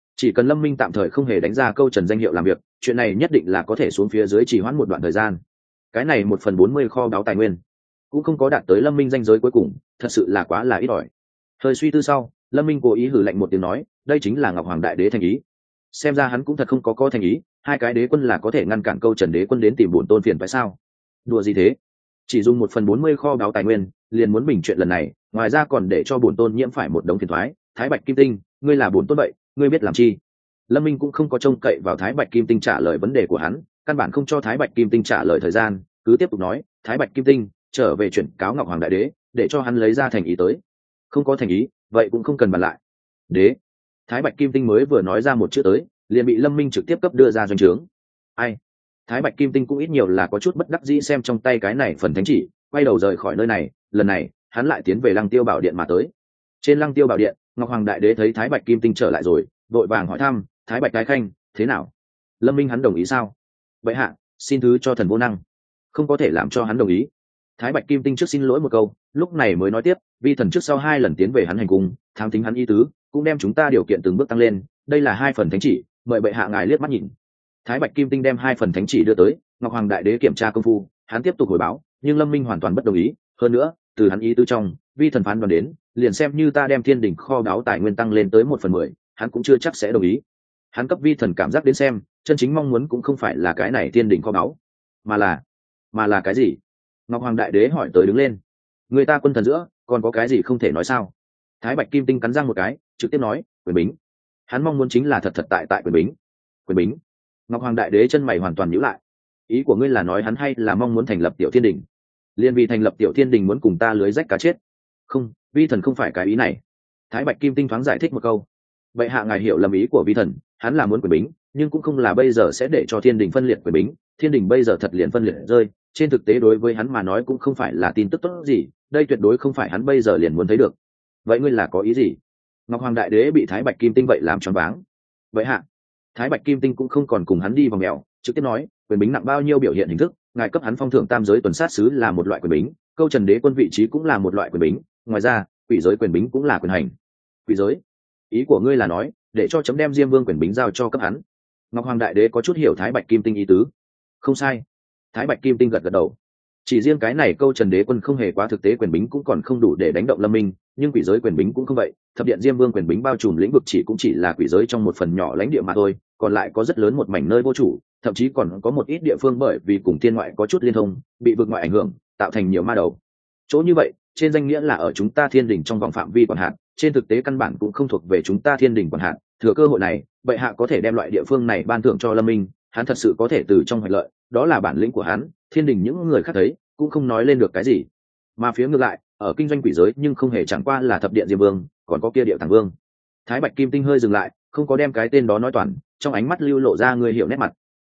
chỉ cần lâm minh tạm thời không hề đánh ra câu trần danh hiệu làm việc, chuyện này nhất định là có thể xuống phía dưới trì hoãn một đoạn thời gian. Cái này một phần bốn mươi kho báu tài nguyên cũng không có đạt tới lâm minh danh giới cuối cùng, thật sự là quá là ít ỏi. Thời suy tư sau, lâm minh cố ý hử lạnh một tiếng nói, đây chính là ngọc hoàng đại đế thành ý. Xem ra hắn cũng thật không có có thành ý, hai cái đế quân là có thể ngăn cản câu trần đế quân đến tìm bổn tôn phiền phải sao? Đùa gì thế? Chỉ dùng một phần bốn mươi kho báu tài nguyên liền muốn bình chuyện lần này, ngoài ra còn để cho bổn tôn nhiễm phải một đống phiền thoái. Thái Bạch Kim Tinh, ngươi là bổn tôn vậy, ngươi biết làm chi? Lâm minh cũng không có trông cậy vào Thái Bạch Kim Tinh trả lời vấn đề của hắn, căn bản không cho Thái Bạch Kim Tinh trả lời thời gian, cứ tiếp tục nói, Thái Bạch Kim Tinh trở về chuyển cáo ngọc hoàng đại đế, để cho hắn lấy ra thành ý tới. Không có thành ý, vậy cũng không cần bàn lại. Đế. Thái Bạch Kim Tinh mới vừa nói ra một chữ tới, liền bị lâm minh trực tiếp cấp đưa ra doanh trướng. Ai? Thái Bạch Kim Tinh cũng ít nhiều là có chút bất đắc dĩ xem trong tay cái này phần thánh chỉ, quay đầu rời khỏi nơi này. Lần này hắn lại tiến về Lăng Tiêu Bảo Điện mà tới. Trên Lăng Tiêu Bảo Điện, ngọc hoàng đại đế thấy Thái Bạch Kim Tinh trở lại rồi, vội vàng hỏi thăm, Thái Bạch Thái Khanh thế nào? Lâm minh hắn đồng ý sao? Vậy hạ, xin thứ cho thần vô năng, không có thể làm cho hắn đồng ý. Thái Bạch Kim Tinh trước xin lỗi một câu, lúc này mới nói tiếp, vi thần trước sau hai lần tiến về hắn hành cung, thám tính hắn ý tứ, cũng đem chúng ta điều kiện từng bước tăng lên, đây là hai phần thánh chỉ, mời bệ hạ ngài liếc mắt nhìn. Thái Bạch Kim Tinh đem hai phần thánh chỉ đưa tới, ngọc hoàng đại đế kiểm tra công phu, hắn tiếp tục hồi báo, nhưng lâm minh hoàn toàn bất đồng ý. Hơn nữa, từ hắn ý tứ trong, vi thần phán đoán đến, liền xem như ta đem thiên đỉnh kho báu tài nguyên tăng lên tới một phần mười, hắn cũng chưa chắc sẽ đồng ý. Hắn cấp vi thần cảm giác đến xem, chân chính mong muốn cũng không phải là cái này thiên đỉnh kho báu, mà là mà là cái gì? Ngọc hoàng đại đế hỏi tới đứng lên, người ta quân thần giữa còn có cái gì không thể nói sao? Thái Bạch Kim Tinh cắn răng một cái, trực tiếp nói, quyền bính. Hắn mong muốn chính là thật thật tại tại quyền bính. Quyền bính? Ngọc hoàng đại đế chân mày hoàn toàn nhíu lại. Ý của ngươi là nói hắn hay là mong muốn thành lập tiểu thiên đình? Liên vì thành lập tiểu thiên đình muốn cùng ta lưới rách cá chết? Không, vi thần không phải cái ý này. Thái Bạch Kim Tinh thoáng giải thích một câu. Vậy hạ ngài hiểu lầm ý của vi thần, hắn là muốn quyền bính, nhưng cũng không là bây giờ sẽ để cho thiên đình phân liệt quyền bính. Thiên đình bây giờ thật liền phân liệt rơi, trên thực tế đối với hắn mà nói cũng không phải là tin tức tốt gì, đây tuyệt đối không phải hắn bây giờ liền muốn thấy được. Vậy ngươi là có ý gì? Ngọc hoàng đại đế bị Thái Bạch Kim Tinh vậy làm choáng váng. Vậy hạ, Thái Bạch Kim Tinh cũng không còn cùng hắn đi vòng mèo, trực tiếp nói, quyền bính nặng bao nhiêu biểu hiện hình thức, ngài cấp hắn phong thưởng tam giới tuần sát sứ là một loại quyền bính, câu trần đế quân vị trí cũng là một loại quyền bính, ngoài ra quỷ giới quyền bính cũng là quyền hành. Quỷ giới? Ý của ngươi là nói để cho chấm đem diêm vương quyền bính giao cho cấp hắn? Ngọc hoàng đại đế có chút hiểu Thái Bạch Kim Tinh ý tứ. Không sai. Thái Bạch Kim Tinh gật gật đầu. Chỉ riêng cái này câu trần đế quân không hề quá thực tế quyền bính cũng còn không đủ để đánh động lâm minh, nhưng quỷ giới quyền bính cũng không vậy. Thập điện diêm vương quyền bính bao trùm lĩnh vực chỉ cũng chỉ là quỷ giới trong một phần nhỏ lãnh địa mà thôi, còn lại có rất lớn một mảnh nơi vô chủ, thậm chí còn có một ít địa phương bởi vì cùng thiên ngoại có chút liên thông, bị vực ngoại ảnh hưởng, tạo thành nhiều ma đầu. Chỗ như vậy, trên danh nghĩa là ở chúng ta thiên đình trong vòng phạm vi quản hạt, trên thực tế căn bản cũng không thuộc về chúng ta thiên đình quản hạt. Thừa cơ hội này, bệ hạ có thể đem loại địa phương này ban thưởng cho lâm minh, hắn thật sự có thể từ trong hoạch lợi, đó là bản lĩnh của hắn, thiên đình những người khác thấy cũng không nói lên được cái gì. Mà phía ngược lại, ở kinh doanh quỷ giới nhưng không hề chẳng qua là thập điện diêm vương, còn có kia điệu tàng vương. Thái Bạch Kim Tinh hơi dừng lại, không có đem cái tên đó nói toàn, trong ánh mắt lưu lộ ra người hiểu nét mặt.